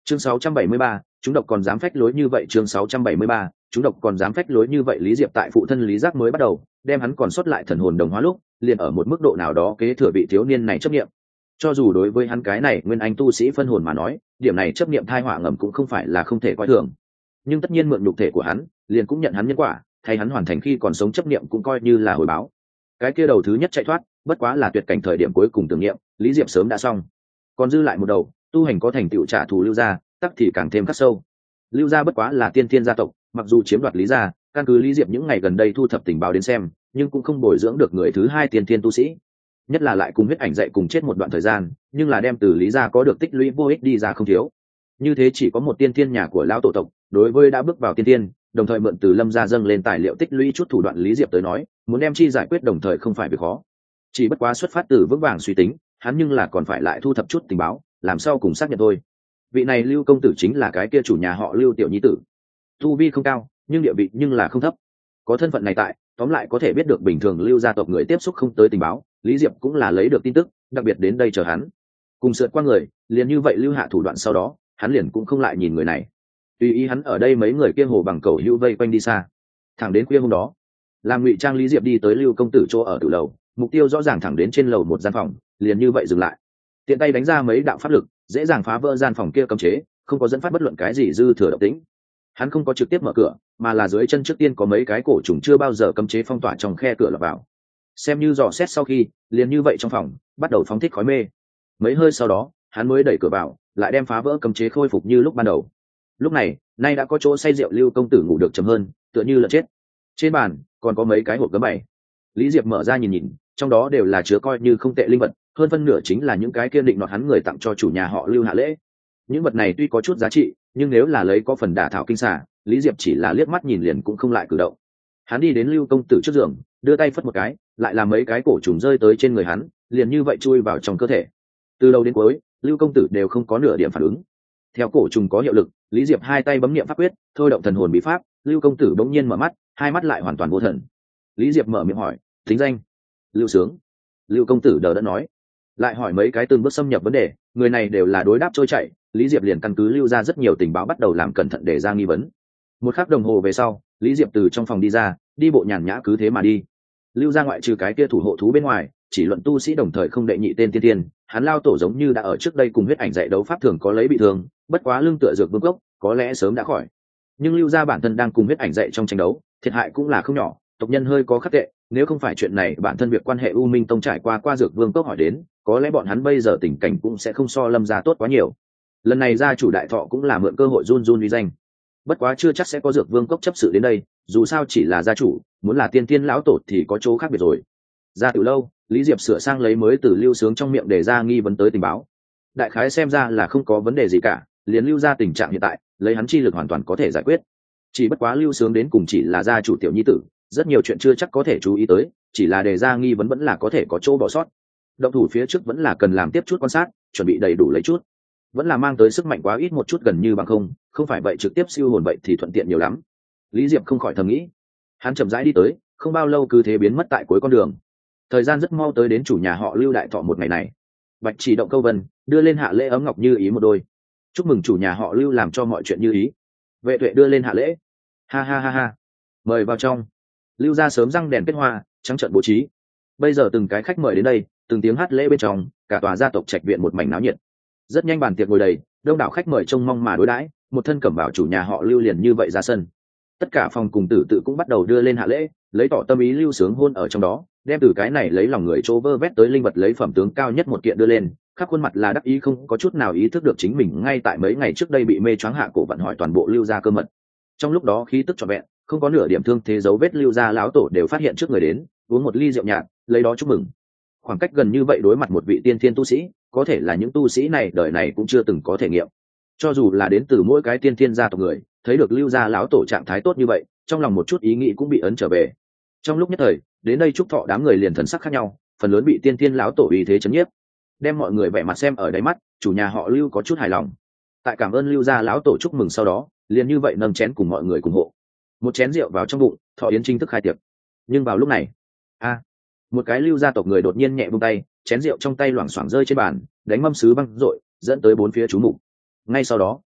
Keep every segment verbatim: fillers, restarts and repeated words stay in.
Chương sáu trăm bảy mươi ba, chúng độc còn dám phách lối như vậy. Chương sáu trăm bảy mươi ba, chúng độc còn dám phách lối như vậy. Lý Diệp tại phụ thân Lý Giác mới bắt đầu đem hắn còn sót lại thần hồn đồng hóa lúc, liền ở một mức độ nào đó kế thừa vị thiếu niên này chấp niệm. Cho dù đối với hắn cái này nguyên anh tu sĩ phân hồn mà nói, điểm này chấp niệm thai họa ngầm cũng không phải là không thể coi thường. Nhưng tất nhiên mượn nhục thể của hắn, liền cũng nhận hắn nhân quả, thay hắn hoàn thành khi còn sống chấp niệm cũng coi như là hồi báo. Cái kia đầu thứ nhất chạy thoát, bất quá là tuyệt cảnh thời điểm cuối cùng tưởng niệm, Lý Diệp sớm đã xong. Còn dư lại một đầu, tu hành có thành tựu trả thù Lưu gia, tắc thì càng thêm khắc sâu. Lưu gia bất quá là tiên thiên gia tộc, mặc dù chiếm đoạt Lý gia, căn cứ Lý Diệp những ngày gần đây thu thập tình báo đến xem, nhưng cũng không bồi dưỡng được người thứ hai tiên thiên tu sĩ. Nhất là lại cùng huyết ảnh dạy cùng chết một đoạn thời gian, nhưng là đem từ Lý gia có được tích lũy vô ích đi ra không thiếu. Như thế chỉ có một tiên thiên nhà của lão tổ tộc, đối với đã bước vào tiên thiên, đồng thời mượn từ Lâm gia dâng lên tài liệu tích lũy chút thủ đoạn Lý Diệp tới nói, muốn đem chi giải quyết đồng thời không phải việc khó. Chỉ bất quá xuất phát từ vững vàng suy tính, hắn nhưng là còn phải lại thu thập chút tình báo, làm sao cùng xác nhận thôi. Vị này Lưu công tử chính là cái kia chủ nhà họ Lưu tiểu nhi tử, tu vi không cao, nhưng địa vị nhưng là không thấp. Có thân phận này tại, tóm lại có thể biết được bình thường Lưu gia tộc người tiếp xúc không tới tình báo, Lý Diệp cũng là lấy được tin tức, đặc biệt đến đây chờ hắn. Cùng sượt qua người, liền như vậy lưu hạ thủ đoạn sau đó, hắn liền cũng không lại nhìn người này. Tùy ý hắn ở đây mấy người kia hồ bằng cầu hữu vây quanh đi xa. Thẳng đến khuya hôm đó, làm ngụy trang Lý Diệp đi tới Lưu công tử chỗ ở tử lầu, mục tiêu rõ ràng thẳng đến trên lầu một gian phòng, liền như vậy dừng lại. Tiện tay đánh ra mấy đạo pháp lực, dễ dàng phá vỡ gian phòng kia cấm chế, không có dẫn phát bất luận cái gì dư thừa động tĩnh. Hắn không có trực tiếp mở cửa, mà là dưới chân trước tiên có mấy cái cổ trùng chưa bao giờ cấm chế phong tỏa trong khe cửa lọt vào. Xem như dò xét sau khi, liền như vậy trong phòng bắt đầu phóng thích khói mê. Mấy hơi sau đó, hắn mới đẩy cửa vào, lại đem phá vỡ cấm chế khôi phục như lúc ban đầu. Lúc này, nay đã có chỗ say rượu Lưu công tử ngủ được chậm hơn, tựa như là chết. Trên bàn còn có mấy cái hộp gấm bảy. Lý Diệp mở ra nhìn nhìn, trong đó đều là chứa coi như không tệ linh vật, hơn phân nửa chính là những cái kia định nọt hắn người tặng cho chủ nhà họ Lưu hạ lễ. Những vật này tuy có chút giá trị, nhưng nếu là lấy có phần đả thảo kinh xà, Lý Diệp chỉ là liếc mắt nhìn liền cũng không lại cử động. Hắn đi đến Lưu công tử trước giường, đưa tay phất một cái, lại làm mấy cái cổ trùng rơi tới trên người hắn, liền như vậy chui vào trong cơ thể. Từ đầu đến cuối, Lưu công tử đều không có nửa điểm phản ứng. Theo cổ trùng có hiệu lực, Lý Diệp hai tay bấm niệm pháp quyết, thôi động thần hồn bí pháp, Lưu công tử bỗng nhiên mở mắt, hai mắt lại hoàn toàn vô thần. Lý Diệp mở miệng hỏi, "Tính danh?" "Lưu Sướng." Lưu công tử đờ đẫn nói. Lại hỏi mấy cái từng bước xâm nhập vấn đề, người này đều là đối đáp trôi chảy, Lý Diệp liền căn cứ lưu ra rất nhiều tình báo bắt đầu làm cẩn thận để ra nghi vấn. Một khắc đồng hồ về sau, Lý Diệp từ trong phòng đi ra, đi bộ nhàn nhã cứ thế mà đi. Lưu ra ngoại trừ cái kia thủ hộ thú bên ngoài, chỉ luận tu sĩ đồng thời không đệ nhị tên tiên tiên, hắn lao tổ giống như đã ở trước đây cùng huyết ảnh dạy đấu pháp thường có lấy bị thương, bất quá lưng tựa dược vương cốc, có lẽ sớm đã khỏi. Nhưng lưu ra bản thân đang cùng huyết ảnh dạy trong tranh đấu, thiệt hại cũng là không nhỏ, tộc nhân hơi có khắc tệ, nếu không phải chuyện này bản thân việc quan hệ U Minh Tông trải qua qua dược vương cốc hỏi đến, có lẽ bọn hắn bây giờ tình cảnh cũng sẽ không so Lâm gia tốt quá nhiều. Lần này gia chủ đại thọ cũng là mượn cơ hội run run uy danh, bất quá chưa chắc sẽ có dược vương cốc chấp sự đến đây, dù sao chỉ là gia chủ, muốn là tiên tiên lão tổ thì có chỗ khác biệt rồi. Ra từ lâu, Lý Diệp sửa sang lấy mới từ Lưu Sướng trong miệng để ra nghi vấn tới tình báo. Đại khái xem ra là không có vấn đề gì cả, liền lưu ra tình trạng hiện tại, lấy hắn chi lực hoàn toàn có thể giải quyết. Chỉ bất quá Lưu Sướng đến cùng chỉ là gia chủ tiểu nhi tử, rất nhiều chuyện chưa chắc có thể chú ý tới, chỉ là đề ra nghi vấn vẫn là có thể có chỗ bỏ sót. Động thủ phía trước vẫn là cần làm tiếp chút quan sát, chuẩn bị đầy đủ lấy chút. Vẫn là mang tới sức mạnh quá ít một chút gần như bằng không, không phải vậy trực tiếp siêu hồn vậy thì thuận tiện nhiều lắm. Lý Diệp không khỏi thầm nghĩ. Hắn chậm rãi đi tới, không bao lâu cứ thế biến mất tại cuối con đường. Thời gian rất mau tới đến chủ nhà họ Lưu đại thọ một ngày này. Bạch Chỉ động câu vân, đưa lên hạ lễ ấm ngọc như ý một đôi. Chúc mừng chủ nhà họ Lưu làm cho mọi chuyện như ý. Vệ Tuệ đưa lên hạ lễ. Ha ha ha ha. Mời vào trong. Lưu gia sớm răng đèn kết hoa, trắng trận bố trí. Bây giờ từng cái khách mời đến đây, từng tiếng hát lễ bên trong, cả tòa gia tộc trạch viện một mảnh náo nhiệt. Rất nhanh bàn tiệc ngồi đầy, đông đảo khách mời trông mong mà đối đãi, một thân cẩm bào chủ nhà họ Lưu liền như vậy ra sân. Tất cả phòng cùng tử tự cũng bắt đầu đưa lên hạ lễ, lấy tỏ tâm ý Lưu Sướng hôn ở trong đó, đem từ cái này lấy lòng người chỗ vơ vét tới linh vật lấy phẩm tướng cao nhất một kiện đưa lên, khắp khuôn mặt là đắc ý không có chút nào ý thức được chính mình ngay tại mấy ngày trước đây bị mê choáng hạ cổ vận hỏi toàn bộ Lưu gia cơ mật. Trong lúc đó khí tức trọn vẹn, không có nửa điểm thương thế dấu vết Lưu gia lão tổ đều phát hiện trước người đến, uống một ly rượu nhạt, lấy đó chúc mừng. Khoảng cách gần như vậy đối mặt một vị tiên thiên tu sĩ, có thể là những tu sĩ này đời này cũng chưa từng có thể nghiệm. Cho dù là đến từ mỗi cái tiên thiên gia tộc người, thấy được Lưu gia lão tổ trạng thái tốt như vậy, trong lòng một chút ý nghĩ cũng bị ấn trở về. Trong lúc nhất thời, đến đây chúc thọ đám người liền thần sắc khác nhau, phần lớn bị tiên thiên lão tổ uy thế chấn nhiếp. Đem mọi người vẻ mặt xem ở đáy mắt, chủ nhà họ Lưu có chút hài lòng. Tại cảm ơn Lưu gia lão tổ chúc mừng sau đó, liền như vậy nâng chén cùng mọi người cùng hộ. Một chén rượu vào trong bụng, thọ yến chính thức khai tiệc. Nhưng vào lúc này, a, một cái Lưu gia tộc người đột nhiên nhẹ buông tay, chén rượu trong tay loảng xoảng rơi trên bàn, đánh mâm sứ văng rội, dẫn tới bốn phía chú mục. Ngay sau đó,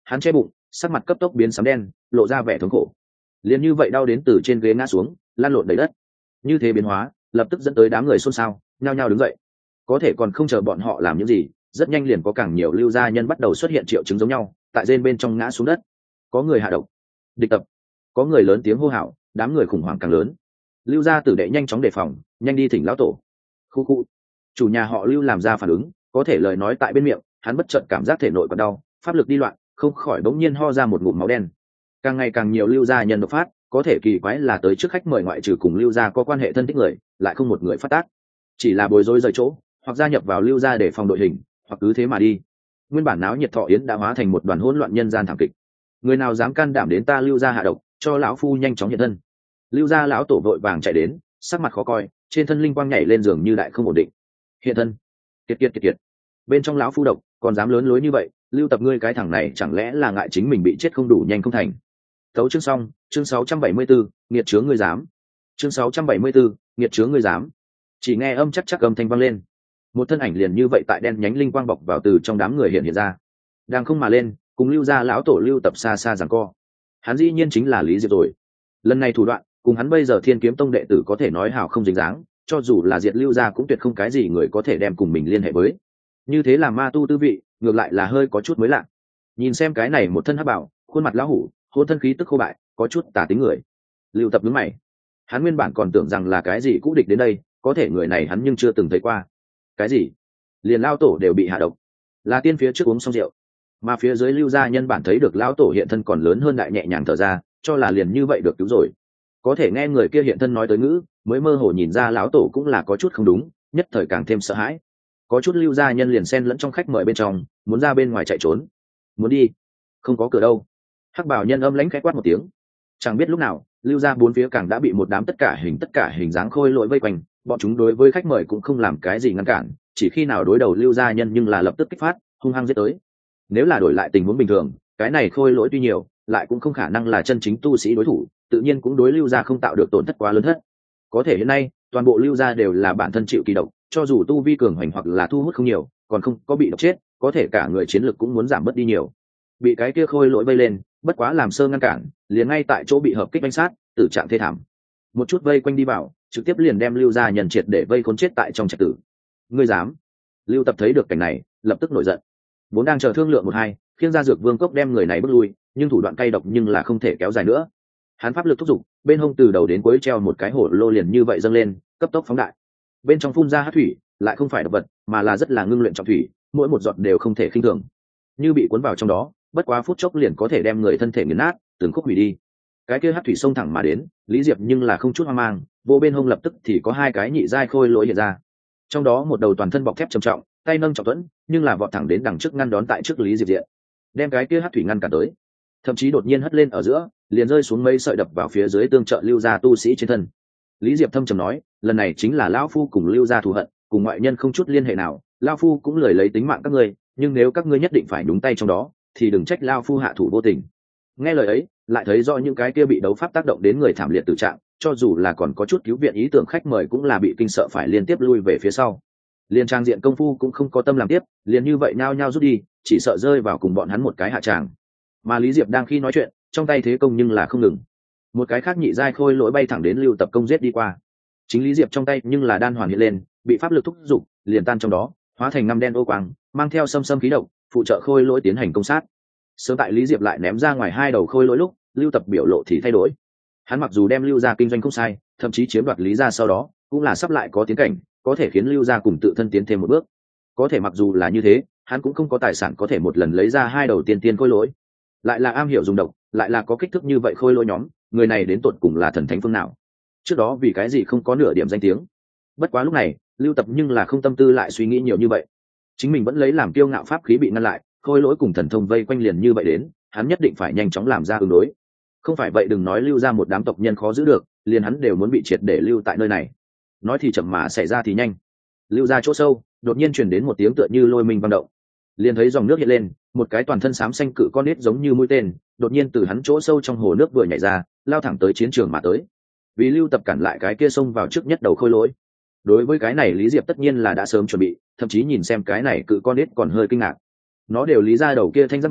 hắn che bụng, sắc mặt cấp tốc biến sám đen, lộ ra vẻ thống khổ. Liền như vậy đau đến từ trên ghế ngã xuống, lăn lộn đầy đất. Như thế biến hóa lập tức dẫn tới đám người xôn xao, nhao nhao đứng dậy. Có thể còn không chờ bọn họ làm những gì, rất nhanh liền có càng nhiều lưu gia nhân bắt đầu xuất hiện triệu chứng giống nhau, tại rên bên trong ngã xuống đất. Có người hạ độc, địch tập, có người lớn tiếng hô hào, đám người khủng hoảng càng lớn. Lưu gia tử đệ nhanh chóng đề phòng, nhanh đi thỉnh lão tổ. Khu khu. Chủ nhà họ Lưu làm ra phản ứng, có thể lời nói tại bên miệng, hắn bất chợt cảm giác thể nội còn đau, pháp lực đi loạn, không khỏi bỗng nhiên ho ra một ngụm máu đen. Càng ngày càng nhiều lưu gia nhân đột phát, có thể kỳ quái là tới trước khách mời ngoại trừ cùng lưu gia có quan hệ thân thích người, lại không một người phát tác, chỉ là bối rối rời chỗ, hoặc gia nhập vào lưu gia để phòng đội hình, hoặc cứ thế mà đi. Nguyên bản náo nhiệt thọ yến đã hóa thành một đoàn hỗn loạn nhân gian thảm kịch. Người nào dám can đảm đến ta lưu gia hạ độc, cho lão phu nhanh chóng hiện thân. Lưu gia lão tổ vội vàng chạy đến, sắc mặt khó coi, trên thân linh quang nhảy lên giường như đại không ổn định. Hiện thân. Kiệt kiệt kiệt kiệt. Bên trong lão phu độc, còn dám lớn lối như vậy, Lưu Tập ngươi cái thằng này chẳng lẽ là ngại chính mình bị chết không đủ nhanh không thành. Tấu chương xong, chương sáu trăm bảy mươi bốn, nghiệt chướng ngươi dám. Chương sáu trăm bảy mươi bốn, nghiệt chướng ngươi dám. Chỉ nghe âm chắc chắc âm thanh vang lên, một thân ảnh liền như vậy tại đen nhánh linh quang bọc vào từ trong đám người hiện hiện ra, đang không mà lên, cùng Lưu gia lão tổ Lưu Tập xa xa giằng co. Hắn dĩ nhiên chính là Lý Diệp rồi. Lần này thủ đoạn, cùng hắn bây giờ Thiên Kiếm Tông đệ tử có thể nói hào không dính dáng, cho dù là diệt Lưu gia cũng tuyệt không cái gì người có thể đem cùng mình liên hệ với. Như thế là ma tu tư vị, ngược lại là hơi có chút mới lạ. Nhìn xem cái này một thân hắc bảo, khuôn mặt lão hủ, hôn thân khí tức khô bại, có chút tà tính người. Lưu Tập nhướng mày, hắn nguyên bản còn tưởng rằng là cái gì cũ địch đến đây, có thể người này hắn nhưng chưa từng thấy qua. Cái gì? Liền lao tổ đều bị hạ độc, là tiên phía trước uống xong rượu, mà phía dưới Lưu gia nhân bản thấy được lão tổ hiện thân còn lớn hơn đại nhẹ nhàng thở ra, cho là liền như vậy được cứu rồi. Có thể nghe người kia hiện thân nói tới ngữ, mới mơ hồ nhìn ra lão tổ cũng là có chút không đúng, nhất thời càng thêm sợ hãi. Có chút Lưu gia nhân liền xen lẫn trong khách mời bên trong, muốn ra bên ngoài chạy trốn. Muốn đi, không có cửa đâu. Hắc bảo nhân âm lãnh khẽ quát một tiếng. Chẳng biết lúc nào, Lưu gia bốn phía càng đã bị một đám tất cả hình tất cả hình dáng khôi lỗi vây quanh, bọn chúng đối với khách mời cũng không làm cái gì ngăn cản, chỉ khi nào đối đầu Lưu gia nhân nhưng là lập tức kích phát, hung hăng giết tới. Nếu là đổi lại tình huống bình thường, cái này khôi lỗi tuy nhiều, lại cũng không khả năng là chân chính tu sĩ đối thủ, tự nhiên cũng đối Lưu gia không tạo được tổn thất quá lớn thất. Có thể hiện nay, toàn bộ Lưu gia đều là bản thân chịu kỳ độc, cho dù tu vi cường hoành hoặc là thu hút không nhiều, còn không có bị độc chết, có thể cả người chiến lực cũng muốn giảm bớt đi nhiều. Bị cái kia khôi lỗi vây lên, bất quá làm sơ ngăn cản, liền ngay tại chỗ bị hợp kích đánh sát, tử trạng thê thảm. Một chút vây quanh đi vào, trực tiếp liền đem Lưu gia nhân triệt để vây khốn chết tại trong trạch tử. Ngươi dám? Lưu Tập thấy được cảnh này, lập tức nổi giận. Vốn đang chờ thương lượng một hai, khiêng ra dược vương cốc đem người này bước lui, nhưng thủ đoạn cay độc nhưng là không thể kéo dài nữa. Hắn pháp lực thúc giục, bên hông từ đầu đến cuối treo một cái hổ lô liền như vậy dâng lên, cấp tốc phóng đại. Bên trong phun ra hắc thủy, lại không phải độc vật, mà là rất là ngưng luyện trọng thủy, mỗi một giọt đều không thể khinh thường. Như bị cuốn vào trong đó, bất quá phút chốc liền có thể đem người thân thể nghiền nát, từng khúc hủy đi. Cái kia hắc thủy xông thẳng mà đến, Lý Diệp nhưng là không chút hoang mang, vô bên hông lập tức thì có hai cái nhị giai khôi lỗi hiện ra. Trong đó một đầu toàn thân bọc thép trầm trọng, tay nâng trọng thuẫn, nhưng là vọt thẳng đến đằng trước ngăn đón tại trước Lý Diệp diện, đem cái kia hắc thủy ngăn cản tới, thậm chí đột nhiên hất lên ở giữa, liền rơi xuống mấy sợi đập vào phía dưới tương trợ Lưu gia tu sĩ trên thân. Lý Diệp thâm trầm nói, lần này chính là lão phu cùng Lưu gia thù hận, cùng ngoại nhân không chút liên hệ nào, lão phu cũng lười lấy tính mạng các ngươi, nhưng nếu các ngươi nhất định phải nhúng tay trong đó, thì đừng trách lão phu hạ thủ vô tình. Nghe lời ấy, lại thấy rõ những cái kia bị đấu pháp tác động đến người thảm liệt tử trạng, cho dù là còn có chút cứu viện ý tưởng khách mời cũng là bị kinh sợ phải liên tiếp lui về phía sau. Liên trang diện công phu cũng không có tâm làm tiếp, liền như vậy nhao nhao rút đi, chỉ sợ rơi vào cùng bọn hắn một cái hạ tràng. Mà Lý Diệp đang khi nói chuyện, trong tay thế công nhưng là không ngừng. Một cái khác nhị giai khôi lỗi bay thẳng đến Lưu Tập công giết đi qua. Chính Lý Diệp trong tay nhưng là đan hoàn hiện lên, bị pháp lực thúc giục, liền tan trong đó, hóa thành năm đen ô quang, mang theo xâm xâm khí độc, phụ trợ khôi lỗi tiến hành công sát. Sớm tại Lý Diệp lại ném ra ngoài hai đầu khôi lỗi lúc, Lưu Tập biểu lộ thì thay đổi. Hắn mặc dù đem Lưu gia kinh doanh không sai, thậm chí chiếm đoạt Lý gia sau đó, cũng là sắp lại có tiến cảnh, có thể khiến Lưu gia cùng tự thân tiến thêm một bước. Có thể mặc dù là như thế, hắn cũng không có tài sản có thể một lần lấy ra hai đầu tiên tiên khôi lỗi. Lại là am hiểu dùng độc, lại là có kích thước như vậy khôi lỗi nhóm, người này đến tột cùng là thần thánh phương nào? Trước đó vì cái gì không có nửa điểm danh tiếng? Bất quá lúc này, Lưu Tập nhưng là không tâm tư lại suy nghĩ nhiều như vậy. Chính mình vẫn lấy làm kiêu ngạo pháp khí bị ngăn lại, khôi lỗi cùng thần thông vây quanh liền như vậy đến, hắn nhất định phải nhanh chóng làm ra ứng đối. Không phải vậy đừng nói Lưu ra một đám tộc nhân khó giữ được, liền hắn đều muốn bị triệt để lưu tại nơi này. Nói thì chậm mà xảy ra thì nhanh. Lưu ra chỗ sâu, đột nhiên truyền đến một tiếng tựa như lôi minh vang động. Liền thấy dòng nước hiện lên, một cái toàn thân xám xanh cự con nít giống như mũi tên, đột nhiên từ hắn chỗ sâu trong hồ nước vừa nhảy ra, lao thẳng tới chiến trường mà tới. Vì Lưu Tập cản lại cái kia xông vào trước nhất đầu khôi lỗi. Đối với cái này Lý Diệp tất nhiên là đã sớm chuẩn bị, thậm chí nhìn xem cái này cự con nít còn hơi kinh ngạc. Nó đều lý ra đầu kia thanh giáp mãng,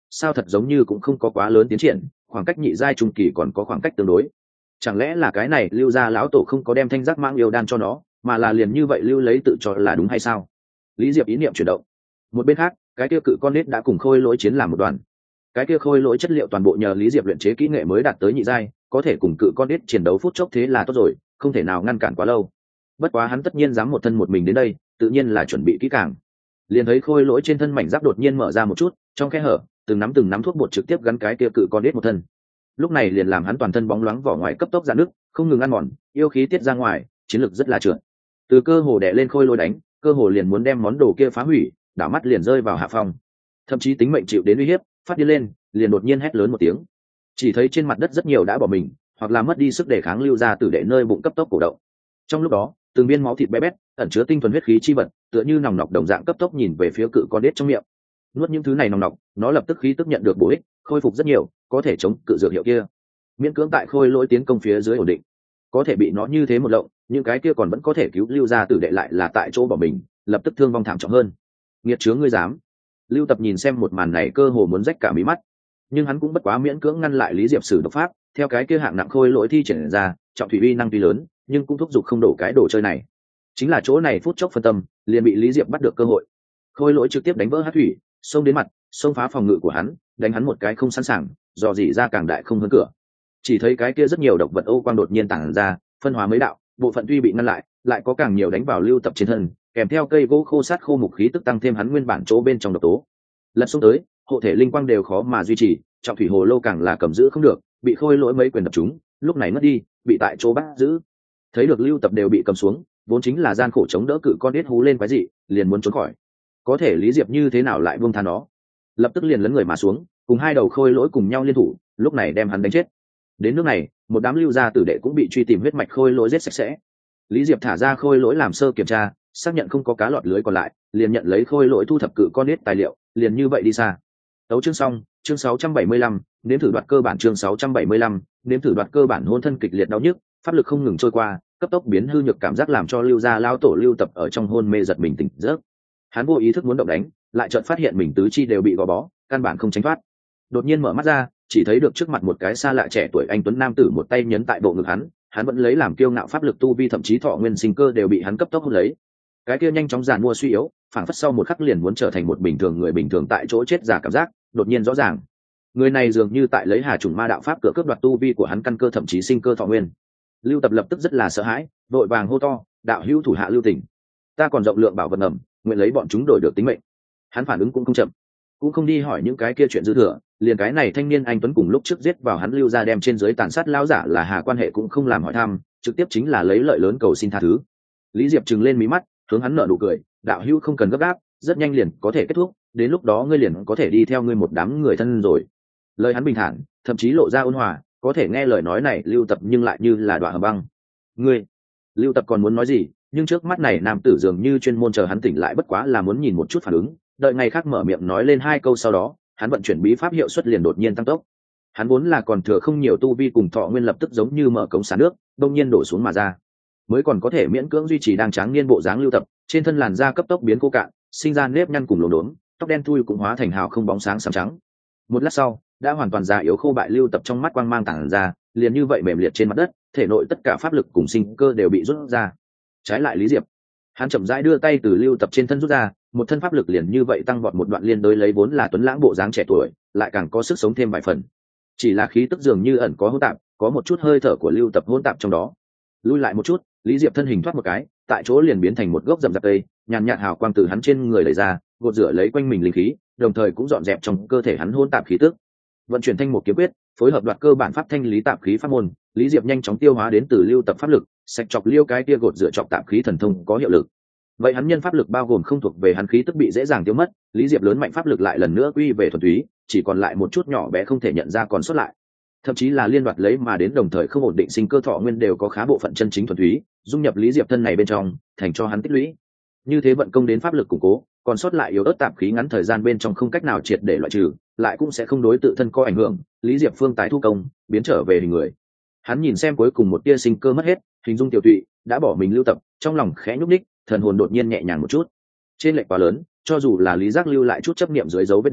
sao thật giống như cũng không có quá lớn tiến triển, khoảng cách nhị giai trung kỳ còn có khoảng cách tương đối. Chẳng lẽ là cái này lưu gia lão tổ không có đem thanh giác mãng yêu đan cho nó, mà là liền như vậy lưu lấy tự cho là đúng hay sao? Lý Diệp ý niệm chuyển động. Một bên khác, cái kia cự con nết đã cùng khôi lỗi chiến làm một đoàn. Cái kia khôi lỗi chất liệu toàn bộ nhờ Lý Diệp luyện chế kỹ nghệ mới đạt tới nhị giai, có thể cùng cự con nết chiến đấu phút chốc thế là tốt rồi, không thể nào ngăn cản quá lâu. Bất quá hắn tất nhiên dám một thân một mình đến đây, tự nhiên là chuẩn bị kỹ càng. Liền thấy khôi lỗi trên thân mảnh giáp đột nhiên mở ra một chút, trong khe hở, từng nắm từng nắm thuốc bột trực tiếp gắn cái kia cự con nết một thân. Lúc này liền làm hắn toàn thân bóng loáng vỏ ngoài cấp tốc rạn nước, không ngừng ăn mòn, yêu khí tiết ra ngoài, chiến lực rất là trượt. Từ cơ hồ đè lên khôi lỗi đánh, cơ hồ liền muốn đem món đồ kia phá hủy, đảo mắt liền rơi vào hạ phong. Thậm chí tính mệnh chịu đến uy hiếp, phát điên lên, liền đột nhiên hét lớn một tiếng. Chỉ thấy trên mặt đất rất nhiều đã bỏ mình, hoặc là mất đi sức đề kháng lưu ra từ đệ nơi bụng cấp tốc cổ động. Trong lúc đó, từng viên máu thịt bé bét, ẩn chứa tinh thuần huyết khí chi vật, tựa như nòng nọc đồng dạng cấp tốc nhìn về phía cự con đết trong miệng. Nuốt những thứ này nòng nọc, nó lập tức khí tức nhận được bổ ích, khôi phục rất nhiều, có thể chống cự dược hiệu kia. Miễn cưỡng tại khôi lỗi tiến công phía dưới ổn định. Có thể bị nó như thế một lộng, những cái kia còn vẫn có thể cứu lưu ra tử đệ lại là tại chỗ bỏ mình, lập tức thương vong thảm trọng hơn. Nghiệt chướng ngươi dám! Lưu Tập nhìn xem một màn này cơ hồ muốn rách cả mí mắt, nhưng hắn cũng bất quá miễn cưỡng ngăn lại Lý Diệp sử độc pháp, theo cái kia hạng nặng khôi lỗi thi triển ra, trọng thủy uy năng tuy lớn, nhưng cũng thúc giục không đổ cái đồ chơi này. Chính là chỗ này phút chốc phân tâm, liền bị Lý Diệp bắt được cơ hội. Khôi lỗi trực tiếp đánh vỡ hát thủy, xông đến mặt, xông phá phòng ngự của hắn, đánh hắn một cái không sẵn sàng, dò dỉ ra càng đại không hơn cửa. Chỉ thấy cái kia rất nhiều độc vật ô quang đột nhiên tản ra, phân hóa mấy đạo, bộ phận tuy bị ngăn lại, lại có càng nhiều đánh vào Lưu Tập trên thân, kèm theo cây gỗ khô sát khô mục khí tức tăng thêm hắn nguyên bản chỗ bên trong độc tố. Lật xuống tới, hộ thể linh quang đều khó mà duy trì, trọng thủy hồ lô càng là cầm giữ không được, bị khôi lỗi mấy quyền đập trúng, lúc này mất đi, bị tại chỗ bắt giữ. Thấy được Lưu Tập đều bị cầm xuống, vốn chính là gian khổ chống đỡ cự con đít hú lên quái dị, liền muốn trốn khỏi. Có thể Lý Diệp như thế nào lại buông tha nó? Lập tức liền lấn người mà xuống, cùng hai đầu khôi lỗi cùng nhau liên thủ, lúc này đem hắn đánh chết. Đến nước này, một đám lưu gia tử đệ cũng bị truy tìm huyết mạch khôi lỗi giết sạch sẽ. Lý Diệp thả ra khôi lỗi làm sơ kiểm tra, xác nhận không có cá lọt lưới còn lại, liền nhận lấy khôi lỗi thu thập cự con nết tài liệu, liền như vậy đi xa. Tấu chương xong, chương sáu trăm bảy mươi lăm, nếm thử đoạt cơ bản chương sáu trăm bảy mươi lăm, nếm thử đoạt cơ bản hôn thân kịch liệt đau nhức, pháp lực không ngừng trôi qua, cấp tốc biến hư nhược cảm giác làm cho Lưu gia lao tổ Lưu Tập ở trong hôn mê giật mình tỉnh giấc. Hắn vô ý thức muốn động đánh, lại chợt phát hiện mình tứ chi đều bị gò bó, căn bản không tránh thoát. Đột nhiên mở mắt ra, chỉ thấy được trước mặt một cái xa lạ trẻ tuổi anh tuấn nam tử một tay nhấn tại bộ ngực hắn, hắn vẫn lấy làm kiêu ngạo pháp lực tu vi thậm chí thọ nguyên sinh cơ đều bị hắn cấp tốc hút lấy. Cái kia nhanh chóng giàn mua suy yếu, phảng phất sau một khắc liền muốn trở thành một bình thường người bình thường tại chỗ chết giả cảm giác, đột nhiên rõ ràng. Người này dường như tại lấy Hà Trùng Ma đạo pháp cửa cướp đoạt tu vi của hắn căn cơ thậm chí sinh cơ thọ nguyên. Lưu Tập lập tức rất là sợ hãi, vội vàng hô to, đạo hữu thủ hạ lưu tình, ta còn rộng lượng bảo vật ngầm, nguyện lấy bọn chúng đổi được tính mệnh. Hắn phản ứng cũng không chậm, cũng không đi hỏi những cái kia chuyện dư thừa, liền cái này thanh niên anh tuấn cùng lúc trước giết vào hắn Lưu gia đem trên dưới tàn sát lão giả là Hà quan hệ cũng không làm hỏi thăm, trực tiếp chính là lấy lợi lớn cầu xin tha thứ. Lý Diệp trừng lên mí mắt, hướng hắn nở nụ cười, đạo hữu không cần gấp gáp, rất nhanh liền có thể kết thúc, đến lúc đó ngươi liền có thể đi theo ngươi một đám người thân rồi. Lời hắn bình thản, thậm chí lộ ra ôn hòa, có thể nghe lời nói này Lưu Tập nhưng lại như là đọa hầm băng. Ngươi, Lưu Tập còn muốn nói gì, nhưng trước mắt này nam tử dường như chuyên môn chờ hắn tỉnh lại bất quá là muốn nhìn một chút phản ứng, đợi ngày khác mở miệng nói lên hai câu sau đó, hắn vận chuyển bí pháp hiệu suất liền đột nhiên tăng tốc. Hắn vốn là còn thừa không nhiều tu vi cùng thọ nguyên lập tức giống như mở cống xả nước, đông nhiên đổ xuống mà ra. Mới còn có thể miễn cưỡng duy trì đang tráng niên bộ dáng Lưu Tập, trên thân làn da cấp tốc biến khô cạn, sinh ra nếp nhăn cùng lốm đốm, tóc đen thui cũng hóa thành hào không bóng sáng sẫm trắng. Một lát sau, đã hoàn toàn già yếu khô bại Lưu Tập trong mắt quang mang tản ra, liền như vậy mềm liệt trên mặt đất, thể nội tất cả pháp lực cùng sinh cơ đều bị rút ra. Trái lại Lý Diệp, hắn chậm rãi đưa tay từ Lưu Tập trên thân rút ra, một thân pháp lực liền như vậy tăng vọt một đoạn liên đối lấy vốn là tuấn lãng bộ dáng trẻ tuổi, lại càng có sức sống thêm vài phần. Chỉ là khí tức dường như ẩn có hỗn tạp, có một chút hơi thở của Lưu Tập hỗn tạp trong đó. Lui lại một chút, Lý Diệp thân hình thoát một cái, tại chỗ liền biến thành một gốc rậm rạp cây, nhàn nhạt hào quang từ hắn trên người lấy ra, gột rửa lấy quanh mình linh khí, đồng thời cũng dọn dẹp trong cơ thể hắn hỗn tạp khí tức. Vận chuyển thanh một kiếm quyết, phối hợp đoạt cơ bản pháp thanh lý tạp khí pháp môn, Lý Diệp nhanh chóng tiêu hóa đến từ Lưu Tập pháp lực, sạch chọc liêu cái kia gột rửa chọc tạp khí thần thông có hiệu lực. Vậy hắn nhân pháp lực bao gồm không thuộc về hắn khí tức bị dễ dàng tiêu mất, Lý Diệp lớn mạnh pháp lực lại lần nữa quy về thuần túy, chỉ còn lại một chút nhỏ bé không thể nhận ra còn sót lại. Thậm chí là liên đoạt lấy mà đến đồng thời không ổn định sinh cơ thọ nguyên đều có khá bộ phận chân chính thuần túy, dung nhập Lý Diệp thân này bên trong, thành cho hắn tích lũy. Như thế vận công đến pháp lực củng cố, còn sót lại yếu ớt tạp khí ngắn thời gian bên trong không cách nào triệt để loại trừ, lại cũng sẽ không đối tự thân có ảnh hưởng, Lý Diệp phương tái thu công, biến trở về hình người. Hắn nhìn xem cuối cùng một tia sinh cơ mất hết, hình dung tiểu tụy, đã bỏ mình Lưu Tập, trong lòng khẽ nhúc nhích, thần hồn đột nhiên nhẹ nhàng một chút. Trên lệch quá lớn, cho dù là Lý Giác lưu lại chút chấp niệm dưới dấu vết đến,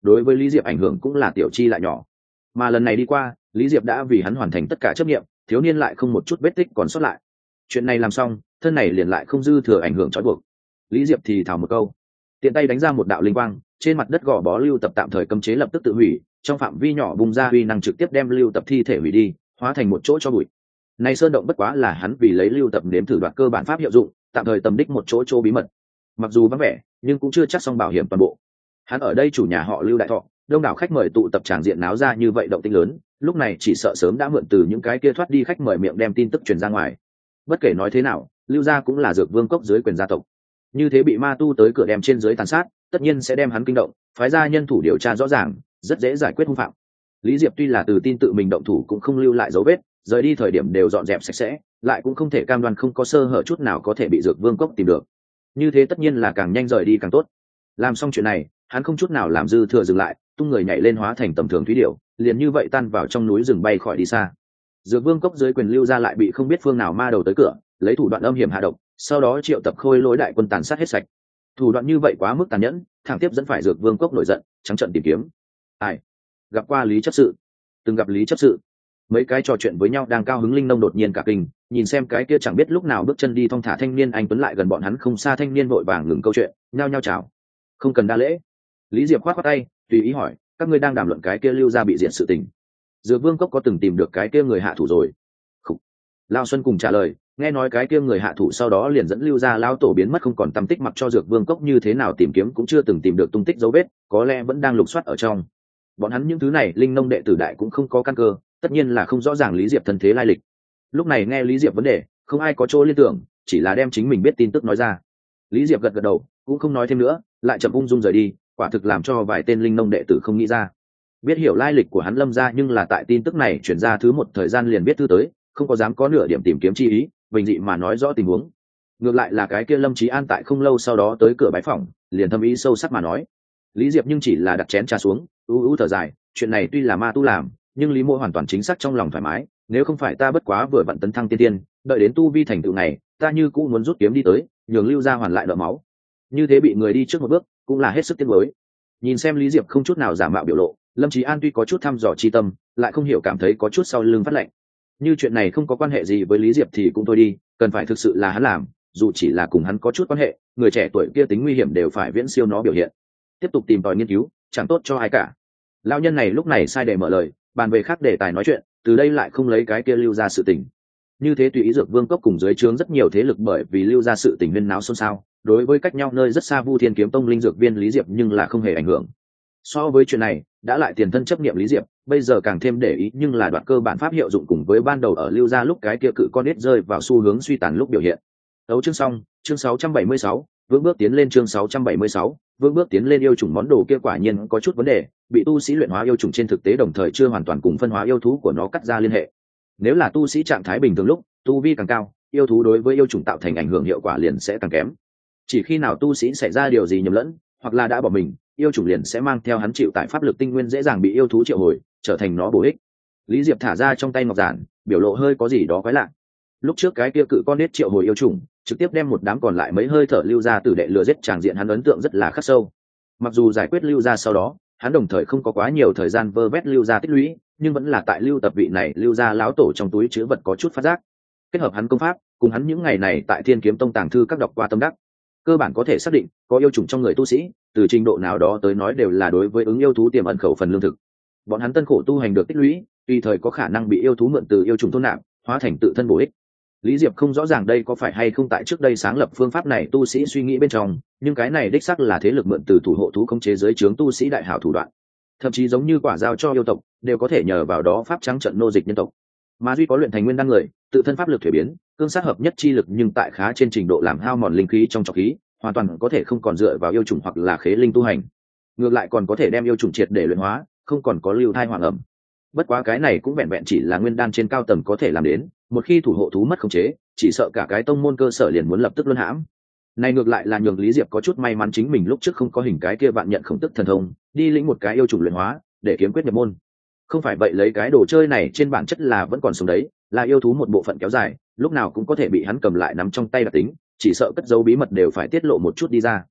đối với lý diệp ảnh hưởng cũng là tiểu chi lại nhỏ. Mà lần này đi qua, lý diệp đã vì hắn hoàn thành tất cả chấp nghiệm, thiếu niên lại không một chút vết tích còn sót lại. Chuyện này làm xong, thân này liền lại không dư thừa ảnh hưởng trói buộc. Lý diệp thì thào một câu, tiện tay đánh ra một đạo linh quang, trên mặt đất gò bó lưu tập tạm thời cấm chế lập tức tự hủy, trong phạm vi nhỏ bung ra huy năng trực tiếp đem lưu tập thi thể hủy đi, hóa thành một chỗ cho bụi. Này sơn động bất quá là hắn vì lấy lưu tập nếm thử đoạt cơ bản pháp hiệu dụng, tạm thời tầm đích một chỗ chỗ bí mật. Mặc dù vắng vẻ, nhưng cũng chưa chắc xong bảo hiểm toàn bộ. Hắn ở đây chủ nhà họ Lưu đại thọ, đông đảo khách mời tụ tập tràng diện náo ra như vậy động tĩnh lớn, lúc này chỉ sợ sớm đã mượn từ những cái kia thoát đi khách mời miệng đem tin tức truyền ra ngoài. Bất kể nói thế nào, Lưu gia cũng là dược vương cốc dưới quyền gia tộc, như thế bị ma tu tới cửa đem trên dưới tàn sát, tất nhiên sẽ đem hắn kinh động, phái ra nhân thủ điều tra rõ ràng, rất dễ giải quyết hung phạm. Lý Diệp tuy là từ tin tự mình động thủ cũng không lưu lại dấu vết, rời đi thời điểm đều dọn dẹp sạch sẽ, lại cũng không thể cam đoan không có sơ hở chút nào có thể bị dược vương cốc tìm được. Như thế tất nhiên là càng nhanh rời đi càng tốt. Làm xong chuyện này, hắn không chút nào làm dư thừa dừng lại, tung người nhảy lên hóa thành tầm thường thúy điểu, liền như vậy tan vào trong núi rừng bay khỏi đi xa. Dược vương cốc dưới quyền Lưu gia lại bị không biết phương nào ma đầu tới cửa, lấy thủ đoạn âm hiểm hạ độc, sau đó triệu tập khôi lỗi đại quân tàn sát hết sạch. Thủ đoạn như vậy quá mức tàn nhẫn, thẳng tiếp dẫn phải dược vương cốc nổi giận, trắng trận tìm kiếm. Ai? Gặp qua Lý chấp sự. Từng gặp Lý chấp sự. Mấy cái trò chuyện với nhau đang cao hứng linh nông đột nhiên cả kinh, nhìn xem cái kia chẳng biết lúc nào bước chân đi thong thả thanh niên anh tuấn lại gần bọn hắn không xa, thanh niên vội vàng ngừng câu chuyện, nhao nhao chào. Không cần đa lễ. Lý Diệp khoát khoát tay, tùy ý hỏi, các ngươi đang đàm luận cái kia Lưu gia bị diệt sự tình. Dược vương cốc có từng tìm được cái kia người hạ thủ rồi? Khủ. Lao Xuân cùng trả lời, nghe nói cái kia người hạ thủ sau đó liền dẫn Lưu gia lao tổ biến mất không còn tăm tích, mặc cho dược vương cốc như thế nào tìm kiếm cũng chưa từng tìm được tung tích dấu vết, có lẽ vẫn đang lục soát ở trong. Bọn hắn những thứ này linh nông đệ tử đại cũng không có căn cơ, tất nhiên là không rõ ràng Lý Diệp thân thế lai lịch. Lúc này nghe Lý Diệp vấn đề, không ai có chỗ liên tưởng, chỉ là đem chính mình biết tin tức nói ra. Lý Diệp gật gật đầu, cũng không nói thêm nữa, lại chậm ung dung rời đi, quả thực làm cho vài tên linh nông đệ tử không nghĩ ra. Biết hiểu lai lịch của hắn Lâm gia, nhưng là tại tin tức này chuyển ra thứ một thời gian liền biết thư tới, không có dám có nửa điểm tìm kiếm chi ý, bình dị mà nói rõ tình huống. Ngược lại là cái kia Lâm Chí An tại không lâu sau đó tới cửa bái phỏng, liền thâm ý sâu sắc mà nói. Lý Diệp nhưng chỉ là đặt chén trà xuống, u u thở dài, chuyện này tuy là ma tu làm, nhưng Lý Mộ hoàn toàn chính xác trong lòng thoải mái, nếu không phải ta bất quá vừa vặn tấn thăng tiên tiên, đợi đến tu vi thành tựu này, ta như cũ muốn rút kiếm đi tới, nhường Lưu gia hoàn lại nợ máu. Như thế bị người đi trước một bước, cũng là hết sức tiếc nuối. Nhìn xem Lý Diệp không chút nào giả mạo biểu lộ, Lâm Chí An tuy có chút thăm dò chi tâm, lại không hiểu cảm thấy có chút sau lưng phát lạnh. Như chuyện này không có quan hệ gì với Lý Diệp thì cũng thôi đi, cần phải thực sự là hắn làm, dù chỉ là cùng hắn có chút quan hệ, người trẻ tuổi kia tính nguy hiểm đều phải viễn siêu nó biểu hiện. Tiếp tục tìm tòi nghiên cứu, chẳng tốt cho ai cả. Lão nhân này lúc này sai để mở lời, bàn về khác đề tài nói chuyện, từ đây lại không lấy cái kia Lưu gia sự tình. Như thế tùy ý dược vương cốc cùng dưới trướng rất nhiều thế lực bởi vì Lưu gia sự tình huyên náo xôn xao, đối với cách nhau nơi rất xa Vu Thiên Kiếm Tông linh dược viên Lý Diệp nhưng là không hề ảnh hưởng. So với chuyện này, đã lại tiền thân chấp niệm Lý Diệp, bây giờ càng thêm để ý nhưng là đoạt cơ bản pháp hiệu dụng cùng với ban đầu ở Lưu gia lúc cái kia cự con nết rơi vào xu hướng suy tàn lúc biểu hiện. Đấu chương xong, chương sáu trăm bảy mươi sáu, vững bước tiến lên chương sáu trăm bảy mươi sáu, vững bước tiến lên yêu trùng món đồ kia quả nhiên có chút vấn đề, bị tu sĩ luyện hóa yêu trùng trên thực tế đồng thời chưa hoàn toàn cùng phân hóa yêu thú của nó cắt ra liên hệ. Nếu là tu sĩ trạng thái bình thường lúc, tu vi càng cao, yêu thú đối với yêu trùng tạo thành ảnh hưởng hiệu quả liền sẽ càng kém. Chỉ khi nào tu sĩ xảy ra điều gì nhầm lẫn, hoặc là đã bỏ mình, yêu trùng liền sẽ mang theo hắn chịu tại pháp lực tinh nguyên dễ dàng bị yêu thú triệu hồi, trở thành nó bổ ích. Lý Diệp thả ra trong tay ngọc giản, biểu lộ hơi có gì đó quái lạ. Lúc trước cái kia cự con nết triệu hồi yêu trùng, trực tiếp đem một đám còn lại mấy hơi thở Lưu gia tử đệ lừa giết, tràng diện hắn ấn tượng rất là khắc sâu. Mặc dù giải quyết Lưu gia sau đó, hắn đồng thời không có quá nhiều thời gian vơ vét Lưu gia tích lũy, nhưng vẫn là tại Lưu tập vị này Lưu gia lão tổ trong túi chứa vật có chút phát giác. Kết hợp hắn công pháp, cùng hắn những ngày này tại Thiên Kiếm Tông tàng thư các đọc qua tâm đắc, cơ bản có thể xác định có yêu trùng trong người tu sĩ, từ trình độ nào đó tới nói đều là đối với ứng yêu thú tiềm ẩn khẩu phần lương thực. Bọn hắn tân khổ tu hành được tích lũy, tùy thời có khả năng bị yêu thú mượn từ yêu trùng thôn nạp, hóa thành tự thân bổ ích. Lý Diệp không rõ ràng đây có phải hay không tại trước đây sáng lập phương pháp này tu sĩ suy nghĩ bên trong, nhưng cái này đích xác là thế lực mượn từ thủ hộ thú khống chế dưới trướng tu sĩ đại hảo thủ đoạn. Thậm chí giống như quả giao cho yêu tộc, đều có thể nhờ vào đó pháp trắng trận nô dịch nhân tộc. Mà duy có luyện thành nguyên đan người, tự thân pháp lực thuế biến, cương sát hợp nhất chi lực nhưng tại khá trên trình độ làm hao mòn linh khí trong trọc khí, hoàn toàn có thể không còn dựa vào yêu trùng hoặc là khế linh tu hành. Ngược lại còn có thể đem yêu trùng triệt để luyện hóa, không còn có lưu thai hoàng ẩm. Bất quá cái này cũng vẹn vẹn chỉ là nguyên đan trên cao tầng có thể làm đến, một khi thủ hộ thú mất khống chế, chỉ sợ cả cái tông môn cơ sở liền muốn lập tức luân hãm. Này ngược lại là nhường Lý Diệp có chút may mắn chính mình lúc trước không có hình cái kia vạn nhận khổng tức thần thông, đi lĩnh một cái yêu trùng luyện hóa, để kiếm quyết nhập môn. Không phải vậy lấy cái đồ chơi này trên bản chất là vẫn còn sống đấy, là yêu thú một bộ phận kéo dài, lúc nào cũng có thể bị hắn cầm lại nắm trong tay đặc tính, chỉ sợ cất giấu bí mật đều phải tiết lộ một chút đi ra.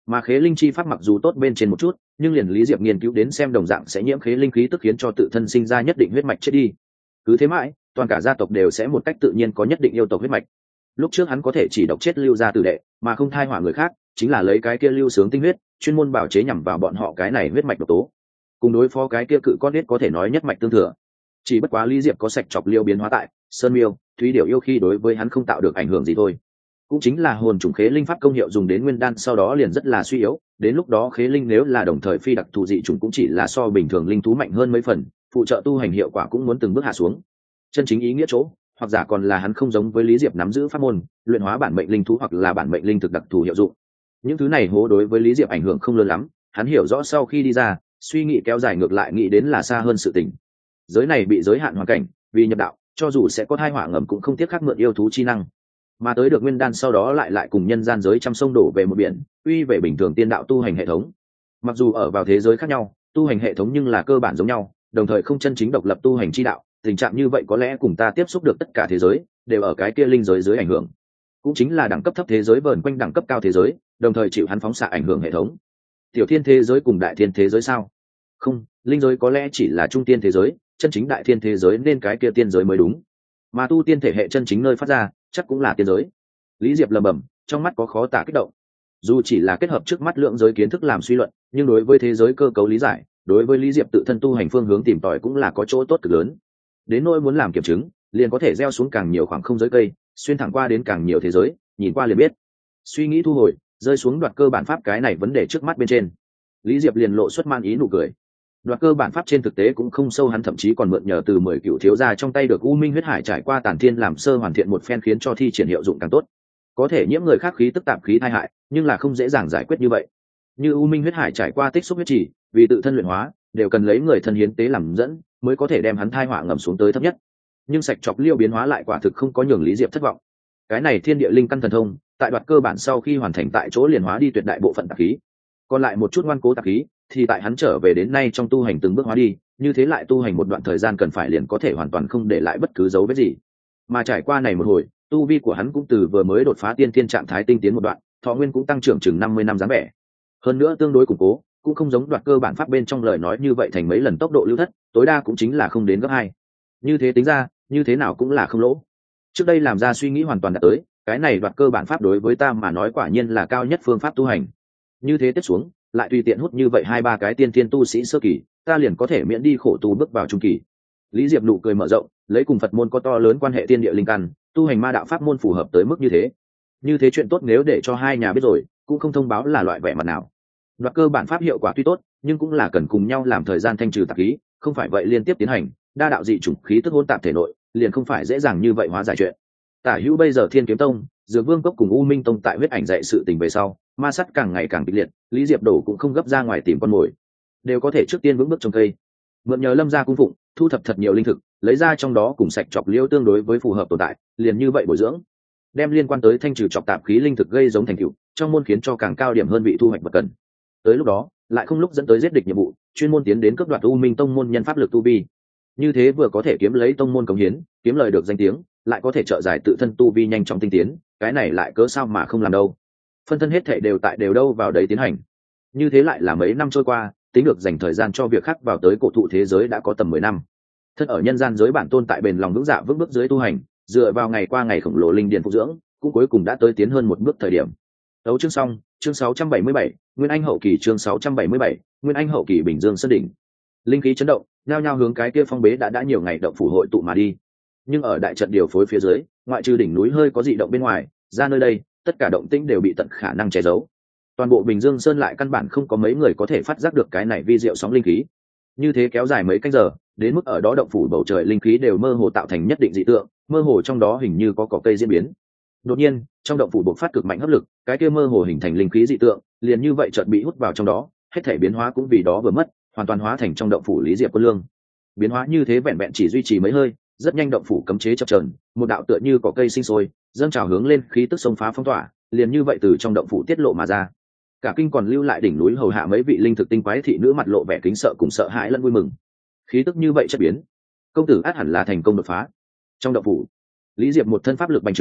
Mà khế linh chi pháp mặc dù tốt bên trên một chút, nhưng liền Lý Diệp nghiên cứu đến xem đồng dạng sẽ nhiễm khế linh khí, tức khiến cho tự thân sinh ra nhất định huyết mạch chết đi. Cứ thế mãi, toàn cả gia tộc đều sẽ một cách tự nhiên có nhất định yêu tộc huyết mạch. Lúc trước hắn có thể chỉ độc chết lưu gia tử đệ, mà không thai họa người khác, chính là lấy cái kia lưu sướng tinh huyết, chuyên môn bảo chế nhằm vào bọn họ cái này huyết mạch độc tố. Cùng đối phó cái kia cự con nết có thể nói nhất mạch tương thừa. Chỉ bất quá Lý Diệp có sạch chọc liêu biến hóa tại sơn miêu, thúy điểu yêu khi đối với hắn không tạo được ảnh hưởng gì thôi. Cũng chính là hồn trùng khế linh pháp công hiệu dùng đến nguyên đan sau đó liền rất là suy yếu, đến lúc đó khế linh nếu là đồng thời phi đặc thù dị trùng cũng chỉ là so bình thường linh thú mạnh hơn mấy phần, phụ trợ tu hành hiệu quả cũng muốn từng bước hạ xuống. Chân chính ý nghĩa chỗ, hoặc giả còn là hắn không giống với Lý Diệp nắm giữ pháp môn luyện hóa bản mệnh linh thú hoặc là bản mệnh linh thực đặc thù hiệu dụng. Những thứ này hố đối với Lý Diệp ảnh hưởng không lớn lắm, hắn hiểu rõ sau khi đi ra, suy nghĩ kéo dài ngược lại nghĩ đến là xa hơn sự tình. Giới này bị giới hạn hoàn cảnh, vì nhập đạo, cho dù sẽ có thai họa ngầm cũng không tiếc khắc mượn yêu thú chi năng. Mà tới được nguyên đan sau đó lại lại cùng nhân gian giới trăm sông đổ về một biển, uy về bình thường tiên đạo tu hành hệ thống. Mặc dù ở vào thế giới khác nhau, tu hành hệ thống nhưng là cơ bản giống nhau, đồng thời không chân chính độc lập tu hành chi đạo, tình trạng như vậy có lẽ cùng ta tiếp xúc được tất cả thế giới đều ở cái kia linh giới dưới ảnh hưởng, cũng chính là đẳng cấp thấp thế giới vờn quanh đẳng cấp cao thế giới, đồng thời chịu hắn phóng xạ ảnh hưởng hệ thống. Tiểu thiên thế giới cùng đại thiên thế giới sao? Không, linh giới có lẽ chỉ là trung tiên thế giới, chân chính đại thiên thế giới nên cái kia tiên giới mới đúng. Mà tu tiên thể hệ chân chính nơi phát ra, chắc cũng là tiên giới. Lý Diệp lầm bầm, trong mắt có khó tả kích động. Dù chỉ là kết hợp trước mắt lượng giới kiến thức làm suy luận, nhưng đối với thế giới cơ cấu lý giải, đối với Lý Diệp tự thân tu hành phương hướng tìm tòi cũng là có chỗ tốt cực lớn. Đến nỗi muốn làm kiểm chứng, liền có thể gieo xuống càng nhiều khoảng không giới cây, xuyên thẳng qua đến càng nhiều thế giới, nhìn qua liền biết. Suy nghĩ thu hồi, rơi xuống đoạt cơ bản pháp cái này vấn đề trước mắt bên trên. Lý Diệp liền lộ xuất man ý nụ cười. Đoạt cơ bản pháp trên thực tế cũng không sâu, hắn thậm chí còn mượn nhờ từ mười cựu thiếu gia trong tay được U Minh huyết hải trải qua tản thiên làm sơ hoàn thiện một phen, khiến cho thi triển hiệu dụng càng tốt. Có thể nhiễm người khác khí tức tạp khí tai hại, nhưng là không dễ dàng giải quyết như vậy. Như U Minh huyết hải trải qua tích xúc huyết chỉ, vì tự thân luyện hóa, đều cần lấy người thân hiến tế làm dẫn, mới có thể đem hắn thai họa ngầm xuống tới thấp nhất. Nhưng sạch chọc liêu biến hóa lại quả thực không có nhường Lý Diệp thất vọng. Cái này thiên địa linh căn thần thông, tại đoạt cơ bản sau khi hoàn thành tại chỗ liền hóa đi tuyệt đại bộ phận tạp khí, còn lại một chút ngoan cố tạp khí thì tại hắn trở về đến nay trong tu hành từng bước hóa đi, như thế lại tu hành một đoạn thời gian cần phải liền có thể hoàn toàn không để lại bất cứ dấu vết gì. Mà trải qua này một hồi, tu vi của hắn cũng từ vừa mới đột phá tiên thiên trạng thái tinh tiến một đoạn, thọ nguyên cũng tăng trưởng chừng năm mươi năm dáng vẻ. Hơn nữa tương đối củng cố, cũng không giống đoạt cơ bản pháp bên trong lời nói như vậy thành mấy lần tốc độ lưu thất, tối đa cũng chính là không đến gấp hai. Như thế tính ra, như thế nào cũng là không lỗ. Trước đây làm ra suy nghĩ hoàn toàn đã tới, cái này đoạt cơ bản pháp đối với ta mà nói quả nhiên là cao nhất phương pháp tu hành. Như thế tiếp xuống, lại tùy tiện hút như vậy hai ba cái tiên thiên tu sĩ sơ kỳ, ta liền có thể miễn đi khổ tu bước vào trung kỳ. Lý Diệp nụ cười mở rộng, lấy cùng Phật môn có to lớn quan hệ tiên địa linh căn, tu hành ma đạo pháp môn phù hợp tới mức như thế. Như thế chuyện tốt nếu để cho hai nhà biết rồi, cũng không thông báo là loại vẻ mặt nào. Đoạt cơ bản pháp hiệu quả tuy tốt, nhưng cũng là cần cùng nhau làm thời gian thanh trừ tạp khí, không phải vậy liên tiếp tiến hành, đa đạo dị chủng khí tức hỗn tạp thể nội, liền không phải dễ dàng như vậy hóa giải chuyện. Tả hữu bây giờ Thiên Kiếm Tông, Dược Vương Cốc cùng U Minh Tông tại huyết ảnh dạy sự tình về sau, ma sát càng ngày càng kịch liệt, Lý Diệp đổ cũng không gấp ra ngoài tìm con mồi, đều có thể trước tiên vững bước trồng cây, mượn nhờ Lâm gia cung phụng, thu thập thật nhiều linh thực, lấy ra trong đó cùng sạch chọc liêu tương đối với phù hợp tồn tại, liền như vậy bồi dưỡng, đem liên quan tới thanh trừ chọc tạp khí linh thực gây giống thành tựu, trong môn khiến cho càng cao điểm hơn vị thu hoạch vật cần. Tới lúc đó, lại không lúc dẫn tới giết địch nhiệm vụ, chuyên môn tiến đến cướp đoạt U Minh Tông môn nhân pháp lực tu vi. Như thế vừa có thể kiếm lấy tông môn cống hiến, kiếm lời được danh tiếng, lại có thể trợ giải tự thân tu vi nhanh chóng tinh tiến, cái này lại cớ sao mà không làm đâu. Phân thân hết thảy đều tại đều đâu vào đấy tiến hành. Như thế lại là mấy năm trôi qua, tính được dành thời gian cho việc khác vào tới cổ thụ thế giới đã có tầm mười năm. Thân ở nhân gian giới bản tôn tại bền lòng vững dạ vững bước dưới tu hành, dựa vào ngày qua ngày khổng lồ linh điền phục dưỡng, cũng cuối cùng đã tới tiến hơn một bước thời điểm. Đấu chương xong, chương sáu trăm bảy mươi bảy, Nguyên Anh hậu kỳ chương sáu trăm bảy mươi bảy, Nguyên Anh hậu kỳ Bình Dương Sơn đỉnh. Linh khí chấn động, nhao nhao hướng cái kia phong bế đã đã nhiều ngày động phủ hội tụ mà đi. Nhưng ở đại trận điều phối phía dưới, ngoại trừ đỉnh núi hơi có dị động bên ngoài, ra nơi đây, tất cả động tĩnh đều bị tận khả năng che giấu. Toàn bộ Bình Dương Sơn lại căn bản không có mấy người có thể phát giác được cái này vi diệu sóng linh khí. Như thế kéo dài mấy canh giờ, đến mức ở đó động phủ bầu trời linh khí đều mơ hồ tạo thành nhất định dị tượng, mơ hồ trong đó hình như có cỏ cây diễn biến. Đột nhiên, trong động phủ bộc phát cực mạnh hấp lực, cái kia mơ hồ hình thành linh khí dị tượng, liền như vậy chợt bị hút vào trong đó, hết thảy biến hóa cũng vì đó vừa mất, hoàn toàn hóa thành trong động phủ Lý Diệp Quân Lương. Biến hóa như thế vẹn vẹn chỉ duy trì mấy hơi, rất nhanh động phủ cấm chế chập chờn, một đạo tựa như cỏ cây sinh sôi, dâng trào hướng lên khí tức xông phá phong tỏa, liền như vậy từ trong động phủ tiết lộ mà ra. Cả kinh còn lưu lại đỉnh núi hầu hạ mấy vị linh thực tinh quái thị nữ mặt lộ vẻ kính sợ cùng sợ hãi lẫn vui mừng. Khí tức như vậy chất biến, công tử át hẳn là thành công đột phá. Trong động phủ, Lý Diệp một thân pháp lực bành trướng,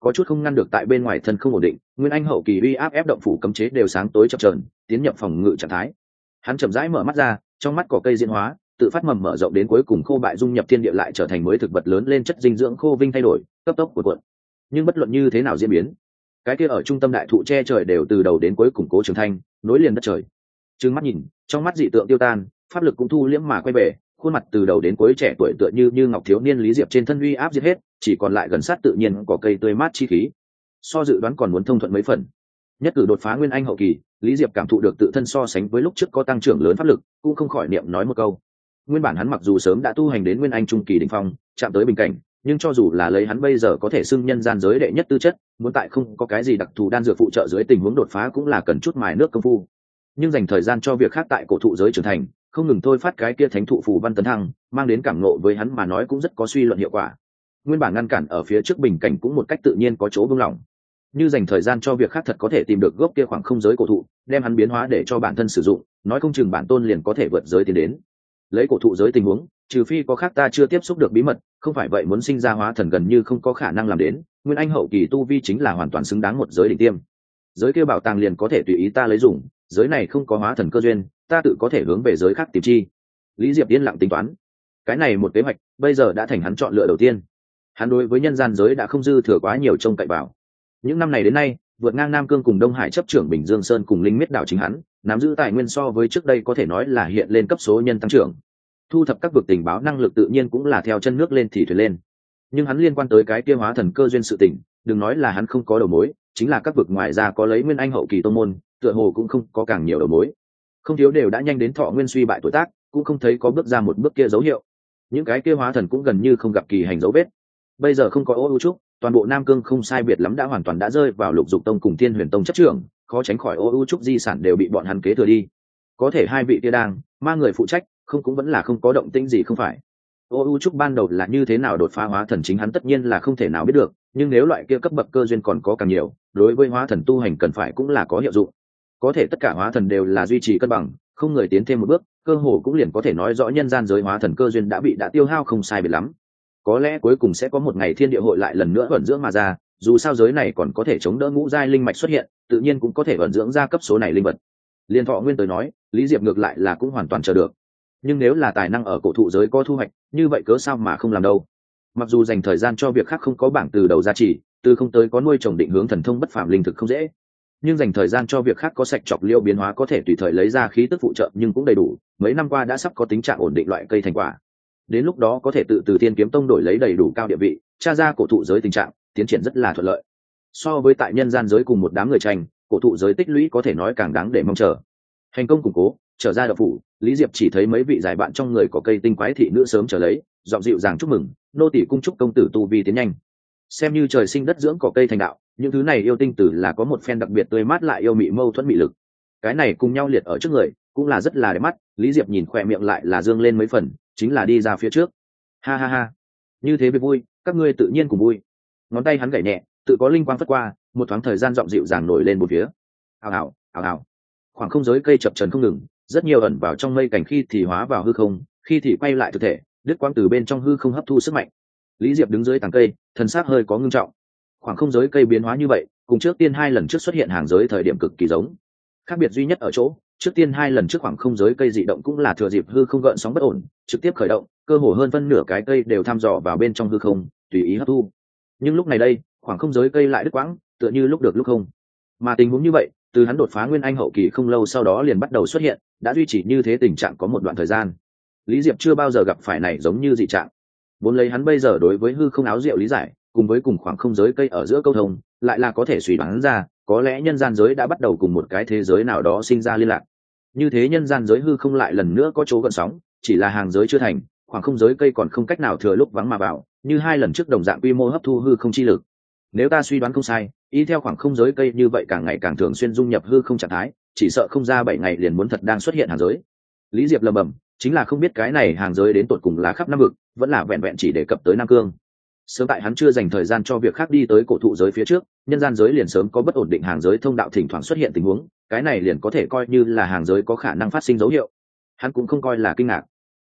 có chút không ngăn được tại bên ngoài thân không ổn định, nguyên anh hậu kỳ uy áp ép động phủ cấm chế đều sáng tối chập chờn, tiến nhập phòng ngự trạng thái. Hắn chậm rãi mở mắt ra, trong mắt cỏ cây diễn hóa, tự phát mầm mở rộng đến cuối cùng khô bại dung nhập thiên địa lại trở thành mới thực vật lớn lên chất dinh dưỡng khô vinh thay đổi, cấp tốc của cuộn. Nhưng bất luận như thế nào diễn biến, cái kia ở trung tâm đại thụ che trời đều từ đầu đến cuối củng cố trưởng thành, nối liền đất trời. Trừng mắt nhìn, trong mắt dị tượng tiêu tan, pháp lực cũng thu liễm mà quay về, khuôn mặt từ đầu đến cuối trẻ tuổi tựa như như ngọc thiếu niên Lý Diệp trên thân uy áp giết hết, chỉ còn lại gần sát tự nhiên có cây tươi mát chi khí. So dự đoán còn muốn thông thuận mấy phần. Nhất cử đột phá nguyên anh hậu kỳ, Lý Diệp cảm thụ được tự thân so sánh với lúc trước có tăng trưởng lớn pháp lực, cũng không khỏi niệm nói một câu. Nguyên bản hắn mặc dù sớm đã tu hành đến nguyên anh trung kỳ đỉnh phong, chạm tới bình cảnh, nhưng cho dù là lấy hắn bây giờ có thể xưng nhân gian giới đệ nhất tư chất, muốn tại không có cái gì đặc thù đan dược phụ trợ dưới tình huống đột phá cũng là cần chút mài nước công phu. Nhưng dành thời gian cho việc khác tại cổ thụ giới trưởng thành, không ngừng thôi phát cái kia thánh thụ phù văn tấn thăng, mang đến cảm ngộ với hắn mà nói cũng rất có suy luận hiệu quả. Nguyên bản ngăn cản ở phía trước bình cảnh cũng một cách tự nhiên có chỗ buông lỏng. Như dành thời gian cho việc khác thật có thể tìm được gốc kia khoảng không giới cổ thụ, đem hắn biến hóa để cho bản thân sử dụng, nói không chừng bản tôn liền có thể vượt giới tiến đến. Lấy cổ thụ giới tình huống, trừ phi có khác ta chưa tiếp xúc được bí mật, không phải vậy muốn sinh ra hóa thần gần như không có khả năng làm đến. Nguyên anh hậu kỳ tu vi chính là hoàn toàn xứng đáng một giới đỉnh tiêm. Giới kia bảo tàng liền có thể tùy ý ta lấy dùng, giới này không có hóa thần cơ duyên, ta tự có thể hướng về giới khác tìm chi. Lý Diệp yên lặng tính toán, cái này một kế hoạch bây giờ đã thành hắn chọn lựa đầu tiên. Hắn đối với nhân gian giới đã không dư thừa quá nhiều trông cậy vào. Những năm này đến nay, vượt ngang Nam Cương cùng Đông Hải chấp trưởng Bình Dương Sơn cùng Linh Miết đảo chính hắn, nắm giữ tài nguyên so với trước đây có thể nói là hiện lên cấp số nhân tăng trưởng. Thu thập các vực tình báo năng lực tự nhiên cũng là theo chân nước lên thì thuyền lên. Nhưng hắn liên quan tới cái kia hóa thần cơ duyên sự tình, đừng nói là hắn không có đầu mối, chính là các vực ngoài ra có lấy nguyên anh hậu kỳ tông môn, tựa hồ cũng không có càng nhiều đầu mối. Không thiếu đều đã nhanh đến thọ nguyên suy bại tuổi tác, cũng không thấy có bước ra một bước kia dấu hiệu. Những cái kia hóa thần cũng gần như không gặp kỳ hành dấu vết. Bây giờ không có ô u trúc, toàn bộ Nam Cương không sai biệt lắm đã hoàn toàn đã rơi vào Lục Dục Tông cùng Thiên Huyền Tông chấp trưởng, khó tránh khỏi ô u trúc di sản đều bị bọn hắn kế thừa đi. Có thể hai vị kia đang mang người phụ trách, không cũng vẫn là không có động tĩnh gì không phải. ô u trúc ban đầu là như thế nào đột phá hóa thần chính hắn tất nhiên là không thể nào biết được, nhưng nếu loại kia cấp bậc cơ duyên còn có càng nhiều, đối với hóa thần tu hành cần phải cũng là có hiệu dụng. Có thể tất cả hóa thần đều là duy trì cân bằng, không người tiến thêm một bước, cơ hồ cũng liền có thể nói rõ nhân gian giới hóa thần cơ duyên đã bị đã tiêu hao không sai biệt lắm. Có lẽ cuối cùng sẽ có một ngày thiên địa hội lại lần nữa vận dưỡng mà ra, dù sao giới này còn có thể chống đỡ ngũ giai linh mạch xuất hiện, tự nhiên cũng có thể vận dưỡng ra cấp số này linh vật. Liên Thọ Nguyên tới nói, Lý Diệp ngược lại là cũng hoàn toàn chờ được. Nhưng nếu là tài năng ở cổ thụ giới có thu hoạch, như vậy cớ sao mà không làm đâu? Mặc dù dành thời gian cho việc khác không có bảng từ đầu ra chỉ, từ không tới có nuôi trồng định hướng thần thông bất phàm linh thực không dễ, nhưng dành thời gian cho việc khác có sạch chọc liêu biến hóa có thể tùy thời lấy ra khí tức phụ trợ nhưng cũng đầy đủ. Mấy năm qua đã sắp có tính trạng ổn định loại cây thành quả. Đến lúc đó có thể tự từ Thiên Kiếm Tông đổi lấy đầy đủ cao địa vị, tra ra cổ thụ giới tình trạng tiến triển rất là thuận lợi. So với tại nhân gian giới cùng một đám người tranh, cổ thụ giới tích lũy có thể nói càng đáng để mong chờ. Thành công củng cố, trở ra đậu phủ, Lý Diệp chỉ thấy mấy vị giải bạn trong người có cây tinh quái thị nữ sớm trở lấy, giọng dịu dàng chúc mừng, nô tỳ cung chúc công tử tu vi tiến nhanh. Xem như trời sinh đất dưỡng cỏ cây thành đạo, những thứ này yêu tinh tử là có một phen đặc biệt tươi mát lại yêu mị mâu thuẫn mị lực. Cái này cùng nhau liệt ở trước người, cũng là rất là đẹp mắt. Lý Diệp nhìn khỏe miệng lại là dương lên mấy phần, chính là đi ra phía trước. Ha ha ha, như thế việc vui, các ngươi tự nhiên cùng vui. Ngón tay hắn gảy nhẹ, tự có linh quang phất qua, một thoáng thời gian giọng dịu dàng nổi lên một phía. Ào ào, ào ào. Khoảng không giới cây chập trần không ngừng, rất nhiều ẩn vào trong mây cảnh khi thì hóa vào hư không, khi thì quay lại thực thể, đứt quang từ bên trong hư không hấp thu sức mạnh. Lý Diệp đứng dưới tàng cây, thần sắc hơi có ngưng trọng. Khoảng không giới cây biến hóa như vậy, cùng trước tiên hai lần trước xuất hiện hàng giới thời điểm cực kỳ giống. Khác biệt duy nhất ở chỗ, trước tiên hai lần trước khoảng không giới cây dị động cũng là thừa dịp hư không gợn sóng bất ổn, trực tiếp khởi động, cơ hồ hơn phân nửa cái cây đều thăm dò vào bên trong hư không, tùy ý hấp thu. Nhưng lúc này đây, khoảng không giới cây lại đứt quãng, tựa như lúc được lúc không. Mà tình huống như vậy, từ hắn đột phá nguyên anh hậu kỳ không lâu sau đó liền bắt đầu xuất hiện, đã duy trì như thế tình trạng có một đoạn thời gian. Lý Diệp chưa bao giờ gặp phải này giống như dị trạng. Vốn lấy hắn bây giờ đối với hư không áo diệu lý giải, cùng với cùng khoảng không giới cây ở giữa câu thông, lại là có thể suy đoán ra, có lẽ nhân gian giới đã bắt đầu cùng một cái thế giới nào đó sinh ra liên lạc. Như thế nhân gian giới hư không lại lần nữa có chỗ gợn sóng, chỉ là hàng giới chưa thành, khoảng không giới cây còn không cách nào thừa lúc vắng mà vào, như hai lần trước đồng dạng quy mô hấp thu hư không chi lực. Nếu ta suy đoán không sai, y theo khoảng không giới cây như vậy càng ngày càng thường xuyên dung nhập hư không trạng thái, chỉ sợ không ra bảy ngày liền muốn thật đang xuất hiện hàng giới. Lý Diệp lầm bầm, chính là không biết cái này hàng giới đến tột cùng là khắp năm vực, vẫn là vẹn vẹn chỉ đề cập tới Nam Cương. Sớm tại hắn chưa dành thời gian cho việc khác đi tới cổ thụ giới phía trước, nhân gian giới liền sớm có bất ổn định hàng giới thông đạo thỉnh thoảng xuất hiện tình huống, cái này liền có thể coi như là hàng giới có khả năng phát sinh dấu hiệu. Hắn cũng không coi là kinh ngạc,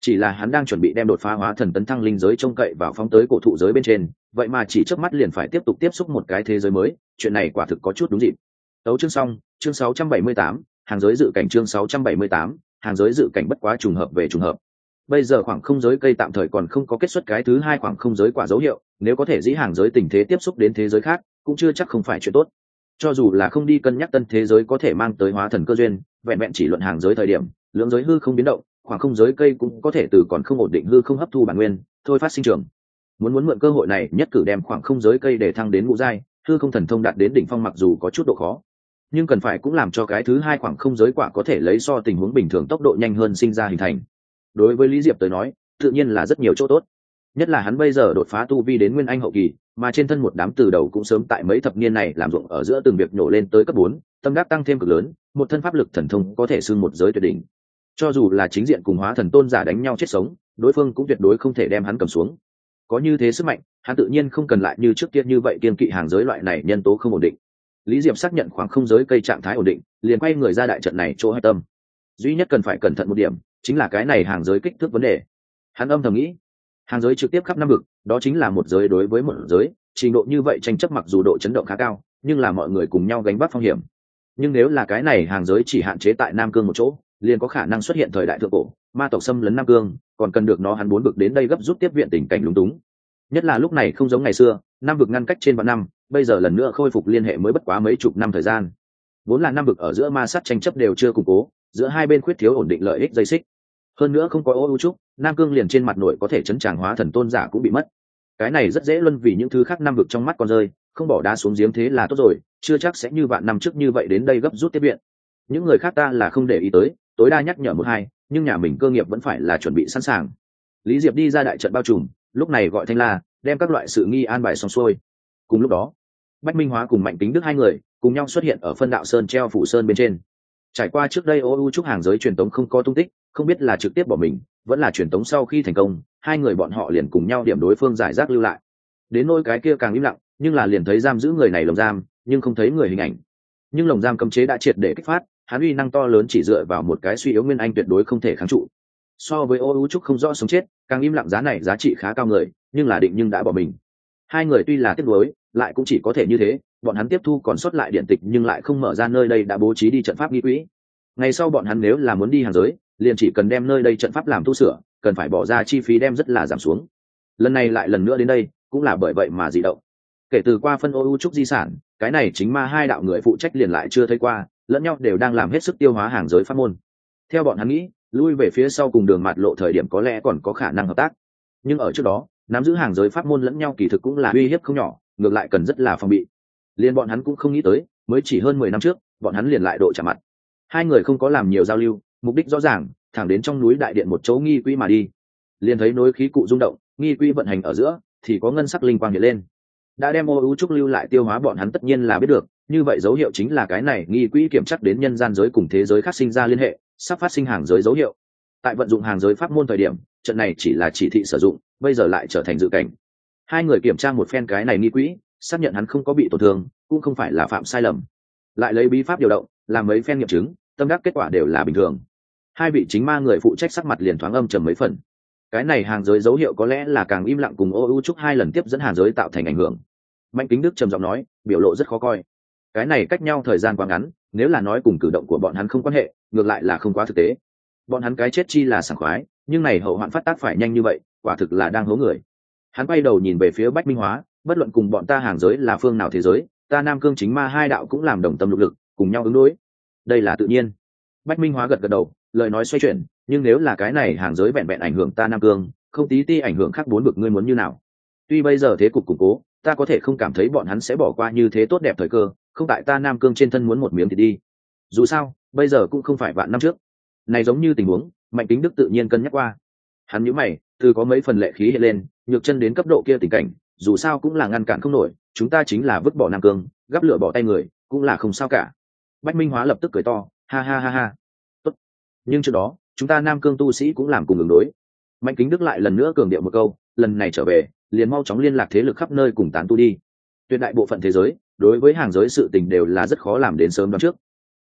chỉ là hắn đang chuẩn bị đem đột phá hóa thần tấn thăng linh giới trông cậy vào phóng tới cổ thụ giới bên trên, vậy mà chỉ chớp mắt liền phải tiếp tục tiếp xúc một cái thế giới mới, chuyện này quả thực có chút đúng dịp. Tấu chương xong, chương sáu trăm bảy mươi tám, hàng giới dự cảnh chương sáu trăm bảy mươi tám, hàng giới dự cảnh bất quá trùng hợp về trùng hợp. Bây giờ khoảng không giới cây tạm thời còn không có kết xuất cái thứ hai khoảng không giới quả dấu hiệu, nếu có thể dĩ hàng giới tình thế tiếp xúc đến thế giới khác, cũng chưa chắc không phải chuyện tốt. Cho dù là không đi cân nhắc tân thế giới có thể mang tới hóa thần cơ duyên, vẹn vẹn chỉ luận hàng giới thời điểm, lượng giới hư không biến động, khoảng không giới cây cũng có thể từ còn không ổn định hư không hấp thu bản nguyên, thôi phát sinh trưởng. Muốn muốn mượn cơ hội này nhất cử đem khoảng không giới cây để thăng đến ngũ giai, hư không thần thông đạt đến đỉnh phong mặc dù có chút độ khó, nhưng cần phải cũng làm cho cái thứ hai khoảng không giới quả có thể lấy so tình huống bình thường tốc độ nhanh hơn sinh ra hình thành. Đối với Lý Diệp tới nói, tự nhiên là rất nhiều chỗ tốt. Nhất là hắn bây giờ đột phá tu vi đến nguyên anh hậu kỳ, mà trên thân một đám từ đầu cũng sớm tại mấy thập niên này làm ruộng ở giữa từng việc nhổ lên tới cấp bốn, tâm đắc tăng thêm cực lớn, một thân pháp lực thần thông có thể xưng một giới tuyệt đỉnh. Cho dù là chính diện cùng hóa thần tôn giả đánh nhau chết sống, đối phương cũng tuyệt đối không thể đem hắn cầm xuống. Có như thế sức mạnh, hắn tự nhiên không cần lại như trước kia như vậy kiên kỵ hàng giới loại này nhân tố không ổn định. Lý Diệp xác nhận khoảng không giới cây trạng thái ổn định, liền quay người ra đại trận này chỗ hai tâm. Duy nhất cần phải cẩn thận một điểm, chính là cái này hàng giới kích thước vấn đề. Hắn âm thầm nghĩ, hàng giới trực tiếp khắp năm vực, đó chính là một giới đối với một giới, trình độ như vậy tranh chấp mặc dù độ chấn động khá cao, nhưng là mọi người cùng nhau gánh vác phong hiểm. Nhưng nếu là cái này hàng giới chỉ hạn chế tại Nam Cương một chỗ, liền có khả năng xuất hiện thời đại thượng cổ, ma tộc xâm lấn Nam Cương, còn cần được nó hắn bốn vực đến đây gấp rút tiếp viện tình cảnh lúng túng. Nhất là lúc này không giống ngày xưa, năm vực ngăn cách trên vạn năm, bây giờ lần nữa khôi phục liên hệ mới bất quá mấy chục năm thời gian. Vốn là năm vực ở giữa ma sát tranh chấp đều chưa củng cố, giữa hai bên khuyết thiếu ổn định lợi ích dây xích. Hơn nữa không có ô ưu trúc, Nam Cương liền trên mặt nội có thể chấn tràng hóa thần tôn giả cũng bị mất. Cái này rất dễ luân vì những thứ khác năm vực trong mắt con rơi, không bỏ đá xuống giếng thế là tốt rồi, chưa chắc sẽ như vạn năm trước như vậy đến đây gấp rút tiếp viện. Những người khác ta là không để ý tới, tối đa nhắc nhở một hai, nhưng nhà mình cơ nghiệp vẫn phải là chuẩn bị sẵn sàng. Lý Diệp đi ra đại trận bao trùm, lúc này gọi Thanh La, đem các loại sự nghi an bài xong xuôi. Cùng lúc đó, Bách Minh Hóa cùng Mạnh Kính Đức hai người cùng nhau xuất hiện ở phân đạo sơn treo phủ sơn bên trên. Trải qua trước đây ô u trúc hàng giới truyền tống không có tung tích, không biết là trực tiếp bỏ mình, vẫn là truyền tống sau khi thành công, hai người bọn họ liền cùng nhau điểm đối phương giải rác lưu lại. Đến nỗi cái kia càng im lặng, nhưng là liền thấy giam giữ người này lồng giam, nhưng không thấy người hình ảnh. Nhưng lồng giam cấm chế đã triệt để kích phát, hắn uy năng to lớn chỉ dựa vào một cái suy yếu nguyên anh tuyệt đối không thể kháng trụ. So với ô u trúc không rõ sống chết, càng im lặng giá này giá trị khá cao người, nhưng là định nhưng đã bỏ mình. Hai người tuy là tiếc nuối, lại cũng chỉ có thể như thế, bọn hắn tiếp thu còn sót lại điện tịch nhưng lại không mở ra nơi đây đã bố trí đi trận pháp nghi quỹ. Ngày sau bọn hắn nếu là muốn đi hàng giới, liền chỉ cần đem nơi đây trận pháp làm tu sửa, cần phải bỏ ra chi phí đem rất là giảm xuống. Lần này lại lần nữa đến đây, cũng là bởi vậy mà dị động. Kể từ qua phân ô u trúc di sản, cái này chính ma hai đạo người phụ trách liền lại chưa thấy qua, lẫn nhau đều đang làm hết sức tiêu hóa hàng giới pháp môn. Theo bọn hắn nghĩ, lui về phía sau cùng đường mạt lộ thời điểm có lẽ còn có khả năng hợp tác, nhưng ở trước đó, nắm giữ hàng giới pháp môn lẫn nhau kỳ thực cũng là uy hiếp không nhỏ, ngược lại cần rất là phòng bị. Liên bọn hắn cũng không nghĩ tới, mới chỉ hơn mười năm trước, bọn hắn liền lại độ chạm mặt. Hai người không có làm nhiều giao lưu, mục đích rõ ràng, thẳng đến trong núi đại điện một chỗ nghi quỹ mà đi. Liền thấy nối khí cụ rung động, nghi quỹ vận hành ở giữa, thì có ngân sắc linh quang hiện lên. Đã đem ô u trúc lưu lại tiêu hóa bọn hắn tất nhiên là biết được, như vậy dấu hiệu chính là cái này nghi quỹ kiểm chắc đến nhân gian giới cùng thế giới khác sinh ra liên hệ, sắp phát sinh hàng giới dấu hiệu. Tại vận dụng hàng giới pháp môn thời điểm, trận này chỉ là chỉ thị sử dụng, bây giờ lại trở thành dự cảnh. Hai người kiểm tra một phen cái này nghi quỹ, xác nhận hắn không có bị tổn thương, cũng không phải là phạm sai lầm. Lại lấy bí pháp điều động, làm mấy phen nghiệm chứng, tâm đắc kết quả đều là bình thường. Hai vị chính ma người phụ trách sắc mặt liền thoáng âm trầm mấy phần. Cái này hàng giới dấu hiệu có lẽ là càng im lặng cùng ô u trúc hai lần tiếp dẫn hàng giới tạo thành ảnh hưởng. Mạnh Kính Đức trầm giọng nói, biểu lộ rất khó coi. Cái này cách nhau thời gian quá ngắn, nếu là nói cùng cử động của bọn hắn không quan hệ, ngược lại là không quá thực tế. Bọn hắn cái chết chi là sảng khoái, nhưng này hậu hoạn phát tác phải nhanh như vậy, quả thực là đang hố người. Hắn quay đầu nhìn về phía Bách Minh Hóa, bất luận cùng bọn ta hàng giới là phương nào thế giới, ta Nam Cương chính ma hai đạo cũng làm đồng tâm lục lực, cùng nhau ứng đối. Đây là tự nhiên. Bách Minh Hóa gật gật đầu, lời nói xoay chuyển, nhưng nếu là cái này hàng giới vẹn vẹn ảnh hưởng ta Nam Cương, không tí ti ảnh hưởng khác bốn vực ngươi muốn như nào? Tuy bây giờ thế cục củng cố, ta có thể không cảm thấy bọn hắn sẽ bỏ qua như thế tốt đẹp thời cơ, không tại ta Nam Cương trên thân muốn một miếng thì đi. Dù sao, bây giờ cũng không phải vạn năm trước. Này giống như tình huống, Mạnh Kính Đức tự nhiên cân nhắc qua. Hắn nhíu mày, từ có mấy phần lệ khí hiện lên, nhược chân đến cấp độ kia tình cảnh, dù sao cũng là ngăn cản không nổi, chúng ta chính là vứt bỏ Nam Cương, gắp lửa bỏ tay người, cũng là không sao cả. Bách Minh Hóa lập tức cười to, ha ha ha ha. Tốt. Nhưng trước đó, chúng ta Nam Cương tu sĩ cũng làm cùng ứng đối. Mạnh Kính Đức lại lần nữa cường điệu một câu, lần này trở về, liền mau chóng liên lạc thế lực khắp nơi cùng tán tu đi. Tuyệt đại bộ phận thế giới, đối với hàng giới sự tình đều là rất khó làm đến sớm đoán trước.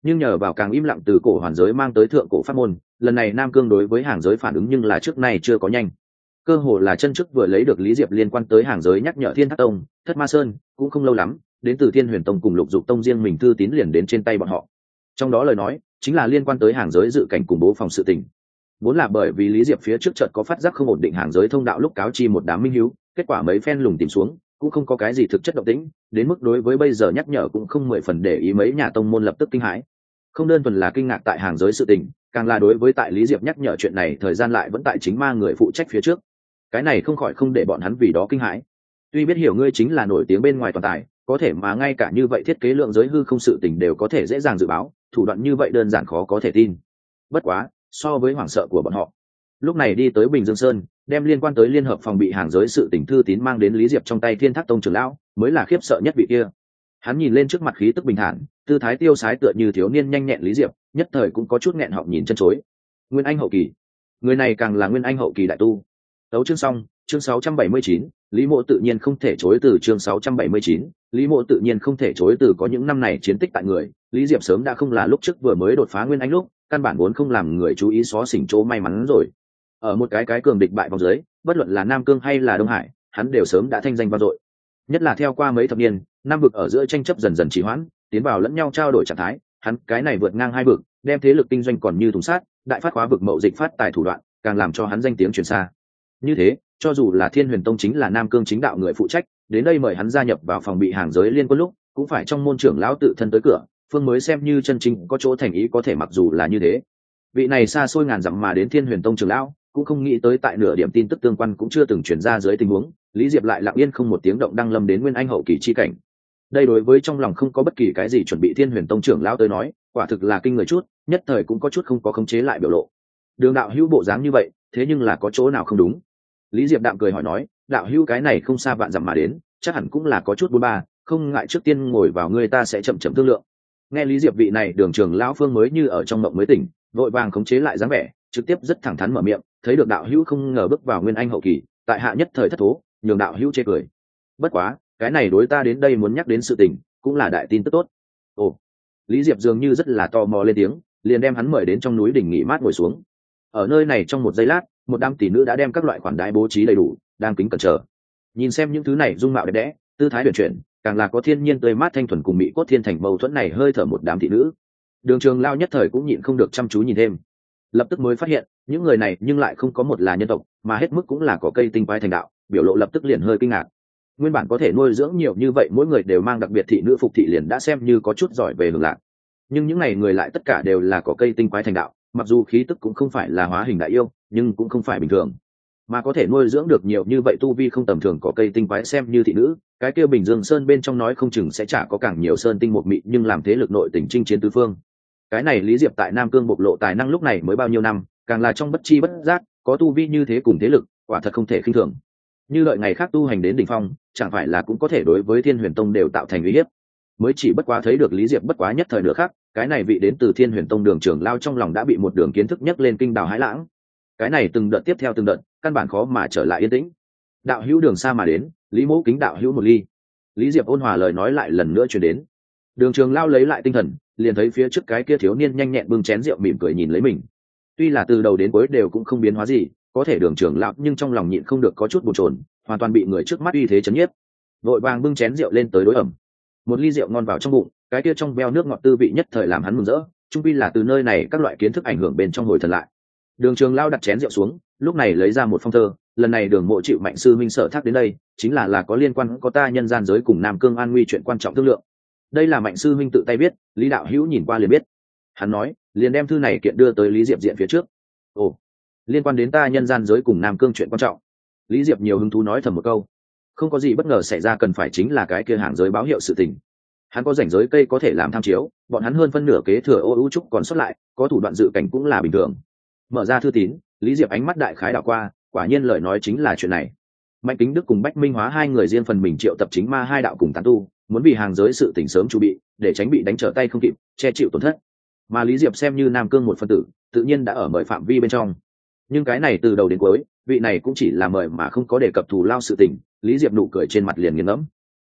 nhưng nhờ vào càng im lặng từ cổ hoàn giới mang tới thượng cổ pháp môn, lần này Nam Cương đối với hàng giới phản ứng nhưng là trước nay chưa có nhanh. Cơ hồ là chân trước vừa lấy được Lý Diệp liên quan tới hàng giới nhắc nhở Thiên Thác Tông, Thất Ma Sơn, cũng không lâu lắm, đến từ Thiên Huyền Tông cùng Lục Dục Tông riêng mình thư tín liền đến trên tay bọn họ. Trong đó lời nói chính là liên quan tới hàng giới dự cảnh cùng bố phòng sự tình. Vốn là bởi vì Lý Diệp phía trước chợt có phát giác không ổn định hàng giới thông đạo lúc cáo chi một đám minh hiếu, kết quả mấy phen lùng tìm xuống, cũng không có cái gì thực chất động tĩnh, đến mức đối với bây giờ nhắc nhở cũng không mười phần để ý, mấy nhà tông môn lập tức kinh hãi. Không đơn thuần là kinh ngạc tại hàng giới sự tình, càng là đối với tại Lý Diệp nhắc nhở chuyện này thời gian lại vẫn tại chính ma người phụ trách phía trước. Cái này không khỏi không để bọn hắn vì đó kinh hãi. Tuy biết hiểu ngươi chính là nổi tiếng bên ngoài toàn tài, có thể mà ngay cả như vậy thiết kế lượng giới hư không sự tình đều có thể dễ dàng dự báo, thủ đoạn như vậy đơn giản khó có thể tin. Bất quá, so với hoảng sợ của bọn họ, lúc này đi tới Bình Dương Sơn, đem liên quan tới liên hợp phòng bị hàng giới sự tình thư tín mang đến Lý Diệp trong tay Thiên Thác Tông trưởng lão, mới là khiếp sợ nhất vị kia. Hắn nhìn lên trước mặt khí tức bình thản, tư thái tiêu sái tựa như thiếu niên nhanh nhẹn Lý Diệp, nhất thời cũng có chút nghẹn họng nhìn chân chối. Nguyên Anh hậu kỳ, người này càng là Nguyên Anh hậu kỳ đại tu. Đấu chương xong, chương sáu trăm bảy mươi chín, Lý Mộ tự nhiên không thể chối từ chương sáu trăm bảy mươi chín, Lý Mộ tự nhiên không thể chối từ có những năm này chiến tích tại người, Lý Diệp sớm đã không là lúc trước vừa mới đột phá Nguyên Anh lúc, căn bản vốn không làm người chú ý xó xỉnh chỗ may mắn rồi. Ở một cái cái cường địch bại vòng dưới, bất luận là Nam Cương hay là Đông Hải, hắn đều sớm đã thanh danh vang dội. Nhất là theo qua mấy thập niên, năm vực ở giữa tranh chấp dần dần trì hoãn, tiến vào lẫn nhau trao đổi trạng thái, hắn cái này vượt ngang hai vực, đem thế lực kinh doanh còn như thùng sát, đại phát khóa vực mậu dịch phát tài thủ đoạn, càng làm cho hắn danh tiếng truyền xa. Như thế, cho dù là Thiên Huyền Tông chính là Nam Cương chính đạo người phụ trách, đến đây mời hắn gia nhập vào phòng bị hàng giới liên quân lúc, cũng phải trong môn trưởng lão tự thân tới cửa, phương mới xem như chân chính có chỗ thành ý có thể. Mặc dù là như thế, vị này xa xôi ngàn dặm mà đến Thiên Huyền Tông trưởng lão, cũng không nghĩ tới tại nửa điểm tin tức tương quan cũng chưa từng truyền ra dưới tình huống, Lý Diệp lại lặng yên không một tiếng động đăng lâm đến Nguyên Anh hậu kỳ chi cảnh. Đây đối với trong lòng không có bất kỳ cái gì chuẩn bị Thiên Huyền Tông trưởng lão tới nói, quả thực là kinh người chút, nhất thời cũng có chút không có khống chế lại biểu lộ. Đường đạo hữu bộ dáng như vậy, thế nhưng là có chỗ nào không đúng? Lý Diệp đạm cười hỏi nói, đạo hữu cái này không xa vạn dặm mà đến, chắc hẳn cũng là có chút bốn ba, không ngại trước tiên ngồi vào người ta sẽ chậm chậm thương lượng. Nghe Lý Diệp vị này đường trưởng lão phương mới như ở trong mộng mới tỉnh, vội vàng khống chế lại dáng vẻ, trực tiếp rất thẳng thắn mở miệng, thấy được đạo hữu không ngờ bước vào Nguyên Anh hậu kỳ, tại hạ nhất thời thất thố, nhường đạo hữu chê cười. Bất quá, cái này đối ta đến đây muốn nhắc đến sự tình, cũng là đại tin tức tốt. Ồ, Lý Diệp dường như rất là tò mò lên tiếng, liền đem hắn mời đến trong núi đỉnh nghỉ mát ngồi xuống. Ở nơi này trong một giây lát, một đám tỷ nữ đã đem các loại khoản đái bố trí đầy đủ, đang kính cẩn chờ. Nhìn xem những thứ này dung mạo đẹp đẽ, tư thái huyền chuyển, càng là có thiên nhiên tươi mát thanh thuần cùng mỹ cốt thiên thành mâu thuẫn này hơi thở một đám thị nữ. Đường Trường Lao nhất thời cũng nhịn không được chăm chú nhìn thêm, lập tức mới phát hiện những người này nhưng lại không có một là nhân tộc, mà hết mức cũng là có cây tinh quái thành đạo, biểu lộ lập tức liền hơi kinh ngạc. Nguyên bản có thể nuôi dưỡng nhiều như vậy mỗi người đều mang đặc biệt thị nữ phục thị liền đã xem như có chút giỏi về hưởng lạc, nhưng những này người lại tất cả đều là có cây tinh quái thành đạo, mặc dù khí tức cũng không phải là hóa hình đại yêu, nhưng cũng không phải bình thường, mà có thể nuôi dưỡng được nhiều như vậy tu vi không tầm thường có cây tinh quái xem như thị nữ, cái kia Bình Dương Sơn bên trong nói không chừng sẽ chả có càng nhiều sơn tinh một mị nhưng làm thế lực nội tình chinh chiến tứ phương. Cái này Lý Diệp tại Nam Cương bộc lộ tài năng lúc này mới bao nhiêu năm, càng là trong bất chi bất giác có tu vi như thế cùng thế lực, quả thật không thể khinh thường. Như đợi ngày khác tu hành đến đỉnh phong, chẳng phải là cũng có thể đối với Thiên Huyền Tông đều tạo thành uy hiếp. Mới chỉ bất quá thấy được Lý Diệp bất quá nhất thời nửa khác, cái này vị đến từ Thiên Huyền Tông đường trưởng lao trong lòng đã bị một đường kiến thức nhấc lên kinh đào hãi lãng. Cái này từng đợt tiếp theo từng đợt, căn bản khó mà trở lại yên tĩnh. Đạo hữu đường xa mà đến, Lý Mỗ kính đạo hữu một ly. Lý Diệp ôn hòa lời nói lại lần nữa truyền đến. Đường Trường Lao lấy lại tinh thần, liền thấy phía trước cái kia thiếu niên nhanh nhẹn bưng chén rượu mỉm cười nhìn lấy mình. Tuy là từ đầu đến cuối đều cũng không biến hóa gì, có thể Đường Trường Lao nhưng trong lòng nhịn không được có chút bồn chồn, hoàn toàn bị người trước mắt uy thế chấn nhiếp. Vội vàng bưng chén rượu lên tới đối ẩm. Một ly rượu ngon vào trong bụng, cái kia trong veo nước ngọt tư vị nhất thời làm hắn mừng rỡ, chung quy là từ nơi này các loại kiến thức ảnh hưởng bên trong hồi thần lại. Đường Trường Lao đặt chén rượu xuống, lúc này lấy ra một phong thơ, lần này Đường Mộ chịu Mạnh sư minh sở thác đến đây, chính là là có liên quan có ta nhân gian giới cùng Nam Cương an nguy chuyện quan trọng thương lượng. Đây là Mạnh sư minh tự tay viết, Lý đạo hữu nhìn qua liền biết. Hắn nói, liền đem thư này kiện đưa tới Lý Diệp diện phía trước. Ồ, liên quan đến ta nhân gian giới cùng Nam Cương chuyện quan trọng. Lý Diệp nhiều hứng thú nói thầm một câu. Không có gì bất ngờ xảy ra, cần phải chính là cái kia hàng giới báo hiệu sự tình. Hắn có rảnh giới cây có thể làm tham chiếu, bọn hắn hơn phân nửa kế thừa ô ưu trúc còn xuất lại, có thủ đoạn dự cảnh cũng là bình thường. Mở ra thư tín, Lý Diệp ánh mắt đại khái đảo qua, quả nhiên lời nói chính là chuyện này. Mạnh Kính Đức cùng Bách Minh Hóa hai người riêng phần mình triệu tập chính ma hai đạo cùng tán tu, muốn vì hàng giới sự tỉnh sớm chuẩn bị, để tránh bị đánh trở tay không kịp, che chịu tổn thất. Mà Lý Diệp xem như Nam Cương một phân tử, tự nhiên đã ở mời phạm vi bên trong. Nhưng cái này từ đầu đến cuối, vị này cũng chỉ là mời mà không có đề cập thù lao sự tình, Lý Diệp nụ cười trên mặt liền nghiền ngẫm.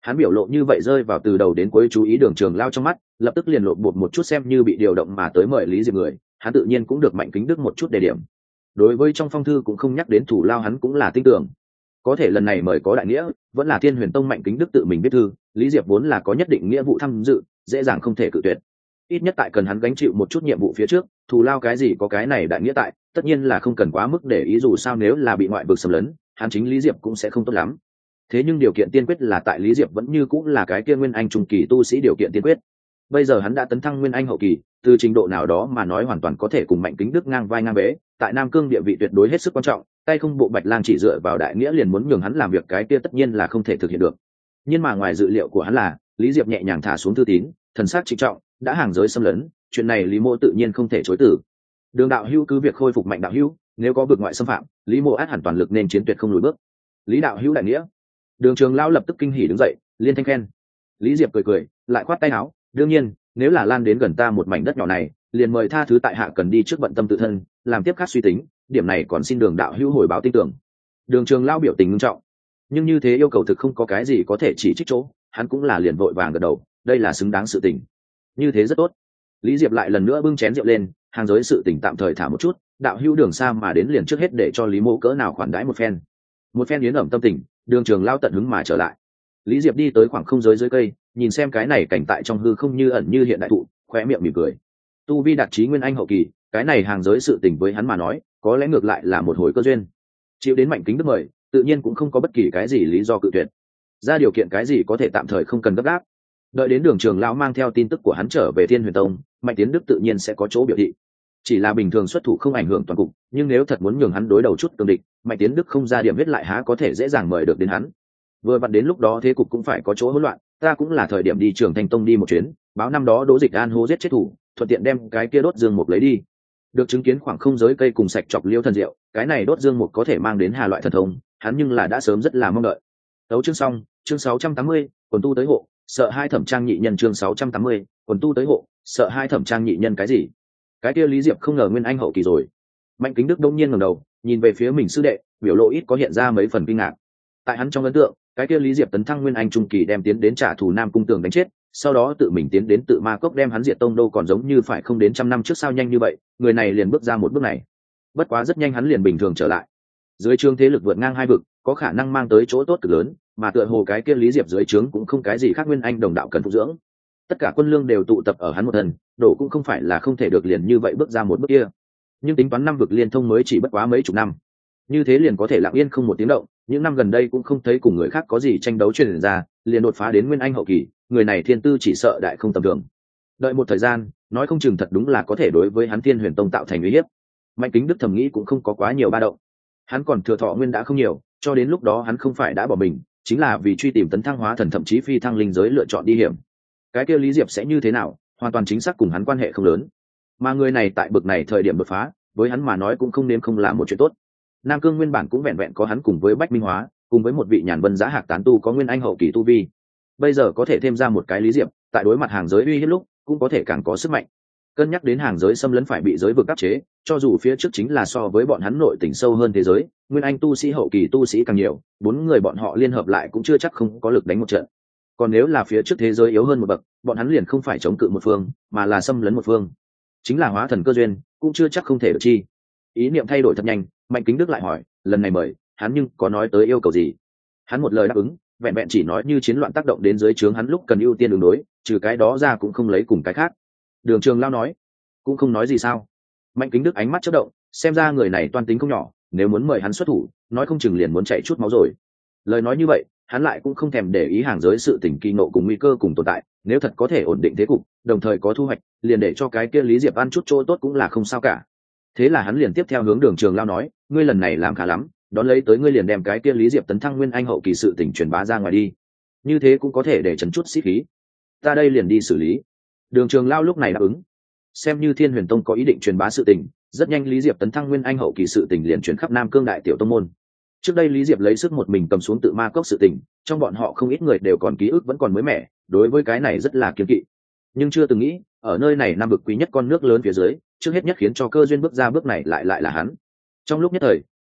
Hắn biểu lộ như vậy rơi vào từ đầu đến cuối chú ý Đường Trường Lao trong mắt, lập tức liền lộ bột một chút xem như bị điều động mà tới mời Lý Diệp người, hắn tự nhiên cũng được Mạnh Kính Đức một chút đề điểm. Đối với trong phong thư cũng không nhắc đến thủ lao hắn cũng là tin tưởng. Có thể lần này mời có đại nghĩa, vẫn là Thiên Huyền Tông Mạnh Kính Đức tự mình viết thư, Lý Diệp vốn là có nhất định nghĩa vụ tham dự, dễ dàng không thể cự tuyệt. Ít nhất tại cần hắn gánh chịu một chút nhiệm vụ phía trước, thù lao cái gì có cái này đại nghĩa tại, tất nhiên là không cần quá mức để ý, dù sao nếu là bị ngoại vực xâm lấn, hắn chính Lý Diệp cũng sẽ không tốt lắm. Thế nhưng điều kiện tiên quyết là tại Lý Diệp vẫn như cũng là cái kia Nguyên Anh trung kỳ tu sĩ điều kiện tiên quyết. Bây giờ hắn đã tấn thăng Nguyên Anh hậu kỳ, từ trình độ nào đó mà nói hoàn toàn có thể cùng Mạnh Kính Đức ngang vai ngang bế, tại Nam Cương địa vị tuyệt đối hết sức quan trọng, tay không bộ Bạch Lang chỉ dựa vào đại nghĩa liền muốn nhường hắn làm việc cái kia tất nhiên là không thể thực hiện được. Nhưng mà ngoài dự liệu của hắn là, Lý Diệp nhẹ nhàng thả xuống thư tín, thần sắc trịnh trọng, đã hàng giới xâm lấn, chuyện này Lý Mộ tự nhiên không thể chối từ. Đường đạo hữu cứ việc khôi phục Mạnh đạo hữu, nếu có vực ngoại xâm phạm, Lý Mộ át hẳn toàn lực nên chiến tuyệt không lùi bước. Lý đạo hữu đại nghĩa. Đường Trường Lão lập tức kinh hỉ đứng dậy, liên thanh khen. Lý Diệp cười cười, lại khoát tay áo, đương nhiên, nếu là lan đến gần ta một mảnh đất nhỏ này, liền mời tha thứ tại hạ cần đi trước bận tâm tự thân, làm tiếp khác suy tính, điểm này còn xin Đường đạo hữu hồi báo tin tưởng. Đường Trường Lão biểu tình nghiêm trọng, nhưng như thế yêu cầu thực không có cái gì có thể chỉ trích chỗ, hắn cũng là liền vội vàng gật đầu, đây là xứng đáng sự tình. Như thế rất tốt. Lý Diệp lại lần nữa bưng chén rượu lên, hàng giới sự tình tạm thời thả một chút, đạo hữu Đường xa mà đến liền trước hết để cho Lý Mộ cỡ nào khoản đãi một phen. Một phen yến ẩm tâm tình, Đường Trường Lão tận hứng mà trở lại. Lý Diệp đi tới khoảng không giới dưới cây, nhìn xem cái này cảnh tại trong hư không như ẩn như hiện đại thụ, khóe miệng mỉm cười. Tu vi đạt chí Nguyên Anh hậu kỳ, cái này hàng giới sự tình với hắn mà nói, có lẽ ngược lại là một hồi cơ duyên. Chịu đến Mạnh Kính Đức mời, tự nhiên cũng không có bất kỳ cái gì lý do cự tuyệt. Ra điều kiện cái gì có thể tạm thời không cần gấp gáp. Đợi đến Đường Trường Lão mang theo tin tức của hắn trở về Thiên Huyền Tông, Mạnh Tiến Đức tự nhiên sẽ có chỗ biểu thị. Chỉ là bình thường xuất thủ không ảnh hưởng toàn cục, nhưng nếu thật muốn nhường hắn đối đầu chút cường địch, Mạnh Tiến Đức không ra điểm viết lại há có thể dễ dàng mời được đến hắn. Vừa vặn đến lúc đó thế cục cũng phải có chỗ hỗn loạn, ta cũng là thời điểm đi Trường Thanh Tông đi một chuyến, báo năm đó Đỗ Dịch An hô giết chết thủ, thuận tiện đem cái kia đốt dương mục lấy đi. Được chứng kiến khoảng không giới cây cùng sạch chọc liêu thần diệu, cái này đốt dương mục có thể mang đến hà loại thần thông, hắn nhưng là đã sớm rất là mong đợi. Đấu chương xong, chương sáu trăm tám mươi, quần tu tới hộ, sợ hai thẩm trang nhị nhân chương sáu trăm tám mươi, quần tu tới hộ, sợ hai thẩm trang nhị nhân cái gì? Cái kia Lý Diệp không ngờ Nguyên Anh hậu kỳ rồi. Mạnh Kính Đức đông nhiên ngẩng đầu, nhìn về phía mình sư đệ, biểu lộ ít có hiện ra mấy phần kinh ngạc. Tại hắn trong ấn tượng, cái kia Lý Diệp tấn thăng Nguyên Anh trung kỳ đem tiến đến trả thù Nam Cung Tường đánh chết, sau đó tự mình tiến đến tự ma cốc đem hắn diệt tông đô, còn giống như phải không đến trăm năm trước sao nhanh như vậy, người này liền bước ra một bước này. Bất quá rất nhanh hắn liền bình thường trở lại. Dưới trướng thế lực vượt ngang hai vực, có khả năng mang tới chỗ tốt cực lớn, mà tựa hồ cái kia Lý Diệp dưới trướng cũng không cái gì khác Nguyên Anh đồng đạo cần phục dưỡng. Tất cả quân lương đều tụ tập ở hắn một thân, đổ cũng không phải là không thể được liền như vậy bước ra một bước kia. Nhưng tính toán năm vực liên thông mới chỉ bất quá mấy chục năm, như thế liền có thể lặng yên không một tiếng động. Những năm gần đây cũng không thấy cùng người khác có gì tranh đấu truyền ra, liền đột phá đến Nguyên Anh hậu kỳ, người này thiên tư chỉ sợ đại không tầm thường. Đợi một thời gian, nói không chừng thật đúng là có thể đối với hắn Thiên Huyền Tông tạo thành uy hiếp. Mạnh Kính Đức thầm nghĩ cũng không có quá nhiều ba động. Hắn còn thừa thọ nguyên đã không nhiều, cho đến lúc đó hắn không phải đã bỏ mình, chính là vì truy tìm tấn thăng hóa thần thậm chí phi thăng linh giới lựa chọn đi hiểm. Cái kia Lý Diệp sẽ như thế nào, hoàn toàn chính xác cùng hắn quan hệ không lớn. Mà người này tại bực này thời điểm đột phá, với hắn mà nói cũng không nên không làm một chuyện tốt. Nam Cương nguyên bản cũng vẹn vẹn có hắn cùng với Bách Minh Hóa, cùng với một vị nhàn vân giá hạc tán tu có Nguyên Anh hậu kỳ tu vi. Bây giờ có thể thêm ra một cái Lý Diệp, tại đối mặt hàng giới uy hiếp lúc, cũng có thể càng có sức mạnh. Cân nhắc đến hàng giới xâm lấn phải bị giới vực áp chế, cho dù phía trước chính là so với bọn hắn nội tỉnh sâu hơn thế giới, Nguyên Anh tu sĩ hậu kỳ tu sĩ càng nhiều, bốn người bọn họ liên hợp lại cũng chưa chắc không có lực đánh một trận. Còn nếu là phía trước thế giới yếu hơn một bậc, bọn hắn liền không phải chống cự một phương, mà là xâm lấn một phương. Chính là hóa thần cơ duyên, cũng chưa chắc không thể được chi. Ý niệm thay đổi thật nhanh, Mạnh Kính Đức lại hỏi, lần này mời, hắn nhưng có nói tới yêu cầu gì? Hắn một lời đáp ứng, vẹn vẹn chỉ nói như chiến loạn tác động đến dưới trướng hắn lúc cần ưu tiên ứng đối, trừ cái đó ra cũng không lấy cùng cái khác. Đường Trường Lao nói, cũng không nói gì sao? Mạnh Kính Đức ánh mắt chớp động, xem ra người này toan tính không nhỏ, nếu muốn mời hắn xuất thủ, nói không chừng liền muốn chạy chút máu rồi. Lời nói như vậy, hắn lại cũng không thèm để ý hàng giới sự tình kỳ nộ cùng nguy cơ cùng tồn tại, nếu thật có thể ổn định thế cục, đồng thời có thu hoạch, liền để cho cái kia Lý Diệp ăn chút chỗ tốt cũng là không sao cả. Thế là hắn liền tiếp theo hướng Đường Trường Lao nói, ngươi lần này làm khá lắm, đón lấy tới ngươi liền đem cái kia Lý Diệp tấn thăng Nguyên Anh hậu kỳ sự tình truyền bá ra ngoài đi, như thế cũng có thể để trấn chút sĩ khí. Ta đây liền đi xử lý. Đường Trường Lao lúc này đáp ứng. Xem như Thiên Huyền Tông có ý định truyền bá sự tình, rất nhanh Lý Diệp tấn thăng Nguyên Anh hậu kỳ sự tình liền truyền khắp Nam Cương đại tiểu tông môn. Trước đây Lý Diệp lấy sức một mình cầm xuống tự ma cốc sự tình, trong bọn họ không ít người đều còn ký ức vẫn còn mới mẻ, đối với cái này rất là kiêng kỵ. Nhưng chưa từng nghĩ, ở nơi này nam vực quý nhất con nước lớn phía dưới, trước hết nhất khiến cho cơ duyên bước ra bước này lại lại là hắn. Trong lúc nhất thời,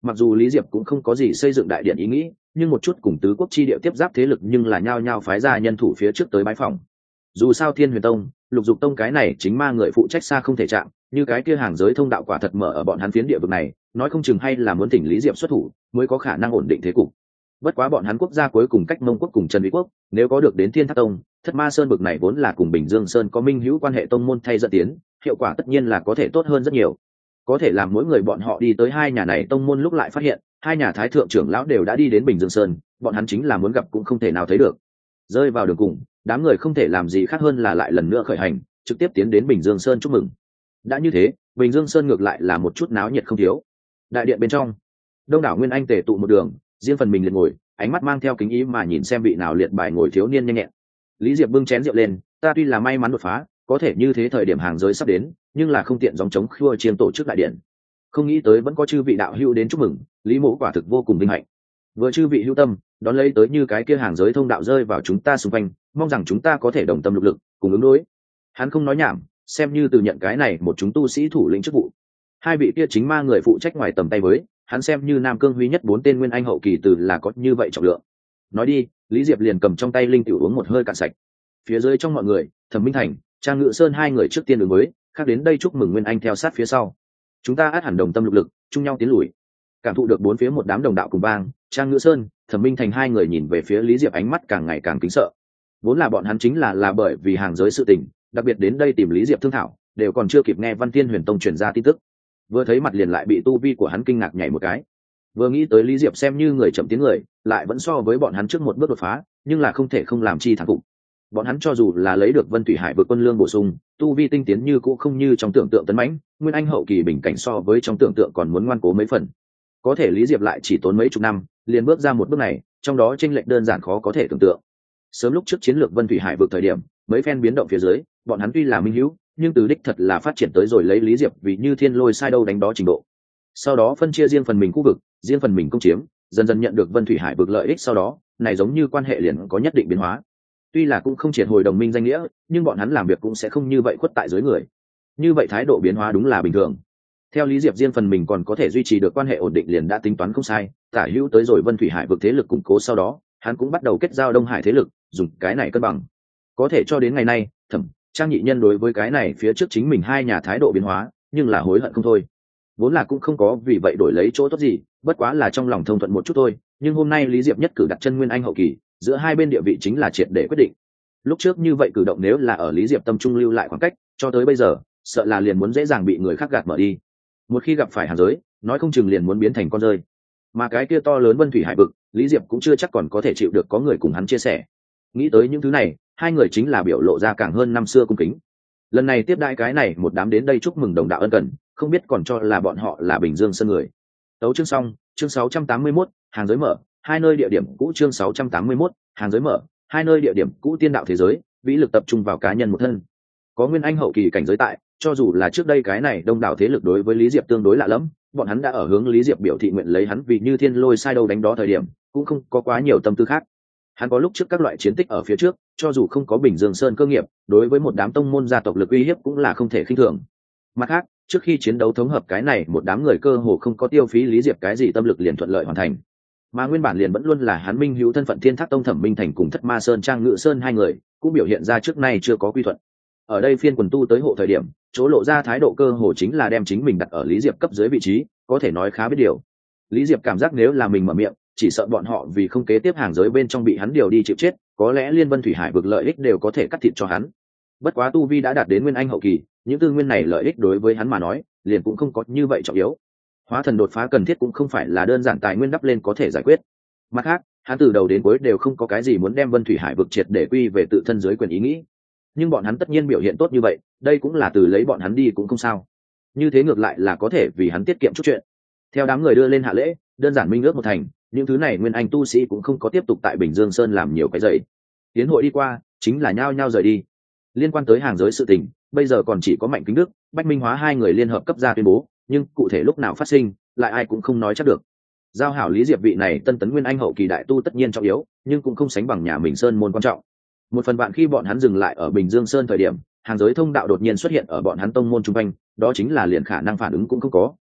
Mặc dù Lý Diệp cũng không có gì xây dựng đại điện ý nghĩ, nhưng một chút cùng tứ quốc chi địa tiếp giáp thế lực nhưng là nhao nhao phái ra nhân thủ phía trước tới bái phòng. Dù sao Thiên Huyền Tông, Lục Dục Tông cái này chính ma người phụ trách xa không thể chạm, như cái kia hàng giới thông đạo quả thật mở ở bọn hắn phiến địa vực này, nói không chừng hay là muốn thỉnh Lý Diệp xuất thủ, mới có khả năng ổn định thế cục. Bất quá bọn hắn quốc gia cuối cùng cách Mông quốc cùng Trần Vĩ quốc, nếu có được đến Thiên Thác Tông, Thất Ma Sơn bực này vốn là cùng Bình Dương Sơn có minh hữu quan hệ tông môn thay dẫn tiến, hiệu quả tất nhiên là có thể tốt hơn rất nhiều. Có thể làm mỗi người bọn họ đi tới hai nhà này tông môn lúc lại phát hiện, hai nhà thái thượng trưởng lão đều đã đi đến Bình Dương Sơn, bọn hắn chính là muốn gặp cũng không thể nào thấy được. Rơi vào đường cùng, đám người không thể làm gì khác hơn là lại lần nữa khởi hành, trực tiếp tiến đến Bình Dương Sơn chúc mừng. Đã như thế, Bình Dương Sơn ngược lại là một chút náo nhiệt không thiếu. Đại điện bên trong, đông đảo nguyên anh tề tụ một đường, riêng phần mình liệt ngồi, ánh mắt mang theo kính ý mà nhìn xem vị nào liệt bài ngồi thiếu niên nhanh nhẹn. Lý Diệp bưng chén rượu lên, ta tuy là may mắn đột phá, có thể như thế thời điểm hàng giới sắp đến, nhưng là không tiện gióng chống khua chiên tổ chức đại điện. Không nghĩ tới vẫn có chư vị đạo hữu đến chúc mừng, Lý Mỗ quả thực vô cùng vinh hạnh. Vừa chư vị hữu tâm, đón lấy tới như cái kia hàng giới thông đạo rơi vào chúng ta xung quanh, mong rằng chúng ta có thể đồng tâm lục lực, cùng ứng đối. Hắn không nói nhảm, xem như từ nhận cái này một chúng tu sĩ thủ lĩnh chức vụ. Hai vị kia chính ma người phụ trách ngoài tầm tay với, hắn xem như Nam Cương Huy nhất bốn tên nguyên anh hậu kỳ từ là có như vậy trọng lượng. Nói đi, Lý Diệp liền cầm trong tay linh tiểu uống một hơi cạn sạch. Phía dưới trong mọi người, Thẩm Minh Thành, Trang Ngự Sơn hai người trước tiên ứng với, khác đến đây chúc mừng nguyên anh theo sát phía sau. Chúng ta át hẳn đồng tâm lục lực, chung nhau tiến lùi. Cảm thụ được bốn phía một đám đồng đạo cùng bang, Trang Ngự Sơn, Thẩm Minh Thành hai người nhìn về phía Lý Diệp ánh mắt càng ngày càng kính sợ. Vốn là bọn hắn chính là là bởi vì hàng giới sự tình, đặc biệt đến đây tìm Lý Diệp thương thảo, đều còn chưa kịp nghe Văn Thiên Huyền Tông truyền ra tin tức. Vừa thấy mặt liền lại bị tu vi của hắn kinh ngạc nhảy một cái. Vừa nghĩ tới Lý Diệp xem như người chậm tiến người, lại vẫn so với bọn hắn trước một bước đột phá, nhưng là không thể không làm chi thẳng phục. Bọn hắn cho dù là lấy được Vân Thủy Hải vượt quân lương bổ sung, tu vi tinh tiến như cũ không như trong tưởng tượng tấn mãnh, nguyên anh hậu kỳ bình cảnh so với trong tưởng tượng còn muốn ngoan cố mấy phần. Có thể Lý Diệp lại chỉ tốn mấy chục năm, liền bước ra một bước này, trong đó chênh lệch đơn giản khó có thể tưởng tượng. Sớm lúc trước chiến lược Vân Thủy Hải vượt thời điểm, mấy phen biến động phía dưới, bọn hắn tuy là minh hữu, nhưng từ đích thật là phát triển tới rồi lấy Lý Diệp vì như thiên lôi sai đâu đánh đó trình độ. Sau đó phân chia riêng phần mình khu vực, riêng phần mình công chiếm, dần dần nhận được Vân Thủy Hải vực lợi ích, sau đó này giống như quan hệ liền có nhất định biến hóa. Tuy là cũng không triệt hồi đồng minh danh nghĩa, nhưng bọn hắn làm việc cũng sẽ không như vậy khuất tại dưới người. Như vậy thái độ biến hóa đúng là bình thường. Theo Lý Diệp riêng phần mình còn có thể duy trì được quan hệ ổn định liền đã tính toán không sai, tả hữu tới rồi Vân Thủy Hải vực thế lực củng cố, sau đó hắn cũng bắt đầu kết giao Đông Hải thế lực, dùng cái này cân bằng. Có thể cho đến ngày nay, Thẩm, Trang nhị nhân đối với cái này phía trước chính mình hai nhà thái độ biến hóa, nhưng là hối hận không thôi. Vốn là cũng không có vì vậy đổi lấy chỗ tốt gì, bất quá là trong lòng thông thuận một chút thôi, nhưng hôm nay Lý Diệp nhất cử đặt chân nguyên anh hậu kỳ, giữa hai bên địa vị chính là triệt để quyết định. Lúc trước như vậy cử động nếu là ở Lý Diệp tâm trung lưu lại khoảng cách, cho tới bây giờ, sợ là liền muốn dễ dàng bị người khác gạt mở đi. Một khi gặp phải hàng giới, nói không chừng liền muốn biến thành con rơi. Mà cái kia to lớn Vân Thủy Hải vực, Lý Diệp cũng chưa chắc còn có thể chịu được có người cùng hắn chia sẻ. Nghĩ tới những thứ này, hai người chính là biểu lộ ra càng hơn năm xưa cung kính. Lần này tiếp đãi cái này một đám đến đây chúc mừng đồng đạo ân cần, không biết còn cho là bọn họ là Bình Dương Sơn người. Tấu chương xong, chương sáu trăm tám mươi mốt, hàng giới mở, hai nơi địa điểm cũ, chương sáu trăm tám mươi mốt, hàng giới mở, hai nơi địa điểm cũ, tiên đạo thế giới, vĩ lực tập trung vào cá nhân một thân. Có nguyên anh hậu kỳ cảnh giới tại, cho dù là trước đây cái này đông đảo thế lực đối với Lý Diệp tương đối lạ lẫm, bọn hắn đã ở hướng Lý Diệp biểu thị nguyện lấy hắn vì như thiên lôi sai đâu đánh đó thời điểm, cũng không có quá nhiều tâm tư khác. Hắn có lúc trước các loại chiến tích ở phía trước, cho dù không có Bình Dương Sơn cơ nghiệp, đối với một đám tông môn gia tộc lực uy hiếp cũng là không thể khinh thường. Mặt khác, trước khi chiến đấu thống hợp cái này một đám người cơ hồ không có tiêu phí Lý Diệp cái gì tâm lực liền thuận lợi hoàn thành. Mà nguyên bản liền vẫn luôn là hắn minh hữu thân phận Thiên Thác Tông Thẩm Minh Thành cùng Thất Ma Sơn Trang Ngự Sơn hai người, cũng biểu hiện ra trước nay chưa có quy thuận. Ở đây phiên quần tu tới hộ thời điểm, chỗ lộ ra thái độ cơ hồ chính là đem chính mình đặt ở Lý Diệp cấp dưới vị trí, có thể nói khá biết điều. Lý Diệp cảm giác nếu là mình mở miệng, chỉ sợ bọn họ vì không kế tiếp hàng giới bên trong bị hắn điều đi chịu chết, có lẽ Liên Vân Thủy Hải vực lợi ích đều có thể cắt thịt cho hắn. Bất quá tu vi đã đạt đến nguyên anh hậu kỳ, những tư nguyên này lợi ích đối với hắn mà nói, liền cũng không có như vậy trọng yếu. Hóa thần đột phá cần thiết cũng không phải là đơn giản tài nguyên đắp lên có thể giải quyết. Mặt khác, hắn từ đầu đến cuối đều không có cái gì muốn đem Vân Thủy Hải vực triệt để quy về tự thân dưới quyền ý nghĩ. Nhưng bọn hắn tất nhiên biểu hiện tốt như vậy, đây cũng là từ lấy bọn hắn đi cũng không sao. Như thế ngược lại là có thể vì hắn tiết kiệm chút chuyện. Theo đám người đưa lên hạ lễ, đơn giản minh ước một thành, những thứ này nguyên anh tu sĩ cũng không có tiếp tục tại Bình Dương Sơn làm nhiều cái dậy. Tiến hội đi qua, chính là nhao nhao rời đi. Liên quan tới hàng giới sự tình, bây giờ còn chỉ có Mạnh Kính Đức, Bách Minh Hóa hai người liên hợp cấp ra tuyên bố, nhưng cụ thể lúc nào phát sinh, lại ai cũng không nói chắc được. Giao hảo Lý Diệp vị này tân tấn nguyên anh hậu kỳ đại tu tất nhiên trọng yếu, nhưng cũng không sánh bằng nhà mình Sơn môn quan trọng. Một phần bạn khi bọn hắn dừng lại ở Bình Dương Sơn thời điểm, hàng giới thông đạo đột nhiên xuất hiện ở bọn hắn tông môn trung quanh, đó chính là liền khả năng phản ứng cũng không có,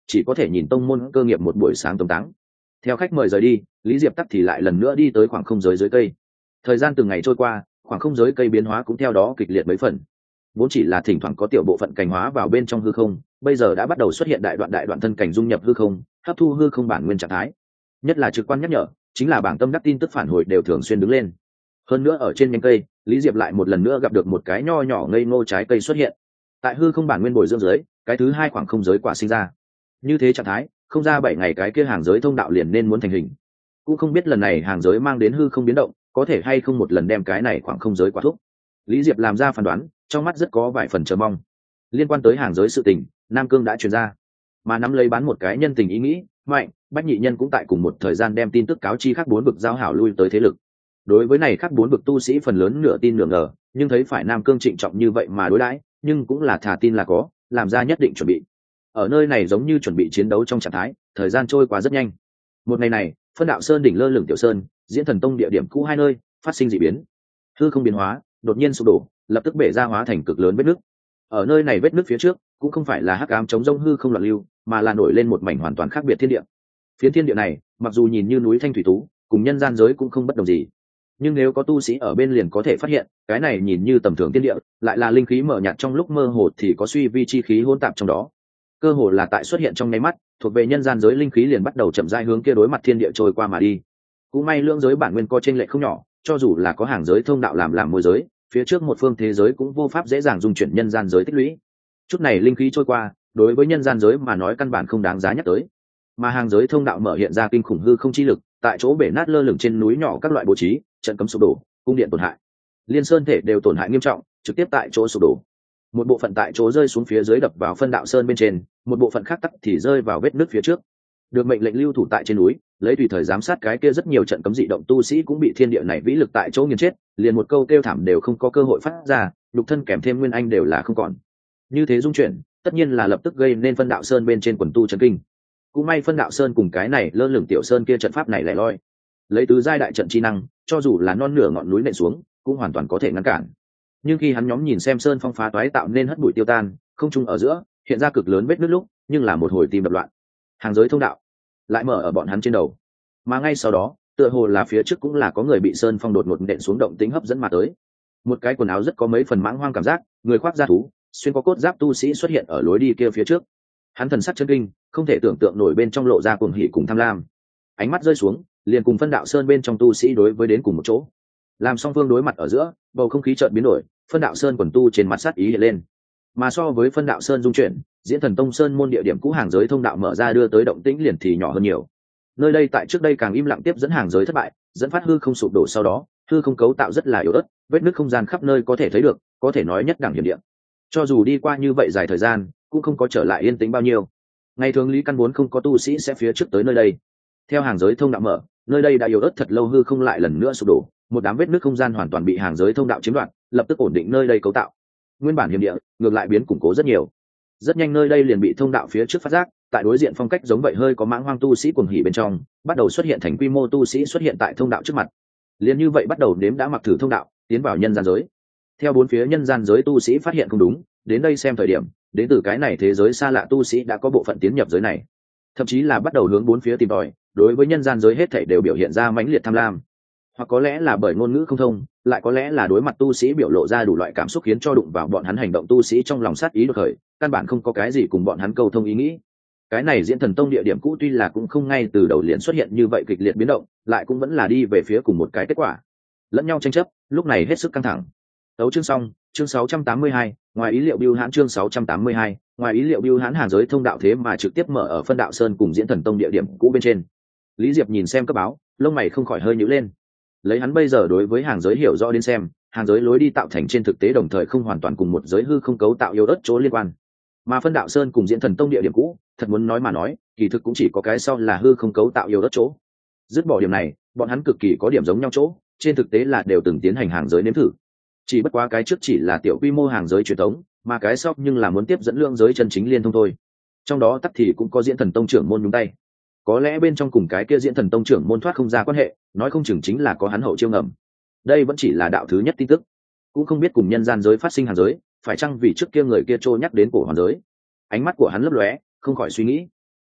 chỉ có thể nhìn tông môn cơ nghiệp một buổi sáng tống táng. Theo khách mời rời đi, Lý Diệp tắc thì lại lần nữa đi tới khoảng không giới dưới cây. Thời gian từng ngày trôi qua, khoảng không giới cây biến hóa cũng theo đó kịch liệt mấy phần. Vốn chỉ là thỉnh thoảng có tiểu bộ phận cảnh hóa vào bên trong hư không, bây giờ đã bắt đầu xuất hiện đại đoạn đại đoạn thân cảnh dung nhập hư không, hấp thu hư không bản nguyên trạng thái. Nhất là trực quan nhắc nhở, chính là bảng tâm đắc tin tức phản hồi đều thường xuyên đứng lên. Hơn nữa ở trên nhánh cây, Lý Diệp lại một lần nữa gặp được một cái nho nhỏ ngây ngô trái cây xuất hiện. Tại hư không bản nguyên bồi dưỡng dưới, cái thứ hai khoảng không giới quả sinh ra. Như thế trạng thái, không ra bảy ngày cái kia hàng giới thông đạo liền nên muốn thành hình. Cũng không biết lần này hàng giới mang đến hư không biến động, có thể hay không một lần đem cái này khoảng không giới quả thúc. Lý Diệp làm ra phán đoán, trong mắt rất có vài phần chờ mong. Liên quan tới hàng giới sự tình, Nam Cương đã truyền ra, mà nắm lấy bán một cái nhân tình ý nghĩ, Mạnh, Bách Nhị Nhân cũng tại cùng một thời gian đem tin tức cáo chi khác bốn vực giao hảo lui tới thế lực. Đối với này khác bốn vực tu sĩ phần lớn nửa tin nửa ngờ, nhưng thấy phải Nam Cương trịnh trọng như vậy mà đối đãi, nhưng cũng là thà tin là có, làm ra nhất định chuẩn bị. Ở nơi này giống như chuẩn bị chiến đấu trong trạng thái, thời gian trôi qua rất nhanh. Một ngày này, phân đạo sơn đỉnh lơ lửng tiểu sơn, diễn thần tông địa điểm cũ hai nơi phát sinh dị biến, hư không biến hóa, đột nhiên sụp đổ, lập tức bể ra hóa thành cực lớn vết nứt. Ở nơi này vết nứt phía trước cũng không phải là hắc ám chống rông hư không loạn lưu, mà là nổi lên một mảnh hoàn toàn khác biệt thiên địa. Phiến thiên địa này, mặc dù nhìn như núi thanh thủy tú, cùng nhân gian giới cũng không bất đồng gì, nhưng nếu có tu sĩ ở bên liền có thể phát hiện, cái này nhìn như tầm thường thiên địa, lại là linh khí mờ nhạt trong lúc mơ hồ thì có suy vi chi khí hỗn tạp trong đó. Cơ hồ là tại xuất hiện trong nháy mắt, thuộc về nhân gian giới linh khí liền bắt đầu chậm rãi hướng kia đối mặt thiên địa trôi qua mà đi. Cũng may lưỡng giới bản nguyên có chênh lệch không nhỏ, cho dù là có hàng giới thông đạo làm làm môi giới, phía trước một phương thế giới cũng vô pháp dễ dàng dung chuyển nhân gian giới tích lũy. Chút này linh khí trôi qua, đối với nhân gian giới mà nói căn bản không đáng giá nhắc tới. Mà hàng giới thông đạo mở hiện ra kinh khủng hư không chi lực, tại chỗ bể nát lơ lửng trên núi nhỏ các loại bố trí, trận cấm sụp đổ, cung điện tổn hại, liên sơn thể đều tổn hại nghiêm trọng, trực tiếp tại chỗ sụp đổ. Một bộ phận tại chỗ rơi xuống phía dưới đập vào phân đạo sơn bên trên, một bộ phận khác tắc thì rơi vào vết nứt phía trước. Được mệnh lệnh lưu thủ tại trên núi, lấy tùy thời giám sát cái kia rất nhiều trận cấm dị động tu sĩ cũng bị thiên địa này vĩ lực tại chỗ nghiền chết, liền một câu kêu thảm đều không có cơ hội phát ra, lục thân kèm thêm nguyên anh đều là không còn. Như thế dung chuyển, tất nhiên là lập tức gây nên phân đạo sơn bên trên quần tu chấn kinh. Cũng may phân đạo sơn cùng cái này lơ lửng tiểu sơn kia trận pháp này lẻ loi, lấy tứ giai đại trận chi năng, cho dù là non nửa ngọn núi nện xuống, cũng hoàn toàn có thể ngăn cản. Nhưng khi hắn nhóm nhìn xem sơn phong phá toái tạo nên hất bụi tiêu tan, không trung ở giữa hiện ra cực lớn vết nứt lúc, nhưng là một hồi tim đập loạn. Hàng giới thông đạo lại mở ở bọn hắn trên đầu, mà ngay sau đó, tựa hồ là phía trước cũng là có người bị sơn phong đột ngột nện xuống động tính hấp dẫn mà tới. Một cái quần áo rất có mấy phần mãng hoang cảm giác, người khoác da thú, xuyên có cốt giáp tu sĩ xuất hiện ở lối đi kia phía trước. Hắn thần sắc chân kinh, không thể tưởng tượng nổi bên trong lộ ra cuồng hỉ cùng tham lam. Ánh mắt rơi xuống, liền cùng phân đạo sơn bên trong tu sĩ đối với đến cùng một chỗ. Làm song phương đối mặt ở giữa, bầu không khí chợt biến đổi, phân đạo sơn quần tu trên mặt sát ý hiện lên. Mà so với phân đạo sơn dung chuyển, diễn thần tông sơn môn địa điểm cũ hàng giới thông đạo mở ra đưa tới động tĩnh liền thì nhỏ hơn nhiều. Nơi đây tại trước đây càng im lặng tiếp dẫn hàng giới thất bại, dẫn phát hư không sụp đổ, sau đó hư không cấu tạo rất là yếu ớt, vết nứt không gian khắp nơi có thể thấy được, có thể nói nhất đẳng hiểm địa. Cho dù đi qua như vậy dài thời gian, cũng không có trở lại yên tĩnh bao nhiêu. Ngày thường lý căn vốn không có tu sĩ sẽ phía trước tới nơi đây. Theo hàng giới thông đạo mở, nơi đây đã yếu ớt thật lâu, hư không lại lần nữa sụp đổ, một đám vết nứt không gian hoàn toàn bị hàng giới thông đạo chiếm đoạt, lập tức ổn định nơi đây cấu tạo. Nguyên bản hiểm địa ngược lại biến củng cố rất nhiều. Rất nhanh nơi đây liền bị thông đạo phía trước phát giác, tại đối diện phong cách giống vậy hơi có mãng hoang tu sĩ cuồng hỉ bên trong, bắt đầu xuất hiện thành quy mô tu sĩ xuất hiện tại thông đạo trước mặt. Liền như vậy bắt đầu nếm đã mặc thử thông đạo, tiến vào nhân gian giới. Theo bốn phía nhân gian giới tu sĩ phát hiện không đúng, đến đây xem thời điểm, đến từ cái này thế giới xa lạ tu sĩ đã có bộ phận tiến nhập giới này, thậm chí là bắt đầu hướng bốn phía tìm tòi, đối với nhân gian giới hết thảy đều biểu hiện ra mãnh liệt tham lam. Hoặc có lẽ là bởi ngôn ngữ không thông, lại có lẽ là đối mặt tu sĩ biểu lộ ra đủ loại cảm xúc khiến cho đụng vào bọn hắn hành động tu sĩ trong lòng sát ý đột khởi, căn bản không có cái gì cùng bọn hắn câu thông ý nghĩ. Cái này diễn thần tông địa điểm cũ tuy là cũng không ngay từ đầu liền xuất hiện như vậy kịch liệt biến động, lại cũng vẫn là đi về phía cùng một cái kết quả, lẫn nhau tranh chấp, lúc này hết sức căng thẳng. Tấu chương xong, chương sáu trăm tám mươi hai, ngoài ý liệu Bưu Hãn chương sáu trăm tám mươi hai, ngoài ý liệu Bưu Hãn hàng giới thông đạo thế mà trực tiếp mở ở phân đạo sơn cùng diễn thần tông địa điểm cũ bên trên. Lý Diệp nhìn xem cấp báo, lông mày không khỏi hơi nhíu lên. Lấy hắn bây giờ đối với hàng giới hiểu rõ đến xem, hàng giới lối đi tạo thành trên thực tế đồng thời không hoàn toàn cùng một giới hư không cấu tạo yếu ớt chỗ liên quan. Mà phân đạo sơn cùng diễn thần tông địa điểm cũ, thật muốn nói mà nói, kỳ thực cũng chỉ có cái sau là hư không cấu tạo yếu ớt chỗ. Dứt bỏ điểm này, bọn hắn cực kỳ có điểm giống nhau chỗ, trên thực tế là đều từng tiến hành hàng giới nếm thử. Chỉ bất quá cái trước chỉ là tiểu quy mô hàng giới truyền thống, mà cái sau nhưng là muốn tiếp dẫn lượng giới chân chính liên thông thôi. Trong đó tắc thì cũng có diễn thần tông trưởng môn nhúng tay. Có lẽ bên trong cùng cái kia diễn thần tông trưởng môn thoát không ra quan hệ, nói không chừng chính là có hắn hậu chiêu ngầm. Đây vẫn chỉ là đạo thứ nhất tin tức, cũng không biết cùng nhân gian giới phát sinh hàng giới, phải chăng vì trước kia người kia trô nhắc đến cổ hoàn giới. Ánh mắt của hắn lấp lóe, không khỏi suy nghĩ.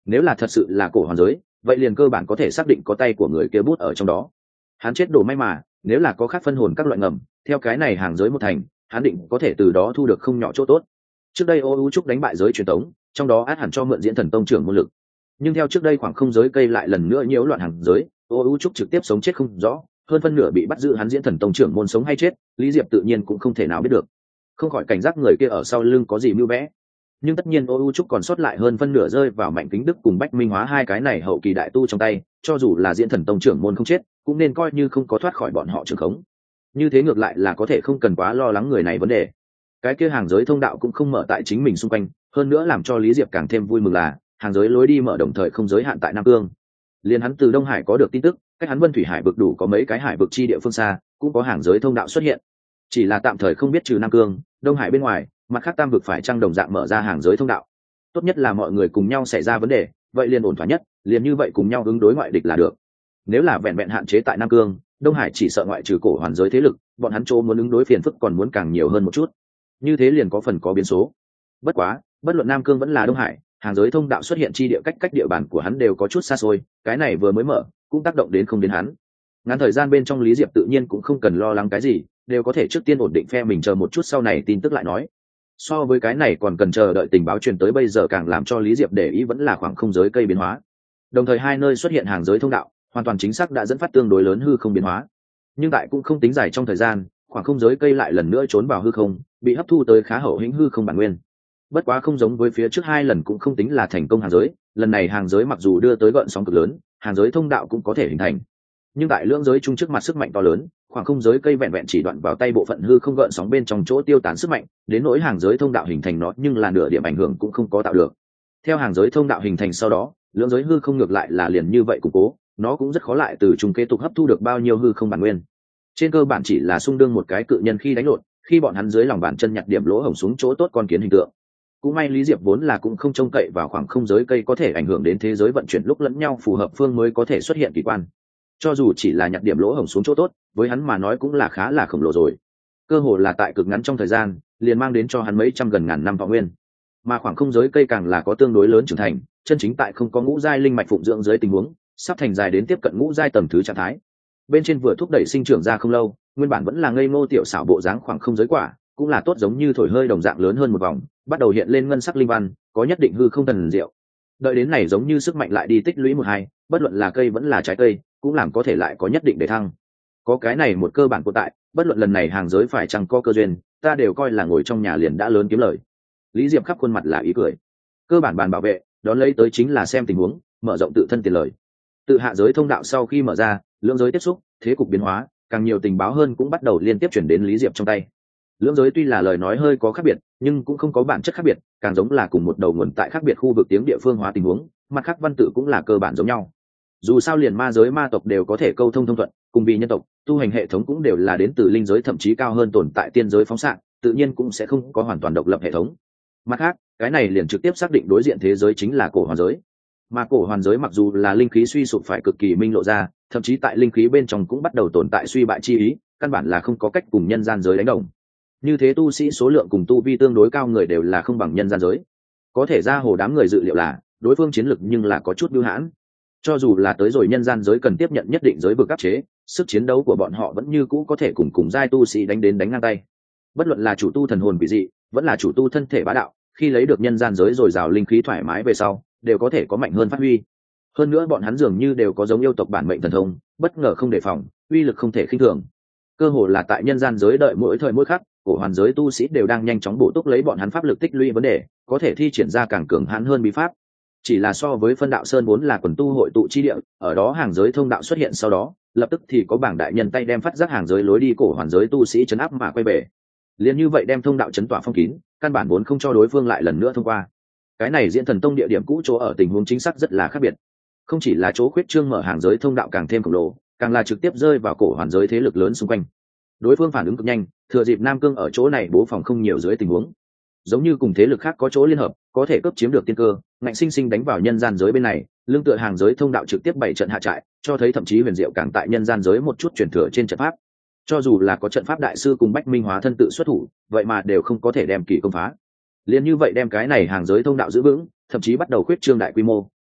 Nếu là thật sự là cổ hoàn giới, vậy liền cơ bản có thể xác định có tay của người kia bút ở trong đó. Hắn chết đồ may mà, nếu là có khác phân hồn các loại ngầm, theo cái này hàng giới một thành, hắn định có thể từ đó thu được không nhỏ chỗ tốt. Trước đây ô u trúc đánh bại giới truyền tống, trong đó át hẳn cho mượn diễn thần tông trưởng môn lực. Nhưng theo trước đây khoảng không giới cây lại lần nữa nhiễu loạn hàng giới, ô u trúc trực tiếp sống chết không rõ, hơn phân nửa bị bắt giữ, hắn diễn thần tông trưởng môn sống hay chết, Lý Diệp tự nhiên cũng không thể nào biết được. Không khỏi cảnh giác người kia ở sau lưng có gì mưu vẽ. Nhưng tất nhiên ô u trúc còn sót lại hơn phân nửa rơi vào Mạnh Kính Đức cùng Bách Minh Hóa hai cái này hậu kỳ đại tu trong tay, cho dù là diễn thần tông trưởng môn không chết, cũng nên coi như không có thoát khỏi bọn họ trường khống. Như thế ngược lại là có thể không cần quá lo lắng người này vấn đề. Cái kia hàng giới thông đạo cũng không mở tại chính mình xung quanh, hơn nữa làm cho Lý Diệp càng thêm vui mừng là hàng giới lối đi mở đồng thời không giới hạn tại Nam Cương. Liên hắn từ Đông Hải có được tin tức, cách hắn Vân Thủy Hải vực đủ có mấy cái hải vực chi địa phương xa, cũng có hàng giới thông đạo xuất hiện. Chỉ là tạm thời không biết trừ Nam Cương, Đông Hải bên ngoài, mặt khác tam vực phải chăng đồng dạng mở ra hàng giới thông đạo. Tốt nhất là mọi người cùng nhau xảy ra vấn đề, vậy liền ổn thỏa nhất, liền như vậy cùng nhau ứng đối ngoại địch là được. Nếu là vẹn vẹn hạn chế tại Nam Cương, Đông Hải chỉ sợ ngoại trừ cổ hoàn giới thế lực, bọn hắn chỗ muốn ứng đối phiền phức còn muốn càng nhiều hơn một chút. Như thế liền có phần có biến số. Bất quá, bất luận Nam Cương vẫn là Đông Hải, hàng giới thông đạo xuất hiện chi địa cách cách địa bàn của hắn đều có chút xa xôi, cái này vừa mới mở, cũng tác động đến không đến hắn. Ngắn thời gian bên trong Lý Diệp tự nhiên cũng không cần lo lắng cái gì, đều có thể trước tiên ổn định phe mình, chờ một chút sau này tin tức lại nói. So với cái này còn cần chờ đợi tình báo truyền tới, bây giờ càng làm cho Lý Diệp để ý vẫn là khoảng không giới cây biến hóa. Đồng thời hai nơi xuất hiện hàng giới thông đạo, hoàn toàn chính xác đã dẫn phát tương đối lớn hư không biến hóa. Nhưng tại cũng không tính dài trong thời gian, khoảng không giới cây lại lần nữa trốn vào hư không, bị hấp thu tới khá hậu hĩnh hư không bản nguyên. Bất quá không giống với phía trước hai lần cũng không tính là thành công hàng giới, lần này hàng giới mặc dù đưa tới gợn sóng cực lớn, hàng giới thông đạo cũng có thể hình thành. Nhưng tại lưỡng giới chung trước mặt sức mạnh to lớn, khoảng không giới cây vẹn vẹn chỉ đoạn vào tay bộ phận hư không gợn sóng bên trong chỗ tiêu tán sức mạnh, đến nỗi hàng giới thông đạo hình thành nó nhưng là nửa điểm ảnh hưởng cũng không có tạo được. Theo hàng giới thông đạo hình thành sau đó, lưỡng giới hư không ngược lại là liền như vậy củng cố, nó cũng rất khó lại từ chung kế tục hấp thu được bao nhiêu hư không bản nguyên. Trên cơ bản chỉ là xung đương một cái cự nhân khi đánh lộn, khi bọn hắn dưới lòng bàn chân nhặt điểm lỗ hổng xuống chỗ tốt con kiến hình tượng. Cũng may Lý Diệp vốn là cũng không trông cậy vào khoảng không giới cây có thể ảnh hưởng đến thế giới vận chuyển lúc lẫn nhau phù hợp phương mới có thể xuất hiện kỳ quan. Cho dù chỉ là nhặt điểm lỗ hổng xuống chỗ tốt, với hắn mà nói cũng là khá là khổng lồ rồi. Cơ hồ là tại cực ngắn trong thời gian, liền mang đến cho hắn mấy trăm gần ngàn năm võ nguyên. Mà khoảng không giới cây càng là có tương đối lớn trưởng thành, chân chính tại không có ngũ giai linh mạch phụng dưỡng dưới tình huống, sắp thành dài đến tiếp cận ngũ giai tầng thứ trạng thái. Bên trên vừa thúc đẩy sinh trưởng ra không lâu, nguyên bản vẫn là ngây ngô tiểu xảo bộ dáng khoảng không giới quả, cũng là tốt giống như thổi hơi đồng dạng lớn hơn một vòng, bắt đầu hiện lên ngân sắc linh văn, có nhất định hư không thần diệu. Đợi đến này giống như sức mạnh lại đi tích lũy một hai, bất luận là cây vẫn là trái cây, cũng làm có thể lại có nhất định để thăng. Có cái này một cơ bản của tại, bất luận lần này hàng giới phải chăng có cơ duyên, ta đều coi là ngồi trong nhà liền đã lớn kiếm lời. Lý Diệp khắp khuôn mặt là ý cười. Cơ bản bàn bảo vệ, đón lấy tới chính là xem tình huống, mở rộng tự thân tiền lời. Tự hạ giới thông đạo sau khi mở ra, lưỡng giới tiếp xúc, thế cục biến hóa, càng nhiều tình báo hơn cũng bắt đầu liên tiếp chuyển đến Lý Diệp trong tay. Lưỡng giới tuy là lời nói hơi có khác biệt, nhưng cũng không có bản chất khác biệt, càng giống là cùng một đầu nguồn tại khác biệt khu vực tiếng địa phương hóa tình huống, mặt khác văn tự cũng là cơ bản giống nhau. Dù sao liền ma giới ma tộc đều có thể câu thông thông thuận, cùng vì nhân tộc tu hành hệ thống cũng đều là đến từ linh giới, thậm chí cao hơn tồn tại tiên giới phóng xạ, tự nhiên cũng sẽ không có hoàn toàn độc lập hệ thống. Mặt khác, cái này liền trực tiếp xác định đối diện thế giới chính là cổ hoàn giới. Mà cổ hoàn giới mặc dù là linh khí suy sụp phải cực kỳ minh lộ ra, thậm chí tại linh khí bên trong cũng bắt đầu tồn tại suy bại chi ý, căn bản là không có cách cùng nhân gian giới đánh đồng. Như thế tu sĩ số lượng cùng tu vi tương đối cao người đều là không bằng nhân gian giới. Có thể ra hồ đám người dự liệu là đối phương chiến lực nhưng là có chút bưu hãn. Cho dù là tới rồi nhân gian giới cần tiếp nhận nhất định giới vực áp chế, sức chiến đấu của bọn họ vẫn như cũ có thể cùng cùng giai tu sĩ đánh đến đánh ngang tay. Bất luận là chủ tu thần hồn quỷ dị, vẫn là chủ tu thân thể bá đạo, khi lấy được nhân gian giới rồi rào linh khí thoải mái về sau, đều có thể có mạnh hơn phát huy. Hơn nữa bọn hắn dường như đều có giống yêu tộc bản mệnh thần thông, bất ngờ không đề phòng, uy lực không thể khinh thường. Cơ hồ là tại nhân gian giới đợi mỗi thời mỗi khắc, cổ hoàn giới tu sĩ đều đang nhanh chóng bổ túc lấy bọn hắn pháp lực tích lũy vấn đề, có thể thi triển ra càng cường hãn hơn bí pháp. Chỉ là so với phân đạo sơn vốn là quần tu hội tụ chi địa, ở đó hàng giới thông đạo xuất hiện sau đó, lập tức thì có bảng đại nhân tay đem phát giác hàng giới lối đi cổ hoàn giới tu sĩ chấn áp mà quay về. Liên như vậy đem thông đạo chấn tỏa phong kín, căn bản vốn không cho đối phương lại lần nữa thông qua. Cái này diễn thần tông địa điểm cũ chỗ ở tình huống chính xác rất là khác biệt. Không chỉ là chỗ khuyết trương mở hàng giới thông đạo càng thêm khổng lồ, càng là trực tiếp rơi vào cổ hoàn giới thế lực lớn xung quanh. Đối phương phản ứng cực nhanh, thừa dịp Nam Cương ở chỗ này bố phòng không nhiều dưới tình huống, giống như cùng thế lực khác có chỗ liên hợp, có thể cướp chiếm được tiên cơ, ngạnh sinh sinh đánh vào nhân gian giới bên này, lương tựa hàng giới thông đạo trực tiếp bảy trận hạ trại, cho thấy thậm chí huyền diệu càng tại nhân gian giới một chút truyền thừa trên trận pháp. Cho dù là có trận pháp đại sư cùng Bách Minh Hóa thân tự xuất thủ, vậy mà đều không có thể đem kỳ công phá. Liên như vậy đem cái này hàng giới thông đạo giữ vững, thậm chí bắt đầu khuyết trương đại quy mô,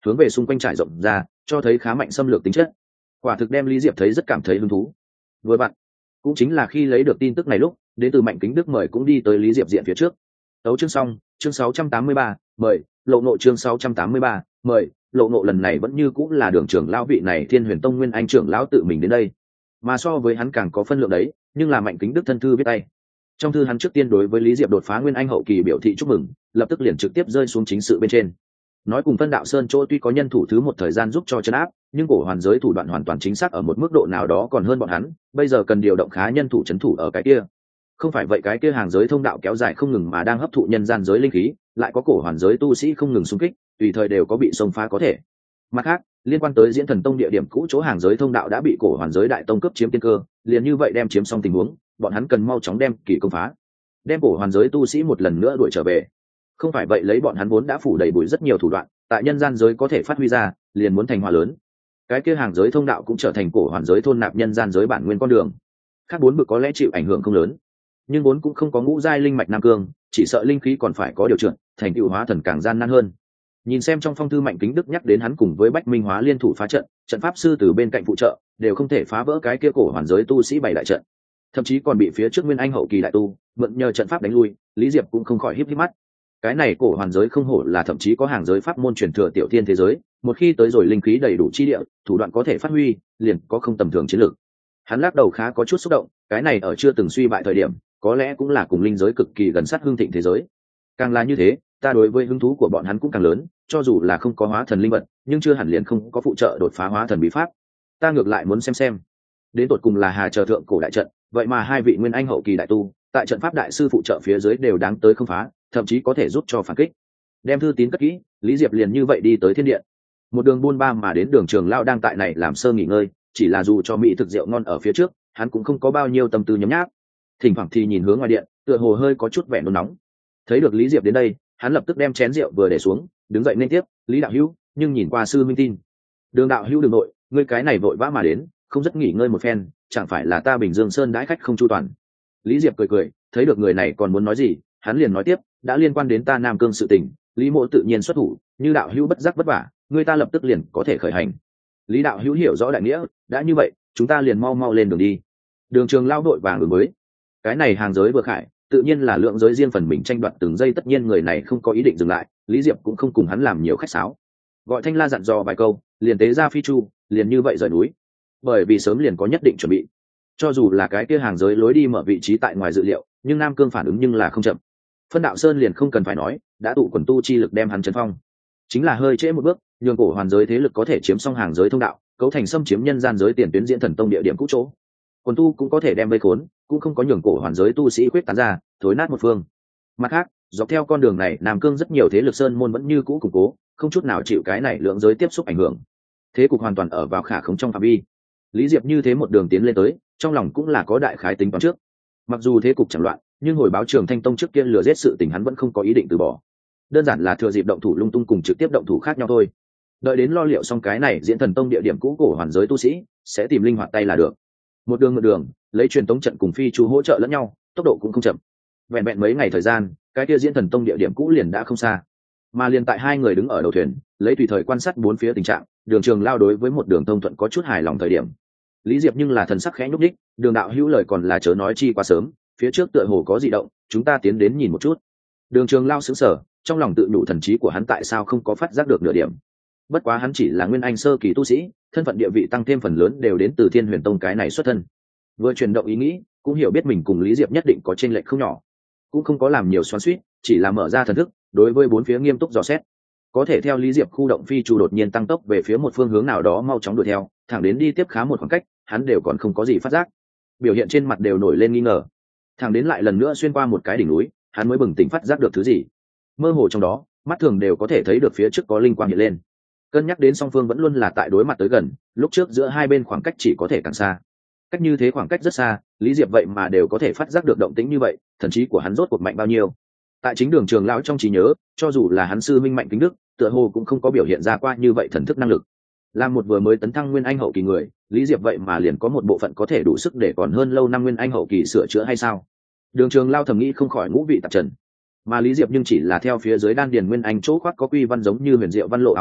hướng về xung quanh trải rộng ra, cho thấy khá mạnh xâm lược tính chất. Quả thực đem Lý Diệp thấy rất cảm thấy hứng thú. Vừa bạn, cũng chính là khi lấy được tin tức này lúc, đến từ Mạnh Kính Đức mời cũng đi tới Lý Diệp diện phía trước. Tấu chương xong, chương sáu trăm tám mươi ba, mời, lộ nộ chương sáu trăm tám mươi ba, mời, lộ nộ lần này vẫn như cũng là đường trưởng lão vị này Thiên Huyền Tông nguyên anh trưởng lão tự mình đến đây. Mà so với hắn càng có phân lượng đấy, nhưng là Mạnh Kính Đức thân thư viết tay. Trong thư hắn trước tiên đối với Lý Diệp đột phá nguyên anh hậu kỳ biểu thị chúc mừng, lập tức liền trực tiếp rơi xuống chính sự bên trên. Nói cùng Phân Đạo Sơn chỗ tuy có nhân thủ thứ một thời gian giúp cho trấn áp, nhưng cổ hoàn giới thủ đoạn hoàn toàn chính xác ở một mức độ nào đó còn hơn bọn hắn, bây giờ cần điều động khá nhân thủ trấn thủ ở cái kia. Không phải vậy cái kia hàng giới thông đạo kéo dài không ngừng mà đang hấp thụ nhân gian giới linh khí, lại có cổ hoàn giới tu sĩ không ngừng xung kích, tùy thời đều có bị xông phá có thể. Mặt khác, liên quan tới Diễn Thần Tông địa điểm cũ chỗ hàng giới thông đạo đã bị cổ hoàn giới đại tông cướp chiếm tiên cơ, liền như vậy đem chiếm xong tình huống, bọn hắn cần mau chóng đem kỳ công phá, đem cổ hoàn giới tu sĩ một lần nữa đuổi trở về. Không phải vậy lấy bọn hắn vốn đã phủ đầy bụi rất nhiều thủ đoạn, tại nhân gian giới có thể phát huy ra, liền muốn thành hòa lớn. Cái kia hàng giới thông đạo cũng trở thành cổ hoàn giới thôn nạp nhân gian giới bản nguyên con đường. Khác bốn bực có lẽ chịu ảnh hưởng không lớn, nhưng vốn cũng không có ngũ giai linh mạch nam cương, chỉ sợ linh khí còn phải có điều trượt, thành tựu hóa thần càng gian nan hơn. Nhìn xem trong phong thư Mạnh Kính Đức nhắc đến hắn cùng với Bách Minh Hóa liên thủ phá trận, trận pháp sư từ bên cạnh phụ trợ, đều không thể phá vỡ cái kia cổ hoàn giới tu sĩ bày đại trận, thậm chí còn bị phía trước nguyên anh hậu kỳ đại tu mượn nhờ trận pháp đánh lui. Lý Diệp cũng không khỏi híp híp mắt. Cái này cổ hoàn giới không hổ là thậm chí có hàng giới pháp môn truyền thừa tiểu thiên thế giới, một khi tới rồi linh khí đầy đủ chi địa, thủ đoạn có thể phát huy, liền có không tầm thường chiến lược. Hắn lắc đầu khá có chút xúc động, cái này ở chưa từng suy bại thời điểm, có lẽ cũng là cùng linh giới cực kỳ gần sát hương thịnh thế giới. Càng là như thế, ta đối với hứng thú của bọn hắn cũng càng lớn, cho dù là không có hóa thần linh vật, nhưng chưa hẳn liền không có phụ trợ đột phá hóa thần bí pháp. Ta ngược lại muốn xem xem, đến tột cùng là Hà chờ thượng cổ đại trận, vậy mà hai vị nguyên anh hậu kỳ đại tu, tại trận pháp đại sư phụ trợ phía dưới đều đáng tới không phá, thậm chí có thể giúp cho phản kích. Đem thư tín cất kỹ, Lý Diệp liền như vậy đi tới thiên điện. Một đường buôn ba mà đến đường Trường Lão đang tại này làm sơ nghỉ ngơi, chỉ là dù cho mỹ thực rượu ngon ở phía trước, hắn cũng không có bao nhiêu tâm tư nhấm nháp. Thỉnh thoảng thì nhìn hướng ngoài điện, tựa hồ hơi có chút vẻ nôn nóng. Thấy được Lý Diệp đến đây, hắn lập tức đem chén rượu vừa để xuống, đứng dậy nên tiếp, "Lý đạo hữu." Nhưng nhìn qua sư minh tin, "Đường đạo hữu đừng nội, ngươi cái này vội vã mà đến, không rất nghỉ ngơi một phen, chẳng phải là ta Bình Dương Sơn đãi khách không chu toàn." Lý Diệp cười cười, thấy được người này còn muốn nói gì, hắn liền nói tiếp, "Đã liên quan đến ta Nam Cương sự tình, Lý mộ tự nhiên xuất thủ, như đạo hữu bất giác vất vả, người ta lập tức liền có thể khởi hành." Lý đạo hữu hiểu rõ đại nghĩa, đã như vậy, chúng ta liền mau mau lên đường đi. Đường Trường Lão đội vàng ứng với, cái này hàng giới vừa khải, tự nhiên là lượng giới riêng phần mình tranh đoạt từng giây, tất nhiên người này không có ý định dừng lại, Lý Diệp cũng không cùng hắn làm nhiều khách sáo, gọi Thanh La dặn dò vài câu, liền tế ra phi chu, liền như vậy rời núi. Bởi vì sớm liền có nhất định chuẩn bị, cho dù là cái kia hàng giới lối đi mở vị trí tại ngoài dự liệu, nhưng Nam Cương phản ứng nhưng là không chậm. Phân Đạo Sơn liền không cần phải nói, đã tụ quần tu chi lực đem hắn trấn phong, chính là hơi trễ một bước, nhường cổ hoàn giới thế lực có thể chiếm xong hàng giới thông đạo, cấu thành xâm chiếm nhân gian giới tiền tuyến Diễn Thần Tông địa điểm cũ chỗ. Quần tu cũng có thể đem vây khốn, cũng không có nhường cổ hoàn giới tu sĩ quyết tán ra, thối nát một phương. Mặt khác, dọc theo con đường này, Nam Cương rất nhiều thế lực sơn môn vẫn như cũ củng cố, không chút nào chịu cái này lượng giới tiếp xúc ảnh hưởng. Thế cục hoàn toàn ở vào khả khống trong phạm vi. Lý Diệp như thế một đường tiến lên tới, trong lòng cũng là có đại khái tính toán trước. Mặc dù thế cục chẳng loạn, nhưng hồi báo Trường Thanh Tông trước kia lừa giết sự tình hắn vẫn không có ý định từ bỏ. Đơn giản là thừa dịp động thủ lung tung cùng trực tiếp động thủ khác nhau thôi. Đợi đến lo liệu xong cái này Diễn Thần Tông địa điểm cũ cổ hoàn giới tu sĩ, sẽ tìm linh hoạt tay là được. Một đường một đường, lấy truyền tống trận cùng phi chu hỗ trợ lẫn nhau, tốc độ cũng không chậm. Vẹn vẹn mấy ngày thời gian, cái kia Diễn Thần Tông địa điểm cũ liền đã không xa. Mà liền tại hai người đứng ở đầu thuyền, lấy tùy thời quan sát bốn phía tình trạng, Đường Trường Lao đối với một đường thông thuận có chút hài lòng thời điểm. Lý Diệp nhưng là thần sắc khẽ nhúc nhích, "Đường đạo hữu lời còn là chớ nói chi quá sớm, phía trước tựa hồ có dị động, chúng ta tiến đến nhìn một chút." Đường Trường Lao sững sờ, trong lòng tự nhủ thần trí của hắn tại sao không có phát giác được nửa điểm. Bất quá hắn chỉ là nguyên anh sơ kỳ tu sĩ, thân phận địa vị tăng thêm phần lớn đều đến từ Thiên Huyền Tông cái này xuất thân. Vừa chuyển động ý nghĩ, cũng hiểu biết mình cùng Lý Diệp nhất định có chênh lệch không nhỏ, cũng không có làm nhiều xoắn xuýt, chỉ là mở ra thần thức, đối với bốn phía nghiêm túc dò xét. Có thể theo Lý Diệp khu động phi chu đột nhiên tăng tốc về phía một phương hướng nào đó mau chóng đuổi theo, thẳng đến đi tiếp khá một khoảng cách, hắn đều còn không có gì phát giác. Biểu hiện trên mặt đều nổi lên nghi ngờ. Thẳng đến lại lần nữa xuyên qua một cái đỉnh núi, hắn mới bừng tỉnh phát giác được thứ gì. Mơ hồ trong đó, mắt thường đều có thể thấy được phía trước có linh quang hiện lên. Cân nhắc đến song phương vẫn luôn là tại đối mặt tới gần, lúc trước giữa hai bên khoảng cách chỉ có thể càng xa. Cách như thế khoảng cách rất xa, Lý Diệp vậy mà đều có thể phát giác được động tĩnh như vậy, thần trí của hắn rốt cuộc mạnh bao nhiêu. Tại chính Đường Trường Lão trong trí nhớ, cho dù là hắn sư minh Mạnh Kính Đức, tựa hồ cũng không có biểu hiện ra qua như vậy thần thức năng lực. Làm một vừa mới tấn thăng nguyên anh hậu kỳ người, Lý Diệp vậy mà liền có một bộ phận có thể đủ sức để còn hơn lâu năm nguyên anh hậu kỳ sửa chữa hay sao? Đường Trường Lão thầm nghĩ không khỏi ngũ vị tạp trần. Mà Lý Diệp nhưng chỉ là theo phía dưới đan điền nguyên anh chỗ khoác có quy văn giống như huyền diệu văn lộ áo bảo,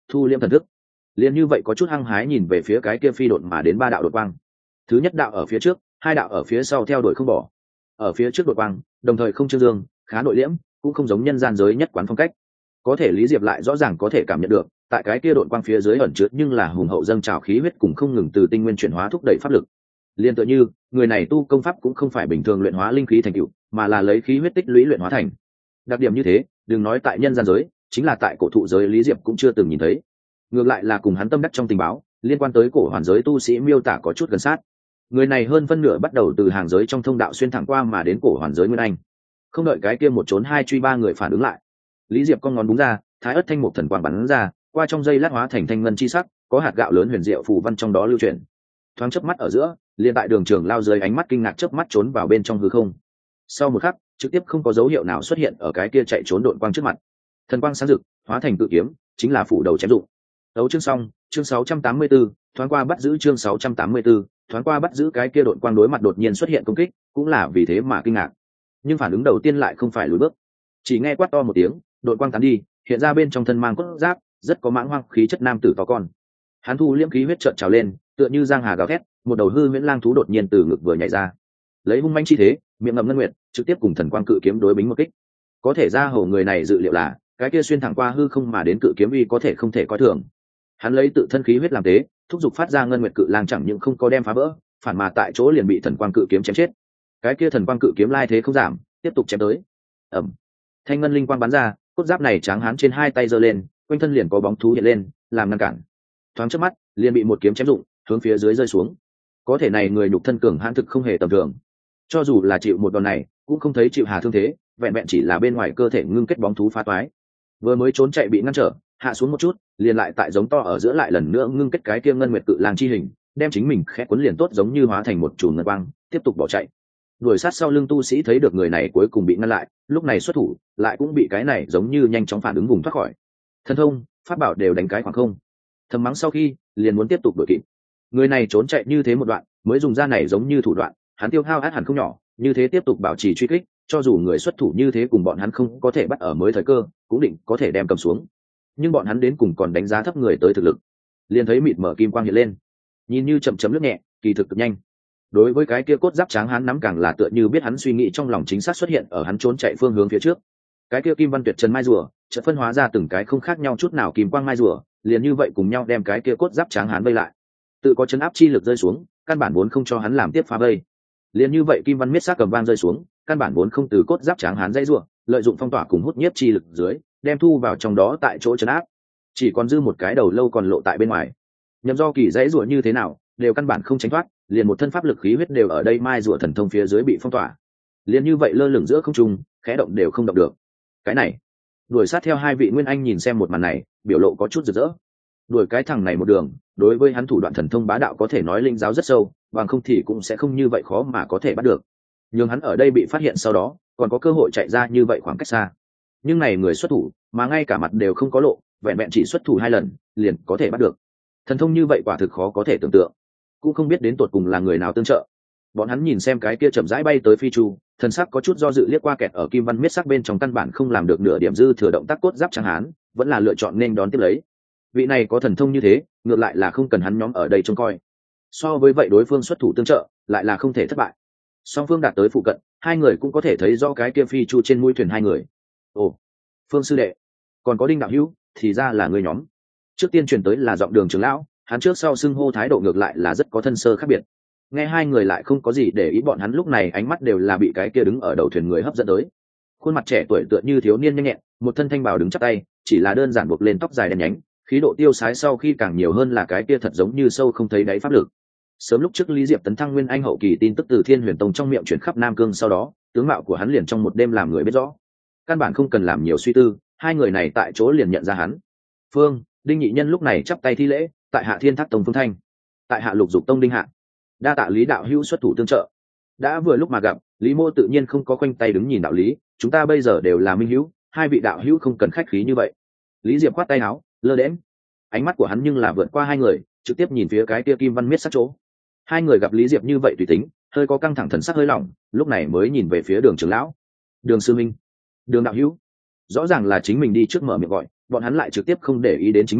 thu liêm thần thức, liền như vậy có chút hăng hái nhìn về phía cái kia phi độn mà đến ba đạo đột quang. Thứ nhất đạo ở phía trước, hai đạo ở phía sau theo đuổi không bỏ. Ở phía trước đột quang đồng thời không trương dương, khá nội liễm, cũng không giống nhân gian giới nhất quán phong cách. Có thể Lý Diệp lại rõ ràng có thể cảm nhận được, tại cái kia đột quang phía dưới ẩn chứa nhưng là hùng hậu dâng trào khí huyết cùng không ngừng từ tinh nguyên chuyển hóa thúc đẩy pháp lực. Liên tự như người này tu công pháp cũng không phải bình thường luyện hóa linh khí thành tựu, mà là lấy khí huyết tích lũy luyện hóa thành. Đặc điểm như thế, đừng nói tại nhân gian giới, chính là tại cổ thụ giới Lý Diệp cũng chưa từng nhìn thấy. Ngược lại là cùng hắn tâm đắc trong tình báo liên quan tới cổ hoàn giới tu sĩ miêu tả có chút gần sát. Người này hơn phân nửa bắt đầu từ hàng giới trong thông đạo xuyên thẳng qua mà đến cổ hoàn giới Nguyên Anh. Không đợi cái kia một trốn hai truy ba người phản ứng lại, Lý Diệp con ngón búng ra, thái ớt thanh một thần quang bắn ra, qua trong dây lát hóa thành thanh ngân chi sắc, có hạt gạo lớn huyền diệu phù văn trong đó lưu chuyển. Thoáng chớp mắt ở giữa, liền tại đường trường lao dưới ánh mắt kinh ngạc chớp mắt trốn vào bên trong hư không. Sau một khắc, trực tiếp không có dấu hiệu nào xuất hiện ở cái kia chạy trốn độn quang trước mặt. Thần quang sáng rực, hóa thành cự kiếm, chính là phủ đầu chém dụng. Đấu chương xong, chương sáu trăm tám mươi tư, thoáng qua bắt giữ chương sáu trăm tám mươi tư, thoáng qua bắt giữ cái kia độn quang đối mặt đột nhiên xuất hiện công kích, cũng là vì thế mà kinh ngạc. Nhưng phản ứng đầu tiên lại không phải lùi bước, chỉ nghe quát to một tiếng, độn quang tán đi, hiện ra bên trong thân mang cốt giáp, rất có mãng hoang khí chất nam tử to con. Hắn thu liễm khí huyết trợn trào lên, tựa như giang hà gào thét, một đầu hư huyễn lang thú đột nhiên từ ngực vừa nhảy ra, lấy hung manh chi thế, miệng ngậm ngân nguyệt, trực tiếp cùng thần quang cự kiếm đối bính một kích. Có thể ra hầu người này dự liệu là, cái kia xuyên thẳng qua hư không mà đến cự kiếm uy có thể không thể coi thường. Hắn lấy tự thân khí huyết làm tế, thúc giục phát ra ngân nguyệt cự lang chẳng những không có đem phá vỡ, phản mà tại chỗ liền bị thần quang cự kiếm chém chết. Cái kia thần quang cự kiếm lai thế không giảm, tiếp tục chém tới. Ầm, thanh ngân linh quang bắn ra, cốt giáp này tráng hán trên hai tay giơ lên, quanh thân liền có bóng thú hiện lên, làm ngăn cản. Thoáng chớp mắt, liền bị một kiếm chém rụng, hướng phía dưới rơi xuống. Có thể này người nhục thân cường hãn thực không hề tầm thường, cho dù là chịu một đòn này, cũng không thấy chịu hà thương thế, vẹn vẹn chỉ là bên ngoài cơ thể ngưng kết bóng thú phá toái. Vừa mới trốn chạy bị ngăn trở, hạ xuống một chút, liền lại tại giống to ở giữa lại lần nữa ngưng kết cái kia ngân nguyệt cự lang chi hình, đem chính mình khẽ cuốn liền tốt giống như hóa thành một chùm ngân quang, tiếp tục bỏ chạy. Đuổi sát sau lưng tu sĩ thấy được người này cuối cùng bị ngăn lại, lúc này xuất thủ, lại cũng bị cái này giống như nhanh chóng phản ứng vùng thoát khỏi. Thần thông, pháp bảo đều đánh cái khoảng không. Thầm mắng sau khi, liền muốn tiếp tục đuổi kịp. Người này trốn chạy như thế một đoạn, mới dùng ra này giống như thủ đoạn, hắn tiêu hao át hẳn không nhỏ, như thế tiếp tục bảo trì truy kích, cho dù người xuất thủ như thế cùng bọn hắn không có thể bắt ở mới thời cơ, cũng định có thể đem cầm xuống. Nhưng bọn hắn đến cùng còn đánh giá thấp người tới thực lực. Liền thấy mịt mở kim quang hiện lên, nhìn như chậm chấm lướt nhẹ, kỳ thực cực nhanh. Đối với cái kia cốt giáp tráng hắn nắm càng là tựa như biết hắn suy nghĩ trong lòng chính xác xuất hiện ở hắn trốn chạy phương hướng phía trước. Cái kia kim văn tuyệt trần mai rùa, chợt phân hóa ra từng cái không khác nhau chút nào kim quang mai rùa, liền như vậy cùng nhau đem cái kia cốt giáp tráng hắn vây lại. Tự có chấn áp chi lực rơi xuống, căn bản vốn không cho hắn làm tiếp phá vây. Liền như vậy kim văn miết sắc cầm vang rơi xuống, căn bản vốn không từ cốt giáp tráng hắn dây rùa, lợi dụng phong tỏa cùng hút nhiếp chi lực dưới, đem thu vào trong đó tại chỗ chấn áp. Chỉ còn dư một cái đầu lâu còn lộ tại bên ngoài. Nhầm do kỳ dãy rùa như thế nào, đều căn bản không tránh thoát, liền một thân pháp lực khí huyết đều ở đây mai rùa thần thông phía dưới bị phong tỏa. Liền như vậy lơ lửng giữa không trung, khẽ động đều không động được. Cái này, đuổi sát theo hai vị nguyên anh nhìn xem một màn này, biểu lộ có chút rực rỡ. Đuổi cái thằng này một đường, đối với hắn thủ đoạn thần thông bá đạo có thể nói linh giáo rất sâu, bằng không thì cũng sẽ không như vậy khó mà có thể bắt được. Nhưng hắn ở đây bị phát hiện sau đó, còn có cơ hội chạy ra như vậy khoảng cách xa. Nhưng này người xuất thủ, mà ngay cả mặt đều không có lộ, vẹn vẹn chỉ xuất thủ hai lần, liền có thể bắt được. Thần thông như vậy quả thực khó có thể tưởng tượng, cũng không biết đến tột cùng là người nào tương trợ. Bọn hắn nhìn xem cái kia chậm rãi bay tới phi chu, thần sắc có chút do dự liếc qua kẹt ở kim văn miết sắc bên trong căn bản không làm được nửa điểm dư thừa động tác cốt giáp trắng hán, vẫn là lựa chọn nên đón tiếp lấy. Vị này có thần thông như thế, ngược lại là không cần hắn nhóm ở đây trông coi. So với vậy đối phương xuất thủ tương trợ, lại là không thể thất bại. Song phương đạt tới phụ cận, hai người cũng có thể thấy rõ cái kia phi chu trên mũi thuyền hai người. Ồ, Phương sư đệ, còn có Đinh đạo hữu, thì ra là người nhóm. Trước tiên truyền tới là giọng Đường trưởng lão, hắn trước sau xưng hô thái độ ngược lại là rất có thân sơ khác biệt. Nghe hai người lại không có gì để ý, bọn hắn lúc này ánh mắt đều là bị cái kia đứng ở đầu thuyền người hấp dẫn tới. Khuôn mặt trẻ tuổi tựa như thiếu niên nhanh nhẹn, một thân thanh bào đứng chắp tay, chỉ là đơn giản buộc lên tóc dài đen nhánh, khí độ tiêu sái sau khi càng nhiều hơn là cái kia thật giống như sâu không thấy đáy pháp lực. Sớm lúc trước Lý Diệp tấn thăng nguyên anh hậu kỳ tin tức từ Thiên Huyền Tông trong miệng chuyển khắp Nam Cương, sau đó tướng mạo của hắn liền trong một đêm làm người biết rõ. Căn bản không cần làm nhiều suy tư, hai người này tại chỗ liền nhận ra hắn. Phương, Đinh nhị nhân lúc này chắp tay thi lễ, tại hạ Thiên Thác Tông Phương Thanh, tại hạ Lục Dục Tông Đinh Hạ, đa tạ Lý đạo hữu xuất thủ tương trợ. Đã vừa lúc mà gặp, Lý Mô tự nhiên không có khoanh tay đứng nhìn đạo lý, chúng ta bây giờ đều là minh hữu, hai vị đạo hữu không cần khách khí như vậy. Lý Diệp khoát tay áo, lơ đễnh. Ánh mắt của hắn nhưng là vượt qua hai người, trực tiếp nhìn phía cái kia kim văn miết sắc chỗ. Hai người gặp Lý Diệp như vậy tùy tính, hơi có căng thẳng, thần sắc hơi lỏng, lúc này mới nhìn về phía Đường trưởng lão. Đường sư minh, Đường đạo hữu. Rõ ràng là chính mình đi trước mở miệng gọi, bọn hắn lại trực tiếp không để ý đến chính mình,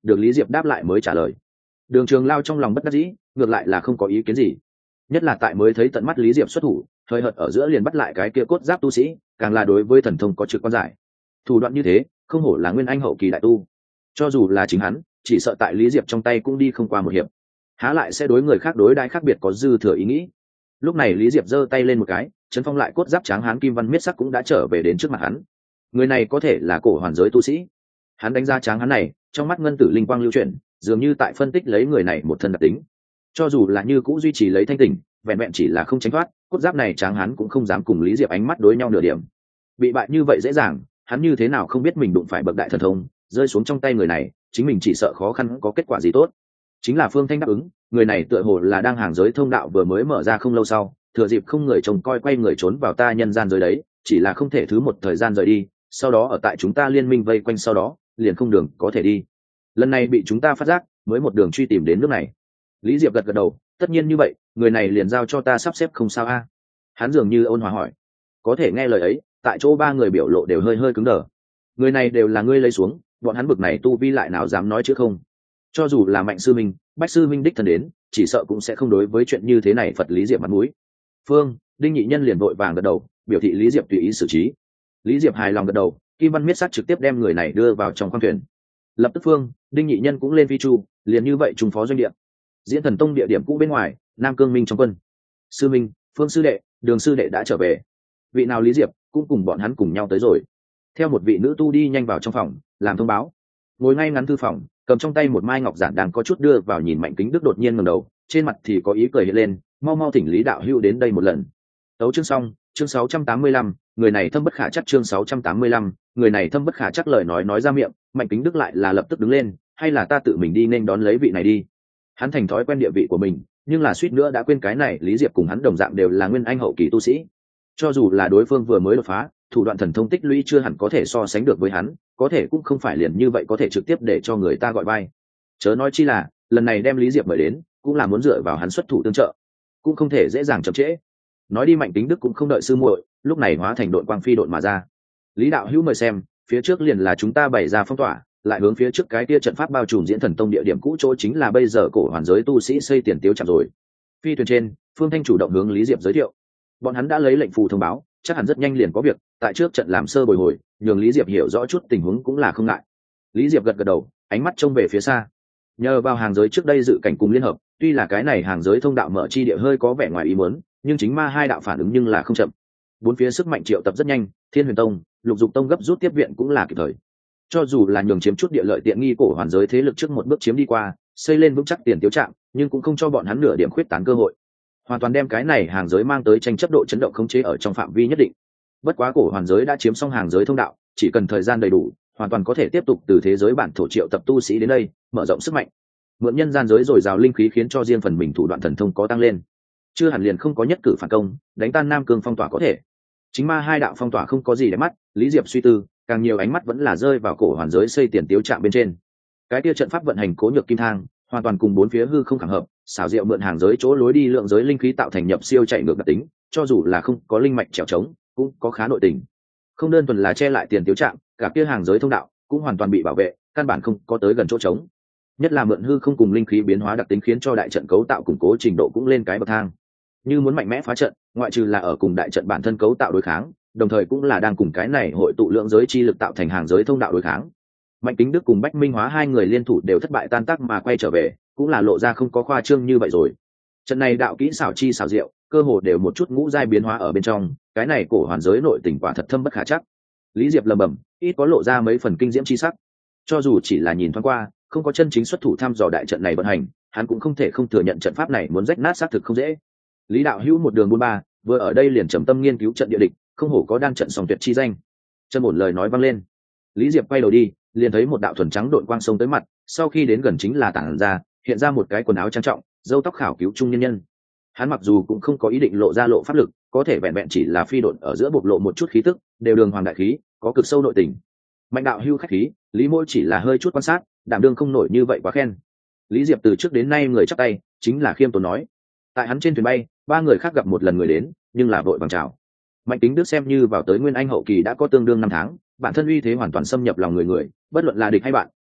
được Lý Diệp đáp lại mới trả lời. Đường Trường Lao trong lòng bất đắc dĩ, ngược lại là không có ý kiến gì, nhất là tại mới thấy tận mắt Lý Diệp xuất thủ, hơi hợt ở giữa liền bắt lại cái kia cốt giáp tu sĩ, càng là đối với thần thông có trực quan giải. Thủ đoạn như thế, không hổ là nguyên anh hậu kỳ đại tu. Cho dù là chính hắn, chỉ sợ tại Lý Diệp trong tay cũng đi không qua một hiệp, há lại sẽ đối người khác đối đãi khác biệt có dư thừa ý nghĩ. Lúc này Lý Diệp giơ tay lên một cái, chấn phong lại cốt giáp tráng hán kim văn miết sắc cũng đã trở về đến trước mặt hắn. Người này có thể là cổ hoàn giới tu sĩ. Hắn đánh ra tráng hán này, trong mắt ngân tử linh quang lưu chuyển, dường như tại phân tích lấy người này một thân đặc tính. Cho dù là như cũ duy trì lấy thanh tỉnh, vẹn vẹn chỉ là không tránh thoát, cốt giáp này tráng hán cũng không dám cùng Lý Diệp ánh mắt đối nhau nửa điểm. Bị bại như vậy dễ dàng, hắn như thế nào không biết mình đụng phải bậc đại thần thông, rơi xuống trong tay người này, chính mình chỉ sợ khó khăn có kết quả gì tốt. Chính là Phương Thanh đáp ứng, người này tựa hồ là đang hàng giới thông đạo vừa mới mở ra không lâu sau, thừa dịp không người trông coi quay người trốn vào ta nhân gian giới đấy, chỉ là không thể thứ một thời gian rời đi, sau đó ở tại chúng ta liên minh vây quanh, sau đó liền không đường có thể đi. Lần này bị chúng ta phát giác, mới một đường truy tìm đến nước này. Lý Diệp gật gật đầu, tất nhiên như vậy, người này liền giao cho ta sắp xếp không sao a? Hắn dường như ôn hòa hỏi. Có thể nghe lời ấy, tại chỗ ba người biểu lộ đều hơi hơi cứng đờ. Người này đều là ngươi lấy xuống, bọn hắn bực này tu vi lại nào dám nói chứ không? Cho dù là Mạnh sư minh, Bách sư minh đích thân đến, chỉ sợ cũng sẽ không đối với chuyện như thế này phật Lý Diệp mặt mũi. Phương, Đinh Nhị Nhân liền vội vàng gật đầu, biểu thị Lý Diệp tùy ý xử trí. Lý Diệp hài lòng gật đầu, Kim Văn Miết Sắc trực tiếp đem người này đưa vào trong khoang thuyền. Lập tức Phương, Đinh Nhị Nhân cũng lên phi chu, liền như vậy trùng phó doanh địa. Diễn Thần Tông địa điểm cũ bên ngoài, Nam Cương Minh trong quân. Sư minh, Phương sư đệ, Đường sư đệ đã trở về. Vị nào Lý Diệp cũng cùng bọn hắn cùng nhau tới rồi. Theo một vị nữ tu đi nhanh vào trong phòng, làm thông báo. Ngồi ngay ngắn thư phòng, cầm trong tay một mai ngọc giản đang có chút đưa vào nhìn Mạnh Kính Đức đột nhiên ngẩng đầu, trên mặt thì có ý cười hiện lên, mau mau thỉnh Lý đạo hữu đến đây một lần. Tấu chương xong, chương sáu trăm tám mươi lăm, người này thâm bất khả chắc, chương sáu trăm tám mươi lăm, người này thâm bất khả chắc. Lời nói nói ra miệng, Mạnh Kính Đức lại là lập tức đứng lên, hay là ta tự mình đi nên đón lấy vị này đi. Hắn thành thói quen địa vị của mình, nhưng là suýt nữa đã quên cái này Lý Diệp cùng hắn đồng dạng đều là nguyên anh hậu kỳ tu sĩ. Cho dù là đối phương vừa mới đột phá, thủ đoạn thần thông tích lũy chưa hẳn có thể so sánh được với hắn, có thể cũng không phải liền như vậy có thể trực tiếp để cho người ta gọi vai. Chớ nói chi là lần này đem Lý Diệp mời đến, cũng là muốn dựa vào hắn xuất thủ tương trợ, cũng không thể dễ dàng chậm trễ. Nói đi Mạnh Kính Đức cũng không đợi sư muội, lúc này hóa thành đội quang phi đội mà ra. Lý đạo hữu mời xem, phía trước liền là chúng ta bày ra phong tỏa, lại hướng phía trước cái kia trận pháp bao trùm Diễn Thần Tông địa điểm cũ chỗ chính là bây giờ cổ hoàn giới tu sĩ xây tiền tiếu chạm rồi. Phi thuyền trên, Phương Thanh chủ động hướng Lý Diệp giới thiệu. Bọn hắn đã lấy lệnh phù thông báo, chắc hẳn rất nhanh liền có việc, tại trước trận làm sơ bồi hồi, nhường Lý Diệp hiểu rõ chút tình huống cũng là không ngại. Lý Diệp gật gật đầu, ánh mắt trông về phía xa. Nhờ vào hàng giới trước đây dự cảnh cùng liên hợp, tuy là cái này hàng giới thông đạo mở chi địa hơi có vẻ ngoài ý muốn, nhưng chính ma hai đạo phản ứng nhưng là không chậm. Bốn phía sức mạnh triệu tập rất nhanh, Thiên Huyền Tông, Lục Dục Tông gấp rút tiếp viện cũng là kịp thời. Cho dù là nhường chiếm chút địa lợi tiện nghi cổ hoàn giới thế lực trước một bước chiếm đi qua, xây lên vững chắc tiền tiếu trạm, nhưng cũng không cho bọn hắn nửa điểm khuyết tán cơ hội. Hoàn toàn đem cái này hàng giới mang tới tranh chấp độ chấn động khống chế ở trong phạm vi nhất định. Bất quá cổ hoàn giới đã chiếm xong hàng giới thông đạo, chỉ cần thời gian đầy đủ, hoàn toàn có thể tiếp tục từ thế giới bản thổ triệu tập tu sĩ đến đây, mở rộng sức mạnh. Mượn nhân gian giới dồi dào linh khí khiến cho riêng phần mình thủ đoạn thần thông có tăng lên. Chưa hẳn liền không có nhất cử phản công, đánh tan Nam Cương phong tỏa có thể. Chính ma hai đạo phong tỏa không có gì để mắt, Lý Diệp suy tư, càng nhiều ánh mắt vẫn là rơi vào cổ hoàn giới xây tiền tiếu trạm bên trên. Cái kia trận pháp vận hành cố nhược kim thang, hoàn toàn cùng bốn phía hư không khảm hợp, xảo diệu mượn hàng giới chỗ lối đi lượng giới linh khí tạo thành nhập siêu chạy ngược đặc tính, cho dù là không có linh mạch trèo trống, cũng có khá nội tình. Không đơn thuần là che lại tiền tiếu trạm, cả kia hàng giới thông đạo cũng hoàn toàn bị bảo vệ, căn bản không có tới gần chỗ trống. Nhất là mượn hư không cùng linh khí biến hóa đặc tính khiến cho đại trận cấu tạo củng cố trình độ cũng lên cái bậc thang. Như muốn mạnh mẽ phá trận, ngoại trừ là ở cùng đại trận bản thân cấu tạo đối kháng, đồng thời cũng là đang cùng cái này hội tụ lượng giới chi lực tạo thành hàng giới thông đạo đối kháng. Mạnh Kính Đức cùng Bách Minh Hóa hai người liên thủ đều thất bại tan tác mà quay trở về, cũng là lộ ra không có khoa trương như vậy rồi. Trận này đạo kỹ xảo chi xảo diệu, cơ hồ đều một chút ngũ giai biến hóa ở bên trong, cái này cổ hoàn giới nội tình quả thật thâm bất khả chắc. Lý Diệp lầm bầm, ít có lộ ra mấy phần kinh diễm chi sắc. Cho dù chỉ là nhìn thoáng qua, không có chân chính xuất thủ thăm dò đại trận này vận hành, hắn cũng không thể không thừa nhận trận pháp này muốn rách nát xác thực không dễ. Lý đạo hữu một đường buôn ba, vừa ở đây liền trầm tâm nghiên cứu trận địa địch, không hổ có đan trận song tuyệt chi danh. Chân một lời nói vang lên, Lý Diệp quay đầu đi, liền thấy một đạo thuần trắng đội quang sông tới mặt, sau khi đến gần chính là tản ra, hiện ra một cái quần áo trang trọng, râu tóc khảo cứu trung nhân nhân. Hắn mặc dù cũng không có ý định lộ ra lộ pháp lực, có thể vẹn vẹn chỉ là phi độn ở giữa bộc lộ một chút khí tức, đều đường hoàng đại khí, có cực sâu nội tình. Mạnh đạo hưu khách khí, Lý Môi chỉ là hơi chút quan sát, đảm đương không nổi như vậy quá khen. Lý Diệp từ trước đến nay người chắp tay, chính là khiêm tốn nói. Tại hắn trên thuyền bay, ba người khác gặp một lần người đến, nhưng là vội vàng chào. Mạnh Kính Đức xem như vào tới nguyên anh hậu kỳ đã có tương đương năm tháng, bản thân uy thế hoàn toàn xâm nhập lòng người người, bất luận là địch hay bạn,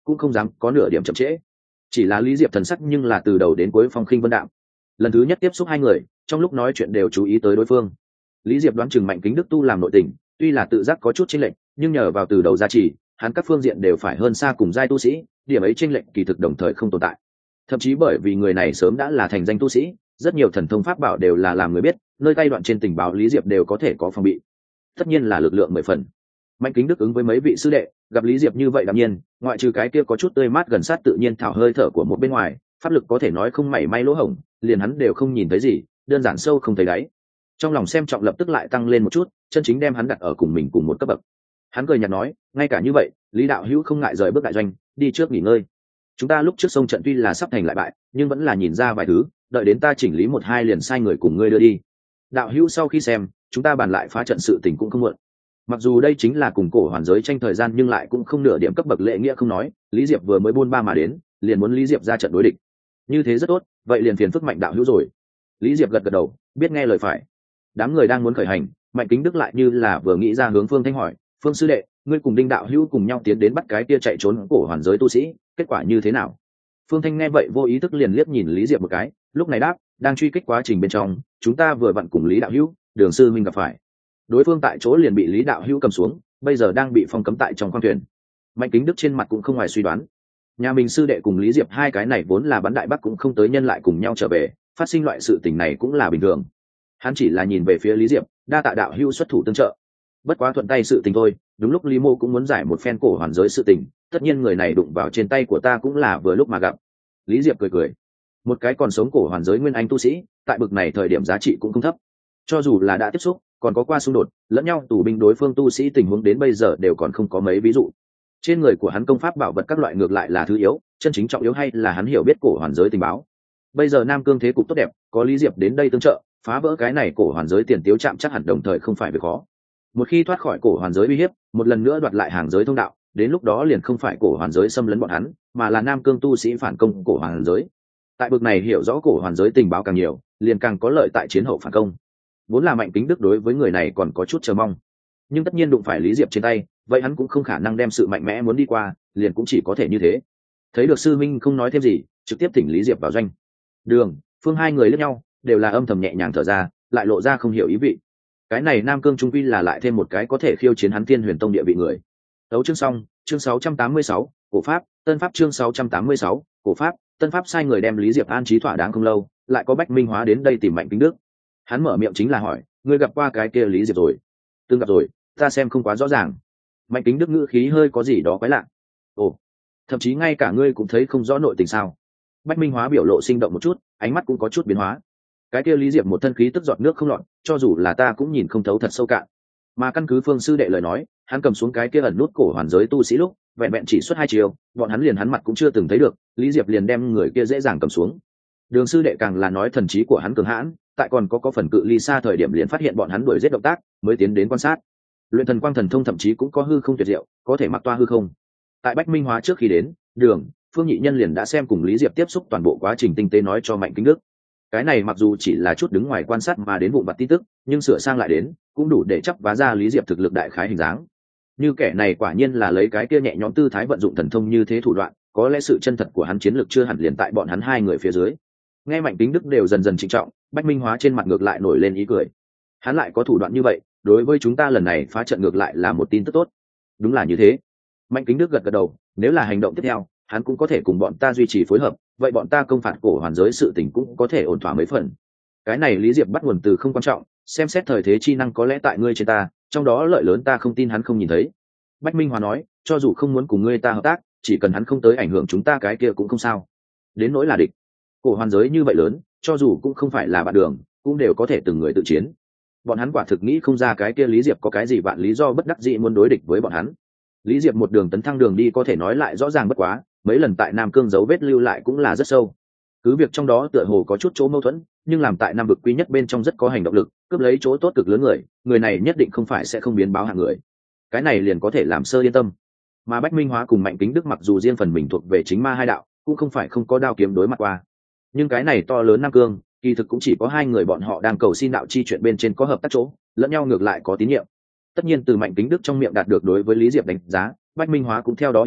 cũng không dám có nửa điểm chậm trễ. Chỉ là Lý Diệp thần sắc nhưng là từ đầu đến cuối phong khinh vân đạm. Lần thứ nhất tiếp xúc hai người, trong lúc nói chuyện đều chú ý tới đối phương. Lý Diệp đoán chừng Mạnh Kính Đức tu làm nội tình, tuy là tự giác có chút chênh lệch, nhưng nhờ vào từ đầu gia trì, hắn các phương diện đều phải hơn xa cùng giai tu sĩ, điểm ấy chênh lệch kỳ thực đồng thời không tồn tại. Thậm chí bởi vì người này sớm đã là thành danh tu sĩ, rất nhiều thần thông pháp bảo đều là làm người biết, nơi tay đoạn trên tình báo Lý Diệp đều có thể có phòng bị. Tất nhiên là lực lượng mười phần. Mạnh Kính Đức ứng với mấy vị sư đệ, gặp Lý Diệp như vậy đạm nhiên, ngoại trừ cái kia có chút tươi mát gần sát tự nhiên thảo hơi thở của một bên ngoài, pháp lực có thể nói không mảy may lỗ hổng, liền hắn đều không nhìn thấy gì, đơn giản sâu không thấy đáy. Trong lòng xem trọng lập tức lại tăng lên một chút, chân chính đem hắn đặt ở cùng mình cùng một cấp bậc. Hắn cười nhạt nói, ngay cả như vậy, Lý đạo hữu không ngại rời bước đại doanh, đi trước nghỉ ngơi. Chúng ta lúc trước sông trận tuy là sắp thành lại bại, nhưng vẫn là nhìn ra vài thứ, đợi đến ta chỉnh lý một hai liền sai người cùng ngươi đưa đi. Đạo hữu sau khi xem, chúng ta bàn lại phá trận sự tình cũng không muộn. Mặc dù đây chính là cùng cổ hoàn giới tranh thời gian, nhưng lại cũng không nửa điểm cấp bậc lễ nghĩa không nói, Lý Diệp vừa mới buôn ba mà đến, liền muốn Lý Diệp ra trận đối địch. Như thế rất tốt, vậy liền phiền phức Mạnh đạo hữu rồi. Lý Diệp gật gật đầu, biết nghe lời phải. Đám người đang muốn khởi hành, Mạnh Kính Đức lại như là vừa nghĩ ra hướng Phương Thanh hỏi, Phương sư đệ, ngươi cùng Đinh đạo hữu cùng nhau tiến đến bắt cái kia chạy trốn cổ hoàn giới tu sĩ, kết quả như thế nào? Phương Thanh nghe vậy vô ý thức liền liếc nhìn Lý Diệp một cái, lúc này đáp, đang truy kích quá trình bên trong, chúng ta vừa vặn cùng Lý đạo hữu, Đường sư minh gặp phải. Đối phương tại chỗ liền bị Lý đạo hữu cầm xuống, bây giờ đang bị phong cấm tại trong khoang thuyền. Mạnh Kính Đức trên mặt cũng không ngoài suy đoán, nhà mình sư đệ cùng Lý Diệp hai cái này vốn là bắn đại bắc cũng không tới nhân lại cùng nhau trở về, phát sinh loại sự tình này cũng là bình thường. Hắn chỉ là nhìn về phía Lý Diệp, đa tạ đạo hữu xuất thủ tương trợ, bất quá thuận tay sự tình thôi. Đúng lúc Lý Mô cũng muốn giải một phen cổ hoàn giới sự tình, tất nhiên người này đụng vào trên tay của ta cũng là vừa lúc mà gặp. Lý Diệp cười cười, một cái còn sống cổ hoàn giới nguyên anh tu sĩ, tại bực này thời điểm giá trị cũng không thấp. Cho dù là đã tiếp xúc, còn có qua xung đột lẫn nhau tù binh đối phương tu sĩ tình huống đến bây giờ đều còn không có mấy ví dụ. Trên người của hắn công pháp bảo vật các loại ngược lại là thứ yếu, chân chính trọng yếu hay là hắn hiểu biết cổ hoàn giới tình báo. Bây giờ Nam Cương thế cục tốt đẹp, có Lý Diệp đến đây tương trợ, phá vỡ cái này cổ hoàn giới tiền tiếu chạm chắc hẳn đồng thời không phải việc khó. Một khi thoát khỏi cổ hoàn giới uy hiếp, một lần nữa đoạt lại hàng giới thông đạo, đến lúc đó liền không phải cổ hoàn giới xâm lấn bọn hắn, mà là Nam Cương tu sĩ phản công cổ hoàn giới. Tại bực này hiểu rõ cổ hoàn giới tình báo càng nhiều, liền càng có lợi tại chiến hậu phản công. Vốn là Mạnh Kính Đức đối với người này còn có chút chờ mong, nhưng tất nhiên đụng phải Lý Diệp trên tay, vậy hắn cũng không khả năng đem sự mạnh mẽ muốn đi qua, liền cũng chỉ có thể như thế. Thấy được sư minh không nói thêm gì, trực tiếp thỉnh Lý Diệp vào doanh. Đường, Phương hai người lẫn nhau, đều là âm thầm nhẹ nhàng thở ra, lại lộ ra không hiểu ý vị. Cái này Nam Cương trung quy là lại thêm một cái có thể khiêu chiến hắn Thiên Huyền Tông địa vị người. Đấu chương xong, chương sáu trăm tám mươi sáu, cổ pháp, tân pháp chương sáu trăm tám mươi sáu, cổ pháp, tân pháp sai người đem Lý Diệp an trí thỏa đáng không lâu, lại có Bách Minh Hóa đến đây tìm Mạnh Kính Đức. Hắn mở miệng chính là hỏi, ngươi gặp qua cái kia Lý Diệp rồi? Tương gặp rồi, ta xem không quá rõ ràng. Mạnh Kính Đức ngữ khí hơi có gì đó quái lạ. Ồ, thậm chí ngay cả ngươi cũng thấy không rõ nội tình sao? Bách Minh Hóa biểu lộ sinh động một chút, ánh mắt cũng có chút biến hóa. Cái kia Lý Diệp một thân khí tức giọt nước không lọt, cho dù là ta cũng nhìn không thấu thật sâu cạn. Mà căn cứ Phương sư đệ lời nói, hắn cầm xuống cái kia ẩn nút cổ hoàn giới tu sĩ lúc, vẹn vẹn chỉ xuất hai chiều, bọn hắn liền hắn mặt cũng chưa từng thấy được, Lý Diệp liền đem người kia dễ dàng cầm xuống. Đường sư đệ càng là nói thần trí của hắn cường hãn, tại còn có có phần cự ly xa thời điểm liền phát hiện bọn hắn đuổi giết động tác, mới tiến đến quan sát. Luyện thần quang thần thông thậm chí cũng có hư không tuyệt diệu, có thể mặc toa hư không. Tại Bách Minh Hóa trước khi đến, Đường, Phương nhị nhân liền đã xem cùng Lý Diệp tiếp xúc toàn bộ quá trình tinh tế nói cho Mạnh Kính Đức. Cái này mặc dù chỉ là chút đứng ngoài quan sát mà đến vụn vặt tin tức, nhưng sửa sang lại đến cũng đủ để chấp vá ra Lý Diệp thực lực đại khái hình dáng. Như kẻ này quả nhiên là lấy cái kia nhẹ nhõm tư thái vận dụng thần thông như thế thủ đoạn, có lẽ sự chân thật của hắn chiến lược chưa hẳn liền tại bọn hắn hai người phía dưới. Nghe Mạnh Kính Đức đều dần dần trịnh trọng, Bách Minh Hóa trên mặt ngược lại nổi lên ý cười. Hắn lại có thủ đoạn như vậy, đối với chúng ta lần này phá trận ngược lại là một tin tức tốt. Đúng là như thế. Mạnh Kính Đức gật gật đầu, nếu là hành động tiếp theo, hắn cũng có thể cùng bọn ta duy trì phối hợp, vậy bọn ta công phạt cổ hoàn giới sự tình cũng có thể ổn thỏa mấy phần. Cái này Lý Diệp bắt nguồn từ không quan trọng, xem xét thời thế chi năng có lẽ tại ngươi trên ta, trong đó lợi lớn ta không tin hắn không nhìn thấy. Bách Minh Hòa nói, cho dù không muốn cùng ngươi ta hợp tác, chỉ cần hắn không tới ảnh hưởng chúng ta cái kia cũng không sao. Đến nỗi là địch, cổ hoàn giới như vậy lớn, cho dù cũng không phải là bạn đường, cũng đều có thể từng người tự chiến. Bọn hắn quả thực nghĩ không ra cái kia Lý Diệp có cái gì vạn lý do bất đắc dĩ muốn đối địch với bọn hắn. Lý Diệp một đường tấn thăng đường đi có thể nói lại rõ ràng bất quá, mấy lần tại Nam Cương dấu vết lưu lại cũng là rất sâu. Cứ việc trong đó tựa hồ có chút chỗ mâu thuẫn, nhưng làm tại Nam vực quý nhất bên trong rất có hành động lực, cướp lấy chỗ tốt cực lớn người, người này nhất định không phải sẽ không biến báo hạng người. Cái này liền có thể làm sơ yên tâm. Mà Bách Minh Hóa cùng Mạnh Kính Đức mặc dù riêng phần mình thuộc về chính ma hai đạo, cũng không phải không có đao kiếm đối mặt qua. Nhưng cái này to lớn Nam Cương, kỳ thực cũng chỉ có hai người bọn họ đang cầu xin đạo chi chuyện bên trên có hợp tác chỗ, lẫn nhau ngược lại có tín nhiệm. Tất nhiên từ Mạnh Kính Đức trong miệng đạt được đối với Lý Diệp đánh giá, Bách Minh Hóa cũng theo đó yên tâm,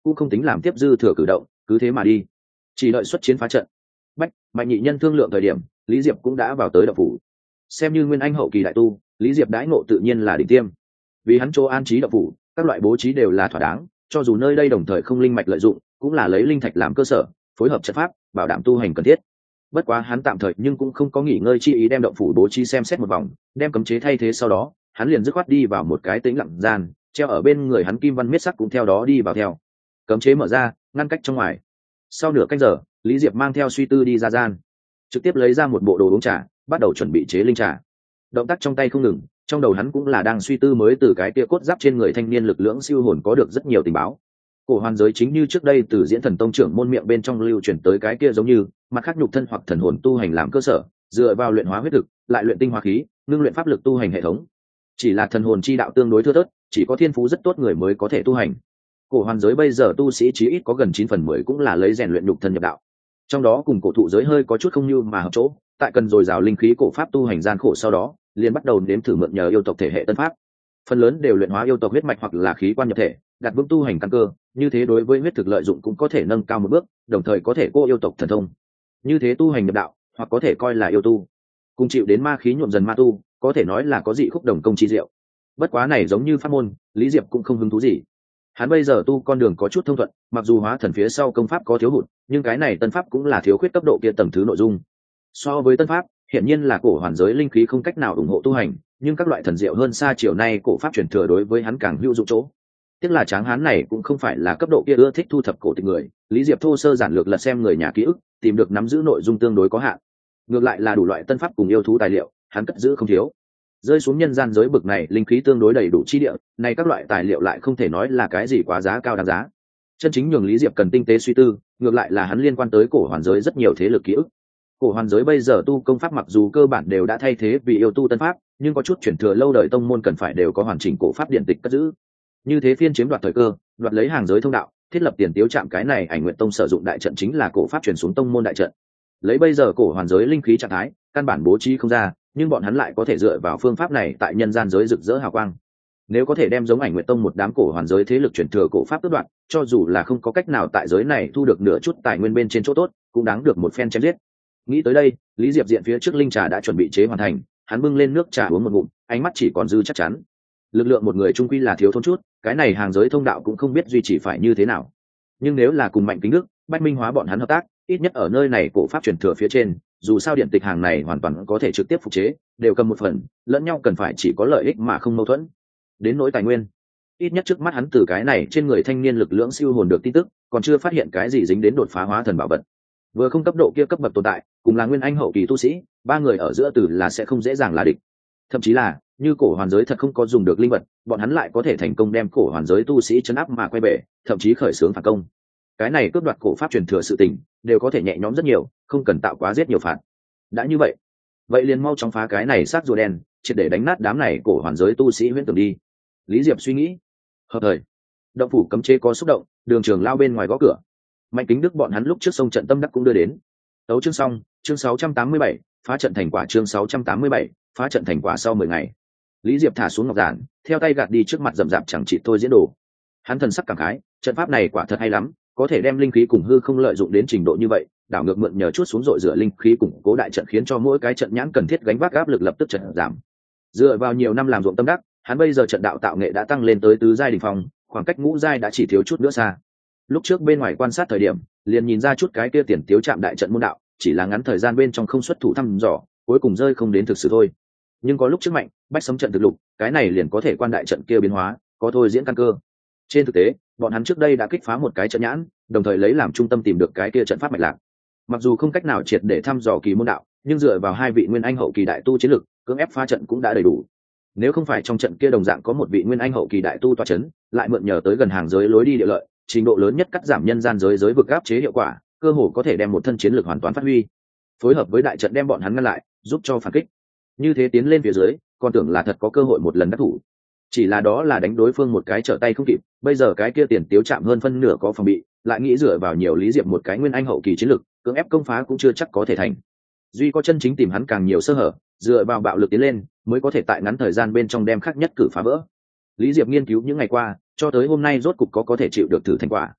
cũng không tính làm tiếp dư thừa cử động, cứ thế mà đi, chỉ đợi xuất chiến phá trận. Bách Mạnh nhị nhân thương lượng thời điểm, Lý Diệp cũng đã vào tới động phủ. Xem như nguyên anh hậu kỳ đại tu, Lý Diệp đãi ngộ tự nhiên là đỉnh tiêm. Vì hắn chỗ an trí động phủ, các loại bố trí đều là thỏa đáng, cho dù nơi đây đồng thời không linh mạch lợi dụng, cũng là lấy linh thạch làm cơ sở, phối hợp trận pháp, bảo đảm tu hành cần thiết. Bất quá hắn tạm thời nhưng cũng không có nghỉ ngơi chi ý, đem động phủ bố trí xem xét một vòng, đem cấm chế thay thế sau đó, hắn liền dứt khoát đi vào một cái tĩnh lặng gian, treo ở bên người hắn kim văn miết sắc cũng theo đó đi vào theo. Cấm chế mở ra, ngăn cách trong ngoài. Sau nửa canh giờ, Lý Diệp mang theo suy tư đi ra gian, trực tiếp lấy ra một bộ đồ uống trà, bắt đầu chuẩn bị chế linh trà. Động tác trong tay không ngừng, trong đầu hắn cũng là đang suy tư mới từ cái kia cốt giáp trên người thanh niên lực lưỡng siêu hồn có được rất nhiều tình báo. Cổ hoàn giới chính như trước đây từ Diễn Thần Tông trưởng môn miệng bên trong lưu truyền tới cái kia giống như mặt khác nhục thân hoặc thần hồn tu hành làm cơ sở, dựa vào luyện hóa huyết thực, lại luyện tinh hóa khí, ngưng luyện pháp lực tu hành hệ thống. Chỉ là thần hồn chi đạo tương đối thưa thớt, chỉ có thiên phú rất tốt người mới có thể tu hành. Cổ hoàn giới bây giờ tu sĩ chí ít có gần chín phần mười cũng là lấy rèn luyện nhục thân nhập đạo. Trong đó cùng cổ thụ giới hơi có chút không như mà hợp chỗ, tại cần dồi dào linh khí cổ pháp tu hành gian khổ, sau đó liền bắt đầu nếm thử mượn nhờ yêu tộc thể hệ tân pháp. Phần lớn đều luyện hóa yêu tộc huyết mạch hoặc là khí quan nhập thể, đặt vững tu hành căn cơ, như thế đối với huyết thực lợi dụng cũng có thể nâng cao một bước, đồng thời có thể cô yêu tộc thần thông. Như thế tu hành nhập đạo, hoặc có thể coi là yêu tu. Cùng chịu đến ma khí nhuộm dần ma tu, có thể nói là có dị khúc đồng công chi diệu. Bất quá này giống như pháp môn, Lý Diệp cũng không hứng thú gì. Hắn bây giờ tu con đường có chút thông thuận, mặc dù hóa thần phía sau công pháp có thiếu hụt, nhưng cái này tân pháp cũng là thiếu khuyết cấp độ kia tầng thứ nội dung. So với tân pháp, hiển nhiên là cổ hoàn giới linh khí không cách nào ủng hộ tu hành, nhưng các loại thần diệu hơn xa chiều nay cổ pháp truyền thừa đối với hắn càng hữu dụng chỗ. Tiếc là tráng hán này cũng không phải là cấp độ kia ưa thích thu thập cổ tịch người, Lý Diệp thô sơ giản lược lật xem người nhà ký ức, tìm được nắm giữ nội dung tương đối có hạn. Ngược lại là đủ loại tân pháp cùng yêu thú tài liệu, hắn cất giữ không thiếu. Rơi xuống nhân gian giới bực này, linh khí tương đối đầy đủ chi địa, này các loại tài liệu lại không thể nói là cái gì quá giá cao đáng giá. Chân chính nhường Lý Diệp cần tinh tế suy tư, ngược lại là hắn liên quan tới cổ hoàn giới rất nhiều thế lực ký ức. Cổ hoàn giới bây giờ tu công pháp mặc dù cơ bản đều đã thay thế vì yêu tu tân pháp, nhưng có chút chuyển thừa lâu đời tông môn cần phải đều có hoàn chỉnh cổ pháp điện tịch cất giữ. Như thế phiên chiếm đoạt thời cơ, đoạt lấy hàng giới thông đạo, thiết lập tiền tiếu chạm, cái này Ảnh Nguyện Tông sử dụng đại trận chính là cổ pháp truyền xuống tông môn đại trận. Lấy bây giờ cổ hoàn giới linh khí trạng thái, căn bản bố trí không ra, nhưng bọn hắn lại có thể dựa vào phương pháp này tại nhân gian giới rực rỡ hào quang. Nếu có thể đem giống Ảnh Nguyện Tông một đám cổ hoàn giới thế lực chuyển thừa cổ pháp tước đoạt, cho dù là không có cách nào tại giới này thu được nửa chút tài nguyên bên trên chỗ tốt, cũng đáng được một phen chém giết. Nghĩ tới đây, Lý Diệp diện phía trước linh trà đã chuẩn bị chế hoàn thành, hắn bưng lên nước trà uống một ngụm, ánh mắt chỉ còn dư chắc chắn. Lực lượng một người trung quy là thiếu thốn chút, cái này hàng giới thông đạo cũng không biết duy trì phải như thế nào. Nhưng nếu là cùng Mạnh Kính Đức, Bách Minh Hóa bọn hắn hợp tác, ít nhất ở nơi này cổ pháp truyền thừa phía trên, dù sao điện tịch hàng này hoàn toàn có thể trực tiếp phục chế, đều cầm một phần, lẫn nhau cần phải chỉ có lợi ích mà không mâu thuẫn. Đến nỗi tài nguyên, ít nhất trước mắt hắn từ cái này trên người thanh niên lực lượng siêu hồn được tin tức, còn chưa phát hiện cái gì dính đến đột phá hóa thần bảo vật. Vừa không cấp độ kia cấp bậc tồn tại, cùng là nguyên anh hậu kỳ tu sĩ, ba người ở giữa từ là sẽ không dễ dàng là địch. Thậm chí là, như cổ hoàn giới thật không có dùng được linh vật, bọn hắn lại có thể thành công đem cổ hoàn giới tu sĩ chấn áp mà quay bể, thậm chí khởi xướng phản công. Cái này cướp đoạt cổ pháp truyền thừa sự tình, đều có thể nhẹ nhõm rất nhiều, không cần tạo quá giết nhiều phạt. Đã như vậy, vậy liền mau chóng phá cái này xác rùa đen, triệt để đánh nát đám này cổ hoàn giới tu sĩ huyễn tưởng đi. Lý Diệp suy nghĩ. Hợp thời, động phủ cấm chế có xúc động, đường trường lao bên ngoài gõ cửa. Mạnh Kính Đức bọn hắn lúc trước sông trận tâm đắc cũng đưa đến. Tấu chương xong, chương sáu trăm tám mươi bảy, phá trận thành quả, chương sáu trăm tám mươi bảy, phá trận thành quả sau mười ngày. Lý Diệp thả xuống ngọc giản, theo tay gạt đi trước mặt rậm rạp chẳng chỉ thôi diễn đồ. Hắn thần sắc cảm khái, trận pháp này quả thật hay lắm, có thể đem linh khí cùng hư không lợi dụng đến trình độ như vậy, đảo ngược mượn nhờ chút xuống dội rửa linh khí củng cố đại trận, khiến cho mỗi cái trận nhãn cần thiết gánh vác áp lực lập tức trận giảm. Dựa vào nhiều năm làm ruộng tâm đắc, hắn bây giờ trận đạo tạo nghệ đã tăng lên tới tứ giai đỉnh phong, khoảng cách ngũ giai đã chỉ thiếu chút nữa xa. Lúc trước bên ngoài quan sát thời điểm, liền nhìn ra chút cái kia tiền tiếu chạm đại trận môn đạo, chỉ là ngắn thời gian bên trong không xuất thủ thăm dò, cuối cùng rơi không đến thực sự thôi. Nhưng có lúc trước mạnh, bách sấm trận thực lục, cái này liền có thể quan đại trận kia biến hóa, có thôi diễn căn cơ. Trên thực tế, bọn hắn trước đây đã kích phá một cái trận nhãn, đồng thời lấy làm trung tâm tìm được cái kia trận pháp mạch lạc. Mặc dù không cách nào triệt để thăm dò kỳ môn đạo, nhưng dựa vào hai vị nguyên anh hậu kỳ đại tu chiến lực, cưỡng ép phá trận cũng đã đầy đủ. Nếu không phải trong trận kia đồng dạng có một vị nguyên anh hậu kỳ đại tu tọa chấn, lại mượn nhờ tới gần hàng giới lối đi địa lợi, trình độ lớn nhất cắt giảm nhân gian giới giới vực áp chế hiệu quả, cơ hồ có thể đem một thân chiến lực hoàn toàn phát huy. Phối hợp với đại trận đem bọn hắn ngăn lại, giúp cho phản kích. Như thế tiến lên phía dưới, còn tưởng là thật có cơ hội một lần đắc thủ. Chỉ là đó là đánh đối phương một cái trở tay không kịp, bây giờ cái kia tiền tiếu chạm hơn phân nửa có phòng bị, lại nghĩ dựa vào nhiều Lý Diệp một cái nguyên anh hậu kỳ chiến lực, cưỡng ép công phá cũng chưa chắc có thể thành. Duy có chân chính tìm hắn càng nhiều sơ hở, dựa vào bạo lực tiến lên, mới có thể tại ngắn thời gian bên trong đem khắc nhất cử phá vỡ. Lý Diệp nghiên cứu những ngày qua, cho tới hôm nay rốt cục có có thể chịu được thử thành quả.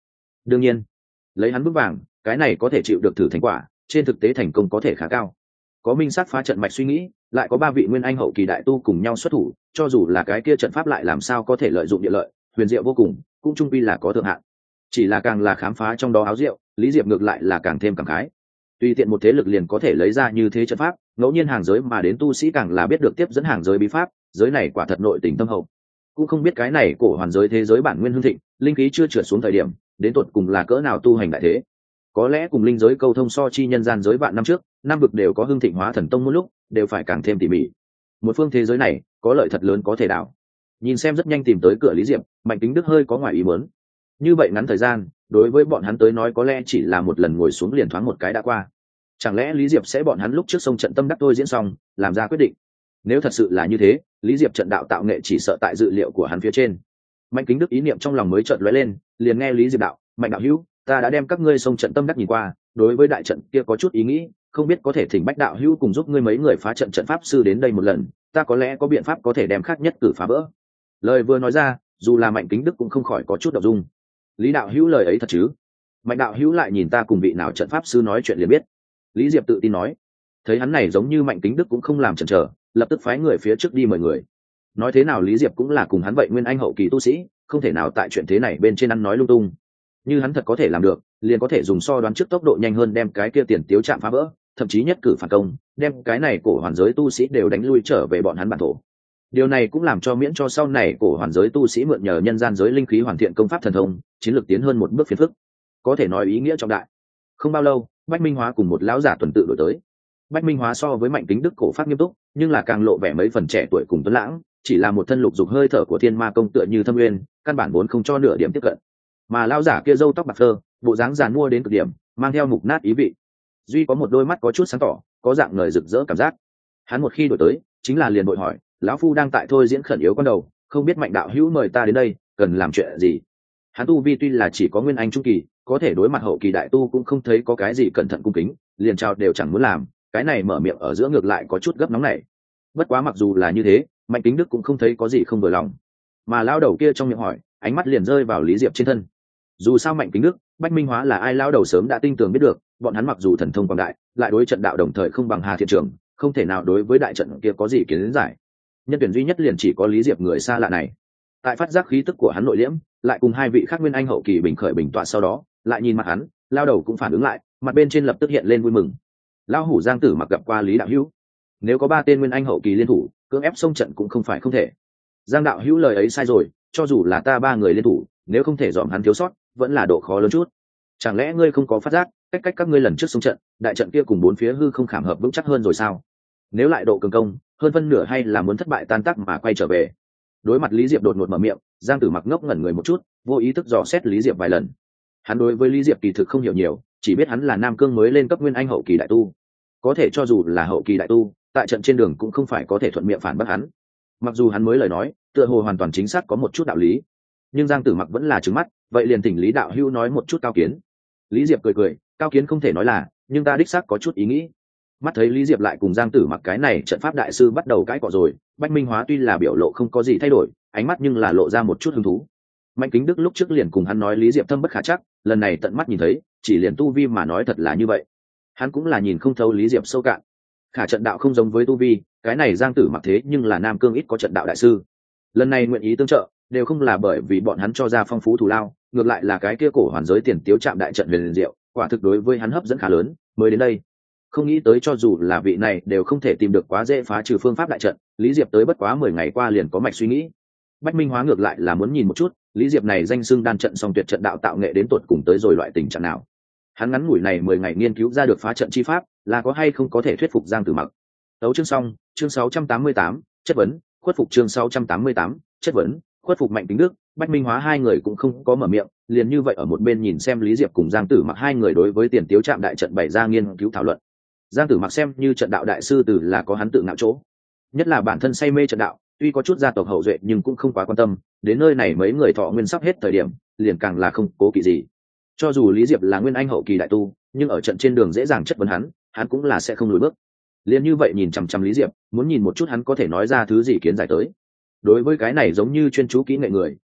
đương nhiên lấy hắn vững vàng, cái này có thể chịu được thử thành quả, trên thực tế thành công có thể khá cao. Có minh sát phá trận mạch suy nghĩ, lại có ba vị nguyên anh hậu kỳ đại tu cùng nhau xuất thủ, cho dù là cái kia trận pháp lại làm sao có thể lợi dụng địa lợi, huyền diệu vô cùng, cũng trung quy là có thượng hạn. Chỉ là càng là khám phá trong đó áo diệu, Lý Diệp ngược lại là càng thêm cảm khái. Tùy tiện một thế lực liền có thể lấy ra như thế trận pháp, ngẫu nhiên hàng giới mà đến tu sĩ càng là biết được tiếp dẫn hàng giới bí pháp, giới này quả thật nội tình tâm hậu. Cũng không biết cái này cổ hoàn giới thế giới bản nguyên hương thịnh, linh khí chưa trượt xuống thời điểm, đến tột cùng là cỡ nào tu hành đại thế. Có lẽ cùng linh giới câu thông so chi nhân gian giới vạn năm trước, năm vực đều có hưng thịnh hóa thần tông một lúc, đều phải càng thêm tỉ mỉ. Một phương thế giới này, có lợi thật lớn có thể đảo. Nhìn xem rất nhanh tìm tới cửa Lý Diệp, Mạnh Kính Đức hơi có ngoài ý muốn. Như vậy ngắn thời gian, đối với bọn hắn tới nói có lẽ chỉ là một lần ngồi xuống liền thoáng một cái đã qua. Chẳng lẽ Lý Diệp sẽ bọn hắn lúc trước sông trận tâm đắc tôi diễn xong, làm ra quyết định? Nếu thật sự là như thế, Lý Diệp trận đạo tạo nghệ chỉ sợ tại dự liệu của hắn phía trên. Mạnh Kính Đức ý niệm trong lòng mới chợt lóe lên, liền nghe Lý Diệp đạo: "Mạnh đạo hữu, ta đã đem các ngươi sông trận tâm đắc nhìn qua, đối với đại trận kia có chút ý nghĩ, không biết có thể thỉnh Bách đạo hữu cùng giúp ngươi mấy người phá trận trận pháp sư đến đây một lần, ta có lẽ có biện pháp có thể đem khác nhất cử phá vỡ." Lời vừa nói ra, dù là Mạnh Kính Đức cũng không khỏi có chút động dung. Lý đạo hữu lời ấy thật chứ? Mạnh đạo hữu lại nhìn ta cùng vị nào trận pháp sư nói chuyện liền biết. Lý Diệp tự tin nói. Thấy hắn này giống như Mạnh Kính Đức cũng không làm chần chờ, lập tức phái người phía trước đi mời người. Nói thế nào Lý Diệp cũng là cùng hắn vậy nguyên anh hậu kỳ tu sĩ, không thể nào tại chuyện thế này bên trên ăn nói lung tung. Như hắn thật có thể làm được, liền có thể dùng so đoán trước tốc độ nhanh hơn đem cái kia tiền tiếu chạm phá vỡ, thậm chí nhất cử phản công, đem cái này cổ hoàn giới tu sĩ đều đánh lui trở về bọn hắn bản thổ. Điều này cũng làm cho miễn cho sau này cổ hoàn giới tu sĩ mượn nhờ nhân gian giới linh khí hoàn thiện công pháp thần thông, chiến lược tiến hơn một bước phiền phức. Có thể nói ý nghĩa trọng đại. Không bao lâu, Bách Minh Hóa cùng một lão giả tuần tự đổi tới. Bách Minh Hóa so với Mạnh Kính Đức cổ pháp nghiêm túc, nhưng là càng lộ vẻ mấy phần trẻ tuổi cùng tuấn lãng, chỉ là một thân lục dục hơi thở của thiên ma công tựa như thâm nguyên, căn bản vốn không cho nửa điểm tiếp cận. Mà lão giả kia râu tóc bạc phơ, bộ dáng giàn mua đến cực điểm, mang theo mục nát ý vị. Duy có một đôi mắt có chút sáng tỏ, có dạng ngời rực rỡ cảm giác. Hắn một khi đổi tới, chính là liền bội hỏi, lão phu đang tại thôi diễn khẩn yếu con đầu, không biết Mạnh đạo hữu mời ta đến đây, cần làm chuyện gì? Hắn tu vi tuy là chỉ có nguyên anh trung kỳ, có thể đối mặt hậu kỳ đại tu cũng không thấy có cái gì cẩn thận cung kính, liền chào đều chẳng muốn làm, cái này mở miệng ở giữa ngược lại có chút gấp nóng này. Bất quá mặc dù là như thế, Mạnh Kính Đức cũng không thấy có gì không vừa lòng. Mà lão đầu kia trong miệng hỏi, ánh mắt liền rơi vào Lý Diệp trên thân. Dù sao Mạnh Kính Đức, Bách Minh Hóa là ai lão đầu sớm đã tinh tường biết được, bọn hắn mặc dù thần thông quảng đại, lại đối trận đạo đồng thời không bằng Hà Thiện Trường, không thể nào đối với đại trận kia có gì kiến giải. Nhân tuyển duy nhất liền chỉ có Lý Diệp người xa lạ này. Tại phát giác khí tức của hắn nội liễm, lại cùng hai vị khác nguyên anh hậu kỳ bình khởi bình tọa sau đó, lại nhìn mặt hắn, lao đầu cũng phản ứng lại, mặt bên trên lập tức hiện lên vui mừng. Lão hủ Giang Tử Mặc gặp qua Lý đạo hữu, nếu có ba tên nguyên anh hậu kỳ liên thủ, cưỡng ép xông trận cũng không phải không thể. Giang đạo hữu lời ấy sai rồi, cho dù là ta ba người liên thủ, nếu không thể dòm hắn thiếu sót, vẫn là độ khó lớn chút. Chẳng lẽ ngươi không có phát giác, cách cách các ngươi lần trước xông trận, đại trận kia cùng bốn phía hư không khảm hợp vững chắc hơn rồi sao? Nếu lại độ cường công, hơn phân nửa hay là muốn thất bại tan tác mà quay trở về. Đối mặt Lý Diệp đột ngột mở miệng, Giang Tử Mặc ngốc ngẩn người một chút, vô ý thức dò xét Lý Diệp vài lần. Hắn đối với Lý Diệp kỳ thực không hiểu nhiều, chỉ biết hắn là Nam Cương mới lên cấp nguyên anh hậu kỳ đại tu. Có thể cho dù là hậu kỳ đại tu, tại trận trên đường cũng không phải có thể thuận miệng phản bác hắn. Mặc dù hắn mới lời nói, tựa hồ hoàn toàn chính xác có một chút đạo lý, nhưng Giang Tử Mặc vẫn là trừng mắt, vậy liền thỉnh Lý đạo hữu nói một chút cao kiến. Lý Diệp cười cười, cao kiến không thể nói là, nhưng ta đích xác có chút ý nghĩ. Mắt thấy Lý Diệp lại cùng Giang Tử Mặc cái này trận pháp đại sư bắt đầu cãi cọ rồi, Bách Minh Hóa tuy là biểu lộ không có gì thay đổi, ánh mắt nhưng là lộ ra một chút hứng thú. Mạnh Kính Đức lúc trước liền cùng hắn nói Lý Diệp thâm bất khả chắc, lần này tận mắt nhìn thấy, chỉ liền tu vi mà nói thật là như vậy. Hắn cũng là nhìn không thấu Lý Diệp sâu cạn. Khả trận đạo không giống với tu vi, cái này Giang Tử Mặc thế nhưng là Nam Cương ít có trận đạo đại sư. Lần này nguyện ý tương trợ, đều không là bởi vì bọn hắn cho ra phong phú thù lao, ngược lại là cái kia cổ hoàn giới tiền tiếu chạm đại trận huyền diệu, quả thực đối với hắn hấp dẫn khá lớn, mới đến đây. Không nghĩ tới cho dù là vị này đều không thể tìm được quá dễ phá trừ phương pháp đại trận, Lý Diệp tới bất quá mười ngày qua liền có mạch suy nghĩ. Bách Minh Hóa ngược lại là muốn nhìn một chút, Lý Diệp này danh xưng đan trận song tuyệt trận đạo tạo nghệ đến tột cùng tới rồi loại tình trạng nào. Hắn ngắn ngủi này mười ngày nghiên cứu ra được phá trận chi pháp, là có hay không có thể thuyết phục Giang Tử Mặc. Tấu chương xong, chương sáu trăm tám mươi tám, chất vấn, khuất phục chương sáu trăm tám mươi tám, chất vấn, khuất phục Mạnh Kính Đức, Bách Minh Hóa hai người cũng không có mở miệng, liền như vậy ở một bên nhìn xem Lý Diệp cùng Giang Tử Mặc hai người đối với tiền tiếu chạm đại trận bày ra nghiên cứu thảo luận. Giang Tử Mặc xem như trận đạo đại sư từ là có hắn tự ngạo chỗ, nhất là bản thân say mê trận đạo, tuy có chút gia tộc hậu duệ nhưng cũng không quá quan tâm, đến nơi này mấy người thọ nguyên sắp hết thời điểm, liền càng là không cố kỵ gì. Cho dù Lý Diệp là nguyên anh hậu kỳ đại tu, nhưng ở trận trên đường dễ dàng chất vấn hắn, hắn cũng là sẽ không lùi bước. Liền như vậy nhìn chằm chằm Lý Diệp, muốn nhìn một chút hắn có thể nói ra thứ gì kiến giải tới. Đối với cái này giống như chuyên chú kỹ nghệ người,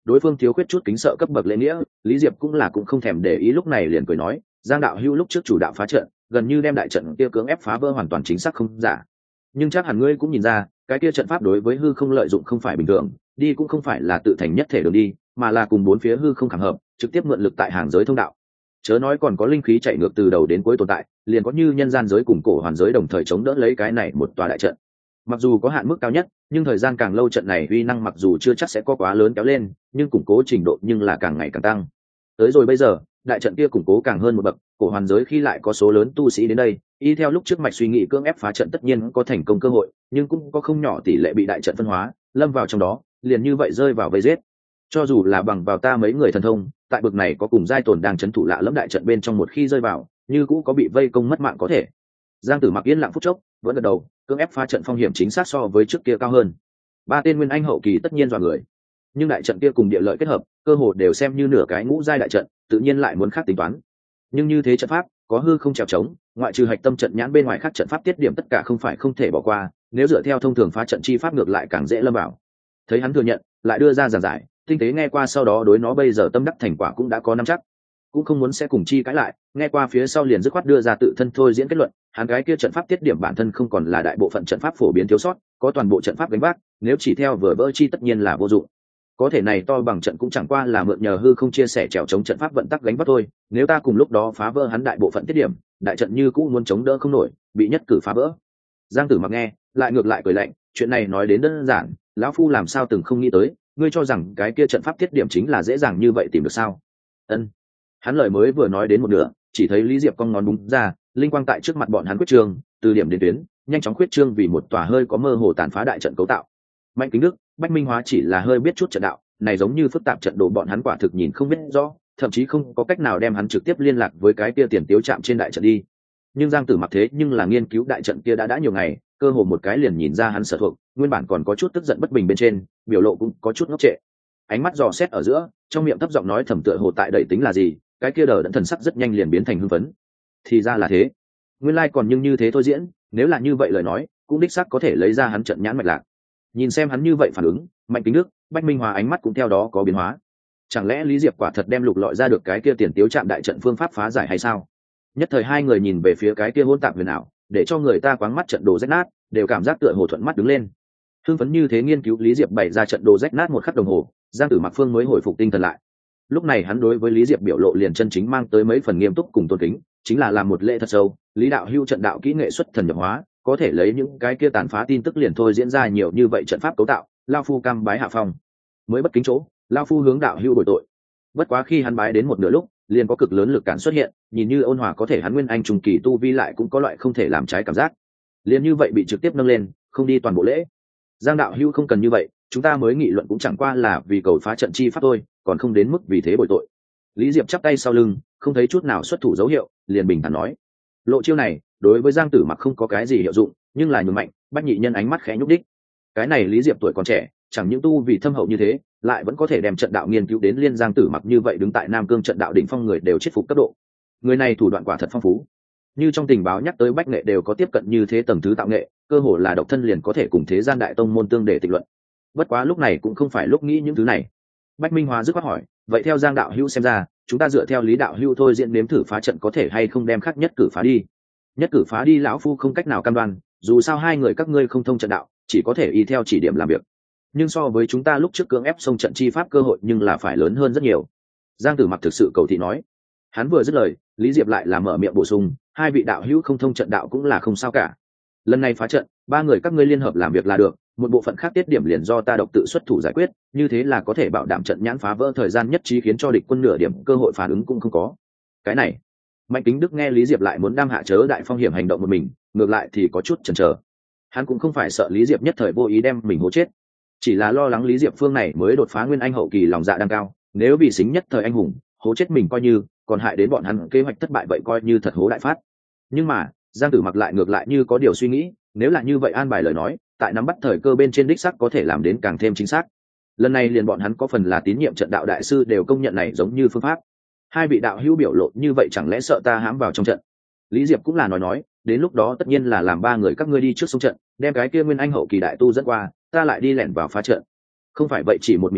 đối phương thiếu khuyết chút kính sợ cấp bậc lễ nghĩa, lý diệp cũng là cũng không thèm để ý, lúc này liền cười nói, giang đạo hữu lúc trước chủ đạo phá trận gần như đem đại trận kia cưỡng ép phá vỡ hoàn toàn chính xác không giả, nhưng chắc hẳn ngươi cũng nhìn ra cái kia trận pháp đối với hư không lợi dụng không phải bình thường, đi cũng không phải là tự thành nhất thể đường đi, mà là cùng bốn phía hư không khảm hợp, trực tiếp mượn lực tại hàng giới thông đạo. Chớ nói còn có linh khí chạy ngược từ đầu đến cuối tồn tại, liền có như nhân gian giới cùng cổ hoàn giới đồng thời chống đỡ lấy cái này một tòa đại trận. Mặc dù có hạn mức cao nhất, nhưng thời gian càng lâu trận này uy năng mặc dù chưa chắc sẽ có quá lớn kéo lên, nhưng củng cố trình độ nhưng là càng ngày càng tăng. Tới rồi bây giờ, đại trận kia củng cố càng hơn một bậc, cổ hoàn giới khi lại có số lớn tu sĩ đến đây, y theo lúc trước mạch suy nghĩ cưỡng ép phá trận tất nhiên có thành công cơ hội, nhưng cũng có không nhỏ tỷ lệ bị đại trận phân hóa, lâm vào trong đó, liền như vậy rơi vào vây giết. Cho dù là bằng vào ta mấy người thần thông, tại bậc này có cùng giai tồn đang trấn thủ lạ lẫm đại trận bên trong, một khi rơi vào, như cũ có bị vây công mất mạng có thể. Giang Tử Mặc yên lặng phút chốc, vẫn gật đầu, cưỡng ép phá trận phong hiểm chính xác so với trước kia cao hơn. Ba tên nguyên anh hậu kỳ tất nhiên dọa người, nhưng đại trận kia cùng địa lợi kết hợp, cơ hồ đều xem như nửa cái ngũ giai đại trận, tự nhiên lại muốn khác tính toán. Nhưng như thế trận pháp, có hư không trèo trống, ngoại trừ hạch tâm trận nhãn bên ngoài khác trận pháp tiết điểm tất cả không phải không thể bỏ qua, nếu dựa theo thông thường phá trận chi pháp ngược lại càng dễ lâm vào. Thấy hắn thừa nhận, lại đưa ra giảng giải, tinh tế nghe qua sau đó đối nó bây giờ tâm đắc thành quả cũng đã có nắm chắc, cũng không muốn sẽ cùng chi cãi lại, nghe qua phía sau liền dứt khoát đưa ra tự thân thôi diễn kết luận, hắn cái kia trận pháp tiết điểm bản thân không còn là đại bộ phận trận pháp phổ biến thiếu sót, có toàn bộ trận pháp gánh vác, nếu chỉ theo vừa vỡ chi tất nhiên là vô dụng. Có thể này to bằng trận cũng chẳng qua là mượn nhờ hư không chia sẻ trèo chống trận pháp vận tắc gánh vác thôi, nếu ta cùng lúc đó phá vỡ hắn đại bộ phận tiết điểm, đại trận như cũ muốn chống đỡ không nổi, bị nhất cử phá vỡ. Giang Tử Mặc nghe, lại ngược lại cười lạnh, chuyện này nói đến đơn giản, lão phu làm sao từng không nghĩ tới, ngươi cho rằng cái kia trận pháp tiết điểm chính là dễ dàng như vậy tìm được sao? Ân. Hắn lời mới vừa nói đến một nửa, chỉ thấy Lý Diệp cong ngón đúng ra, linh quang tại trước mặt bọn hắn quyết trương, từ điểm đến tuyến, nhanh chóng quyết trương vì một tòa hơi có mơ hồ tàn phá đại trận cấu tạo. Mạnh Kính Đức, Bách Minh Hóa chỉ là hơi biết chút trận đạo, này giống như phức tạp trận đồ bọn hắn quả thực nhìn không biết rõ, thậm chí không có cách nào đem hắn trực tiếp liên lạc với cái kia tiền tiếu chạm trên đại trận đi. Nhưng Giang Tử Mặc thế nhưng là nghiên cứu đại trận kia đã đã nhiều ngày, cơ hồ một cái liền nhìn ra hắn sở thuộc, nguyên bản còn có chút tức giận bất bình bên trên, biểu lộ cũng có chút ngốc trệ. Ánh mắt dò xét ở giữa, trong miệng thấp giọng nói thầm tựa hồ tại đẩy tính là gì, cái kia đờ đẫn thần sắc rất nhanh liền biến thành hưng phấn. Thì ra là thế, nguyên lai còn nhưng như thế thôi diễn, nếu là như vậy lời nói, cũng đích xác có thể lấy ra hắn trận nhãn mạch lạc. Nhìn xem hắn như vậy phản ứng, Mạnh Kính Đức, Bách Minh Hòa ánh mắt cũng theo đó có biến hóa. Chẳng lẽ Lý Diệp quả thật đem lục lọi ra được cái kia tiền tiếu chạm đại trận phương pháp phá giải hay sao? Nhất thời hai người nhìn về phía cái kia hỗn tạp huyền ảo, để cho người ta quáng mắt trận đồ rách nát, đều cảm giác tựa hồ thuận mắt đứng lên. Hưng phấn như thế nghiên cứu Lý Diệp bày ra trận đồ rách nát một khắc đồng hồ, Giang Tử Mặc Phương mới hồi phục tinh thần lại. Lúc này hắn đối với Lý Diệp biểu lộ liền chân chính mang tới mấy phần nghiêm túc cùng tôn kính, chính là làm một lễ thật sâu. Lý đạo hưu trận đạo kỹ nghệ xuất thần nhập hóa, có thể lấy những cái kia tàn phá tin tức liền thôi diễn ra nhiều như vậy trận pháp cấu tạo, lao phu cam bái hạ phong. Mới bất kính chỗ, lao phu hướng đạo hưu bồi tội. Bất quá khi hắn bái đến một nửa lúc, liền có cực lớn lực cản xuất hiện, nhìn như ôn hòa có thể hắn nguyên anh trùng kỳ tu vi lại cũng có loại không thể làm trái cảm giác, liền như vậy bị trực tiếp nâng lên, không đi toàn bộ lễ. Giang đạo hưu không cần như vậy, chúng ta mới nghị luận cũng chẳng qua là vì cầu phá trận chi pháp thôi, còn không đến mức vì thế bồi tội. Lý Diệp chắp tay sau lưng, không thấy chút nào xuất thủ dấu hiệu, liền bình thản nói, lộ chiêu này đối với Giang Tử Mặc không có cái gì hiệu dụng, nhưng là nhường mạnh. Bách nhị nhân ánh mắt khẽ nhúc đích, cái này Lý Diệp tuổi còn trẻ, chẳng những tu vì thâm hậu như thế, lại vẫn có thể đem trận đạo nghiên cứu đến liên Giang Tử Mặc như vậy đứng tại Nam Cương trận đạo đỉnh phong người đều chết phục cấp độ. Người này thủ đoạn quả thật phong phú, như trong tình báo nhắc tới Bách nghệ đều có tiếp cận như thế tầng thứ tạo nghệ, cơ hồ là độc thân liền có thể cùng thế gian đại tông môn tương để tịch luận. Bất quá lúc này cũng không phải lúc nghĩ những thứ này. Bách Minh Hóa dứt khoát hỏi, vậy theo Giang đạo hữu xem ra, chúng ta dựa theo Lý đạo hữu thôi diễn nếm thử phá trận có thể hay không đem khắc nhất cử phá đi? Nhất cử phá đi lão phu không cách nào cam đoan, dù sao hai người các ngươi không thông trận đạo, chỉ có thể y theo chỉ điểm làm việc, nhưng so với chúng ta lúc trước cưỡng ép xông trận chi pháp cơ hội nhưng là phải lớn hơn rất nhiều. Giang Tử Mặc thực sự cầu thị nói. Hắn vừa dứt lời, Lý Diệp lại là mở miệng bổ sung, hai vị đạo hữu không thông trận đạo cũng là không sao cả, lần này phá trận ba người các ngươi liên hợp làm việc là được, một bộ phận khác tiết điểm liền do ta độc tự xuất thủ giải quyết, như thế là có thể bảo đảm trận nhãn phá vỡ thời gian nhất trí, khiến cho địch quân nửa điểm cơ hội phản ứng cũng không có. Cái này Mạnh Kính Đức nghe Lý Diệp lại muốn đam hạ chớ đại phong hiểm hành động một mình, ngược lại thì có chút chần chờ. Hắn cũng không phải sợ Lý Diệp nhất thời vô ý đem mình hố chết, chỉ là lo lắng Lý Diệp phương này mới đột phá nguyên anh hậu kỳ, lòng dạ đang cao, nếu bị xính nhất thời anh hùng hố chết mình coi như, còn hại đến bọn hắn kế hoạch thất bại vậy coi như thật hố đại phát. Nhưng mà Giang Tử Mặc lại ngược lại như có điều suy nghĩ, nếu là như vậy an bài lời nói, tại nắm bắt thời cơ bên trên đích sắc có thể làm đến càng thêm chính xác. Lần này liền bọn hắn có phần là tín nhiệm trận đạo đại sư đều công nhận này giống như phương pháp. Hai vị đạo hữu biểu lộ như vậy chẳng lẽ sợ ta hãm vào trong trận? Lý Diệp cũng là nói nói, đến lúc đó tất nhiên là làm ba người các ngươi đi trước sông trận, đem cái kia nguyên anh hậu kỳ đại tu dẫn qua, ta lại đi lẻn vào phá trận. Không phải vậy chỉ một mình ta,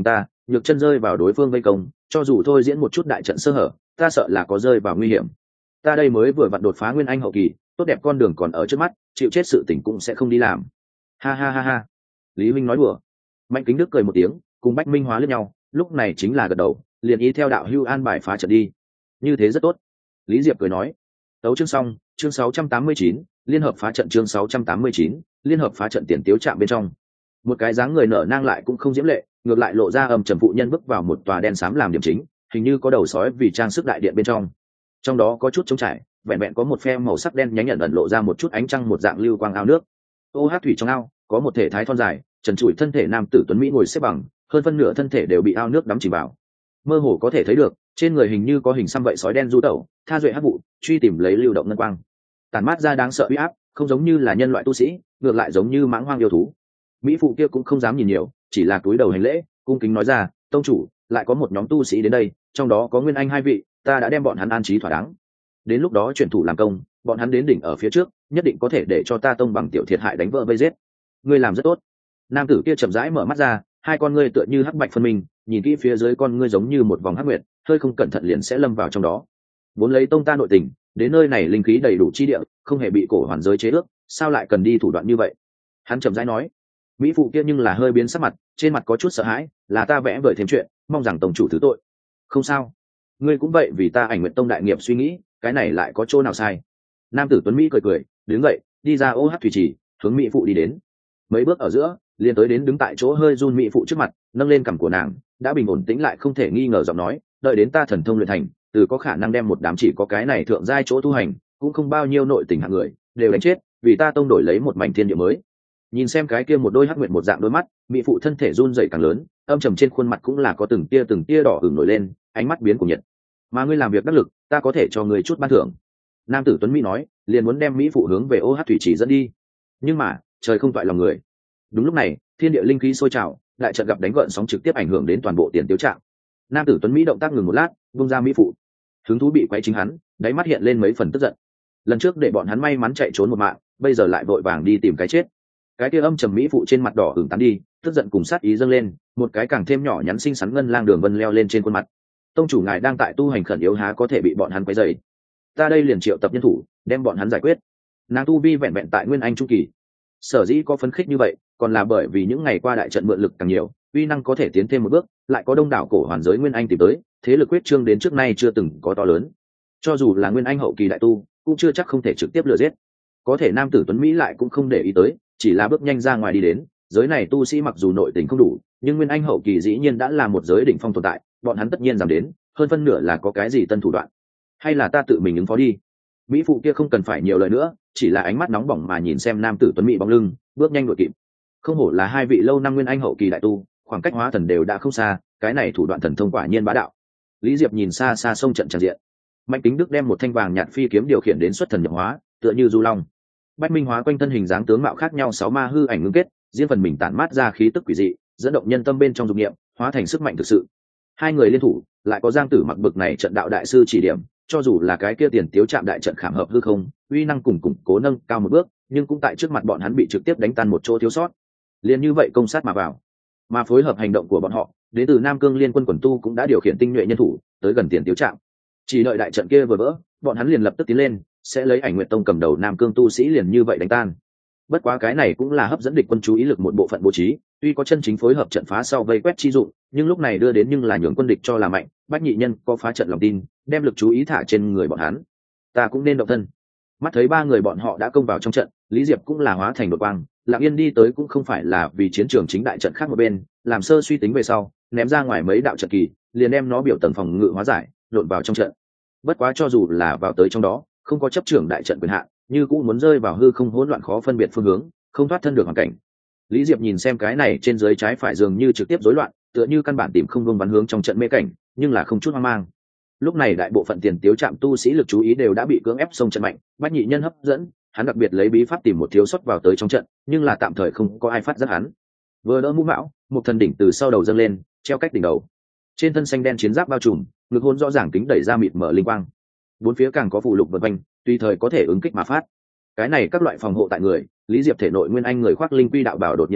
nhược chân rơi vào đối phương vây công, cho dù thôi diễn một chút đại trận sơ hở, ta sợ là có rơi vào nguy hiểm. Ta đây mới vừa vặn đột phá nguyên anh hậu kỳ, tốt đẹp con đường còn ở trước mắt, chịu chết sự tình cũng sẽ không đi làm. Ha ha ha ha. Lý Minh nói đùa. Mạnh Kính Đức cười một tiếng, cùng Bách Minh Hóa liếc nhau, lúc này chính là gật đầu, liền ý theo đạo hưu an bài phá trận đi. Như thế rất tốt. Lý Diệp cười nói. Tấu chương xong, chương sáu trăm tám mươi chín, liên hợp phá trận chương sáu trăm tám mươi chín, liên hợp phá trận tiền tiếu chạm bên trong. Một cái dáng người nở nang lại cũng không diễm lệ, ngược lại lộ ra âm trầm phụ nhân bước vào một tòa đen xám làm điểm chính, hình như có đầu sói vì trang sức đại điện bên trong. Trong đó có chút trống trải, vẹn vẹn có một phe màu sắc đen nhánh nhận ẩn lộ ra một chút ánh trăng một dạng lưu quang ao nước. Ô hát thủy trong ao, có một thể thái thon dài, trần trụi thân thể nam tử tuấn mỹ ngồi xếp bằng, hơn phân nửa thân thể đều bị ao nước đắm chìm vào. Mơ hồ có thể thấy được, trên người hình như có hình xăm vậy sói đen du tẩu, tha duệ hắc vụ, truy tìm lấy lưu động ngân quang. Tản mát ra đáng sợ uy áp, không giống như là nhân loại tu sĩ, ngược lại giống như mãng hoang yêu thú. Mỹ phụ kia cũng không dám nhìn nhiều, chỉ là cúi đầu hành lễ, cung kính nói ra, tông chủ, lại có một nhóm tu sĩ đến đây, trong đó có nguyên anh hai vị, ta đã đem bọn hắn an trí thỏa đáng. Đến lúc đó chuyển thủ làm công, bọn hắn đến đỉnh ở phía trước, nhất định có thể để cho ta tông bằng tiểu thiệt hại đánh vỡ vây giết. Ngươi làm rất tốt. Nam tử kia chậm rãi mở mắt ra, hai con ngươi tựa như hắc bạch phân minh, nhìn kỹ phía dưới con ngươi giống như một vòng hắc nguyệt, hơi không cẩn thận liền sẽ lâm vào trong đó. Vốn lấy tông ta nội tình, đến nơi này linh khí đầy đủ chi địa, không hề bị cổ hoàn giới chế ước, sao lại cần đi thủ đoạn như vậy? Hắn chậm rãi nói. Mỹ phụ kia nhưng là hơi biến sắc mặt, trên mặt có chút sợ hãi, là ta vẽ vời thêm chuyện, mong rằng tông chủ thứ tội. Không sao, ngươi cũng vậy, vì ta Ảnh Nguyện tông đại nghiệp suy nghĩ, cái này lại có chỗ nào sai? Nam tử tuấn mỹ cười cười, đứng dậy, đi ra ô hát thủy trì, hướng Mỹ phụ đi đến. Mấy bước ở giữa, liền tới đến đứng tại chỗ hơi run Mỹ phụ trước mặt, nâng lên cằm của nàng, đã bình ổn tĩnh lại không thể nghi ngờ giọng nói, đợi đến ta thần thông luyện thành, từ có khả năng đem một đám chỉ có cái này thượng giai chỗ tu hành, cũng không bao nhiêu nội tình hạng người, đều đánh chết, vì ta tông đổi lấy một mảnh thiên địa mới. Nhìn xem cái kia một đôi hắc nguyệt một dạng đôi mắt, Mỹ phụ thân thể run rẩy càng lớn, âm trầm trên khuôn mặt cũng là có từng tia từng tia đỏ ửng nổi lên, ánh mắt biến của nhiệt. Mà ngươi làm việc đắc lực, ta có thể cho ngươi chút ban thưởng. Nam tử tuấn mỹ nói, liền muốn đem Mỹ phụ hướng về ô hát thủy chỉ dẫn đi. Nhưng mà trời không toại lòng người. Đúng lúc này, thiên địa linh khí sôi trào, đại trận gặp đánh gợn sóng trực tiếp ảnh hưởng đến toàn bộ tiền tiêu trạng. Nam tử tuấn mỹ động tác ngừng một lát, vung ra Mỹ phụ. Hứng thú bị quấy chính hắn, đáy mắt hiện lên mấy phần tức giận. Lần trước để bọn hắn may mắn chạy trốn một mạng, bây giờ lại vội vàng đi tìm cái chết. Cái kia âm trầm Mỹ phụ trên mặt đỏ ửng tán đi, tức giận cùng sát ý dâng lên, một cái càng thêm nhỏ nhắn xinh xắn ngân lang đường vân leo lên trên khuôn mặt. Tông chủ ngài đang tại tu hành khẩn yếu, há có thể bị bọn hắn quấy rầy? Ta đây liền triệu tập nhân thủ, đem bọn hắn giải quyết. Nàng tu vi vẹn vẹn tại nguyên anh trung kỳ, sở dĩ có phấn khích như vậy, còn là bởi vì những ngày qua đại trận mượn lực càng nhiều, uy năng có thể tiến thêm một bước, lại có đông đảo cổ hoàn giới nguyên anh tìm tới, thế lực quyết trương đến trước nay chưa từng có to lớn. Cho dù là nguyên anh hậu kỳ đại tu, cũng chưa chắc không thể trực tiếp lừa giết. Có thể nam tử tuấn mỹ lại cũng không để ý tới, chỉ là bước nhanh ra ngoài đi đến. Giới này tu sĩ mặc dù nội tình không đủ, nhưng nguyên anh hậu kỳ dĩ nhiên đã là một giới đỉnh phong tồn tại, bọn hắn tất nhiên dám đến, hơn phân nửa là có cái gì tân thủ đoạn. Hay là ta tự mình ứng phó đi? Mỹ phụ kia không cần phải nhiều lời nữa, chỉ là ánh mắt nóng bỏng mà nhìn xem nam tử tuấn mỹ bóng lưng, bước nhanh đuổi kịp. Không hổ là hai vị lâu năm nguyên anh hậu kỳ đại tu, khoảng cách hóa thần đều đã không xa, cái này thủ đoạn thần thông quả nhiên bá đạo. Lý Diệp nhìn xa xa sông trận tràn diện. Mạnh Kính Đức đem một thanh vàng nhạt phi kiếm điều khiển đến xuất thần nhập hóa, tựa như du long. Bách Minh Hóa quanh thân hình dáng tướng mạo khác nhau sáu ma hư ảnh ngưng kết, riêng phần mình tản mát ra khí tức quỷ dị, dẫn động nhân tâm bên trong dục niệm, hóa thành sức mạnh thực sự. Hai người liên thủ, lại có Giang Tử Mặc bực này trận đạo đại sư chỉ điểm, cho dù là cái kia tiền tiếu chạm đại trận khảm hợp hư không, uy năng cùng củng cố nâng cao một bước, nhưng cũng tại trước mặt bọn hắn bị trực tiếp đánh tan một chỗ thiếu sót. Liên như vậy công sát mà vào, mà phối hợp hành động của bọn họ, đến từ Nam Cương Liên Quân quần tu cũng đã điều khiển tinh nhuệ nhân thủ tới gần tiền tiếu chạm. Chỉ đợi đại trận kia vừa vỡ, bọn hắn liền lập tức tiến lên, sẽ lấy Ảnh Nguyệt Tông cầm đầu Nam Cương tu sĩ liền như vậy đánh tan. Bất quá cái này cũng là hấp dẫn địch quân chú ý lực một bộ phận bố trí, tuy có chân chính phối hợp trận phá sau vây quét chi dụng, nhưng lúc này đưa đến nhưng là nhường quân địch cho là mạnh, Bách Nhị Nhân có phá trận lòng tin, đem lực chú ý thả trên người bọn hắn. Ta cũng nên động thân. Mắt thấy ba người bọn họ đã công vào trong trận, Lý Diệp cũng là hóa thành đột quang, Lặng Yên đi tới cũng không phải là vì chiến trường chính đại trận khác một bên, làm sơ suy tính về sau, ném ra ngoài mấy đạo trận kỳ, liền đem nó biểu tầng phòng ngự hóa giải, lộn vào trong trận. Bất quá cho dù là vào tới trong đó, không có chấp trưởng đại trận quyền hạn, như cũng muốn rơi vào hư không hỗn loạn khó phân biệt phương hướng, không thoát thân được hoàn cảnh. Lý Diệp nhìn xem cái này trên dưới trái phải dường như trực tiếp rối loạn, tựa như căn bản tìm không vương bắn hướng trong trận mê cảnh, nhưng là không chút hoang mang. Lúc này đại bộ phận tiền tiếu trạm tu sĩ lực chú ý đều đã bị cưỡng ép xông trận mạnh, Bách Nhị Nhân hấp dẫn, hắn đặc biệt lấy bí pháp tìm một thiếu sót vào tới trong trận, nhưng là tạm thời không có ai phát giác hắn. Vừa đỡ mũ mão, một thần đỉnh từ sau đầu dâng lên, treo cách đỉnh đầu. Trên thân xanh đen chiến giáp bao trùm, ngực hôn rõ ràng kính đẩy ra mịt mở linh quang. Bốn phía càng có phụ lục vần quanh, tùy thời có thể ứng kích mà phát. Cái này các loại phòng hộ tại người, Lý Diệp thể nội nguyên anh người khoác linh quy đạo bảo đột nhiên thời,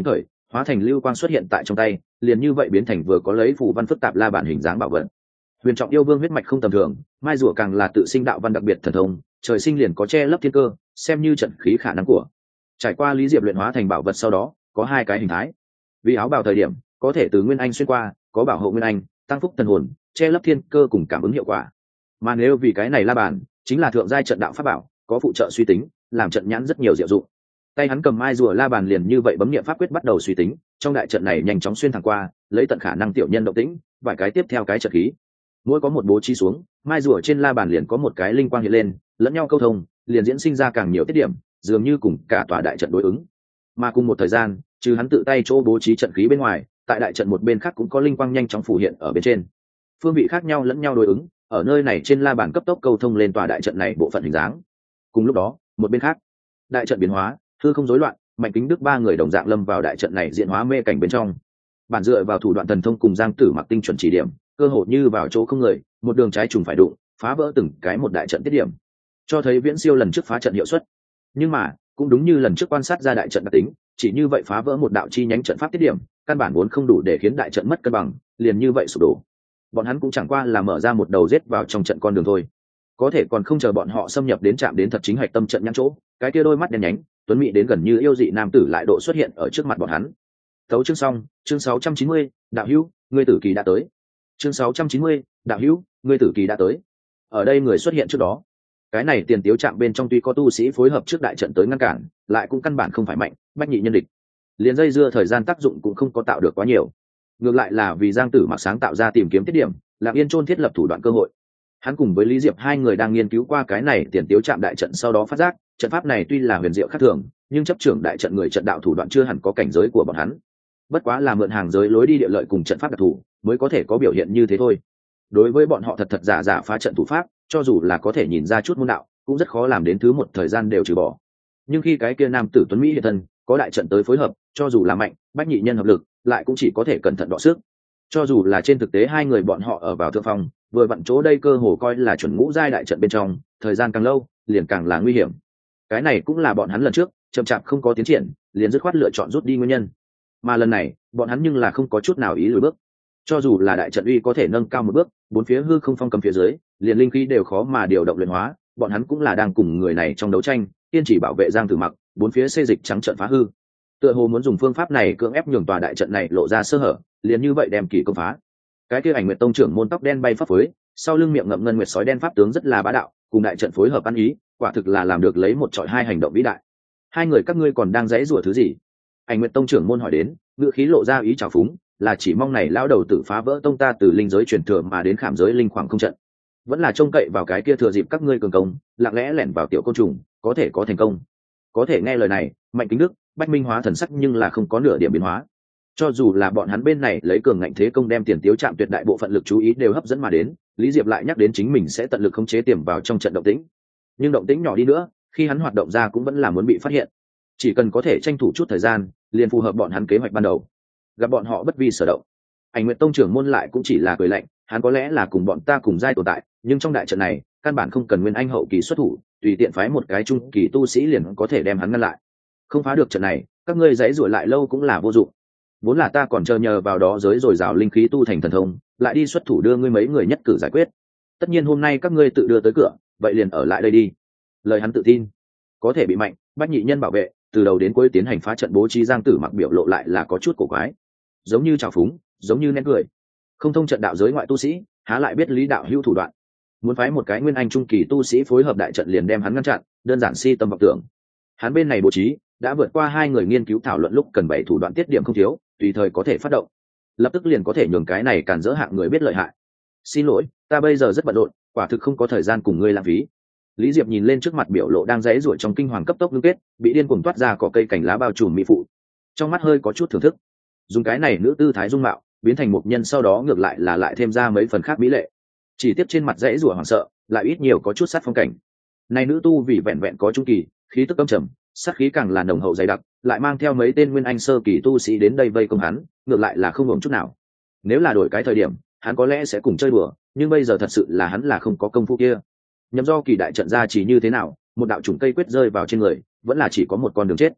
hóa thành lưu quang xuất hiện tại trong tay, liền như vậy biến thành vừa có lấy phù văn phức tạp la bản hình dáng bảo vật. Huyền Trọng yêu vương huyết mạch không tầm thường, mai rùa càng là tự sinh đạo văn đặc biệt thần thông, trời sinh liền có che lấp thiên cơ, xem như trận khí khả năng của. Trải qua Lý Diệp luyện hóa thành bảo vật sau đó, có hai cái hình thái. Vì áo bào thời điểm, có thể từ nguyên anh xuyên qua, có bảo hộ nguyên anh, tăng phúc thần hồn, che lấp thiên cơ cùng cảm ứng hiệu quả. Mà nếu vì cái này la bàn, chính là thượng giai trận đạo pháp bảo, có phụ trợ suy tính, làm trận nhãn rất nhiều diệu dụng. Tay hắn cầm mai rùa la bàn liền như vậy bấm niệm pháp quyết bắt đầu suy tính, trong đại trận này nhanh chóng xuyên thẳng qua, lấy tận khả năng tiểu nhân động tĩnh, vài cái tiếp theo cái trận khí. Mỗi có một bố trí xuống, mai rùa trên la bàn liền có một cái linh quang hiện lên, lẫn nhau câu thông, liền diễn sinh ra càng nhiều tiết điểm, dường như cùng cả tòa đại trận đối ứng. Mà cùng một thời gian, trừ hắn tự tay chỗ bố trí trận khí bên ngoài, tại đại trận một bên khác cũng có linh quang nhanh chóng phủ hiện ở bên trên. Phương vị khác nhau lẫn nhau đối ứng, ở nơi này trên la bàn cấp tốc câu thông lên tòa đại trận này bộ phận hình dáng. Cùng lúc đó, một bên khác, đại trận biến hóa, hư không rối loạn, Mạnh Kính Đức ba người đồng dạng lâm vào đại trận này diễn hóa mê cảnh bên trong. Bản dựa vào thủ đoạn thần thông cùng Giang Tử Mặc tinh chuẩn chỉ điểm, cơ hội như vào chỗ không người, một đường trái trùng phải đụng, phá vỡ từng cái một đại trận tiết điểm, cho thấy viễn siêu lần trước phá trận hiệu suất. Nhưng mà, cũng đúng như lần trước quan sát ra đại trận đặc tính, chỉ như vậy phá vỡ một đạo chi nhánh trận pháp tiết điểm, căn bản vốn không đủ để khiến đại trận mất cân bằng, liền như vậy sụp đổ. Bọn hắn cũng chẳng qua là mở ra một đầu giết vào trong trận con đường thôi. Có thể còn không chờ bọn họ xâm nhập đến chạm đến thật chính hạch tâm trận nhãn chỗ, cái kia đôi mắt đen nhánh, tuấn mỹ đến gần như yêu dị nam tử lại độ xuất hiện ở trước mặt bọn hắn. Tấu chương xong, chương sáu trăm chín mươi, đạo hữu, ngươi tử kỳ đã tới. Chương sáu trăm chín mươi, đạo hữu, ngươi tử kỳ đã tới. Ở đây người xuất hiện trước đó, cái này tiền tiếu trạm bên trong tuy có tu sĩ phối hợp trước đại trận tới ngăn cản, lại cũng căn bản không phải mạnh, bách nhị nhân địch. Liền dây dưa thời gian tác dụng cũng không có tạo được quá nhiều. Ngược lại là vì Giang Tử Mặc sáng tạo ra tìm kiếm tiết điểm, Lạc Yên Chôn thiết lập thủ đoạn cơ hội. Hắn cùng với Lý Diệp hai người đang nghiên cứu qua cái này tiền tiếu trạm đại trận sau đó phát giác, trận pháp này tuy là huyền diệu khác thường, nhưng chấp trưởng đại trận người trận đạo thủ đoạn chưa hẳn có cảnh giới của bọn hắn. Bất quá là mượn hàng giới lối đi địa lợi cùng trận pháp đặc thù, mới có thể có biểu hiện như thế thôi. Đối với bọn họ thật thật giả giả phá trận thủ pháp, cho dù là có thể nhìn ra chút môn đạo, cũng rất khó làm đến thứ một thời gian đều trừ bỏ. Nhưng khi cái kia nam tử tuấn mỹ hiện thân, có đại trận tới phối hợp, cho dù là mạnh, bách nhị nhân hợp lực, lại cũng chỉ có thể cẩn thận đọ sức. Cho dù là trên thực tế hai người bọn họ ở vào thượng phong, vừa vặn chỗ đây cơ hồ coi là chuẩn ngũ giai đại trận bên trong, thời gian càng lâu, liền càng là nguy hiểm. Cái này cũng là bọn hắn lần trước chậm chạp không có tiến triển, liền dứt khoát lựa chọn rút đi nguyên nhân. Mà lần này, bọn hắn nhưng là không có chút nào ý lùi bước. Cho dù là đại trận uy có thể nâng cao một bước, bốn phía hư không phong cầm phía dưới, liền linh khí đều khó mà điều động luyện hóa, bọn hắn cũng là đang cùng người này trong đấu tranh, kiên trì bảo vệ Giang Tử Mặc, bốn phía xê dịch trắng trận phá hư. Tựa hồ muốn dùng phương pháp này cưỡng ép nhường tòa đại trận này lộ ra sơ hở, liền như vậy đem kỳ công phá. Cái kia Ảnh Nguyệt tông trưởng môn tóc đen bay phấp phới, sau lưng miệng ngậm ngân nguyệt sói đen pháp tướng rất là bá đạo, cùng đại trận phối hợp ăn ý, quả thực là làm được lấy một trọi hai hành động vĩ đại. Hai người các ngươi còn đang giãy giụa thứ gì? Ảnh Nguyệt tông trưởng môn hỏi đến, ngữ khí lộ ra ý trào phúng, là chỉ mong này lão đầu tử phá vỡ tông ta từ linh giới truyền thừa mà đến khảm giới linh khoảng không trận, vẫn là trông cậy vào cái kia thừa dịp các ngươi cường công, lặng lẽ lẻn vào tiểu côn trùng, có thể có thành công. Có thể nghe lời này, Mạnh Kính Đức, Bách Minh hóa thần sắc nhưng là không có nửa điểm biến hóa. Cho dù là bọn hắn bên này lấy cường ngạnh thế công đem tiền tiếu trạm tuyệt đại bộ phận lực chú ý đều hấp dẫn mà đến, Lý Diệp lại nhắc đến chính mình sẽ tận lực khống chế tiềm vào trong trận động tĩnh. Nhưng động tĩnh nhỏ đi nữa, khi hắn hoạt động ra cũng vẫn là muốn bị phát hiện. Chỉ cần có thể tranh thủ chút thời gian, liền phù hợp bọn hắn kế hoạch ban đầu. Gặp bọn họ bất vi sở động, Ảnh Nguyệt tông trưởng môn lại cũng chỉ là cười lạnh, hắn có lẽ là cùng bọn ta cùng giai tồn tại, nhưng trong đại trận này, căn bản không cần nguyên anh hậu kỳ xuất thủ, tùy tiện phái một cái trung kỳ tu sĩ liền có thể đem hắn ngăn lại. Không phá được trận này, các ngươi giãy giụa lại lâu cũng là vô dụng. Vốn là ta còn chờ nhờ vào đó giới rồi rào linh khí tu thành thần thông, lại đi xuất thủ đưa ngươi mấy người nhất cử giải quyết. Tất nhiên hôm nay các ngươi tự đưa tới cửa, vậy liền ở lại đây đi. Lời hắn tự tin, có thể bị Mạnh, Bách nhị nhân bảo vệ, từ đầu đến cuối tiến hành phá trận bố trí Giang Tử Mặc biểu lộ lại là có chút cổ quái, giống như trào phúng, giống như nén cười. Không thông trận đạo giới ngoại tu sĩ, há lại biết lý đạo hữu thủ đoạn. Muốn phái một cái nguyên anh trung kỳ tu sĩ phối hợp đại trận liền đem hắn ngăn chặn, đơn giản si tâm vọng tưởng. Hắn bên này bố trí đã vượt qua hai người nghiên cứu thảo luận lúc cần bảy thủ đoạn tiết điểm không thiếu, tùy thời có thể phát động, lập tức liền có thể nhường cái này càn dỡ hạng người biết lợi hại. Xin lỗi, ta bây giờ rất bận rộn, quả thực không có thời gian cùng ngươi lãng phí. Lý Diệp nhìn lên trước mặt biểu lộ đang giãy giụa trong kinh hoàng cấp tốc ngưng kết, bị điên cuồng toát ra cỏ cây cành lá bao trùm mỹ phụ, trong mắt hơi có chút thưởng thức. Dùng cái này nữ tư thái dung mạo biến thành một nhân sau đó ngược lại là lại thêm ra mấy phần khác mỹ lệ. Chỉ tiếp trên mặt giãy giụa hoảng sợ, lại ít nhiều có chút sát phong cảnh. Này nữ tu vì vẹn vẹn có trung kỳ, khí tức âm trầm, sát khí càng là nồng hậu dày đặc, lại mang theo mấy tên nguyên anh sơ kỳ tu sĩ đến đây vây công hắn, ngược lại là không ổn chút nào. Nếu là đổi cái thời điểm, hắn có lẽ sẽ cùng chơi đùa, nhưng bây giờ thật sự là hắn là không có công phu kia. Nhắm do kỳ đại trận ra chỉ như thế nào, một đạo trùng cây quyết rơi vào trên người, vẫn là chỉ có một con đường chết.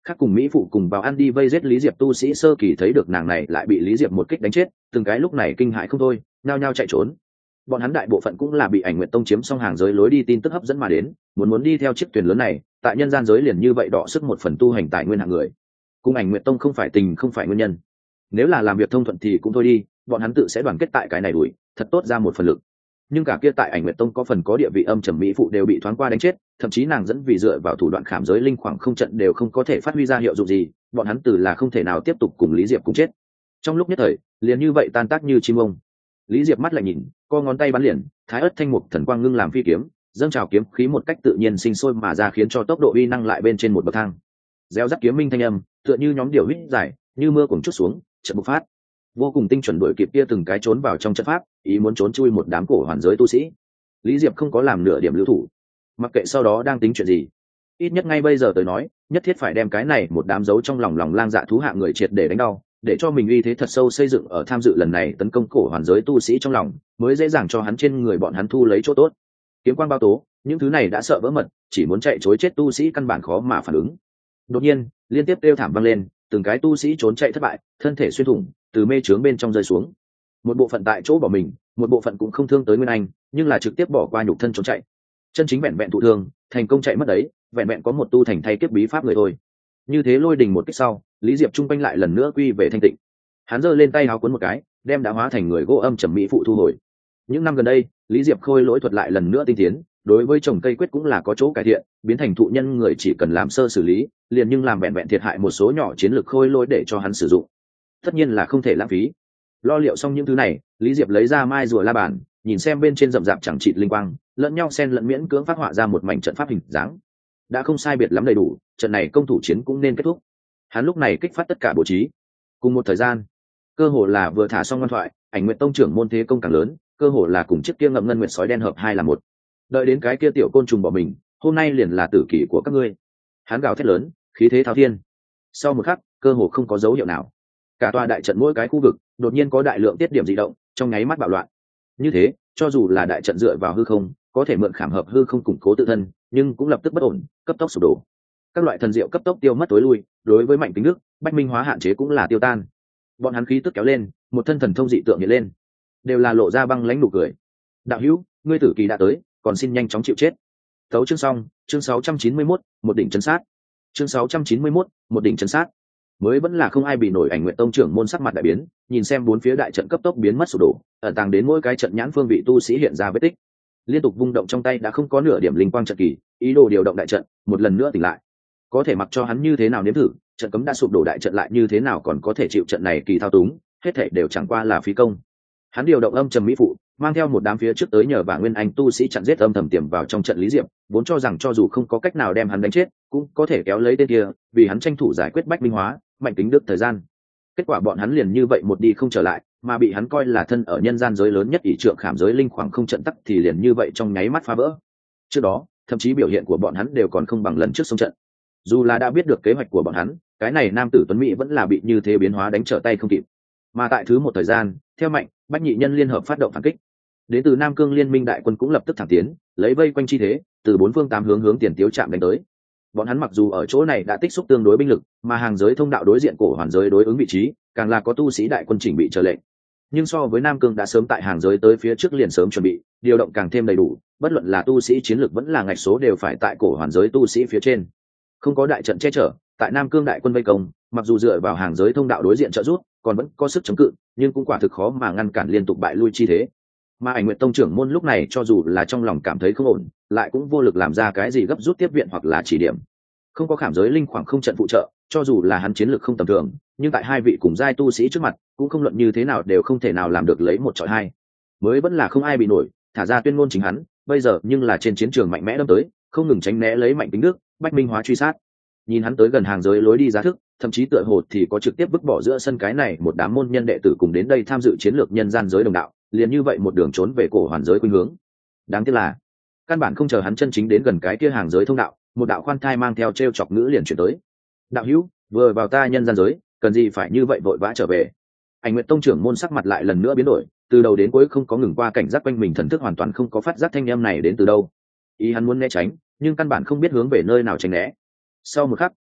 khác cùng mỹ phụ cùng vào ăn đi vây giết lý diệp tu sĩ sơ kỳ thấy được nàng này lại bị lý diệp một kích đánh chết, từng cái lúc này kinh hãi không thôi, nhao nhao chạy trốn. Bọn hắn đại bộ phận cũng là bị Ảnh Nguyệt Tông chiếm xong hàng giới lối đi tin tức hấp dẫn mà đến, muốn muốn đi theo chiếc thuyền lớn này, tại nhân gian giới liền như vậy đọ sức một phần tu hành tài nguyên hạng người. Cùng Ảnh Nguyệt Tông không phải tình không phải nguyên nhân. Nếu là làm việc thông thuận thì cũng thôi đi, bọn hắn tự sẽ đoàn kết tại cái này đuổi, thật tốt ra một phần lực. Nhưng cả kia tại Ảnh Nguyệt Tông có phần có địa vị âm trầm mỹ phụ đều bị thoáng qua đánh chết, thậm chí nàng dẫn vì dựa vào thủ đoạn khảm giới linh khoảng không trận đều không có thể phát huy ra hiệu dụng gì, bọn hắn từ là không thể nào tiếp tục cùng Lý Diệp cùng chết. Trong lúc nhất thời, liền như vậy tan tác như chim ông. Lý Diệp mắt lại nhìn, co ngón tay bắn liền, thái ớt thanh mục thần quang ngưng làm phi kiếm, dâng trào kiếm khí một cách tự nhiên sinh sôi mà ra khiến cho tốc độ uy năng lại bên trên một bậc thang. Gieo rắc kiếm minh thanh âm, tựa như nhóm điều hít dài, như mưa cuồng chút xuống, chợt bộc phát. Vô cùng tinh chuẩn đuổi kịp kia từng cái trốn vào trong trận pháp, ý muốn trốn chui một đám cổ hoàn giới tu sĩ. Lý Diệp không có làm nửa điểm lưu thủ, mặc kệ sau đó đang tính chuyện gì, ít nhất ngay bây giờ tới nói, nhất thiết phải đem cái này một đám dấu trong lòng lòng lang dạ thú hạ người triệt để đánh đau, để cho mình uy thế thật sâu xây dựng ở tham dự lần này tấn công cổ hoàn giới tu sĩ trong lòng, mới dễ dàng cho hắn trên người bọn hắn thu lấy chỗ tốt. Kiếm quang bao tố, những thứ này đã sợ vỡ mật, chỉ muốn chạy trối chết tu sĩ căn bản khó mà phản ứng. Đột nhiên, liên tiếp kêu thảm vang lên, từng cái tu sĩ trốn chạy thất bại, thân thể xuyên thủng, từ mê trướng bên trong rơi xuống. Một bộ phận tại chỗ bỏ mình, một bộ phận cũng không thương tới Nguyên Anh, nhưng là trực tiếp bỏ qua nhục thân trốn chạy. Chân chính vẹn vẹn thụ thương, thành công chạy mất đấy, vẹn vẹn có một tu thành thay kiếp bí pháp người thôi. Như thế lôi đình một kích sau, Lý Diệp trung quanh lại lần nữa quy về thanh tịnh. Hắn giơ lên tay háo cuốn một cái, đem đã hóa thành người gỗ âm trầm mỹ phụ thu hồi. Những năm gần đây, Lý Diệp khôi lỗi thuật lại lần nữa tinh tiến, đối với trồng cây quyết cũng là có chỗ cải thiện, biến thành thụ nhân người chỉ cần làm sơ xử lý, liền nhưng làm vẹn vẹn thiệt hại một số nhỏ chiến lược khôi lỗi để cho hắn sử dụng. Tất nhiên là không thể lãng phí. Lo liệu xong những thứ này, Lý Diệp lấy ra mai rùa la bàn, nhìn xem bên trên rậm rạp chẳng chịt linh quang, lẫn nhau xen lẫn miễn cưỡng phát họa ra một mảnh trận pháp hình dáng. Đã không sai biệt lắm đầy đủ, trận này công thủ chiến cũng nên kết thúc. Hắn lúc này kích phát tất cả bố trí. Cùng một thời gian, cơ hồ là vừa thả xong ngoan thoại, Ảnh Nguyệt Tông trưởng môn thế công càng lớn, cơ hồ là cùng chiếc kia ngậm ngân nguyệt sói đen hợp hai là một. Đợi đến cái kia tiểu côn trùng bỏ mình, hôm nay liền là tử kỷ của các ngươi. Hắn gào thét lớn, khí thế thao thiên. Sau một khắc, cơ hồ không có dấu hiệu nào, cả tòa đại trận mỗi cái khu vực đột nhiên có đại lượng tiết điểm dị động, trong nháy mắt bạo loạn. Như thế, cho dù là đại trận dựa vào hư không, có thể mượn khảm hợp hư không củng cố tự thân, nhưng cũng lập tức bất ổn, cấp tốc sụp đổ. Các loại thần diệu cấp tốc tiêu mất tối lui, đối với mạnh tính đức, bách minh hóa hạn chế cũng là tiêu tan. Bọn hắn khí tức kéo lên, một thân thần thông dị tượng hiện lên, đều là lộ ra băng lãnh nụ cười. Đạo hữu, ngươi tử kỳ đã tới, còn xin nhanh chóng chịu chết. Tấu chương xong, chương sáu trăm chín mươi mốt, một đỉnh chân sát. Chương sáu trăm chín mươi mốt, một đỉnh chân sát. Mới vẫn là không ai bị nổi. Ảnh Nguyệt Tông trưởng môn sắc mặt đại biến, nhìn xem bốn phía đại trận cấp tốc biến mất sụp đổ, ẩn tàng đến mỗi cái trận nhãn phương vị tu sĩ hiện ra vết tích. Liên tục vung động trong tay đã không có nửa điểm linh quang trận kỳ, ý đồ điều động đại trận, một lần nữa tỉnh lại. Có thể mặc cho hắn như thế nào nếm thử, trận cấm đã sụp đổ đại trận lại như thế nào còn có thể chịu trận này kỳ thao túng, hết thảy đều chẳng qua là phí công. Hắn điều động âm trầm mỹ phụ, mang theo một đám phía trước tới nhờ và nguyên anh tu sĩ chặn giết âm thầm tiềm vào trong trận Lý Diệp, vốn cho rằng cho dù không có cách nào đem hắn đánh chết, cũng có thể kéo lấy tên kia, vì hắn tranh thủ giải quyết bách minh hóa, mạnh tính đức thời gian. Kết quả bọn hắn liền như vậy một đi không trở lại, mà bị hắn coi là thân ở nhân gian giới lớn nhất ỷ trượng khảm giới linh khoảng không trận tắc thì liền như vậy trong nháy mắt phá vỡ. Trước đó, thậm chí biểu hiện của bọn hắn đều còn không bằng lần trước xông trận. Dù là đã biết được kế hoạch của bọn hắn, cái này nam tử tuấn mỹ vẫn là bị như thế biến hóa đánh trở tay không kịp. Mà tại thứ một thời gian, theo mạnh, bách nhị nhân liên hợp phát động phản kích. Đến từ Nam Cương liên minh đại quân cũng lập tức thẳng tiến, lấy vây quanh chi thế, từ bốn phương tám hướng hướng tiền tiếu trạm đánh tới. Bọn hắn mặc dù ở chỗ này đã tích xúc tương đối binh lực, mà hàng giới thông đạo đối diện cổ hoàn giới đối ứng vị trí, càng là có tu sĩ đại quân chỉnh bị chờ lệnh. Nhưng so với Nam Cương đã sớm tại hàng giới tới phía trước liền sớm chuẩn bị, điều động càng thêm đầy đủ, bất luận là tu sĩ chiến lược vẫn là ngạch số đều phải tại cổ hoàn giới tu sĩ phía trên. Không có đại trận che chở, tại Nam Cương đại quân vây công, mặc dù dựa vào hàng giới thông đạo đối diện trợ giúp, còn vẫn có sức chống cự, nhưng cũng quả thực khó mà ngăn cản liên tục bại lui chi thế. Mà Ảnh Nguyệt Tông trưởng môn lúc này cho dù là trong lòng cảm thấy không ổn, lại cũng vô lực làm ra cái gì gấp rút tiếp viện hoặc là chỉ điểm. Không có khảm giới linh khoảng không trận phụ trợ, cho dù là hắn chiến lược không tầm thường, nhưng tại hai vị cùng giai tu sĩ trước mặt, cũng không luận như thế nào đều không thể nào làm được lấy một chọi hai. Mới vẫn là không ai bị nổi, thả ra tuyên ngôn chính hắn, bây giờ nhưng là trên chiến trường mạnh mẽ đâm tới, không ngừng tránh né lấy mạnh tính đức, bách minh hóa truy sát. Nhìn hắn tới gần hàng giới lối đi giá thức, thậm chí tựa hồ thì có trực tiếp vứt bỏ giữa sân cái này một đám môn nhân đệ tử cùng đến đây tham dự chiến lược nhân gian giới đồng đạo, liền như vậy một đường trốn về cổ hoàn giới khuynh hướng. Đáng tiếc là căn bản không chờ hắn chân chính đến gần cái kia hàng giới thông đạo, một đạo khoan thai mang theo t r e o chọc ngữ liền chuyển tới. Đạo hữu, vừa vào ta nhân gian giới, cần gì phải như vậy vội vã trở về? Ảnh Nguyệt Tông trưởng môn sắc mặt lại lần nữa biến đổi, từ đầu đến cuối không có ngừng qua cảnh giác quanh mình thần thức hoàn toàn không có phát giác thanh âm này đến từ đâu. Ý hắn muốn né tránh, nhưng căn bản không biết hướng về nơi nào tránh né. Sau một khắc,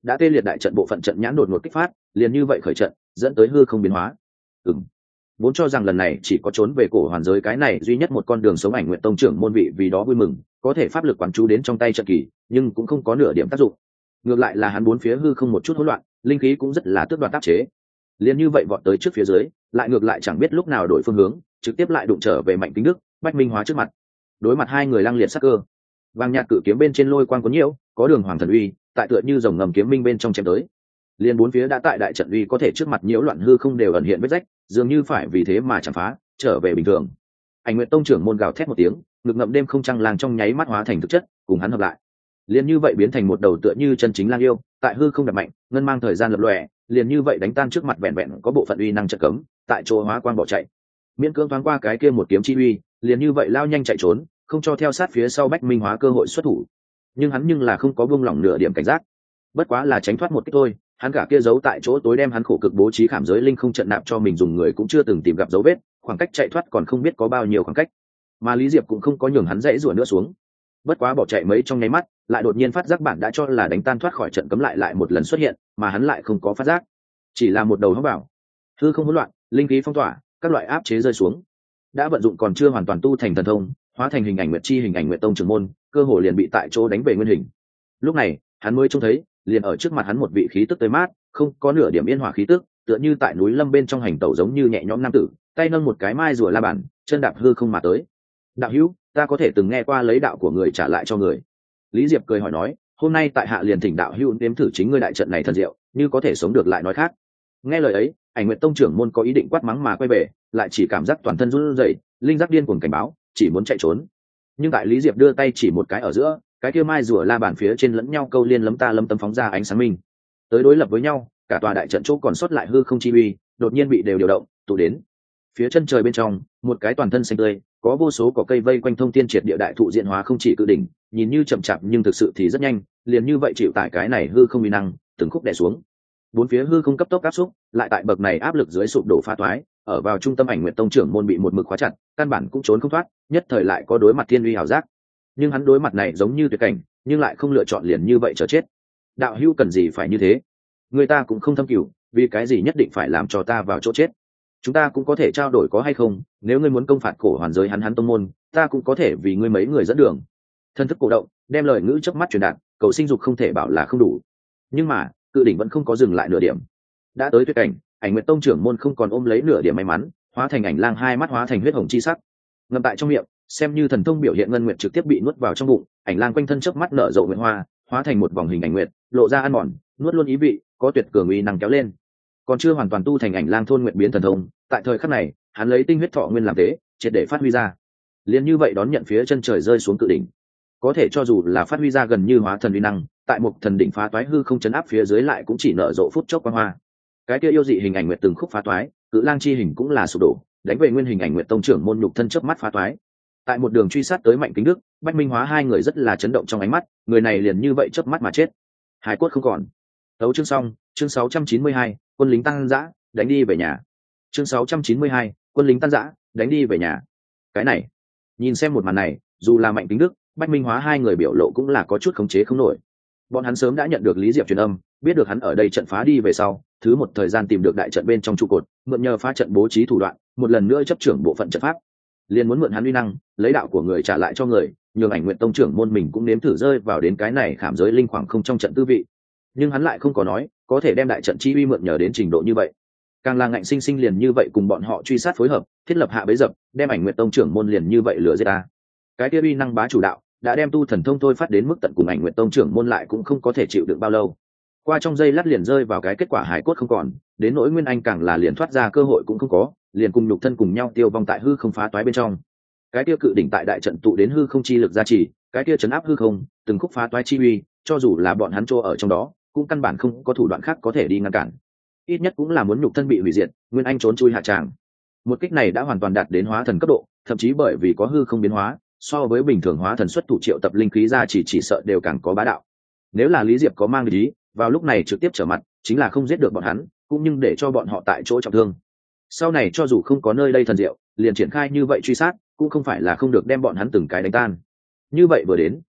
đã tê liệt đại trận bộ phận trận nhãn đột ngột kích phát, liền như vậy khởi trận, dẫn tới hư không biến hóa. Ừm. Vốn cho rằng lần này chỉ có trốn về cổ hoàn giới cái này duy nhất một con đường sống, Ảnh Nguyệt Tông trưởng môn vị vì đó vui mừng, có thể pháp lực quán chú đến trong tay trận kỳ, nhưng cũng không có nửa điểm tác dụng. Ngược lại là hắn bốn phía hư không một chút hỗn loạn, linh khí cũng rất là tước đoạt tác chế. Liền như vậy vọt tới trước phía dưới, lại ngược lại chẳng biết lúc nào đổi phương hướng, trực tiếp lại đụng trở về Mạnh Kính Đức, Bách Minh Hóa trước mặt. Đối mặt hai người lăng liệt sắc cơ, vàng nhạt cự kiếm bên trên lôi quang cuốn nhiễu, có đường hoàng thần uy, tại tựa như rồng ngầm kiếm minh bên trong chém tới. Liên bốn phía đã tại đại trận uy có thể trước mặt nhiễu loạn hư không đều ẩn hiện vết rách, dường như phải vì thế mà chẳng phá, trở về bình thường. Ảnh Nguyệt Tông trưởng môn gào thét một tiếng, ngực ngậm đêm không trăng lang trong nháy mắt hóa thành thực chất, cùng hắn hợp lại. Liên như vậy biến thành một đầu tựa như chân chính lang yêu, tại hư không đập mạnh, ngân mang thời gian lập lòe, liền như vậy đánh tan trước mặt vẹn vẹn có bộ phận uy năng trận cấm, tại chỗ hóa quang bỏ chạy. Miễn cưỡng thoáng qua cái kia một kiếm chi uy, liền như vậy lao nhanh chạy trốn, không cho theo sát phía sau Bách Minh Hóa cơ hội xuất thủ. Nhưng hắn nhưng là không có buông lỏng nửa điểm cảnh giác, bất quá là tránh thoát một kích thôi, hắn cả kia giấu tại chỗ tối đem hắn khổ cực bố trí khảm giới linh không trận nạp cho mình dùng người cũng chưa từng tìm gặp dấu vết, khoảng cách chạy thoát còn không biết có bao nhiêu khoảng cách, mà Lý Diệp cũng không có nhường hắn dãy rủa nữa xuống. Bất quá bỏ chạy mấy trong nháy mắt, lại đột nhiên phát giác bản đã cho là đánh tan thoát khỏi trận cấm lại lại một lần xuất hiện, mà hắn lại không có phát giác, chỉ là một đầu hóng bảo hư không hỗn loạn, linh khí phong tỏa, các loại áp chế rơi xuống. Đã vận dụng còn chưa hoàn toàn tu thành thần thông, hóa thành hình ảnh nguyệt chi hình ảnh nguyệt tông trưởng môn, cơ hồ liền bị tại chỗ đánh về nguyên hình. Lúc này hắn mới trông thấy, liền ở trước mặt hắn một vị khí tức tươi mát, không có nửa điểm yên hòa khí tức, tựa như tại núi lâm bên trong hành tẩu giống như nhẹ nhõm nam tử, tay nâng một cái mai rùa la bàn, chân đạp hư không mà tới. Đạo hữu, ta có thể từng nghe qua lấy đạo của người trả lại cho người. Lý Diệp cười hỏi nói, hôm nay tại hạ liền thỉnh đạo hữu nếm thử chính ngươi đại trận này thần diệu, như có thể sống được lại nói khác. Nghe lời ấy, Ảnh Nguyệt Tông trưởng môn có ý định quát mắng mà quay về, lại chỉ cảm giác toàn thân run rẩy, linh giác điên cuồng cảnh báo, chỉ muốn chạy trốn. Nhưng tại Lý Diệp đưa tay chỉ một cái ở giữa, cái kia mai rùa la bàn phía trên lẫn nhau câu liên lấm ta lấm tấm phóng ra ánh sáng minh, tới đối lập với nhau, cả tòa đại trận chỗ còn sót lại hư không chi uy, đột nhiên bị đều điều động, tụ đến phía chân trời bên trong, một cái toàn thân xanh tươi, có vô số cỏ cây vây quanh thông thiên triệt địa đại thụ diện hóa không chỉ cự đỉnh, nhìn như chậm chạp nhưng thực sự thì rất nhanh, liền như vậy chịu tải cái này hư không uy năng, từng khúc đè xuống. Bốn phía hư không cấp tốc áp xúc, lại tại bậc này áp lực dưới sụp đổ phá toái, ở vào trung tâm Ảnh Nguyệt Tông trưởng môn bị một mực khóa chặt, căn bản cũng trốn không thoát, nhất thời lại có đối mặt thiên uy hảo giác. Nhưng hắn đối mặt này giống như tuyệt cảnh, nhưng lại không lựa chọn liền như vậy chờ chết. Đạo hữu cần gì phải như thế? Người ta cũng không thâm cửu, vì cái gì nhất định phải làm cho ta vào chỗ chết? Chúng ta cũng có thể trao đổi có hay không, nếu ngươi muốn công phạt cổ hoàn giới hắn hắn tông môn, ta cũng có thể vì ngươi mấy người dẫn đường. Thân thức cổ động, đem lời ngữ chớp mắt truyền đạt, cầu sinh dục không thể bảo là không đủ. Nhưng mà cự đỉnh vẫn không có dừng lại nửa điểm. Đã tới tuyệt cảnh, Ảnh Nguyệt Tông trưởng môn không còn ôm lấy nửa điểm may mắn, hóa thành ảnh lang, hai mắt hóa thành huyết hồng chi sắc, ngậm tại trong miệng, xem như thần thông biểu hiện ngân nguyệt trực tiếp bị nuốt vào trong bụng. Ảnh lang quanh thân chớp mắt nở rộ nguyệt hoa, hóa thành một vòng hình ảnh nguyệt, lộ ra ăn mòn, nuốt luôn ý vị, có tuyệt cường uy năng kéo lên. Còn chưa hoàn toàn tu thành ảnh lang thôn nguyệt biến thần thông, tại thời khắc này, hắn lấy tinh huyết thọ nguyên làm thế, triệt để phát huy ra. Liền như vậy đón nhận phía chân trời rơi xuống cự đỉnh. Có thể cho dù là phát huy ra gần như hóa thần uy năng, tại một thần đỉnh phá toái hư không chấn áp phía dưới lại cũng chỉ nở rộ phút chốc quang hoa. Cái kia yêu dị hình ảnh nguyệt từng khúc phá toái, cự lang chi hình cũng là sụp đổ, đánh về nguyên hình Ảnh Nguyệt Tông trưởng môn nhục thân chớp mắt phá toái. Tại một đường truy sát tới Mạnh Kính Đức, Bách Minh Hóa hai người rất là chấn động trong ánh mắt, người này liền như vậy chớp mắt mà chết, hải cốt không còn. Tấu chương xong, chương sáu trăm chín mươi hai, quân lính tăng dã, đánh đi về nhà. Chương sáu trăm chín mươi hai, quân lính tăng dã, đánh đi về nhà. Cái này, nhìn xem một màn này, dù là Mạnh Kính Đức, Bách Minh Hóa hai người biểu lộ cũng là có chút khống chế không nổi. Bọn hắn sớm đã nhận được Lý Diệp truyền âm, biết được hắn ở đây trận phá đi về sau, thứ một thời gian tìm được đại trận bên trong trụ cột, mượn nhờ phá trận bố trí thủ đoạn, một lần nữa chấp trưởng bộ phận trận pháp. Liền muốn mượn hắn uy năng, lấy đạo của người trả lại cho người, nhường Ảnh Nguyệt Tông trưởng môn mình cũng nếm thử rơi vào đến cái này khảm giới linh khoảng không trong trận tư vị. Nhưng hắn lại không có nói, có thể đem đại trận chi uy mượn nhờ đến trình độ như vậy. Càng là ngạnh sinh sinh liền như vậy cùng bọn họ truy sát phối hợp, thiết lập hạ bấy dập, đem Ảnh Nguyệt Tông trưởng môn liền như vậy lừa giết ta. Cái kia uy năng bá chủ đạo, đã đem tu thần thông thôi phát đến mức tận cùng Ảnh Nguyệt Tông trưởng môn lại cũng không có thể chịu đựng bao lâu. Qua trong giây lát liền rơi vào cái kết quả hải cốt không còn, đến nỗi Nguyên Anh càng là liền thoát ra cơ hội cũng không có, liền cùng nhục thân cùng nhau tiêu vong tại hư không phá toái bên trong. Cái kia cự đỉnh tại đại trận tụ đến hư không chi lực gia trì, cái kia chấn áp hư không, từng khúc phá toái chi uy, cho dù là bọn hắn trô ở trong đó, cũng căn bản không có thủ đoạn khác có thể đi ngăn cản. Ít nhất cũng là muốn nhục thân bị hủy diệt, Nguyên Anh trốn chui hạ tràng. Một kích này đã hoàn toàn đạt đến hóa thần cấp độ, thậm chí bởi vì có hư không biến hóa, so với bình thường hóa thần xuất thủ triệu tập linh khí ra chỉ chỉ sợ đều càng có bá đạo. Nếu là Lý Diệp có mang ý, vào lúc này trực tiếp trở mặt, chính là không giết được bọn hắn, cũng nhưng để cho bọn họ tại chỗ trọng thương. Sau này cho dù không có nơi đây thần diệu, liền triển khai như vậy truy sát, cũng không phải là không được đem bọn hắn từng cái đánh tan. Như vậy vừa đến,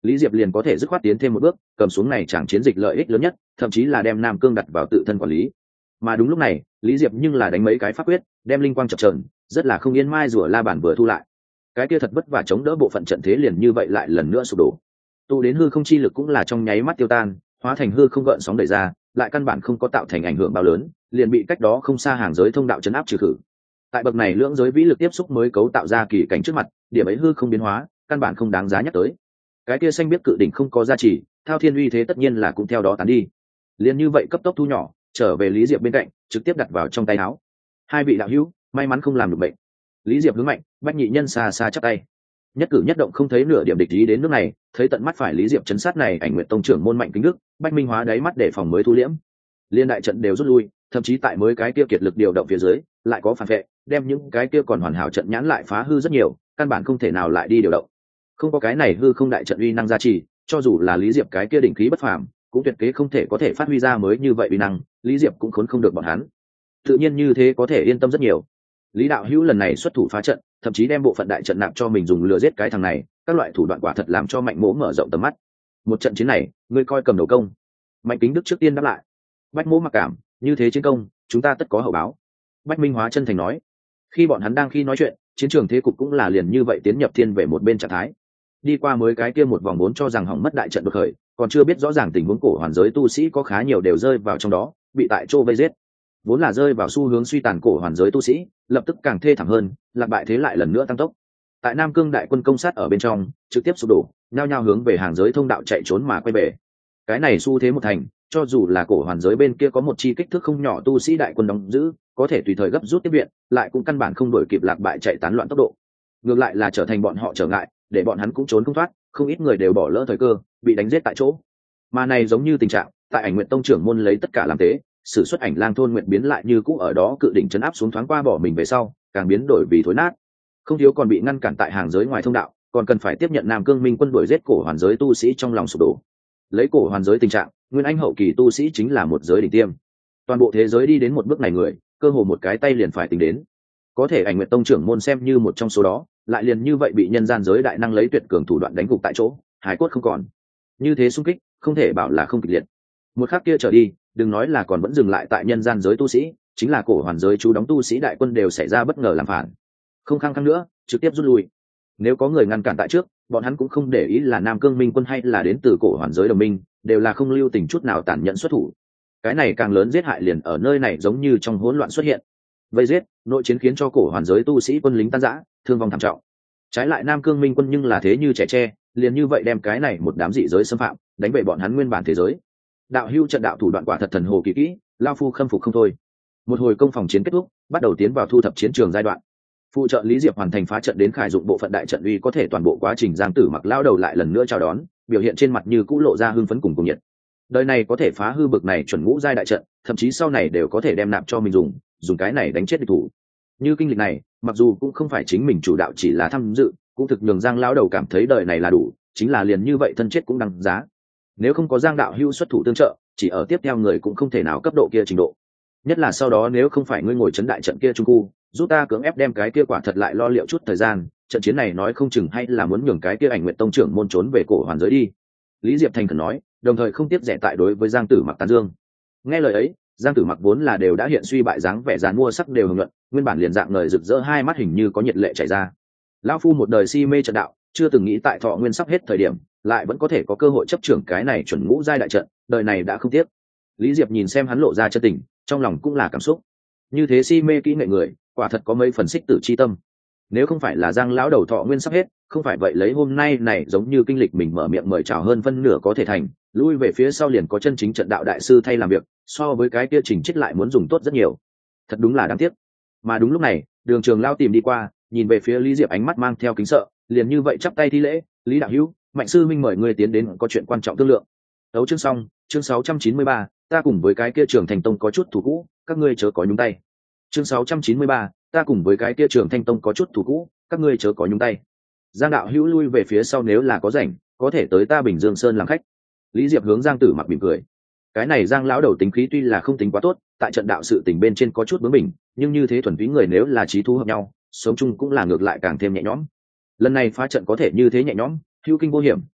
Lý Diệp liền có thể dứt khoát tiến thêm một bước, cầm xuống này chẳng chiến dịch lợi ích lớn nhất, thậm chí là đem Nam Cương đặt vào tự thân quản lý. Mà đúng lúc này, Lý Diệp nhưng là đánh mấy cái pháp quyết, đem linh quang chập chờn, rất là không yên mai rùa la bản vừa thu lại. Cái kia thật vất vả chống đỡ bộ phận trận thế liền như vậy lại lần nữa sụp đổ. Tụ đến hư không chi lực cũng là trong nháy mắt tiêu tan, hóa thành hư không gợn sóng đẩy ra, lại căn bản không có tạo thành ảnh hưởng bao lớn, liền bị cách đó không xa hàng giới thông đạo chấn áp trừ khử. Tại bậc này lưỡng giới vĩ lực tiếp xúc mới cấu tạo ra kỳ cảnh trước mặt, điểm ấy hư không biến hóa, căn bản không đáng giá nhắc tới. Cái kia xanh biết cự đỉnh không có giá trị, thao thiên uy thế tất nhiên là cũng theo đó tán đi. Liền như vậy cấp tốc thu nhỏ, trở về Lý Diệp bên cạnh, trực tiếp đặt vào trong tay áo. Hai vị đạo hữu, may mắn không làm được bệnh. Lý Diệp hướng mạnh, Bách Nhị Nhân xa xa chắp tay. Nhất cử nhất động không thấy nửa điểm địch ý đến nước này, thấy tận mắt phải Lý Diệp chấn sát này, Ảnh Nguyệt tông trưởng môn Mạnh Kính Đức, Bách Minh Hóa đáy mắt để phòng mới thu liễm. Liên đại trận đều rút lui, thậm chí tại mới cái kia kiệt lực điều động phía dưới, lại có phản vệ, đem những cái kia còn hoàn hảo trận nhãn lại phá hư rất nhiều, căn bản không thể nào lại đi điều động. Không có cái này hư không đại trận uy năng gia trì, cho dù là Lý Diệp cái kia đỉnh khí bất phàm, cũng tuyệt kế không thể có thể phát huy ra mới như vậy uy năng, Lý Diệp cũng khốn không được bọn hắn. Tự nhiên như thế có thể yên tâm rất nhiều. Lý đạo hữu lần này xuất thủ phá trận, thậm chí đem bộ phận đại trận nạp cho mình dùng lừa giết cái thằng này, các loại thủ đoạn quả thật làm cho Mạnh Mỗ mở rộng tầm mắt. Một trận chiến này, ngươi coi cầm đầu công. Mạnh Kính Đức trước tiên đáp lại. Bách Mỗ mặc cảm, như thế chiến công, chúng ta tất có hậu báo. Bách Minh Hóa chân thành nói. Khi bọn hắn đang khi nói chuyện, chiến trường thế cục cũng là liền như vậy tiến nhập thiên về một bên trạng thái. Đi qua mới cái kia một vòng bốn cho rằng hỏng mất đại trận đột khởi, còn chưa biết rõ ràng tình huống cổ hoàn giới tu sĩ có khá nhiều đều rơi vào trong đó, bị tại chỗ vây giết. Vốn là rơi vào xu hướng suy tàn cổ hoàn giới tu sĩ, lập tức càng thê thảm hơn, lạc bại thế lại lần nữa tăng tốc. Tại Nam Cương đại quân công sát ở bên trong, trực tiếp sụp đổ, nhao nhao hướng về hàng giới thông đạo chạy trốn mà quay về. Cái này xu thế một thành, cho dù là cổ hoàn giới bên kia có một chi kích thước không nhỏ tu sĩ đại quân đóng giữ, có thể tùy thời gấp rút tiếp viện, lại cũng căn bản không đổi kịp lạc bại chạy tán loạn tốc độ. Ngược lại là trở thành bọn họ trở ngại, để bọn hắn cũng trốn không thoát, không ít người đều bỏ lỡ thời cơ, bị đánh giết tại chỗ. Mà này giống như tình trạng, tại Ảnh Nguyệt tông trưởng môn lấy tất cả làm tế, sử xuất Ảnh Lang thôn nguyện biến lại như cũ ở đó cự đỉnh chấn áp xuống thoáng qua bỏ mình về sau, càng biến đổi vì thối nát. Không thiếu còn bị ngăn cản tại hàng giới ngoài thông đạo, còn cần phải tiếp nhận Nam Cương Minh quân đuổi giết cổ hoàn giới tu sĩ trong lòng sụp đổ. Lấy cổ hoàn giới tình trạng, nguyên anh hậu kỳ tu sĩ chính là một giới đỉnh tiêm. Toàn bộ thế giới đi đến một bước này người, cơ hồ một cái tay liền phải tính đến. Có thể Ảnh Nguyệt tông trưởng môn xem như một trong số đó, lại liền như vậy bị nhân gian giới đại năng lấy tuyệt cường thủ đoạn đánh gục tại chỗ, hải cốt không còn. Như thế xung kích, không thể bảo là không kịch liệt. Một khắc kia trở đi, đừng nói là còn vẫn dừng lại tại nhân gian giới tu sĩ, chính là cổ hoàn giới chú đóng tu sĩ đại quân đều xảy ra bất ngờ làm phản. Không khăng khăng nữa, trực tiếp rút lui. Nếu có người ngăn cản tại trước, bọn hắn cũng không để ý là Nam Cương Minh quân hay là đến từ cổ hoàn giới đồng minh, đều là không lưu tình chút nào tàn nhẫn xuất thủ. Cái này càng lớn giết hại liền ở nơi này giống như trong hỗn loạn xuất hiện. Vây giết, nội chiến khiến cho cổ hoàn giới tu sĩ quân lính tan rã, thương vong thảm trọng. Trái lại Nam Cương Minh quân nhưng là thế như trẻ tre, liền như vậy đem cái này một đám dị giới xâm phạm, đánh về bọn hắn nguyên bản thế giới. Đạo hưu trận đạo thủ đoạn quả thật thần hồ kỳ kỹ, lao phu khâm phục không thôi. Một hồi công phòng chiến kết thúc, bắt đầu tiến vào thu thập chiến trường giai đoạn. Phụ trợ Lý Diệp hoàn thành phá trận đến khải dụng bộ phận đại trận uy có thể toàn bộ quá trình Giang Tử Mặc lao đầu lại lần nữa chào đón, biểu hiện trên mặt như cũ lộ ra hưng phấn cùng cùng nhiệt. Đời này có thể phá hư bực này chuẩn ngũ giai đại trận, thậm chí sau này đều có thể đem nạp cho mình dùng, dùng cái này đánh chết địch thủ. Như kinh lịch này, mặc dù cũng không phải chính mình chủ đạo chỉ là tham dự, cũng thực nhường Giang lão đầu cảm thấy đời này là đủ, chính là liền như vậy thân chết cũng đăng giá. Nếu không có Giang đạo hưu xuất thủ tương trợ, chỉ ở tiếp theo người cũng không thể nào cấp độ kia trình độ. Nhất là sau đó nếu không phải ngươi ngồi chấn đại trận kia trung khu, giúp ta cưỡng ép đem cái kia quả thật lại lo liệu chút thời gian, trận chiến này nói không chừng hay là muốn nhường cái kia Ảnh Nguyệt tông trưởng môn trốn về cổ hoàn giới đi. Lý Diệp thành khẩn nói, đồng thời không tiếp rẻ tại đối với Giang Tử Mặc tán dương. Nghe lời ấy, Giang Tử Mặc vốn là đều đã hiện suy bại dáng vẻ dàn mua sắc đều hưởng luận, nguyên bản liền dạng ngời rực rỡ hai mắt hình như có nhiệt lệ chảy ra. Lão phu một đời si mê trận đạo, chưa từng nghĩ tại thọ nguyên sắp hết thời điểm, lại vẫn có thể có cơ hội chấp trưởng cái này chuẩn ngũ giai đại trận, đời này đã không tiếc. Lý Diệp nhìn xem hắn lộ ra chân tình, trong lòng cũng là cảm xúc. Như thế si mê kỹ nghệ người, quả thật có mấy phần xích tử chi tâm. Nếu không phải là Giang lão đầu thọ nguyên sắp hết, không phải vậy lấy hôm nay này giống như kinh lịch mình mở miệng mời chào hơn phân nửa có thể thành, lui về phía sau liền có chân chính trận đạo đại sư thay làm việc, so với cái kia Trình Chết lại muốn dùng tốt rất nhiều. Thật đúng là đáng tiếc. Mà đúng lúc này, Đường Trường Lao tìm đi qua, nhìn về phía Lý Diệp ánh mắt mang theo kính sợ, liền như vậy chắp tay thi lễ, "Lý đạo hữu, Mạnh sư minh mời ngươi tiến đến có chuyện quan trọng thương lượng." Đấu chương xong, chương sáu trăm chín mươi ba, ta cùng với cái kia Trường Thành Tông có chút thủ cũ, các ngươi chớ có nhúng tay. Chương sáu trăm chín mươi ba, ta cùng với cái kia Trường Thanh Tông có chút thủ cũ, các ngươi chớ có nhúng tay. Giang đạo hữu lui về phía sau nếu là có rảnh, có thể tới ta Bình Dương Sơn làm khách. Lý Diệp hướng Giang Tử Mặc mỉm cười. Cái này Giang lão đầu tính khí tuy là không tính quá tốt, tại trận đạo sự tình bên trên có chút bướng bỉnh, nhưng như thế thuần túy người nếu là trí thú hợp nhau, sống chung cũng là ngược lại càng thêm nhẹ nhõm. Lần này phá trận có thể như thế nhẹ nhõm, hữu kinh vô hiểm,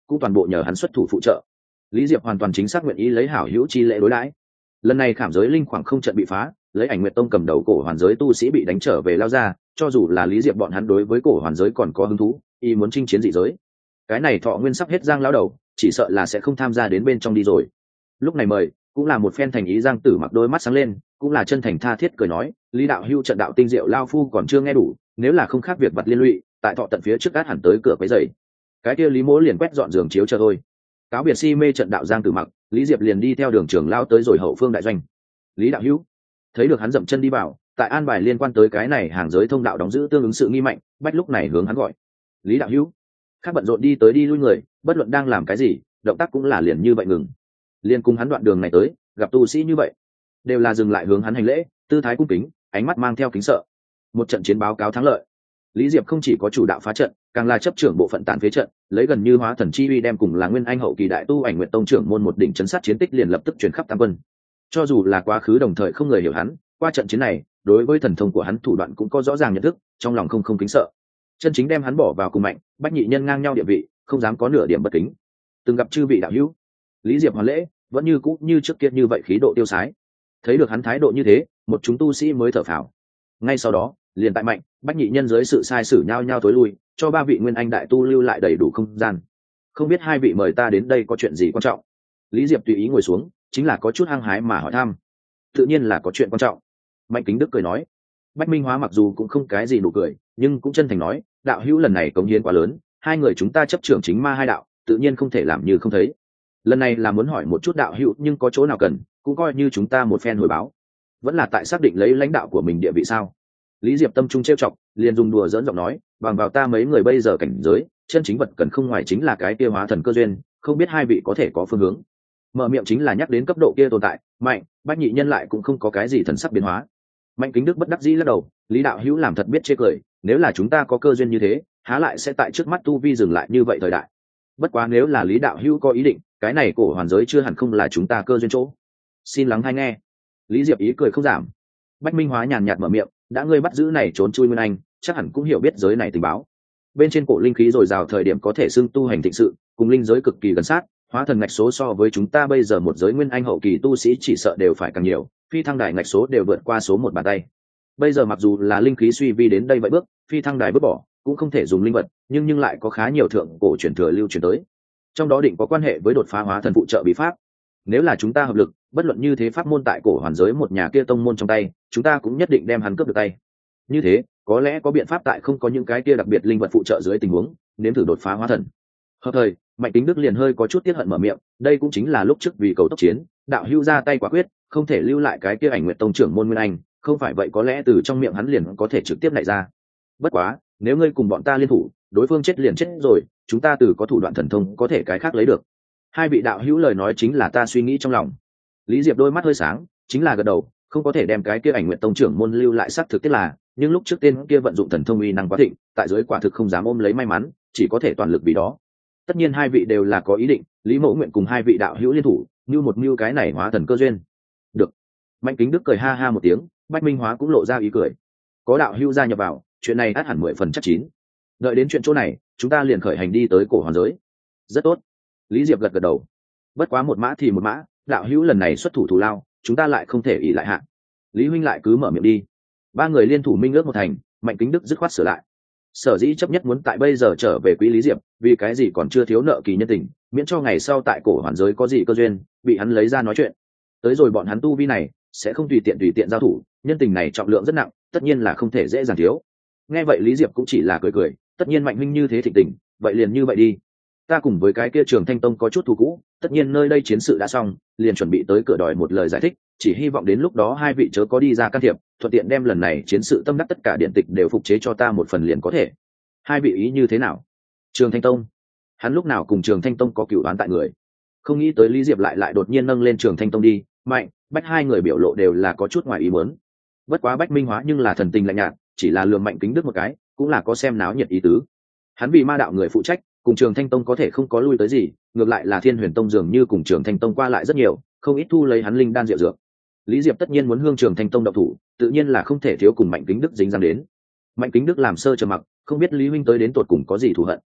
cũng toàn bộ nhờ hắn xuất thủ phụ trợ. Lý Diệp hoàn toàn chính xác nguyện ý lấy hảo hữu chi lễ đối đãi. Lần này khảm giới linh khoảng không trận bị phá, lấy Ảnh Nguyệt Tông cầm đầu cổ hoàn giới tu sĩ bị đánh trở về lao ra, cho dù là Lý Diệp bọn hắn đối với cổ hoàn giới còn có hứng thú, y muốn chinh chiến dị giới. Cái này Thọ Nguyên sắp hết Giang lão đầu, chỉ sợ là sẽ không tham gia đến bên trong đi rồi. Lúc này mời, cũng là một phen thành ý. Giang Tử mặc đôi mắt sáng lên, cũng là chân thành tha thiết cười nói, Lý đạo hưu trận đạo tinh diệu lao phu còn chưa nghe đủ, nếu là không khác việc vật liên lụy, tại Thọ tận phía trước át hẳn tới cửa quấy rầy. Cái kia Lý Mỗ liền quét dọn giường chiếu cho thôi. Cáo biệt si mê trận đạo Giang Tử mặc, Lý Diệp liền đi theo đường trưởng lao tới rồi hậu phương đại doanh. Lý đạo hữu thấy được hắn dậm chân đi vào, tại an bài liên quan tới cái này hàng giới thông đạo đóng giữ tương ứng sự nghi mạnh, bách lúc này hướng hắn gọi. Lý đạo hữu khác bận rộn đi tới đi lui người, bất luận đang làm cái gì, động tác cũng là liền như vậy ngừng. Liên cùng hắn đoạn đường này tới, gặp tu sĩ như vậy, đều là dừng lại hướng hắn hành lễ, tư thái cung kính, ánh mắt mang theo kính sợ. Một trận chiến báo cáo thắng lợi, Lý Diệp không chỉ có chủ đạo phá trận, càng là chấp trưởng bộ phận tàn phế trận, lấy gần như hóa thần chi uy đem cùng là nguyên anh hậu kỳ đại tu Ảnh Nguyệt Tông trưởng môn một đỉnh chấn sát chiến tích liền lập tức truyền khắp tam quân. Cho dù là quá khứ đồng thời không người hiểu hắn, qua trận chiến này, đối với thần thông của hắn thủ đoạn cũng có rõ ràng nhận thức, trong lòng không không kính sợ. Chân chính đem hắn bỏ vào cùng mạnh, bách nhị nhân ngang nhau địa vị, không dám có nửa điểm bất kính. Từng gặp chư vị đạo hữu, Lý Diệp hoàn lễ, vẫn như cũ như trước kia như vậy khí độ tiêu sái. Thấy được hắn thái độ như thế, một chúng tu sĩ mới thở phào. Ngay sau đó, liền tại mạnh, bách nhị nhân dưới sự sai sử nhau nhau tối lui, cho ba vị nguyên anh đại tu lưu lại đầy đủ không gian. Không biết hai vị mời ta đến đây có chuyện gì quan trọng? Lý Diệp tùy ý ngồi xuống, chính là có chút hăng hái mà hỏi thăm. Tự nhiên là có chuyện quan trọng. Mạnh Kính Đức cười nói. Bách Minh Hóa mặc dù cũng không cái gì nụ cười, nhưng cũng chân thành nói, đạo hữu lần này cống hiến quá lớn, hai người chúng ta chấp trưởng chính ma hai đạo, tự nhiên không thể làm như không thấy. Lần này là muốn hỏi một chút đạo hữu, nhưng có chỗ nào cần, cũng coi như chúng ta một phen hồi báo. Vẫn là tại xác định lấy lãnh đạo của mình địa vị sao? Lý Diệp tâm trung trêu chọc, liền dùng đùa dỡn giọng nói, bằng vào ta mấy người bây giờ cảnh giới, chân chính vật cần không ngoài chính là cái kia hóa thần cơ duyên, không biết hai vị có thể có phương hướng. Mở miệng chính là nhắc đến cấp độ kia tồn tại, mạnh, bách nhị nhân lại cũng không có cái gì thần sắc biến hóa. Mạnh Kính Đức bất đắc dĩ lắc đầu, Lý đạo hữu làm thật biết chê cười, nếu là chúng ta có cơ duyên như thế, há lại sẽ tại trước mắt tu vi dừng lại như vậy thời đại. Bất quá nếu là Lý đạo hữu có ý định, cái này cổ hoàn giới chưa hẳn không là chúng ta cơ duyên chỗ. Xin lắng hay nghe. Lý Diệp ý cười không giảm. Bách Minh Hóa nhàn nhạt mở miệng, đã ngươi bắt giữ này trốn chui nguyên anh, chắc hẳn cũng hiểu biết giới này tình báo. Bên trên cổ linh khí dồi dào thời điểm có thể xưng tu hành thịnh sự, cùng linh giới cực kỳ gần sát, hóa thần ngạch số so với chúng ta bây giờ một giới nguyên anh hậu kỳ tu sĩ chỉ sợ đều phải càng nhiều, phi thăng đài ngạch số đều vượt qua số một bàn tay. Bây giờ mặc dù là linh khí suy vi đến đây vậy bước, phi thăng đài bước bỏ, cũng không thể dùng linh vật, nhưng nhưng lại có khá nhiều thượng cổ truyền thừa lưu truyền tới. Trong đó định có quan hệ với đột phá hóa thần phụ trợ bí pháp. Nếu là chúng ta hợp lực, bất luận như thế pháp môn tại cổ hoàn giới một nhà kia tông môn trong tay, chúng ta cũng nhất định đem hắn cướp được tay. Như thế, có lẽ có biện pháp tại không có những cái kia đặc biệt linh vật phụ trợ dưới tình huống, nếm thử đột phá hóa thần. Hợp thời, Mạnh Kính Đức liền hơi có chút tiếc hận mở miệng, đây cũng chính là lúc trước vì cầu tốc chiến, đạo hưu ra tay quả quyết, không thể lưu lại cái kia Ảnh Nguyệt Tông trưởng môn nguyên anh, không phải vậy có lẽ từ trong miệng hắn liền có thể trực tiếp lại ra. Bất quá, nếu ngươi cùng bọn ta liên thủ, đối phương chết liền chết rồi, chúng ta từ có thủ đoạn thần thông có thể cái khác lấy được. Hai vị đạo hữu lời nói chính là ta suy nghĩ trong lòng. Lý Diệp đôi mắt hơi sáng, chính là gật đầu, không có thể đem cái kia Ảnh Nguyệt Tông trưởng môn lưu lại xác thực tiết là, nhưng lúc trước tên kia vận dụng thần thông uy năng quá thịnh, tại giới quả thực không dám ôm lấy may mắn, chỉ có thể toàn lực vì đó. Tất nhiên hai vị đều là có ý định, Lý Mẫu nguyện cùng hai vị đạo hữu liên thủ, như một mưu cái này hóa thần cơ duyên. Được. Mạnh Kính Đức cười ha ha một tiếng, Bách Minh Hóa cũng lộ ra ý cười. Có đạo hữu gia nhập vào, chuyện này ắt hẳn mười phần chắc chín. Đợi đến chuyện chỗ này, chúng ta liền khởi hành đi tới cổ hoàn giới. Rất tốt. Lý Diệp gật gật đầu. Bất quá một mã thì một mã, đạo hữu lần này xuất thủ thù lao, chúng ta lại không thể ỷ lại hạ. Lý huynh lại cứ mở miệng đi. Ba người liên thủ minh ước một thành, Mạnh Kính Đức dứt khoát sửa lại. Sở dĩ chấp nhất muốn tại bây giờ trở về quý Lý Diệp, vì cái gì còn chưa thiếu nợ kỳ nhân tình, miễn cho ngày sau tại cổ hoàn giới có gì cơ duyên, bị hắn lấy ra nói chuyện. Tới rồi bọn hắn tu vi này, sẽ không tùy tiện tùy tiện giao thủ, nhân tình này trọng lượng rất nặng, tất nhiên là không thể dễ dàng thiếu. Nghe vậy Lý Diệp cũng chỉ là cười cười, tất nhiên Mạnh huynh như thế thịnh tình, vậy liền như vậy đi. Ta cùng với cái kia Trường Thanh Tông có chút thù cũ, tất nhiên nơi đây chiến sự đã xong, liền chuẩn bị tới cửa đòi một lời giải thích, chỉ hy vọng đến lúc đó hai vị chớ có đi ra can thiệp, thuận tiện đem lần này chiến sự tâm đắc tất cả điện tịch đều phục chế cho ta một phần liền có thể. Hai vị ý như thế nào? Trường Thanh Tông, hắn lúc nào cùng Trường Thanh Tông có cửu oán tại người, không nghĩ tới Lý Diệp lại lại đột nhiên nâng lên Trường Thanh Tông đi. Mạnh, Bách hai người biểu lộ đều là có chút ngoài ý muốn. Bất quá Bách Minh Hóa nhưng là thần tình lạnh nhạt, chỉ là lườm Mạnh Kính Đức một cái, cũng là có xem náo nhiệt ý tứ. Hắn vì ma đạo người phụ trách, cùng Trường Thanh Tông có thể không có lui tới gì, ngược lại là Thiên Huyền Tông dường như cùng Trường Thanh Tông qua lại rất nhiều, không ít thu lấy hắn linh đan diệu dược. Lý Diệp tất nhiên muốn hương Trường Thanh Tông động thủ, tự nhiên là không thể thiếu cùng Mạnh Kính Đức dính dáng đến. Mạnh Kính Đức làm sơ trầm mặc, không biết Lý huynh tới đến tột cùng có gì thù hận.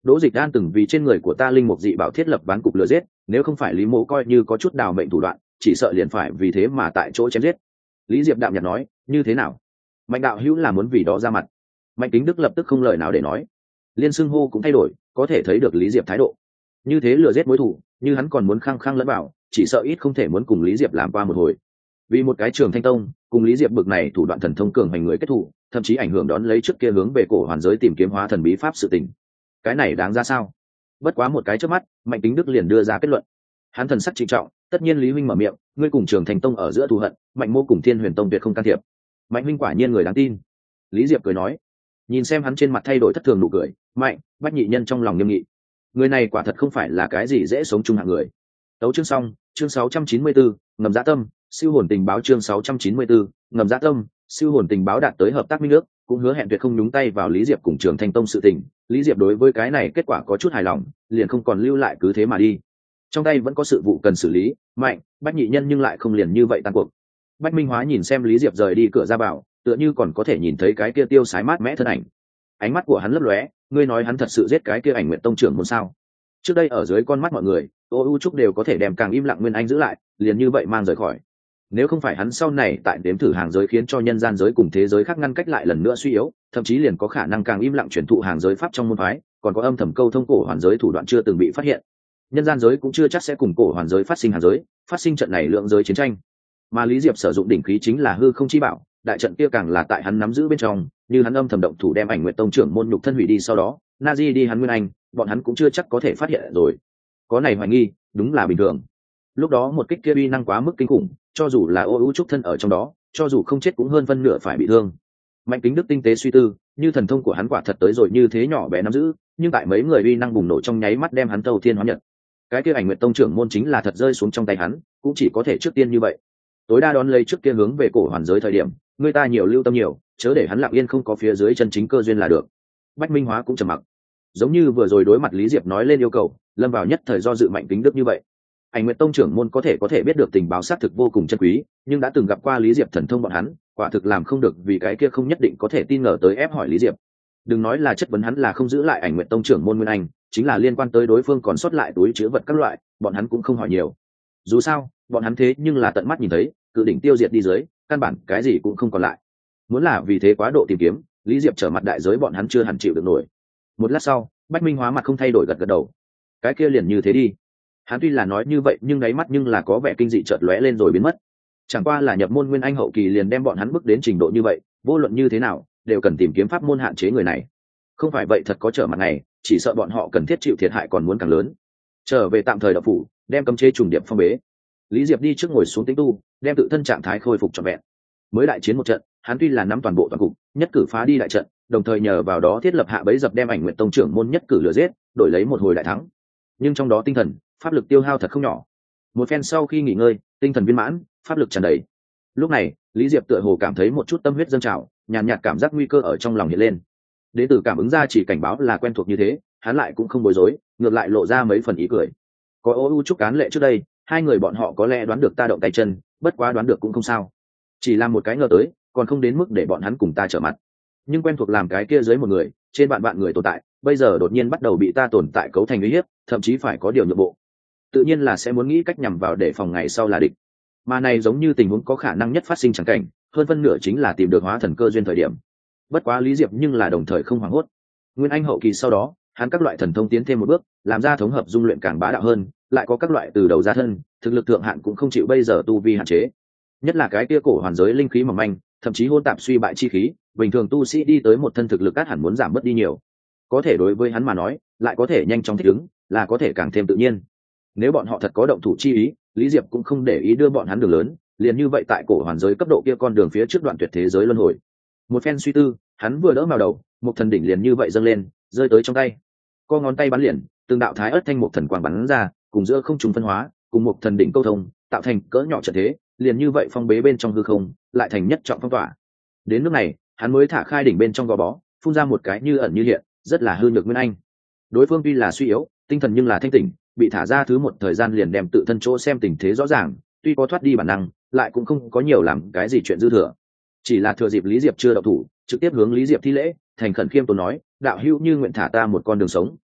Đỗ Dịch An từng vì trên người của ta linh mục dị bảo thiết lập ván cục lừa giết, nếu không phải Lý Mộ coi như có chút đào mệnh thủ đoạn, chỉ sợ liền phải vì thế mà tại chỗ chém giết. Lý Diệp đạm nhạt nói, như thế nào? Mạnh đạo hữu là muốn vì đó ra mặt. Mạnh Kính Đức lập tức không lời nào để nói. Liên xưng hô cũng thay đổi, có thể thấy được Lý Diệp thái độ. Như thế lừa giết mối thù, như hắn còn muốn khăng khăng lẫn vào, chỉ sợ ít không thể muốn cùng Lý Diệp làm qua một hồi. Vì một cái Trường Thanh Tông, cùng Lý Diệp bực này thủ đoạn thần thông cường hành người kết thù, thậm chí ảnh hưởng đón lấy trước kia hướng về cổ hoàn giới tìm kiếm hóa thần bí pháp sự tình. Cái này đáng ra sao? Bất quá một cái chớp mắt, Mạnh Kính Đức liền đưa ra kết luận. Hắn thần sắc trịnh trọng, tất nhiên Lý huynh mở miệng, ngươi cùng Trường Thành Tông ở giữa thù hận, Mạnh mô cùng Thiên Huyền Tông tuyệt không can thiệp. Mạnh huynh quả nhiên người đáng tin. Lý Diệp cười nói, nhìn xem hắn trên mặt thay đổi thất thường nụ cười, Mạnh, Bách Nhị Nhân trong lòng nghiêm nghị. Người này quả thật không phải là cái gì dễ sống chung hạng người. Tấu chương xong, chương sáu trăm chín mươi bốn, ngầm dạ tâm, siêu hồn tình báo chương sáu trăm chín mươi bốn, ngầm dạ tâm, siêu hồn tình báo đạt tới hợp tác minh nước, cũng hứa hẹn tuyệt không nhúng tay vào Lý Diệp cùng Trường Thanh Tông sự tình. Lý Diệp đối với cái này kết quả có chút hài lòng, liền không còn lưu lại cứ thế mà đi. Trong tay vẫn có sự vụ cần xử lý, Mạnh, Bách Nhị Nhân nhưng lại không liền như vậy tan cuộc. Bách Minh Hóa nhìn xem Lý Diệp rời đi cửa ra vào, tựa như còn có thể nhìn thấy cái kia tiêu sái mát mẽ thân ảnh. Ánh mắt của hắn lấp lóe, ngươi nói hắn thật sự giết cái kia Ảnh Nguyệt Tông trưởng môn sao? Trước đây ở dưới con mắt mọi người, Ô U Trúc đều có thể đem càng im lặng Nguyên Anh giữ lại, liền như vậy mang rời khỏi. Nếu không phải hắn sau này tại đếm thử hàng giới khiến cho nhân gian giới cùng thế giới khác ngăn cách lại lần nữa suy yếu, thậm chí liền có khả năng càng im lặng chuyển thụ hàng giới pháp trong môn phái, còn có âm thầm câu thông cổ hoàn giới thủ đoạn chưa từng bị phát hiện. Nhân gian giới cũng chưa chắc sẽ cùng cổ hoàn giới phát sinh hàng giới, phát sinh trận này lượng giới chiến tranh. Mà Lý Diệp sử dụng đỉnh khí chính là hư không chi bảo, đại trận kia càng là tại hắn nắm giữ bên trong, như hắn âm thầm động thủ đem Ảnh Nguyệt Tông trưởng môn nhục thân hủy đi sau đó, Nazi đi hắn Nguyên Anh, bọn hắn cũng chưa chắc có thể phát hiện rồi. Có này hoài nghi, đúng là bình thường. Lúc đó một kích kia uy năng quá mức kinh khủng, cho dù là Ô U Trúc thân ở trong đó, cho dù không chết cũng hơn phân nửa phải bị thương. Mạnh Kính Đức tinh tế suy tư, như thần thông của hắn quả thật tới rồi như thế nhỏ bé nắm giữ, nhưng tại mấy người uy năng bùng nổ trong nháy mắt đem hắn thâu thiên hóa nhật. Cái kia Ảnh Nguyệt Tông trưởng môn chính là thật rơi xuống trong tay hắn, cũng chỉ có thể trước tiên như vậy. Tối đa đón lấy trước kia hướng về cổ hoàn giới thời điểm, người ta nhiều lưu tâm nhiều, chớ để hắn lặng yên không có phía dưới chân chính cơ duyên là được. Bách Minh Hóa cũng trầm mặc, giống như vừa rồi đối mặt Lý Diệp nói lên yêu cầu, lâm vào nhất thời do dự Mạnh Kính Đức như vậy. Ảnh Nguyệt Tông trưởng môn có thể có thể biết được tình báo xác thực vô cùng chân quý, nhưng đã từng gặp qua Lý Diệp thần thông bọn hắn, quả thực làm không được vì cái kia không nhất định có thể tin ngờ tới ép hỏi Lý Diệp. Đừng nói là chất vấn hắn là không giữ lại Ảnh Nguyệt Tông trưởng môn Nguyên Anh, chính là liên quan tới đối phương còn sót lại túi chứa vật các loại, bọn hắn cũng không hỏi nhiều. Dù sao, bọn hắn thế nhưng là tận mắt nhìn thấy, cự đỉnh tiêu diệt đi dưới, căn bản cái gì cũng không còn lại. Muốn là vì thế quá độ tìm kiếm, Lý Diệp trở mặt đại giới bọn hắn chưa hẳn chịu được nổi. Một lát sau, Bách Minh Hóa mặt không thay đổi gật gật đầu. Cái kia liền như thế đi. Hắn tuy là nói như vậy nhưng đáy mắt nhưng là có vẻ kinh dị chợt lóe lên rồi biến mất. Chẳng qua là nhập môn Nguyên Anh hậu kỳ liền đem bọn hắn bước đến trình độ như vậy, vô luận như thế nào đều cần tìm kiếm pháp môn hạn chế người này. Không phải vậy thật có trở mặt này, chỉ sợ bọn họ cần thiết chịu thiệt hại còn muốn càng lớn. Trở về tạm thời đạo phủ, đem cấm chế trùng điệp phong bế. Lý Diệp đi trước ngồi xuống tĩnh tu, đem tự thân trạng thái khôi phục trọn vẹn. Mới đại chiến một trận, hắn tuy là nắm toàn bộ toàn cục, nhất cử phá đi đại trận, đồng thời nhờ vào đó thiết lập hạ bẫy dập đem Ảnh Nguyệt Tông trưởng môn nhất cử lừa giết, đổi lấy một hồi đại thắng. Nhưng trong đó tinh thần, pháp lực tiêu hao thật không nhỏ. Một phen sau khi nghỉ ngơi, tinh thần viên mãn, pháp lực tràn đầy. Lúc này, Lý Diệp tựa hồ cảm thấy một chút tâm huyết dâng trào, nhàn nhạt cảm giác nguy cơ ở trong lòng hiện lên. Đế tử cảm ứng ra chỉ cảnh báo là quen thuộc như thế, hắn lại cũng không bối rối, ngược lại lộ ra mấy phần ý cười. Có Ô U Trúc cán lệ trước đây, hai người bọn họ có lẽ đoán được ta động tay chân, bất quá đoán được cũng không sao. Chỉ là một cái ngờ tới, còn không đến mức để bọn hắn cùng ta trở mặt. Nhưng quen thuộc làm cái kia dưới một người, trên bạn bạn người tồn tại, bây giờ đột nhiên bắt đầu bị ta tồn tại cấu thành uy hiếp, thậm chí phải có điều nhượng bộ. Tự nhiên là sẽ muốn nghĩ cách nhằm vào để phòng ngày sau là địch. Mà này giống như tình huống có khả năng nhất phát sinh chẳng cảnh, hơn phân nửa chính là tìm được hóa thần cơ duyên thời điểm. Bất quá Lý Diệp nhưng là đồng thời không hoảng hốt. Nguyên Anh hậu kỳ sau đó, hắn các loại thần thông tiến thêm một bước, làm ra thống hợp dung luyện càng bá đạo hơn, lại có các loại từ đầu ra thân, thực lực thượng hạn cũng không chịu bây giờ tu vi hạn chế. Nhất là cái kia cổ hoàn giới linh khí mỏng manh, thậm chí hôn tạp suy bại chi khí, bình thường tu sĩ đi tới một thân thực lực át hẳn muốn giảm bớt đi nhiều. Có thể đối với hắn mà nói, lại có thể nhanh chóng thích ứng, là có thể càng thêm tự nhiên. Nếu bọn họ thật có động thủ chi ý, Lý Diệp cũng không để ý đưa bọn hắn đường lớn, liền như vậy tại cổ hoàn giới cấp độ kia con đường phía trước đoạn tuyệt thế giới luân hồi. Một phen suy tư, hắn vừa đỡ vào đầu, một thần đỉnh liền như vậy dâng lên, rơi tới trong tay. Co ngón tay bắn liền, từng đạo thái ớt thanh một thần quang bắn ra, cùng giữa không trùng phân hóa, cùng một thần đỉnh câu thông, tạo thành cỡ nhỏ trận thế, liền như vậy phong bế bên trong hư không, lại thành nhất trọng phong tỏa. Đến lúc này, hắn mới thả khai đỉnh bên trong gò bó, phun ra một cái như ẩn như hiện, rất là hư nhược Nguyên Anh. Đối phương tuy là suy yếu, tinh thần nhưng là thanh tỉnh, bị thả ra thứ một thời gian liền đem tự thân chỗ xem tình thế rõ ràng, tuy có thoát đi bản năng, lại cũng không có nhiều làm cái gì chuyện dư thừa. Chỉ là thừa dịp Lý Diệp chưa động thủ, trực tiếp hướng Lý Diệp thi lễ, thành khẩn khiêm tốn nói, đạo hữu như nguyện thả ta một con đường sống,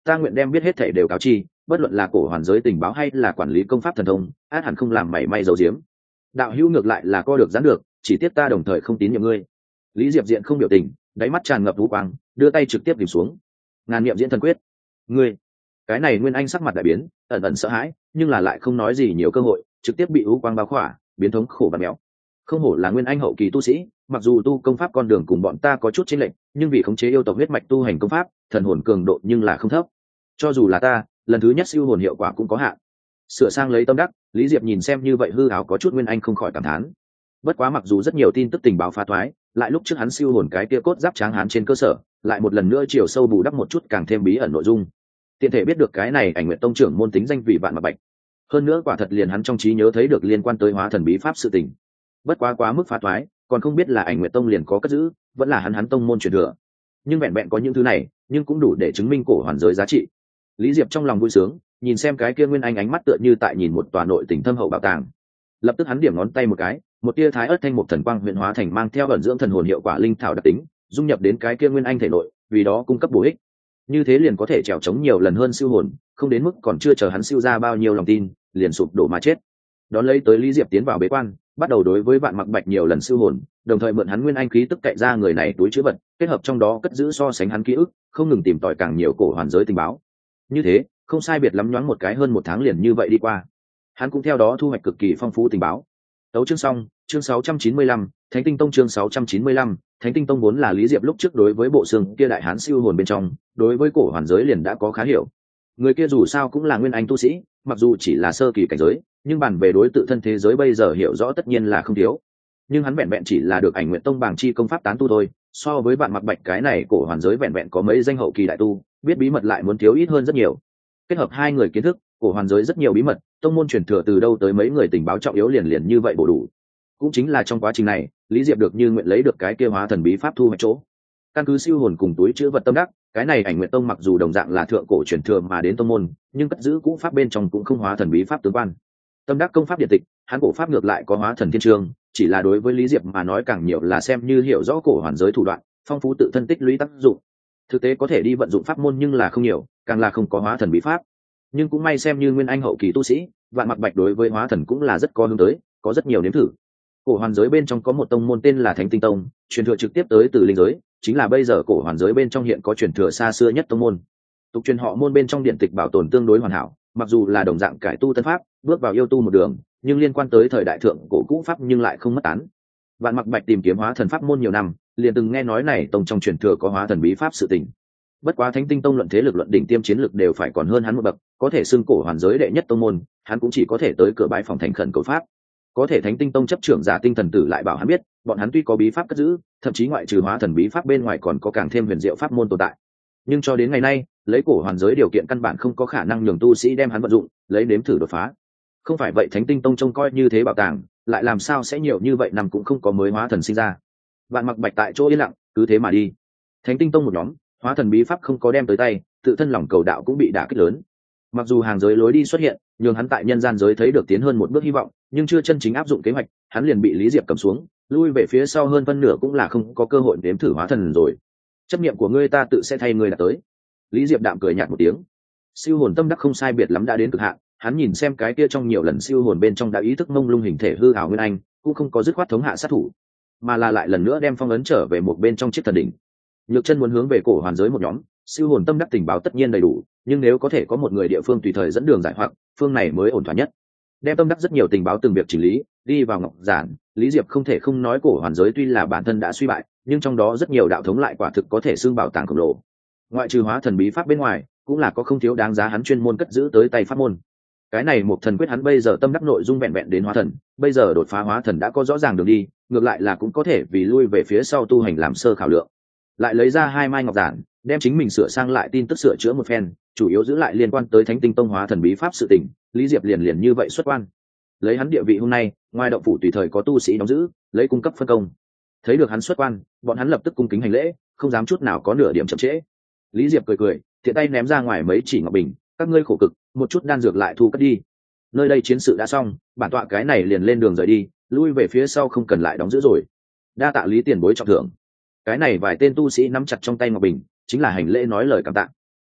ta nguyện đem biết hết thể đều cáo chi, bất luận là cổ hoàn giới tình báo hay là quản lý công pháp thần thông, át hẳn không làm mảy may giấu giếm. Đạo hữu ngược lại là co được giãn được, chỉ tiếc ta đồng thời không tín nhiệm ngươi. Lý Diệp diện không biểu tình, đáy mắt tràn ngập vũ quang, đưa tay trực tiếp tìm xuống. Ngàn niệm diễn thần quyết. Ngươi, cái này Nguyên Anh sắc mặt đại biến, ẩn ẩn sợ hãi, nhưng là lại không nói gì nhiều cơ hội, trực tiếp bị vũ quang bao khỏa, biến thống khổ và méo. Không hổ là Nguyên Anh hậu kỳ tu sĩ, mặc dù tu công pháp con đường cùng bọn ta có chút chênh lệch, nhưng vì khống chế yêu tộc huyết mạch tu hành công pháp, thần hồn cường độ nhưng là không thấp. Cho dù là ta, lần thứ nhất siêu hồn hiệu quả cũng có hạn. Sửa sang lấy tâm đắc, Lý Diệp nhìn xem như vậy hư ảo có chút Nguyên Anh không khỏi cảm thán. Bất quá mặc dù rất nhiều tin tức tình báo phá thoái, lại lúc trước hắn siêu hồn cái kia cốt giáp tráng hán trên cơ sở, lại một lần nữa chiều sâu bù đắp một chút càng thêm bí ẩn nội dung. Tiện thể biết được cái này Ảnh Nguyệt Tông trưởng môn tính danh vị Vạn Mặc Bạch. Hơn nữa quả thật liền hắn trong trí nhớ thấy được liên quan tới hóa thần bí pháp sự tình. Bất quá quá mức phá thoái, còn không biết là Ảnh Nguyệt Tông liền có cất giữ, vẫn là hắn hắn tông môn truyền thừa. Nhưng vẹn vẹn có những thứ này, nhưng cũng đủ để chứng minh cổ hoàn giới giá trị. Lý Diệp trong lòng vui sướng, nhìn xem cái kia Nguyên Anh ánh mắt tựa như tại nhìn một tòa nội tình thâm hậu bảo tàng. Lập tức hắn điểm ngón tay một cái, một tia thái ớt thanh một thần quang huyền hóa thành mang theo ẩn dưỡng thần hồn hiệu quả linh thảo đặc tính, dung nhập đến cái kia Nguyên Anh thể nội, vì đó cung cấp bổ ích. Như thế liền có thể trèo chống nhiều lần hơn siêu hồn, không đến mức còn chưa chờ hắn siêu ra bao nhiêu lòng tin, liền sụp đổ mà chết. Đón lấy tới Lý Diệp tiến vào bế quan, bắt đầu đối với Vạn Mặc Bạch nhiều lần siêu hồn, đồng thời mượn hắn Nguyên Anh khí tức cậy ra người này túi chứa vật, kết hợp trong đó cất giữ so sánh hắn ký ức, không ngừng tìm tòi càng nhiều cổ hoàn giới tình báo. Như thế, không sai biệt lắm nhoáng một cái hơn một tháng liền như vậy đi qua. Hắn cũng theo đó thu hoạch cực kỳ phong phú tình báo. Tấu chương xong, chương sáu trăm chín mươi lăm, Thánh Tinh Tông chương sáu trăm chín mươi lăm, Thánh Tinh Tông vốn là Lý Diệp lúc trước đối với bộ xương kia đại hán siêu hồn bên trong, đối với cổ hoàn giới liền đã có khá hiểu. Người kia dù sao cũng là Nguyên Anh tu sĩ, mặc dù chỉ là sơ kỳ cảnh giới, nhưng bản về đối tự thân thế giới bây giờ hiểu rõ tất nhiên là không thiếu. Nhưng hắn vẹn vẹn chỉ là được Ảnh Nguyệt Tông bảng chi công pháp tán tu thôi, so với Vạn Mặc Bạch cái này cổ hoàn giới vẹn vẹn có mấy danh hậu kỳ đại tu, biết bí mật lại muốn thiếu ít hơn rất nhiều. Kết hợp hai người kiến thức, cổ hoàn giới rất nhiều bí mật, tông môn truyền thừa từ đâu tới mấy người tình báo trọng yếu liền liền như vậy bổ đủ. Cũng chính là trong quá trình này, Lý Diệp được như nguyện lấy được cái kia hóa thần bí pháp thu hoạch chỗ. Căn cứ siêu hồn cùng túi chứa vật tâm đắc, cái này Ảnh Nguyệt Tông mặc dù đồng dạng là thượng cổ truyền thừa mà đến tông môn, nhưng cất giữ cũ pháp bên trong cũng không hóa thần bí pháp tương quan. Tâm đắc công pháp điện tịch, hắn cổ pháp ngược lại có hóa thần thiên trường, chỉ là đối với Lý Diệp mà nói càng nhiều là xem như hiểu rõ cổ hoàn giới thủ đoạn, phong phú tự thân tích lũy tác dụng. Thực tế có thể đi vận dụng pháp môn nhưng là không nhiều, càng là không có hóa thần bí pháp. Nhưng cũng may xem như Nguyên Anh hậu kỳ tu sĩ, Vạn Mặc Bạch đối với hóa thần cũng là rất có hướng tới, có rất nhiều nếm thử. Cổ hoàn giới bên trong có một tông môn tên là Thánh Tinh Tông, truyền thừa trực tiếp tới từ linh giới, chính là bây giờ cổ hoàn giới bên trong hiện có truyền thừa xa xưa nhất tông môn. Tục truyền họ môn bên trong điện tịch bảo tồn tương đối hoàn hảo, mặc dù là đồng dạng cải tu tân pháp, bước vào yêu tu một đường, nhưng liên quan tới thời đại thượng cổ cũ pháp nhưng lại không mất tán. Vạn Mặc Bạch tìm kiếm hóa thần pháp môn nhiều năm, liền từng nghe nói này tông trong truyền thừa có hóa thần bí pháp sự tình. Bất quá Thánh Tinh Tông luận thế lực luận đỉnh tiêm chiến lực đều phải còn hơn hắn một bậc, có thể xưng cổ hoàn giới đệ nhất tông môn, hắn cũng chỉ có thể tới cửa bái phòng thành khẩn cầu pháp. Có thể Thánh Tinh Tông chấp trưởng giả Tinh Thần Tử lại bảo hắn biết, bọn hắn tuy có bí pháp cất giữ, thậm chí ngoại trừ hóa thần bí pháp bên ngoài còn có càng thêm huyền diệu pháp môn tồn tại. Nhưng cho đến ngày nay, lấy cổ hoàn giới điều kiện căn bản không có khả năng nhường tu sĩ đem hắn vận dụng, lấy nếm thử đột phá. Không phải vậy Thánh Tinh Tông trông coi như thế bảo tàng, lại làm sao sẽ nhiều như vậy năm cũng không có mới hóa thần sinh ra. Vạn Mặc Bạch tại chỗ yên lặng, cứ thế mà đi. Thánh Tinh Tông một nhóm, hóa thần bí pháp không có đem tới tay, tự thân lòng cầu đạo cũng bị đả kích lớn. Mặc dù hàng giới lối đi xuất hiện, nhưng hắn tại nhân gian giới thấy được tiến hơn một bước hy vọng, nhưng chưa chân chính áp dụng kế hoạch, hắn liền bị Lý Diệp cầm xuống, lui về phía sau hơn phân nửa cũng là không có cơ hội nếm thử hóa thần rồi. Chấp niệm của ngươi ta tự sẽ thay ngươi đạt tới. Lý Diệp đạm cười nhạt một tiếng. Siêu hồn tâm đắc không sai biệt lắm đã đến cực hạn, hắn nhìn xem cái kia trong nhiều lần siêu hồn bên trong đã ý thức mông lung hình thể hư ảo nguyên anh, cũng không có dứt khoát thống hạ sát thủ, mà là lại lần nữa đem phong ấn trở về một bên trong chiếc thần đỉnh. Nhược Chân muốn hướng về cổ hoàn giới một nhóm, siêu hồn tâm đắc tình báo tất nhiên đầy đủ, nhưng nếu có thể có một người địa phương tùy thời dẫn đường giải hoặc, phương này mới ổn thỏa nhất. Đem tâm đắc rất nhiều tình báo từng việc chỉnh lý, đi vào ngọc giản, Lý Diệp không thể không nói cổ hoàn giới tuy là bản thân đã suy bại, nhưng trong đó rất nhiều đạo thống lại quả thực có thể xưng bảo tàng khổng lồ. Ngoại trừ hóa thần bí pháp bên ngoài, cũng là có không thiếu đáng giá hắn chuyên môn cất giữ tới tay pháp môn. Cái này một thần quyết hắn bây giờ tâm đắc nội dung vẹn vẹn đến hóa thần, bây giờ đột phá hóa thần đã có rõ ràng đường đi, ngược lại là cũng có thể vì lui về phía sau tu hành làm sơ khảo lượng. Lại lấy ra hai mai ngọc giản, đem chính mình sửa sang lại tin tức sửa chữa một phen, chủ yếu giữ lại liên quan tới Thánh Tinh Tông hóa thần bí pháp sự tình, Lý Diệp liền liền như vậy xuất quan. Lấy hắn địa vị hôm nay, ngoài động phủ tùy thời có tu sĩ đóng giữ, lấy cung cấp phân công. Thấy được hắn xuất quan, bọn hắn lập tức cung kính hành lễ, không dám chút nào có nửa điểm chậm trễ. Lý Diệp cười cười, thiện tay ném ra ngoài mấy chỉ ngọc bình, các ngươi khổ cực, một chút đan dược lại thu cất đi. Nơi đây chiến sự đã xong, bản tọa cái này liền lên đường rời đi, lui về phía sau không cần lại đóng giữ rồi. Đa tạ Lý tiền bối trọng thưởng. Cái này vài tên tu sĩ nắm chặt trong tay ngọc bình, chính là hành lễ nói lời cảm tạ.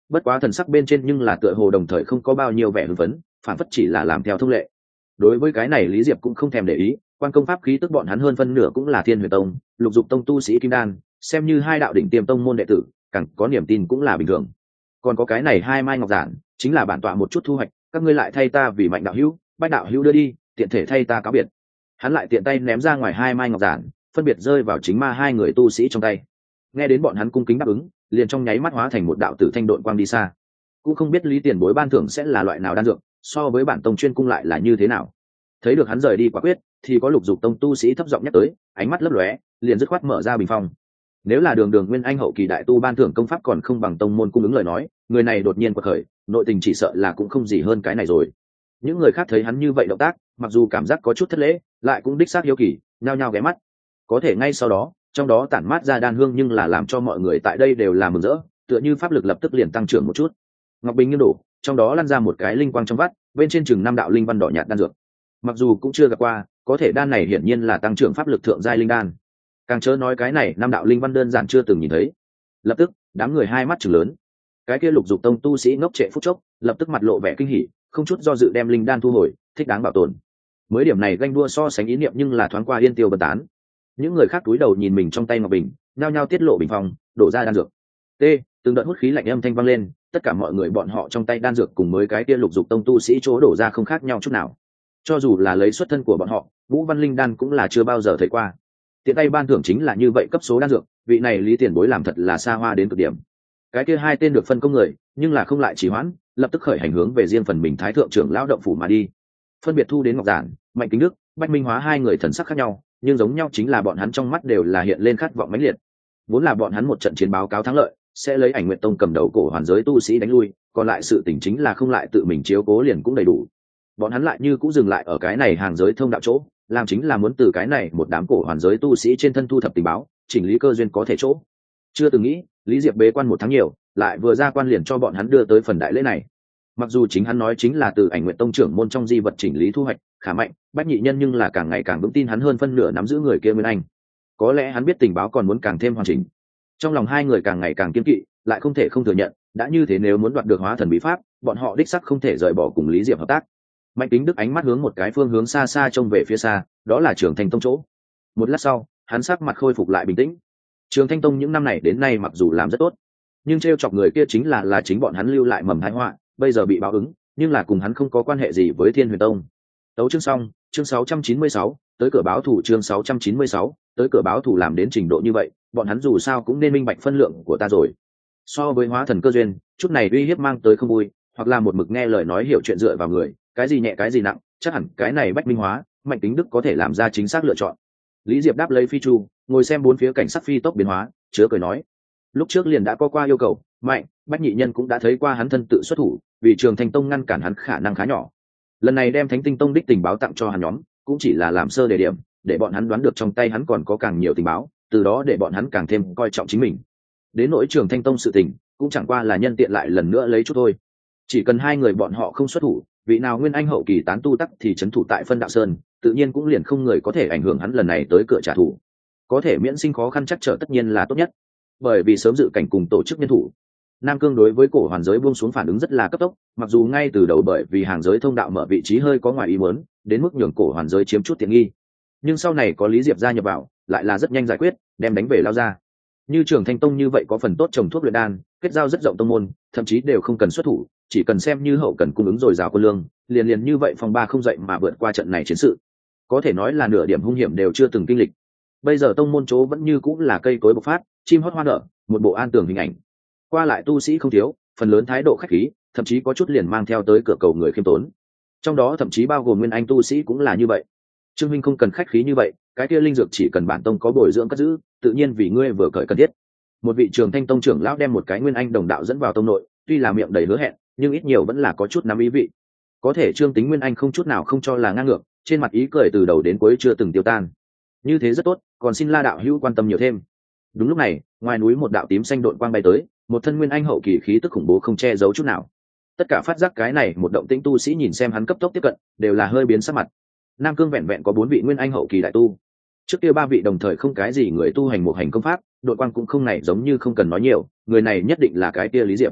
bất quá thần sắc bên trên nhưng là tựa hồ đồng thời không có bao nhiêu vẻ hưng phấn, phản phất chỉ là làm theo thông lệ. Đối với cái này Lý Diệp cũng không thèm để ý, quan công pháp khí tức bọn hắn hơn phân nửa cũng là Thiên Huyền Tông, Lục Dục Tông tu sĩ kim đan, xem như hai đạo đỉnh tiêm tông môn đệ tử, càng có niềm tin cũng là bình thường. Còn có cái này hai mai ngọc giản, chính là bản tọa một chút thu hoạch, các ngươi lại thay ta vì Mạnh đạo hữu, Bách đạo hữu đưa đi, tiện thể thay ta cáo biệt. Hắn lại tiện tay ném ra ngoài hai mai ngọc giản, phân biệt rơi vào chính ma hai người tu sĩ trong tay. Nghe đến bọn hắn cung kính đáp ứng, liền trong nháy mắt hóa thành một đạo tử thanh độn quang đi xa. Cũng không biết Lý Tiền Bối ban thưởng sẽ là loại nào đan dược, so với bản tông chuyên cung lại là như thế nào. Thấy được hắn rời đi quả quyết, thì có Lục Dục Tông tu sĩ thấp giọng nhắc tới, ánh mắt lấp lóe, liền dứt khoát mở ra bình phong. Nếu là đường đường nguyên anh hậu kỳ đại tu ban thưởng công pháp còn không bằng tông môn cung ứng lời nói, người này đột nhiên quật khởi, nội tình chỉ sợ là cũng không gì hơn cái này rồi. Những người khác thấy hắn như vậy động tác, mặc dù cảm giác có chút thất lễ, lại cũng đích xác hiếu kỳ, nhao nhao ghé mắt. Có thể ngay sau đó, trong đó tản mát ra đan hương nhưng là làm cho mọi người tại đây đều là mừng rỡ, tựa như pháp lực lập tức liền tăng trưởng một chút. Ngọc bình nghiêng đổ, trong đó lăn ra một cái linh quang trong vắt, bên trên chừng năm đạo linh văn đỏ nhạt đan dược. Mặc dù cũng chưa gặp qua, có thể đan này hiển nhiên là tăng trưởng pháp lực thượng giai linh đan. Càng chớ nói cái này năm đạo linh văn đơn giản chưa từng nhìn thấy. Lập tức, đám người hai mắt trừng lớn. Cái kia Lục Dục Tông tu sĩ ngốc trệ phút chốc, lập tức mặt lộ vẻ kinh hỉ, không chút do dự đem linh đan thu hồi, thích đáng bảo tồn. Mới điểm này ganh đua so sánh ý niệm nhưng là thoáng qua yên tiêu bần tán. Những người khác túi đầu nhìn mình trong tay ngọc bình, nhao nhao tiết lộ bình phong, đổ ra đan dược. T, từng đợt hút khí lạnh âm thanh vang lên, tất cả mọi người bọn họ trong tay đan dược cùng mới cái kia Lục Dục Tông tu sĩ chỗ đổ ra không khác nhau chút nào. Cho dù là lấy xuất thân của bọn họ, Vũ Văn Linh đan cũng là chưa bao giờ thấy qua. Tiện tay ban thưởng chính là như vậy cấp số đan dược, vị này Lý Tiền Bối làm thật là xa hoa đến cực điểm. Cái kia hai tên được phân công người, nhưng là không lại trì hoãn, lập tức khởi hành hướng về riêng phần mình Thái thượng trưởng lão động phủ mà đi. Phân biệt thu đến ngọc giản, Mạnh Kính Đức, Bách Minh Hóa hai người thần sắc khác nhau, nhưng giống nhau chính là bọn hắn trong mắt đều là hiện lên khát vọng mãnh liệt. Vốn là bọn hắn một trận chiến báo cáo thắng lợi, sẽ lấy Ảnh Nguyệt Tông cầm đầu cổ hoàn giới tu sĩ đánh lui, còn lại sự tình chính là không lại tự mình chiếu cố liền cũng đầy đủ. Bọn hắn lại như cũng dừng lại ở cái này hàng giới thông đạo chỗ, làm chính là muốn từ cái này một đám cổ hoàn giới tu sĩ trên thân thu thập tình báo, chỉnh lý cơ duyên có thể chỗ. Chưa từng nghĩ, Lý Diệp bế quan một tháng nhiều, lại vừa ra quan liền cho bọn hắn đưa tới phần đại lễ này. Mặc dù chính hắn nói chính là từ Ảnh Nguyệt Tông trưởng môn trong di vật chỉnh lý thu hoạch, khả Mạnh, Bách nhị nhân nhưng là càng ngày càng vững tin hắn hơn phân nửa nắm giữ người kia Nguyên Anh. Có lẽ hắn biết tình báo còn muốn càng thêm hoàn chỉnh. Trong lòng hai người càng ngày càng kiên kỵ, lại không thể không thừa nhận, đã như thế nếu muốn đoạt được hóa thần bí pháp, bọn họ đích sắc không thể rời bỏ cùng Lý Diệp hợp tác. Mạnh Kính Đức ánh mắt hướng một cái phương hướng xa xa trông về phía xa, đó là Trường Thanh Tông chỗ. Một lát sau, hắn sắc mặt khôi phục lại bình tĩnh. Trường Thanh Tông những năm này đến nay mặc dù làm rất tốt, nhưng trêu chọc người kia chính là là chính bọn hắn lưu lại mầm tai họa, bây giờ bị báo ứng, nhưng là cùng hắn không có quan hệ gì với Thiên Huyền Tông. Tấu chương xong, chương sáu trăm chín mươi sáu, tới cửa báo thủ chương sáu trăm chín mươi sáu, tới cửa báo thủ làm đến trình độ như vậy, bọn hắn dù sao cũng nên minh bạch phân lượng của ta rồi. So với hóa thần cơ duyên, chút này uy hiếp mang tới không vui, hoặc là một mực nghe lời nói hiểu chuyện dựa vào người, cái gì nhẹ cái gì nặng, chắc hẳn cái này Bách Minh Hóa, Mạnh Kính Đức có thể làm ra chính xác lựa chọn. Lý Diệp đáp lấy phi chu, ngồi xem bốn phía cảnh sắc phi tốc biến hóa, chứa cười nói: lúc trước liền đã có qua yêu cầu, Mạnh, Bách nhị nhân cũng đã thấy qua hắn thân tự xuất thủ, vì Trường Thanh Tông ngăn cản hắn khả năng khá nhỏ. Lần này đem Thánh Tinh Tông đích tình báo tặng cho hắn nhóm, cũng chỉ là làm sơ đề điểm, để bọn hắn đoán được trong tay hắn còn có càng nhiều tình báo, từ đó để bọn hắn càng thêm coi trọng chính mình. Đến nỗi Trường Thanh Tông sự tình, cũng chẳng qua là nhân tiện lại lần nữa lấy chút thôi. Chỉ cần hai người bọn họ không xuất thủ, vị nào nguyên anh hậu kỳ tán tu tắc thì trấn thủ tại Phân Đạo Sơn, tự nhiên cũng liền không người có thể ảnh hưởng hắn lần này tới cửa trả thù. Có thể miễn sinh khó khăn chắc trở tất nhiên là tốt nhất, bởi vì sớm dự cảnh cùng tổ chức nhân thủ. Nam Cương đối với cổ hoàn giới buông xuống phản ứng rất là cấp tốc, mặc dù ngay từ đầu bởi vì hàng giới thông đạo mở vị trí hơi có ngoài ý muốn, đến mức nhường cổ hoàn giới chiếm chút tiện nghi, nhưng sau này có Lý Diệp gia nhập vào, lại là rất nhanh giải quyết, đem đánh về lao ra. Như Trường Thanh Tông như vậy có phần tốt trồng thuốc luyện đan, kết giao rất rộng tông môn, thậm chí đều không cần xuất thủ, chỉ cần xem như hậu cần cung ứng dồi dào quân lương, liền liền như vậy phòng ba không dậy mà vượt qua trận này chiến sự, có thể nói là nửa điểm hung hiểm đều chưa từng kinh lịch. Bây giờ tông môn chỗ vẫn như cũng là cây cối bộc phát, chim hót hoa nở, một bộ an tường hình ảnh. Qua lại tu sĩ không thiếu, phần lớn thái độ khách khí, thậm chí có chút liền mang theo tới cửa cầu người khiêm tốn. Trong đó thậm chí bao gồm nguyên anh tu sĩ cũng là như vậy. Trương Minh không cần khách khí như vậy, cái kia linh dược chỉ cần bản tông có bồi dưỡng cất giữ, tự nhiên vì ngươi vừa cởi cần thiết. Một vị Trường Thanh Tông trưởng lão đem một cái nguyên anh đồng đạo dẫn vào tông nội, tuy là miệng đầy hứa hẹn, nhưng ít nhiều vẫn là có chút nắm ý vị. Có thể Trương Tính nguyên anh không chút nào không cho là ngang ngược, trên mặt ý cười từ đầu đến cuối chưa từng tiêu tan. Như thế rất tốt, còn xin La đạo hữu quan tâm nhiều thêm. Đúng lúc này, ngoài núi một đạo tím xanh độn quang bay tới, một thân nguyên anh hậu kỳ khí tức khủng bố không che giấu chút nào. Tất cả phát giác cái này một động tĩnh tu sĩ nhìn xem hắn cấp tốc tiếp cận, đều là hơi biến sắc mặt. Nam Cương vẹn vẹn có bốn vị nguyên anh hậu kỳ đại tu, trước kia ba vị đồng thời không cái gì người tu hành một hành công pháp, độn quang cũng không này giống như không cần nói nhiều, người này nhất định là cái kia Lý Diệp.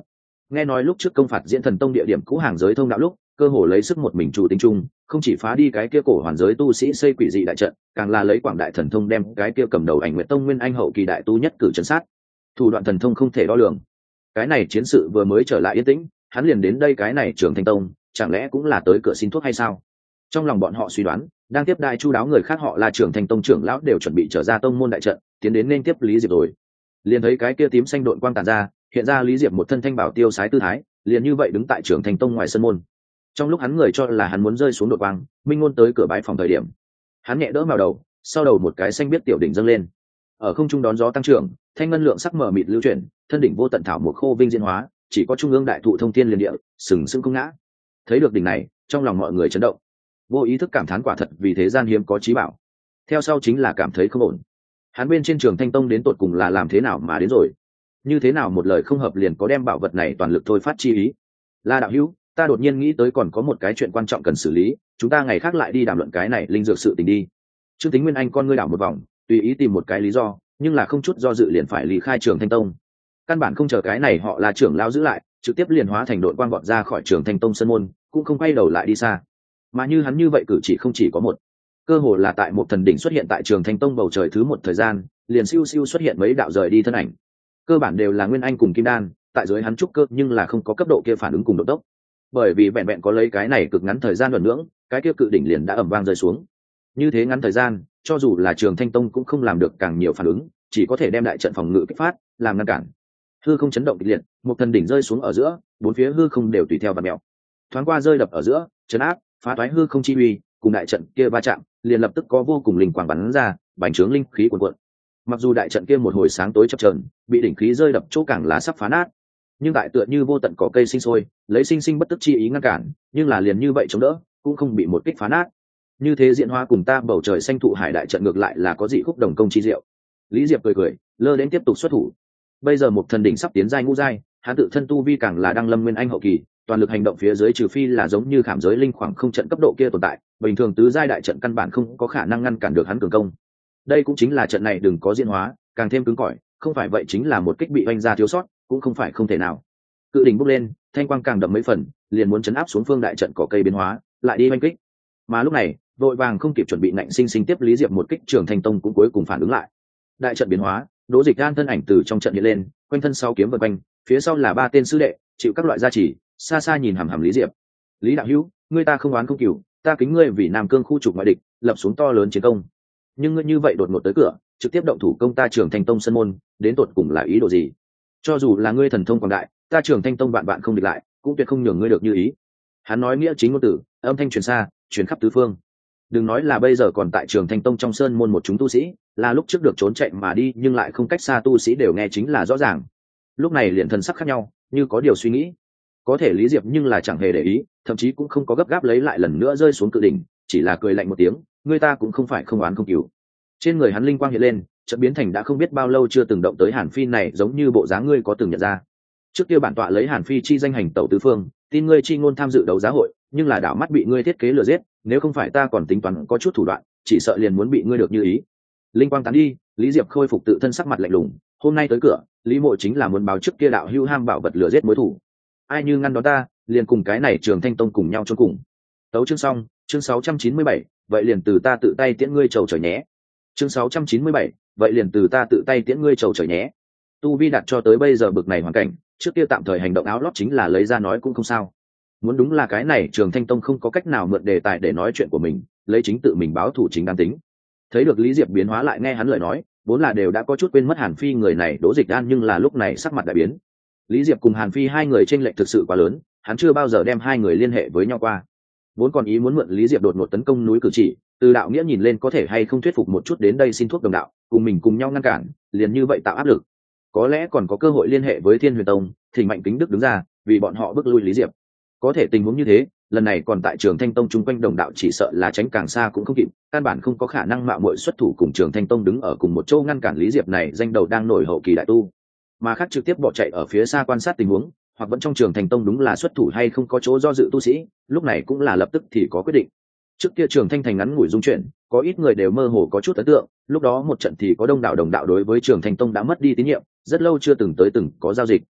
nghe nói lúc trước công phạt diễn thần tông địa điểm cũ hàng giới thông đạo lúc cơ hồ lấy sức một mình chủ tính chung, không chỉ phá đi cái kia cổ hoàn giới tu sĩ xây quỷ dị đại trận, càng là lấy quảng đại thần thông đem cái kia cầm đầu Ảnh Nguyệt Tông nguyên anh hậu kỳ đại tu nhất cử trấn sát. Thủ đoạn thần thông không thể đo lường. Cái này chiến sự vừa mới trở lại yên tĩnh, hắn liền đến đây cái này Trường Thanh Tông, chẳng lẽ cũng là tới cửa xin thuốc hay sao? Trong lòng bọn họ suy đoán, đang tiếp đại chu đáo người khác họ là Trường Thanh Tông trưởng lão đều chuẩn bị trở ra tông môn đại trận, tiến đến nên tiếp Lý Diệp rồi. Liền thấy cái kia tím xanh độn quang tàn ra, hiện ra Lý Diệp một thân thanh bảo tiêu sái tư thái, liền như vậy đứng tại Trường Thanh Tông ngoài sân môn. Trong lúc hắn người cho là hắn muốn rơi xuống đột quang, minh ngôn tới cửa bãi phòng thời điểm, hắn nhẹ đỡ vào đầu, sau đầu một cái xanh biết tiểu đỉnh dâng lên, ở không trung đón gió tăng trưởng, thanh ngân lượng sắc mở mịt lưu chuyển, thân đỉnh vô tận thảo một khô vinh diễn hóa, chỉ có trung ương đại thụ thông thiên liền địa, sừng sững không ngã. Thấy được đỉnh này, trong lòng mọi người chấn động, vô ý thức cảm thán quả thật vì thế gian hiếm có trí bảo. Theo sau chính là cảm thấy không ổn, hắn bên trên Trường Thanh Tông đến tột cùng là làm thế nào mà đến rồi? Như thế nào một lời không hợp liền có đem bảo vật này toàn lực thôi phát chi ý? La đạo hữu, ta đột nhiên nghĩ tới còn có một cái chuyện quan trọng cần xử lý, chúng ta ngày khác lại đi đàm luận cái này linh dược sự tình đi. Trương Tính Nguyên Anh con ngươi đảo một vòng, tùy ý tìm một cái lý do, nhưng là không chút do dự liền phải lý khai Trường Thanh Tông. Căn bản không chờ cái này họ là trưởng lão giữ lại, trực tiếp liền hóa thành đội quang vọt ra khỏi Trường Thanh Tông sân môn, cũng không quay đầu lại đi xa. Mà như hắn như vậy cử chỉ không chỉ có một, cơ hồ là tại một thần đỉnh xuất hiện tại Trường Thanh Tông bầu trời thứ một thời gian, liền siêu siêu xuất hiện mấy đạo rời đi thân ảnh. Cơ bản đều là Nguyên Anh cùng Kim Đan, tại dưới hắn trúc cơ nhưng là không có cấp độ kia phản ứng cùng độ tốc. Bởi vì vẹn vẹn có lấy cái này cực ngắn thời gian luận ngưỡng, cái kia cự đỉnh liền đã ầm vang rơi xuống. Như thế ngắn thời gian, cho dù là Trường Thanh Tông cũng không làm được càng nhiều phản ứng, chỉ có thể đem đại trận phòng ngự kích phát, làm ngăn cản. Hư không chấn động kịch liệt, một thần đỉnh rơi xuống ở giữa, bốn phía hư không đều tùy theo vặn mèo. Thoáng qua rơi đập ở giữa, chấn áp, phá toái hư không chi uy, cùng đại trận kia va chạm, liền lập tức có vô cùng linh quang bắn ra, bành trướng linh khí cuồn cuộn. Mặc dù đại trận kia một hồi sáng tối chập chờn, bị đỉnh khí rơi đập chỗ càng là sắp phá nát, nhưng tại tựa như vô tận cỏ cây sinh sôi, lấy sinh sinh bất tức chi ý ngăn cản, nhưng là liền như vậy chống đỡ, cũng không bị một kích phá nát. Như thế diễn hóa cùng ta bầu trời xanh thụ hải đại trận ngược lại là có dị khúc đồng công chi diệu. Lý Diệp cười cười, lơ đến tiếp tục xuất thủ. Bây giờ một thần đỉnh sắp tiến giai ngũ giai, hắn tự thân tu vi càng là đăng lâm nguyên anh hậu kỳ, toàn lực hành động phía dưới trừ phi là giống như khảm giới linh khoảng không trận cấp độ kia tồn tại, bình thường tứ giai đại trận căn bản không có khả năng ngăn cản được hắn cường công. Đây cũng chính là trận này đừng có diễn hóa, càng thêm cứng cỏi, không phải vậy chính là một kích bị oanh ra thiếu sót, cũng không phải không thể nào. Cự đỉnh bốc lên, thanh quang càng đậm mấy phần, liền muốn chấn áp xuống phương đại trận cỏ cây biến hóa, lại đi oanh kích. Mà lúc này, vội vàng không kịp chuẩn bị nạnh sinh sinh tiếp Lý Diệp một kích, Trường Thanh Tông cũng cuối cùng phản ứng lại. Đại trận biến hóa, Đỗ Dịch Gan thân ảnh từ trong trận hiện lên, quanh thân sau kiếm vần quanh, phía sau là ba tên sư đệ, chịu các loại gia trì, xa xa nhìn hằm hằm Lý Diệp. Lý đạo hữu, ngươi ta không oán không cừu, ta kính ngươi vì Nam Cương khu trục ngoại địch, lập xuống to lớn chiến công. Nhưng ngươi như vậy đột ngột tới cửa, trực tiếp động thủ công ta Trường Thanh Tông sân môn, đến tột cùng là ý đồ gì? Cho dù là ngươi thần thông quảng đại, ta Trường Thanh Tông bạn bạn không địch lại, cũng tuyệt không nhường ngươi được như ý. Hắn nói nghĩa chính ngôn tử, âm thanh truyền xa, truyền khắp tứ phương. Đừng nói là bây giờ còn tại Trường Thanh Tông trong sơn môn một chúng tu sĩ, là lúc trước được trốn chạy mà đi nhưng lại không cách xa tu sĩ đều nghe chính là rõ ràng. Lúc này liền thần sắc khác nhau, như có điều suy nghĩ. Có thể Lý Diệp nhưng là chẳng hề để ý, thậm chí cũng không có gấp gáp lấy lại lần nữa rơi xuống cự đỉnh, chỉ là cười lạnh một tiếng, người ta cũng không phải không oán không cừu. Trên người hắn linh quang hiện lên, chợt biến thành đã không biết bao lâu chưa từng động tới Hàn Phi này, giống như bộ dáng ngươi có từng nhận ra. Trước kia bản tọa lấy Hàn Phi chi danh hành tẩu tứ phương, tin ngươi chi ngôn tham dự đấu giá hội, nhưng là đảo mắt bị ngươi thiết kế lừa giết, nếu không phải ta còn tính toán có chút thủ đoạn, chỉ sợ liền muốn bị ngươi được như ý. Linh quang tán đi, Lý Diệp khôi phục tự thân sắc mặt lạnh lùng, hôm nay tới cửa, Lý Mộ chính là muốn báo trước kia đạo hưu ham bảo vật lừa giết mối thủ. Ai như ngăn đón ta, liền cùng cái này Trường Thanh Tông cùng nhau chôn cùng. Tấu chương xong, chương sáu trăm chín mươi bảy, vậy liền từ ta tự tay tiễn ngươi trầu trời nhé. Chương sáu trăm chín mươi bảy, vậy liền từ ta tự tay tiễn ngươi trầu trời nhé. Tu vi đạt cho tới bây giờ bực này hoàn cảnh, trước kia tạm thời hành động áo lót chính là lấy ra nói cũng không sao. Muốn đúng là cái này Trường Thanh Tông không có cách nào mượn đề tài để nói chuyện của mình, lấy chính tự mình báo thủ chính đáng tính. Thấy được Lý Diệp biến hóa lại nghe hắn lời nói, vốn là đều đã có chút quên mất Hàn Phi người này Đỗ Dịch An, nhưng là lúc này sắc mặt đại biến. Lý Diệp cùng Hàn Phi hai người chênh lệch thực sự quá lớn, hắn chưa bao giờ đem hai người liên hệ với nhau qua. Vốn còn ý muốn mượn Lý Diệp đột ngột tấn công núi cử chỉ, từ đạo nghĩa nhìn lên có thể hay không thuyết phục một chút đến đây xin thuốc đồng đạo, cùng mình cùng nhau ngăn cản, liền như vậy tạo áp lực. Có lẽ còn có cơ hội liên hệ với Thiên Huyền Tông, Thỉnh Mạnh Kính Đức đứng ra, vì bọn họ bức lui Lý Diệp. Có thể tình huống như thế, lần này còn tại Trường Thanh Tông chung quanh đồng đạo chỉ sợ là tránh càng xa cũng không kịp, căn bản không có khả năng mạo muội xuất thủ cùng Trường Thanh Tông đứng ở cùng một chỗ ngăn cản Lý Diệp này danh đầu đang nổi hậu kỳ đại tu. Mà khác trực tiếp bỏ chạy ở phía xa quan sát tình huống, hoặc vẫn trong Trường Thanh Tông đúng là xuất thủ hay không có chỗ do dự tu sĩ, lúc này cũng là lập tức thì có quyết định. Trước kia Trường Thanh thành ngắn ngủi dung chuyển, có ít người đều mơ hồ có chút ấn tượng, lúc đó một trận thì có đông đạo đồng đạo đối với Trường Thanh Tông đã mất đi tín nhiệm, rất lâu chưa từng tới từng có giao dịch.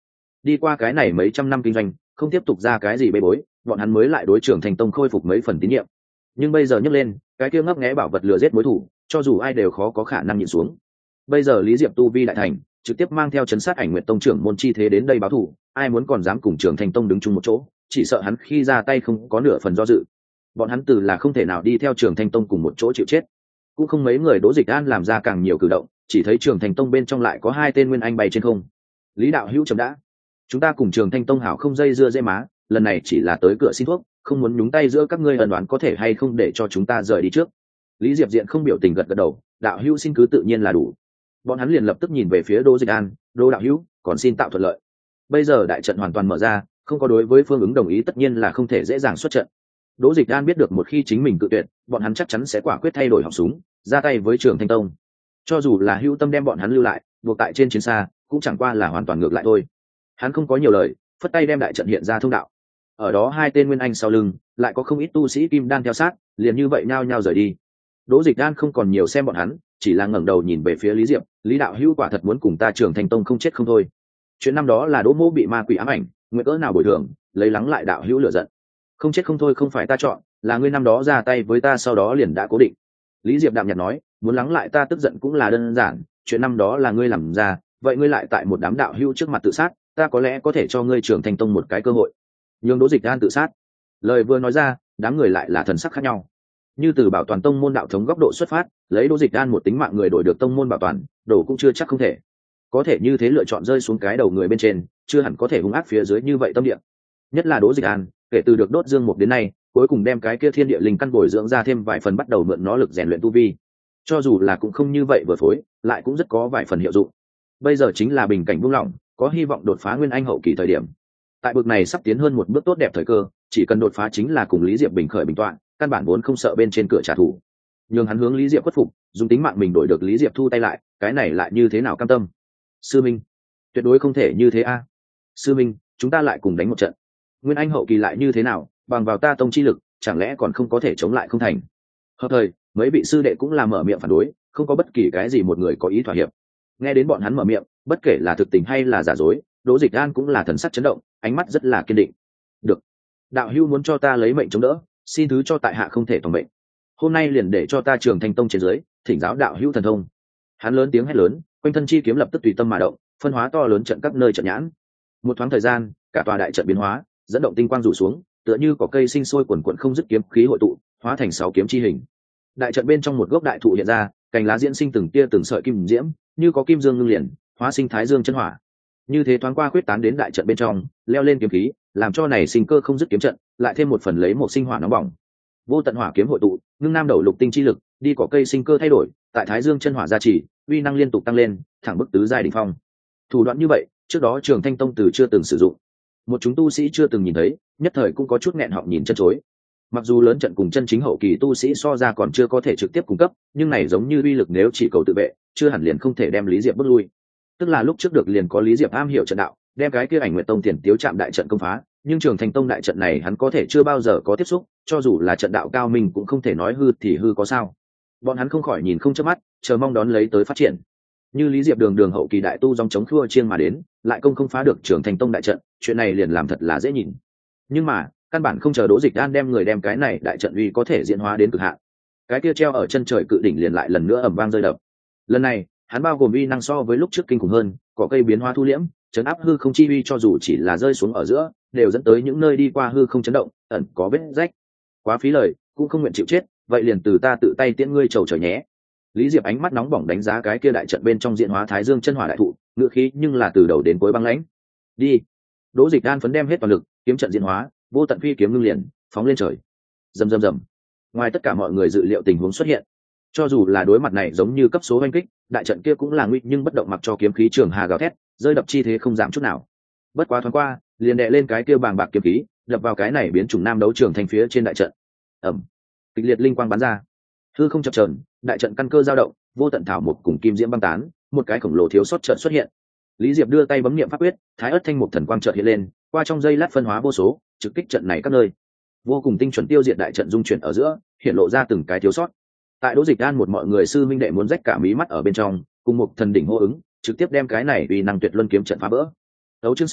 Đi qua cái này mấy trăm năm kinh doanh, không tiếp tục ra cái gì bê bối, bọn hắn mới lại đối trưởng thành tông khôi phục mấy phần tín nhiệm. Nhưng bây giờ nhấc lên cái kia ngấp nghé bảo vật lừa giết mối thủ, cho dù ai đều khó có khả năng nhịn xuống. Bây giờ Lý Diệp tu vi đại thành, trực tiếp mang theo chấn sát ảnh nguyện tông trưởng môn chi thế đến đây báo thù, ai muốn còn dám cùng trưởng thành tông đứng chung một chỗ, chỉ sợ hắn khi ra tay không có nửa phần do dự. Bọn hắn từ là không thể nào đi theo trưởng thành tông cùng một chỗ chịu chết. Cũng không mấy người Đỗ Dịch An làm ra càng nhiều cử động, chỉ thấy trưởng thành tông bên trong lại có hai tên nguyên anh bay trên không. Lý đạo hữu chấm đã, chúng ta cùng Trường Thanh tông hảo không dây dưa dễ má, lần này chỉ là tới cửa xin thuốc, không muốn nhúng tay giữa các ngươi, ẩn đoán có thể hay không để cho chúng ta rời đi trước. Lý Diệp Diện không biểu tình gật gật đầu, đạo hữu xin cứ tự nhiên là đủ. Bọn hắn liền lập tức nhìn về phía Đỗ Dịch An, Đỗ đạo hữu, còn xin tạo thuận lợi. Bây giờ đại trận hoàn toàn mở ra, không có đối với phương ứng đồng ý tất nhiên là không thể dễ dàng xuất trận. Đỗ Dịch An biết được một khi chính mình cự tuyệt, bọn hắn chắc chắn sẽ quả quyết thay đổi họng súng, ra tay với Trường Thanh tông. Cho dù là hữu tâm đem bọn hắn lưu lại, buộc tại trên chiến xa, cũng chẳng qua là hoàn toàn ngược lại thôi. Hắn không có nhiều lời, phất tay đem đại trận hiện ra thông đạo. Ở đó hai tên nguyên anh sau lưng, lại có không ít tu sĩ kim đan theo sát, liền như vậy nhao nhao rời đi. Đỗ Dịch Đan không còn nhiều xem bọn hắn, chỉ là ngẩng đầu nhìn về phía Lý Diệp, Lý đạo hữu quả thật muốn cùng ta Trường Thanh tông không chết không thôi. Chuyện năm đó là Đỗ Mỗ bị ma quỷ ám ảnh, nguyện cỡ nào bồi thường, lấy lắng lại đạo hữu lửa giận. Không chết không thôi không phải ta chọn, là ngươi năm đó ra tay với ta sau đó liền đã cố định. Lý Diệp đạm nhạt nói, muốn lắng lại ta tức giận cũng là đơn giản, chuyện năm đó là ngươi làm ra, vậy ngươi lại tại một đám đạo hữu trước mặt tự sát, ta có lẽ có thể cho ngươi Trường Thanh tông một cái cơ hội. Nhưng Đỗ Dịch Đan tự sát, lời vừa nói ra, đám người lại là thần sắc khác nhau. Như từ bảo toàn tông môn đạo thống góc độ xuất phát, lấy Đỗ Dịch Đan một tính mạng người đổi được tông môn bảo toàn, đổ cũng chưa chắc không thể. Có thể như thế lựa chọn rơi xuống cái đầu người bên trên, chưa hẳn có thể hung ác phía dưới như vậy tâm địa. Nhất là Đỗ Dịch Đan, kể từ được đốt dương mục đến nay, cuối cùng đem cái kia thiên địa linh căn bồi dưỡng ra thêm vài phần, bắt đầu mượn nó lực rèn luyện tu vi. Cho dù là cũng không như vậy vừa phối, lại cũng rất có vài phần hiệu dụng. Bây giờ chính là bình cảnh buông lỏng, có hy vọng đột phá nguyên anh hậu kỳ thời điểm. Tại bực này sắp tiến hơn một bước tốt đẹp thời cơ, chỉ cần đột phá chính là cùng Lý Diệp bình khởi bình toạn, căn bản vốn không sợ bên trên cửa trả thù. Nhưng hắn hướng Lý Diệp khuất phục, dùng tính mạng mình đổi được Lý Diệp thu tay lại, cái này lại như thế nào cam tâm? Sư minh, tuyệt đối không thể như thế a. Sư minh, chúng ta lại cùng đánh một trận. Nguyên anh hậu kỳ lại như thế nào, bằng vào ta tông chi lực, chẳng lẽ còn không có thể chống lại không thành? Hợp thời, mấy vị sư đệ cũng là mở miệng phản đối, không có bất kỳ cái gì một người có ý thỏa hiệp. Nghe đến bọn hắn mở miệng, bất kể là thực tình hay là giả dối, Đỗ Dịch An cũng là thần sắc chấn động, ánh mắt rất là kiên định. Được, đạo hữu muốn cho ta lấy mệnh chống đỡ, xin thứ cho tại hạ không thể toàn mệnh. Hôm nay liền để cho ta Trường Thanh tông trên dưới, thỉnh giáo đạo hữu thần thông. Hắn lớn tiếng hét lớn, quanh thân chi kiếm lập tức tùy tâm mà động, phân hóa to lớn trận các nơi trận nhãn. Một thoáng thời gian, cả tòa đại trận biến hóa, dẫn động tinh quang rủ xuống, tựa như có cây sinh sôi quần quần không dứt kiếm khí hội tụ, hóa thành sáu kiếm chi hình. Đại trận bên trong một gốc đại thụ hiện ra, cành lá diễn sinh từng tia từng sợi kim diễm, như có kim dương ngưng liền, hóa sinh thái dương chân hỏa. Như thế thoáng qua khuyết tán đến đại trận bên trong, leo lên kiếm khí, làm cho này sinh cơ không dứt kiếm trận, lại thêm một phần lấy một sinh hỏa nóng bỏng. Vô tận hỏa kiếm hội tụ, ngưng nam đầu lục tinh chi lực, đi cỏ cây sinh cơ thay đổi, tại thái dương chân hỏa gia trì, uy năng liên tục tăng lên, thẳng bức tứ giai đỉnh phong. Thủ đoạn như vậy, trước đó Trường Thanh tông từ chưa từng sử dụng, một chúng tu sĩ chưa từng nhìn thấy, nhất thời cũng có chút nghẹn họng nhìn chân chối. Mặc dù lớn trận cùng chân chính hậu kỳ tu sĩ so ra còn chưa có thể trực tiếp cung cấp, nhưng này giống như uy lực nếu chỉ cầu tự vệ, chưa hẳn liền không thể đem Lý Diệp bước lui. Tức là lúc trước được liền có Lý Diệp am hiểu trận đạo, đem cái kia Ảnh Nguyệt tông tiền tiếu chạm đại trận công phá, nhưng Trường Thanh tông đại trận này hắn có thể chưa bao giờ có tiếp xúc, cho dù là trận đạo cao minh cũng không thể nói hư thì hư có sao. Bọn hắn không khỏi nhìn không chớp mắt, chờ mong đón lấy tới phát triển. Như Lý Diệp đường đường hậu kỳ đại tu dòng chống khua chiêng mà đến, lại công không phá được Trường Thanh tông đại trận, chuyện này liền làm thật là dễ nhìn. Nhưng mà, căn bản không chờ Đỗ Dịch Đan đem người đem cái này đại trận uy có thể diễn hóa đến cực hạn. Cái kia treo ở chân trời cự đỉnh liền lại lần nữa ầm vang rơi đập. Lần này, hắn bao gồm uy năng so với lúc trước kinh khủng hơn, cỏ cây biến hóa thu liễm, chấn áp hư không chi uy, cho dù chỉ là rơi xuống ở giữa, đều dẫn tới những nơi đi qua hư không chấn động, ẩn có vết rách. Quá phí lời, cũng không nguyện chịu chết, vậy liền từ ta tự tay tiễn ngươi trầu trời nhé. Lý Diệp ánh mắt nóng bỏng đánh giá cái kia đại trận bên trong diễn hóa thái dương chân hỏa đại thụ, ngựa khí nhưng là từ đầu đến cuối băng lãnh. Đi. Đỗ Dịch Đan phấn đem hết toàn lực, kiếm trận diễn hóa, vô tận phi kiếm ngưng liền, phóng lên trời. Rầm rầm rầm. Ngoài tất cả mọi người dự liệu tình huống xuất hiện, cho dù là đối mặt này giống như cấp số oanh kích, đại trận kia cũng là nguy nhưng bất động, mặc cho kiếm khí trường hà gào thét, rơi đập chi thế không giảm chút nào. Bất quá thoáng qua, liền đè lên cái kia bàng bạc kiếm khí, đập vào cái này biến chủng nam đấu trường thành phía trên đại trận. Ầm. Kịch liệt linh quang bắn ra, hư không chập chờn, đại trận căn cơ dao động, vô tận thảo mục cùng kim diễm băng tán, một cái khổng lồ thiếu sót trận xuất hiện. Lý Diệp đưa tay bấm niệm pháp quyết, thái ớt thanh mục thần quang chợt hiện lên, qua trong giây lát phân hóa vô số, trực kích trận này các nơi. Vô cùng tinh chuẩn tiêu diệt đại trận dung chuyển ở giữa, hiện lộ ra từng cái thiếu sót. Tại Đỗ Dịch Đan một mọi người sư minh đệ muốn rách cả mí mắt ở bên trong, cùng một thần đỉnh hô ứng, trực tiếp đem cái này uy năng tuyệt luân kiếm trận phá vỡ. Đấu chương xong,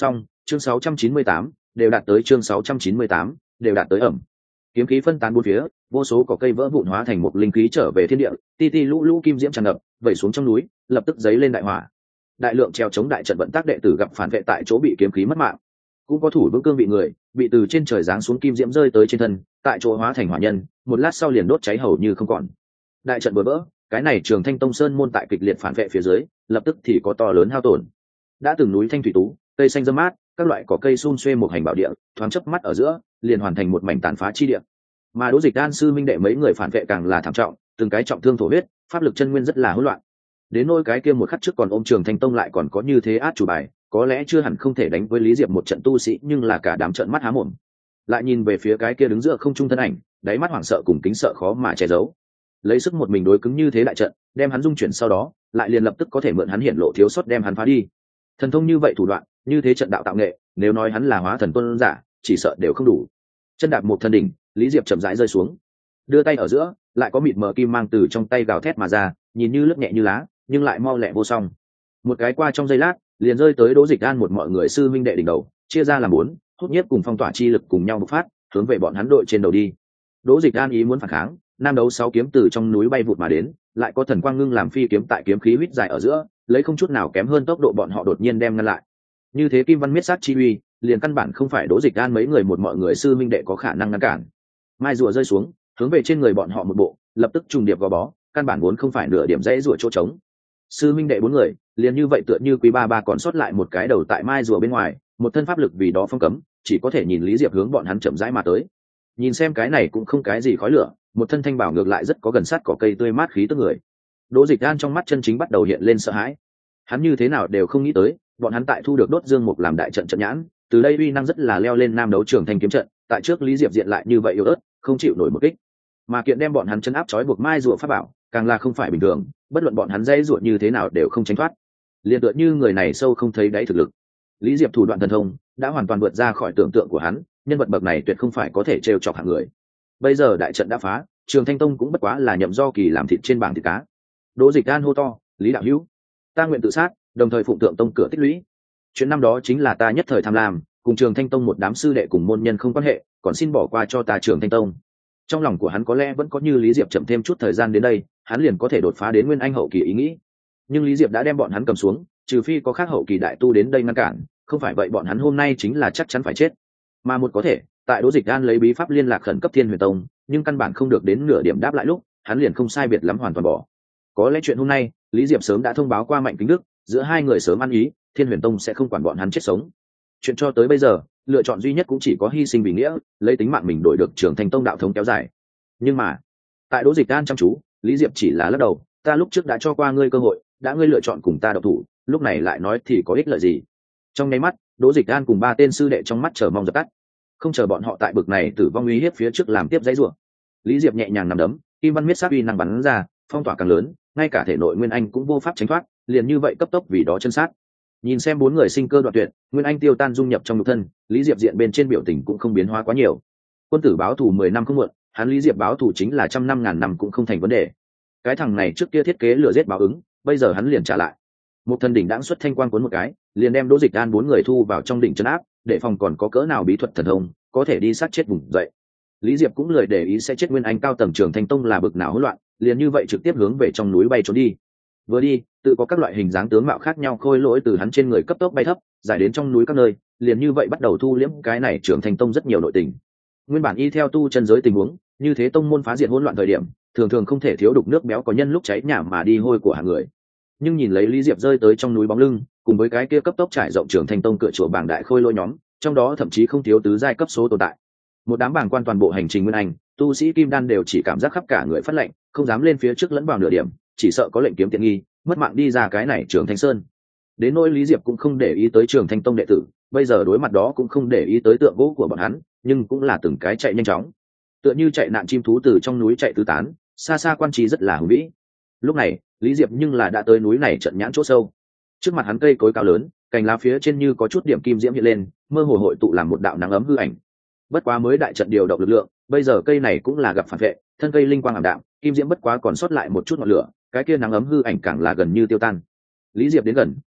chương sáu trăm chín mươi tám đều đạt tới chương sáu trăm chín mươi tám đều đạt tới ẩm. Kiếm khí phân tán bốn phía, vô số cỏ cây vỡ vụn hóa thành một linh khí trở về thiên địa, ti ti lũ lũ kim diễm tràn ngập, vẩy xuống trong núi, lập tức giấy lên đại hỏa. Đại lượng treo chống đại trận vận tác đệ tử gặp phản vệ tại chỗ bị kiếm khí mất mạng, cũng có thủ vững cương vị người bị từ trên trời giáng xuống kim diễm rơi tới trên thân, tại chỗ hóa thành hỏa nhân, một lát sau liền đốt cháy hầu như không còn. Đại trận vừa vỡ, cái này Trường Thanh Tông sơn môn tại kịch liệt phản vệ phía dưới, lập tức thì có to lớn hao tổn. Đã từng núi thanh thủy tú, cây xanh râm mát, các loại cỏ cây sum xuê một hành bảo địa, thoáng chớp mắt ở giữa, liền hoàn thành một mảnh tàn phá chi địa. Mà Đỗ Dịch Đan sư minh đệ mấy người phản vệ càng là thảm trọng, từng cái trọng thương thổ huyết, pháp lực chân nguyên rất là hỗn loạn. Đến nỗi cái kia một khắc trước còn ôm Trường Thanh Tông lại còn có như thế át chủ bài, có lẽ chưa hẳn không thể đánh với Lý Diệp một trận tu sĩ, nhưng là cả đám trợn mắt há mồm. Lại nhìn về phía cái kia đứng giữa không trung thân ảnh, đáy mắt hoảng sợ cùng kính sợ khó mà che giấu. Lấy sức một mình đối cứng như thế đại trận, đem hắn dung chuyển sau đó, lại liền lập tức có thể mượn hắn hiện lộ thiếu sót đem hắn phá đi. Thần thông như vậy thủ đoạn, như thế trận đạo tạo nghệ, nếu nói hắn là hóa thần tuân giả, chỉ sợ đều không đủ. Chân đạp một thân đỉnh, Lý Diệp chậm rãi rơi xuống, đưa tay ở giữa, lại có mịt mờ kim mang từ trong tay gào thét mà ra, nhìn như lướt nhẹ như lá, nhưng lại mau lẹ vô song. Một cái qua trong giây lát, liền rơi tới Đỗ Dịch An một mọi người sư minh đệ đỉnh đầu, chia ra làm bốn, hút nhiếp cùng phong tỏa chi lực cùng nhau bộc phát, hướng về bọn hắn đội trên đầu đi. Đỗ Dịch An ý muốn phản kháng, nam đấu sáu kiếm từ trong núi bay vụt mà đến, lại có thần quang ngưng làm phi kiếm tại kiếm khí huýt dài ở giữa, lấy không chút nào kém hơn tốc độ bọn họ đột nhiên đem ngăn lại. Như thế kim văn miết sát chi uy, liền căn bản không phải Đỗ Dịch An mấy người một mọi người sư minh đệ có khả năng ngăn cản. Mai rùa rơi xuống, hướng về trên người bọn họ một bộ, lập tức trùng điệp gò bó, căn bản vốn không phải nửa điểm dễ rùa chỗ trống. Sư minh đệ bốn người, liền như vậy tựa như quý ba ba còn sót lại một cái đầu tại mai rùa bên ngoài, một thân pháp lực vì đó phong cấm, chỉ có thể nhìn Lý Diệp hướng bọn hắn chậm rãi mà tới. Nhìn xem cái này cũng không cái gì khói lửa, một thân thanh bảo ngược lại rất có gần sát cỏ cây tươi mát khí tức người. Đỗ Dịch An trong mắt chân chính bắt đầu hiện lên sợ hãi. Hắn như thế nào đều không nghĩ tới, bọn hắn tại thu được đốt dương mục làm đại trận trận nhãn, từ đây uy năng rất là leo lên nam đấu trường thanh kiếm trận, tại trước Lý Diệp diện lại như vậy yếu ớt, không chịu nổi một kích. Mà kiện đem bọn hắn chấn áp trói buộc mai rùa pháp bảo, càng là không phải bình thường, bất luận bọn hắn dây rùa như thế nào đều không tránh thoát. Liên tựa như người này sâu không thấy đáy thực lực. Lý Diệp thủ đoạn thần thông đã hoàn toàn vượt ra khỏi tưởng tượng của hắn, nhân vật bậc này tuyệt không phải có thể trêu chọc hạng người. Bây giờ đại trận đã phá, Trường Thanh Tông cũng bất quá là nhậm do kỳ làm thịt trên bảng thịt cá. Đỗ Dịch An hô to, Lý đạo hữu, ta nguyện tự sát, đồng thời phụng tượng tông cửa tích lũy. Chuyện năm đó chính là ta nhất thời tham lam, cùng Trường Thanh Tông một đám sư đệ cùng môn nhân không quan hệ, còn xin bỏ qua cho ta Trường Thanh Tông. Trong lòng của hắn có lẽ vẫn có như Lý Diệp chậm thêm chút thời gian đến đây, hắn liền có thể đột phá đến nguyên anh hậu kỳ ý nghĩ. Nhưng Lý Diệp đã đem bọn hắn cầm xuống, trừ phi có khác hậu kỳ đại tu đến đây ngăn cản, không phải vậy bọn hắn hôm nay chính là chắc chắn phải chết. Mà một có thể, tại Đỗ Dịch An lấy bí pháp liên lạc khẩn cấp Thiên Huyền Tông, nhưng căn bản không được đến nửa điểm đáp lại lúc, hắn liền không sai biệt lắm hoàn toàn bỏ. Có lẽ chuyện hôm nay, Lý Diệp sớm đã thông báo qua Mạnh Kính Đức, giữa hai người sớm ăn ý, Thiên Huyền Tông sẽ không quản bọn hắn chết sống. Chuyện cho tới bây giờ, lựa chọn duy nhất cũng chỉ có hy sinh vì nghĩa, lấy tính mạng mình đổi được Trường Thanh Tông đạo thống kéo dài. Nhưng mà, tại Đỗ Dịch An chăm chú, Lý Diệp chỉ là lắc đầu, ta lúc trước đã cho qua ngươi cơ hội, đã ngươi lựa chọn cùng ta độc thủ, lúc này lại nói thì có ích lợi gì? Trong nháy mắt, Đỗ Dịch An cùng ba tên sư đệ trong mắt chờ mong dập tắt. Không chờ bọn họ tại bực này tử vong uy hiếp phía trước làm tiếp dãy rủa. Lý Diệp nhẹ nhàng nằm đấm, kim văn miết sát uy năng bắn ra, phong tỏa càng lớn, ngay cả thể nội Nguyên Anh cũng vô pháp tránh thoát, liền như vậy cấp tốc vì đó chân sát. Nhìn xem bốn người sinh cơ đoạn tuyệt, Nguyên Anh tiêu tan dung nhập trong nhục thân, Lý Diệp diện bên trên biểu tình cũng không biến hóa quá nhiều. Quân tử báo thù mười năm không muộn, hắn Lý Diệp báo thù chính là trăm năm ngàn năm cũng không thành vấn đề. Cái thằng này trước kia thiết kế lừa giết báo ứng, bây giờ hắn liền trả lại. Một thân đỉnh đãng xuất thanh quang cuốn một cái, liền đem Đỗ Dịch An bốn người thu vào trong đỉnh trấn áp, để phòng còn có cỡ nào bí thuật thần thông có thể đi sát chết vùng dậy. Lý Diệp cũng lười để ý sẽ chết Nguyên Anh cao tầng Trường Thanh Tông là bực nào hỗn loạn, liền như vậy trực tiếp hướng về trong núi bay trốn đi. Vừa đi, tự có các loại hình dáng tướng mạo khác nhau khôi lỗi từ hắn trên người cấp tốc bay thấp, giải đến trong núi các nơi, liền như vậy bắt đầu thu liễm cái này Trường Thanh Tông rất nhiều nội tình. Nguyên bản y theo tu chân giới tình huống, như thế tông môn phá diệt hỗn loạn thời điểm, thường thường không thể thiếu đục nước béo có nhân lúc cháy nhà mà đi hôi của hàng người. Nhưng nhìn lấy Lý Diệp rơi tới trong núi bóng lưng, cùng với cái kia cấp tốc trải rộng Trường Thanh Tông cửa chùa bảng đại khôi lỗi nhóm, trong đó thậm chí không thiếu tứ giai cấp số tồn tại. Một đám bảng quan toàn bộ hành trình Nguyên Anh, tu sĩ kim đan đều chỉ cảm giác khắp cả người phát lạnh, không dám lên phía trước lẫn vào nửa điểm, chỉ sợ có lệnh kiếm tiện nghi, mất mạng đi ra cái này Trường Thanh Sơn. Đến nỗi Lý Diệp cũng không để ý tới Trường Thanh Tông đệ tử, bây giờ đối mặt đó cũng không để ý tới tượng gỗ của bọn hắn, nhưng cũng là từng cái chạy nhanh chóng, tựa như chạy nạn chim thú từ trong núi chạy tứ tán, xa xa quan trí rất là hùng vĩ. Lúc này, Lý Diệp nhưng là đã tới núi này trận nhãn chỗ sâu. Trước mặt hắn cây cối cao lớn, cành lá phía trên như có chút điểm kim diễm hiện lên, mơ hồ hội tụ làm một đạo nắng ấm hư ảnh. Bất quá mới đại trận điều động lực lượng, bây giờ cây này cũng là gặp phản vệ, thân cây linh quang ảm đạm, kim diễm bất quá còn sót lại một chút ngọn lửa, cái kia nắng ấm hư ảnh càng là gần như tiêu tan. Lý Diệp đến gần,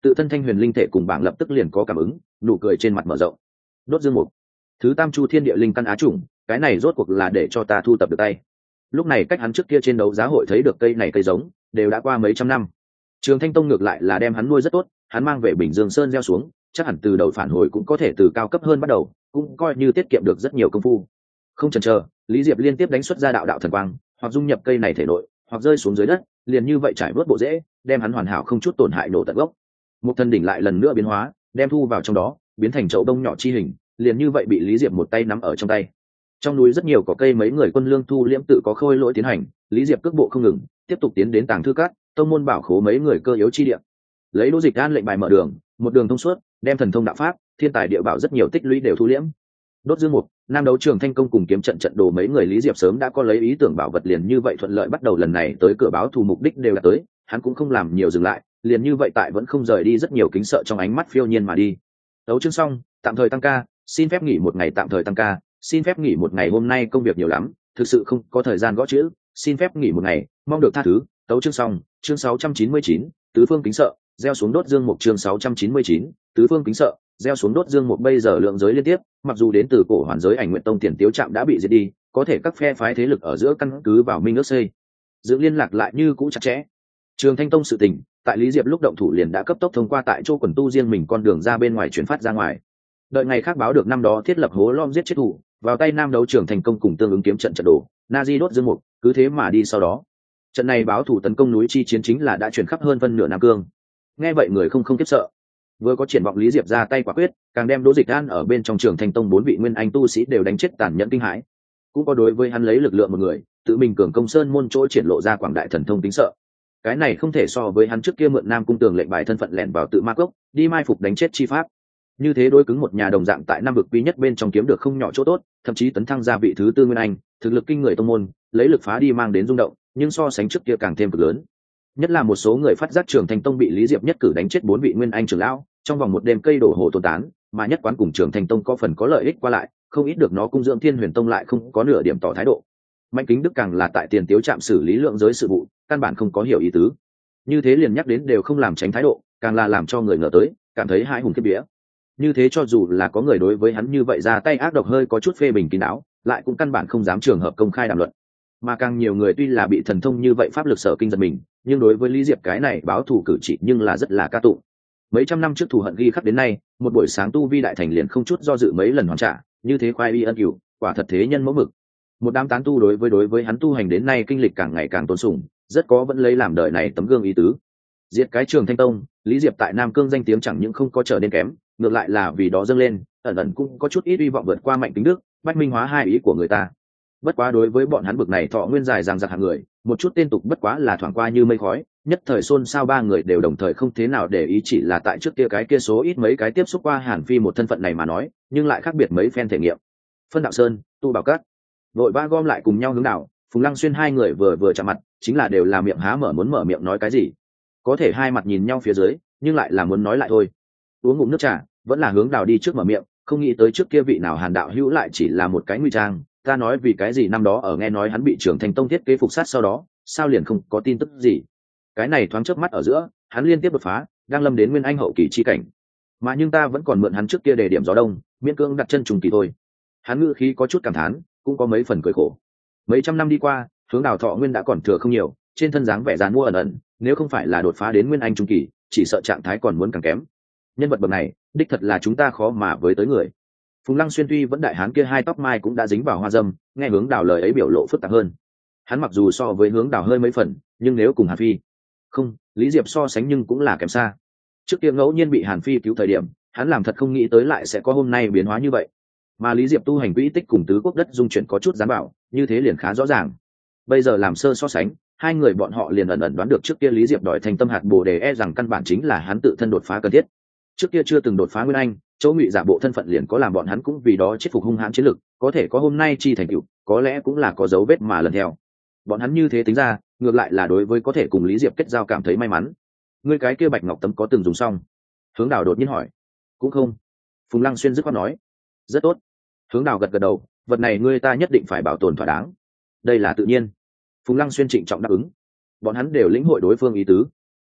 tự thân thanh huyền linh thể cùng bảng lập tức liền có cảm ứng, nụ cười trên mặt mở rộng. Đốt dương mục, thứ tam chu thiên địa linh căn á chủng, cái này rốt cuộc là để cho ta thu tập được tay. Lúc này cách hắn trước kia trên đấu giá hội thấy được cây này cây giống đều đã qua mấy trăm năm. Trường Thanh Tông ngược lại là đem hắn nuôi rất tốt, hắn mang về Bình Dương Sơn gieo xuống, chắc hẳn từ đầu phản hồi cũng có thể từ cao cấp hơn bắt đầu, cũng coi như tiết kiệm được rất nhiều công phu. Không chần chờ, Lý Diệp liên tiếp đánh xuất ra đạo đạo thần quang, hoặc dung nhập cây này thể nội, hoặc rơi xuống dưới đất, liền như vậy trải vớt bộ rễ, đem hắn hoàn hảo không chút tổn hại nổ tận gốc. Một thần đỉnh lại lần nữa biến hóa, đem thu vào trong đó, biến thành chậu đông nhỏ chi hình, liền như vậy bị Lý Diệp một tay nắm ở trong tay. Trong núi rất nhiều có cây mấy người quân lương thu liễm tự có khôi lỗi tiến hành, Lý Diệp cước bộ không ngừng, tiếp tục tiến đến tàng thư cát, tông môn bảo khố mấy người cơ yếu chi địa. Lấy Đỗ Dịch An lệnh bài mở đường, một đường thông suốt, đem thần thông đạo pháp, thiên tài địa bảo rất nhiều tích lũy đều thu liễm. Đốt dương mục, nam đấu trường thanh công cùng kiếm trận trận đồ mấy người Lý Diệp sớm đã có lấy ý tưởng bảo vật liền như vậy thuận lợi bắt đầu lần này tới cửa báo thù mục đích đều đã tới, hắn cũng không làm nhiều dừng lại, liền như vậy tại vẫn không rời đi rất nhiều kính sợ trong ánh mắt phiêu nhiên mà đi. Đấu chương xong, tạm thời tăng ca, xin phép nghỉ một ngày tạm thời tăng ca, xin phép nghỉ một ngày hôm nay công việc nhiều lắm, thực sự không có thời gian gõ chữ, xin phép nghỉ một ngày, mong được tha thứ. Đấu chương xong, chương sáu trăm chín mươi chín, tứ phương kính sợ, gieo xuống đốt dương mục chương sáu trăm chín mươi chín, tứ phương kính sợ, gieo xuống đốt dương mục bây giờ lượng giới liên tiếp, mặc dù đến từ cổ hoàn giới ảnh nguyện tông tiền tiếu trạm đã bị diệt đi, có thể các phe phái thế lực ở giữa căn cứ vào minh ước xây dựng liên lạc lại như cũ chặt chẽ. Trường Thanh Tông sự tình, tại Lý Diệp lúc động thủ liền đã cấp tốc thông qua tại chỗ quần tu riêng mình con đường ra bên ngoài chuyển phát ra ngoài. Đợi ngày khác báo được năm đó thiết lập hố lom giết chết thủ, vào tay nam đấu trưởng thành công cùng tương ứng kiếm trận trận đồ, Nazi đốt dương mục, cứ thế mà đi sau đó. Trận này báo thủ tấn công núi chi chiến chính là đã chuyển khắp hơn phân nửa Nam Cương. Nghe vậy người không không kiếp sợ. Vừa có triển vọng Lý Diệp ra tay quả quyết, càng đem Đỗ Dịch An ở bên trong Trường Thanh Tông bốn vị nguyên anh tu sĩ đều đánh chết tàn nhẫn kinh hãi. Cũng có đối với hắn lấy lực lượng một người, tự mình cường công sơn môn chỗ triển lộ ra quảng đại thần thông tính sợ. Cái này không thể so với hắn trước kia mượn Nam cung tường lệnh bài thân phận lẻn vào tự ma cốc, đi mai phục đánh chết chi pháp. Như thế đối cứng một nhà đồng dạng tại năm vực quý nhất bên trong kiếm được không nhỏ chỗ tốt, thậm chí tấn thăng ra vị thứ tư nguyên anh, thực lực kinh người tông môn, lấy lực phá đi mang đến rung động, nhưng so sánh trước kia càng thêm cực lớn. Nhất là một số người phát giác Trường Thanh Tông bị Lý Diệp nhất cử đánh chết bốn vị nguyên anh trưởng lão, trong vòng một đêm cây đổ hồ tồn tán, mà nhất quán cùng Trường Thanh Tông có phần có lợi ích qua lại, không ít được nó cung dưỡng Thiên Huyền Tông lại không có nửa điểm tỏ thái độ. Mạnh Kính Đức càng là tại tiền tiếu trạm xử lý lượng giới sự vụ, căn bản không có hiểu ý tứ. Như thế liền nhắc đến đều không làm tránh thái độ, càng là làm cho người ngờ tới, cảm thấy hãi hùng khiếp vía. Như thế cho dù là có người đối với hắn như vậy ra tay ác độc hơi có chút phê bình kín đáo, lại cũng căn bản không dám trường hợp công khai đàm luận. Mà càng nhiều người tuy là bị thần thông như vậy pháp lực sở kinh giật mình, nhưng đối với Lý Diệp cái này báo thù cử chỉ nhưng là rất là ca tụng. Mấy trăm năm trước thù hận ghi khắc đến nay, một buổi sáng tu vi đại thành liền không chút do dự mấy lần hoàn trả, như thế khoai y ân cửu, quả thật thế nhân mẫu mực. Một đám tán tu đối với đối với hắn tu hành đến nay kinh lịch càng ngày càng tôn sùng, rất có vẫn lấy làm đời này tấm gương ý tứ. Diệt cái Trường Thanh Tông, Lý Diệp tại Nam Cương danh tiếng chẳng những không có trở nên kém, ngược lại là vì đó dâng lên, ẩn ẩn cũng có chút ít hy vọng vượt qua Mạnh Kính Đức, bách minh hóa hai ý của người ta. Bất quá đối với bọn hắn bực này thọ nguyên dài rằng giặc hạng người, một chút tên tục bất quá là thoảng qua như mây khói, nhất thời xôn xao ba người đều đồng thời không thế nào để ý, chỉ là tại trước kia cái kia số ít mấy cái tiếp xúc qua Hàn Phi một thân phận này mà nói, nhưng lại khác biệt mấy phen thể nghiệm. Phân Đạo Sơn, Tu Bảo Cát, vội ba gom lại cùng nhau hướng đạo, Phùng Lăng Xuyên hai người vừa vừa chạm mặt, chính là đều là miệng há mở muốn mở miệng nói cái gì. Có thể hai mặt nhìn nhau phía dưới, nhưng lại là muốn nói lại thôi. Uống ngụm nước trà, vẫn là hướng Đào đi trước mở miệng, không nghĩ tới trước kia vị nào Hàn đạo hữu lại chỉ là một cái nguy trang. Ta nói vì cái gì năm đó ở nghe nói hắn bị Trường Thanh Tông thiết kế phục sát sau đó, sao liền không có tin tức gì. Cái này thoáng chớp mắt ở giữa, hắn liên tiếp đột phá, đang lâm đến nguyên anh hậu kỳ chi cảnh. Mà nhưng ta vẫn còn mượn hắn trước kia để điểm gió đông, miễn cưỡng đặt chân trùng kỳ thôi. Hắn ngữ khí có chút cảm thán, cũng có mấy phần cười khổ. Mấy trăm năm đi qua, hướng Đào thọ nguyên đã còn thừa không nhiều, trên thân dáng vẻ giàn mua ẩn ẩn, nếu không phải là đột phá đến nguyên anh trung kỳ, chỉ sợ trạng thái còn muốn càng kém. Nhân vật bậc này, đích thật là chúng ta khó mà với tới người. Phùng Lăng Xuyên tuy vẫn đại hán kia hai tóc mai cũng đã dính vào hoa dâm, nghe hướng Đào lời ấy biểu lộ phức tạp hơn. Hắn mặc dù so với hướng Đào hơi mấy phần, nhưng nếu cùng Hàn Phi, không, Lý Diệp so sánh nhưng cũng là kém xa. Trước kia ngẫu nhiên bị Hàn Phi cứu thời điểm, hắn làm thật không nghĩ tới lại sẽ có hôm nay biến hóa như vậy. Mà Lý Diệp tu hành quỹ tích cùng tứ quốc đất dung chuyển có chút gián bảo, như thế liền khá rõ ràng. Bây giờ làm sơ so sánh, hai người bọn họ liền ẩn ẩn đoán được trước kia Lý Diệp đòi thành tâm hạt bồ đề e rằng căn bản chính là hắn tự thân đột phá cần thiết. Trước kia chưa từng đột phá nguyên anh, chỗ ngụy giả bộ thân phận liền có làm bọn hắn cũng vì đó chết phục hung hãn chiến lực, có thể có hôm nay chi thành tựu, có lẽ cũng là có dấu vết mà lần theo. Bọn hắn như thế tính ra, ngược lại là đối với có thể cùng Lý Diệp kết giao cảm thấy may mắn. Ngươi cái kia bạch ngọc tấm có từng dùng xong? Hướng Đào đột nhiên hỏi. Cũng không. Phùng Lăng Xuyên dứt khoát nói. Rất tốt. Hướng Đào gật gật đầu, vật này ngươi ta nhất định phải bảo tồn thỏa đáng. Đây là tự nhiên. Phùng Lăng Xuyên trịnh trọng đáp ứng. Bọn hắn đều lĩnh hội đối phương ý tứ.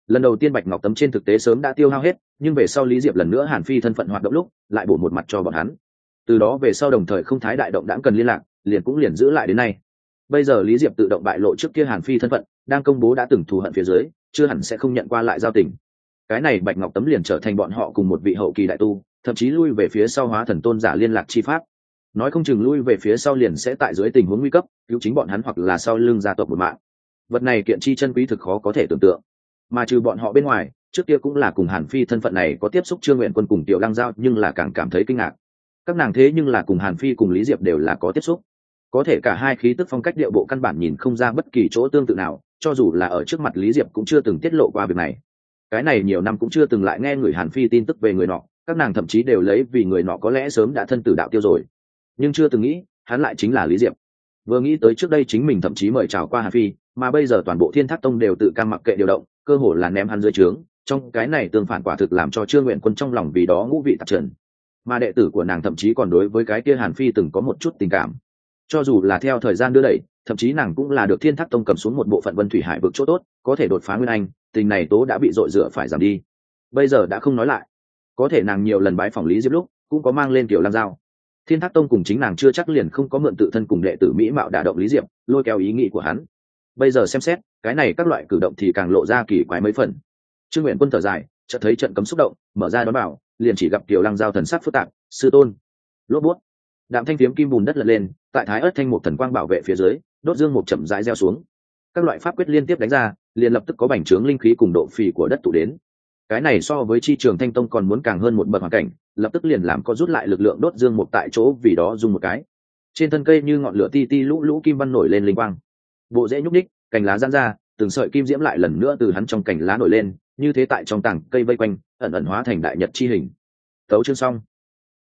lần đầu tiên bạch ngọc tấm trên thực tế sớm đã tiêu hao hết, nhưng về sau lý diệp lần nữa hàn phi thân phận hoạt động lúc lại bổ một mặt cho bọn hắn. Từ đó về sau đồng thời không thái đại động đãng cần liên lạc, liền cũng liền giữ lại đến nay. Bây giờ lý diệp tự động bại lộ trước kia hàn phi thân phận, đang công bố đã từng thù hận phía dưới, chưa hẳn sẽ không nhận qua lại giao tình. Cái này bạch ngọc tấm liền trở thành bọn họ cùng một vị hậu kỳ đại tu, thậm chí lui về phía sau hóa thần tôn giả liên lạc chi pháp. Nói không chừng lui về phía sau liền sẽ tại dưới tình huống nguy cấp cứu chính bọn hắn, hoặc là sau lưng gia tộc một mạng. Vật này kiện chi chân quý thực khó có thể tưởng tượng. Mà trừ bọn họ bên ngoài, trước kia cũng là cùng hàn phi thân phận này có tiếp xúc trương nguyện quân cùng tiểu lăng giao, nhưng là càng cảm thấy kinh ngạc. Các nàng thế nhưng là cùng hàn phi cùng lý diệp đều là có tiếp xúc, có thể cả hai khí tức phong cách điệu bộ căn bản nhìn không ra bất kỳ chỗ tương tự nào, cho dù là ở trước mặt lý diệp cũng chưa từng tiết lộ qua việc này. Cái này nhiều năm cũng chưa từng lại nghe người hàn phi tin tức về người nọ, các nàng thậm chí đều lấy vì người nọ có lẽ sớm đã thân tử đạo tiêu rồi, nhưng chưa từng nghĩ hắn lại chính là lý diệp. Vừa nghĩ tới trước đây chính mình thậm chí mời chào qua hàn phi, mà bây giờ toàn bộ thiên thác tông đều tự cam mặc kệ điều động, cơ hồ là ném hắn dưới trướng. Trong cái này tương phản quả thực làm cho trương nguyện quân trong lòng vì đó ngũ vị tạp trần, mà đệ tử của nàng thậm chí còn đối với cái kia hàn phi từng có một chút tình cảm. Cho dù là theo thời gian đưa đẩy, thậm chí nàng cũng là được thiên thác tông cầm xuống một bộ phận vân thủy hải vực chỗ tốt, có thể đột phá nguyên anh, tình này tố đã bị dội rửa phải giảm đi. Bây giờ đã không nói lại. Có thể nàng nhiều lần bái phỏng lý diệp lúc cũng có mang lên kiểu lăng dao. Thiên thác tông cùng chính nàng chưa chắc liền không có mượn tự thân cùng đệ tử mỹ mạo đả động lý diệp, lôi kéo ý nghĩ của hắn. Bây giờ xem xét cái này các loại cử động thì càng lộ ra kỳ quái mấy phần. Trương Nguyện Quân thở dài, chợt thấy trận cấm xúc động, mở ra đón bảo, liền chỉ gặp tiểu lăng dao thần sắc phức tạp. Sư tôn. Lốp bút. Đạm thanh phiếm kim bùn đất lật lên, tại thái ớt thanh một thần quang bảo vệ phía dưới, đốt dương một chậm rãi gieo xuống. Các loại pháp quyết liên tiếp đánh ra, liền lập tức có bành trướng linh khí cùng độ phì của đất tụ đến. Cái này so với chi trường thanh tông còn muốn càng hơn một bậc hoàn cảnh, lập tức liền làm có rút lại lực lượng đốt dương một tại chỗ, vì đó dùng một cái. Trên thân cây như ngọn lửa ti ti lũ lũ kim văn nổi lên linh quang. Bộ rễ nhúc nhích, cành lá giãn ra, từng sợi kim diễm lại lần nữa từ hắn trong cành lá nổi lên, như thế tại trong tảng cây vây quanh, ẩn ẩn hóa thành đại nhật chi hình. Tấu chương xong.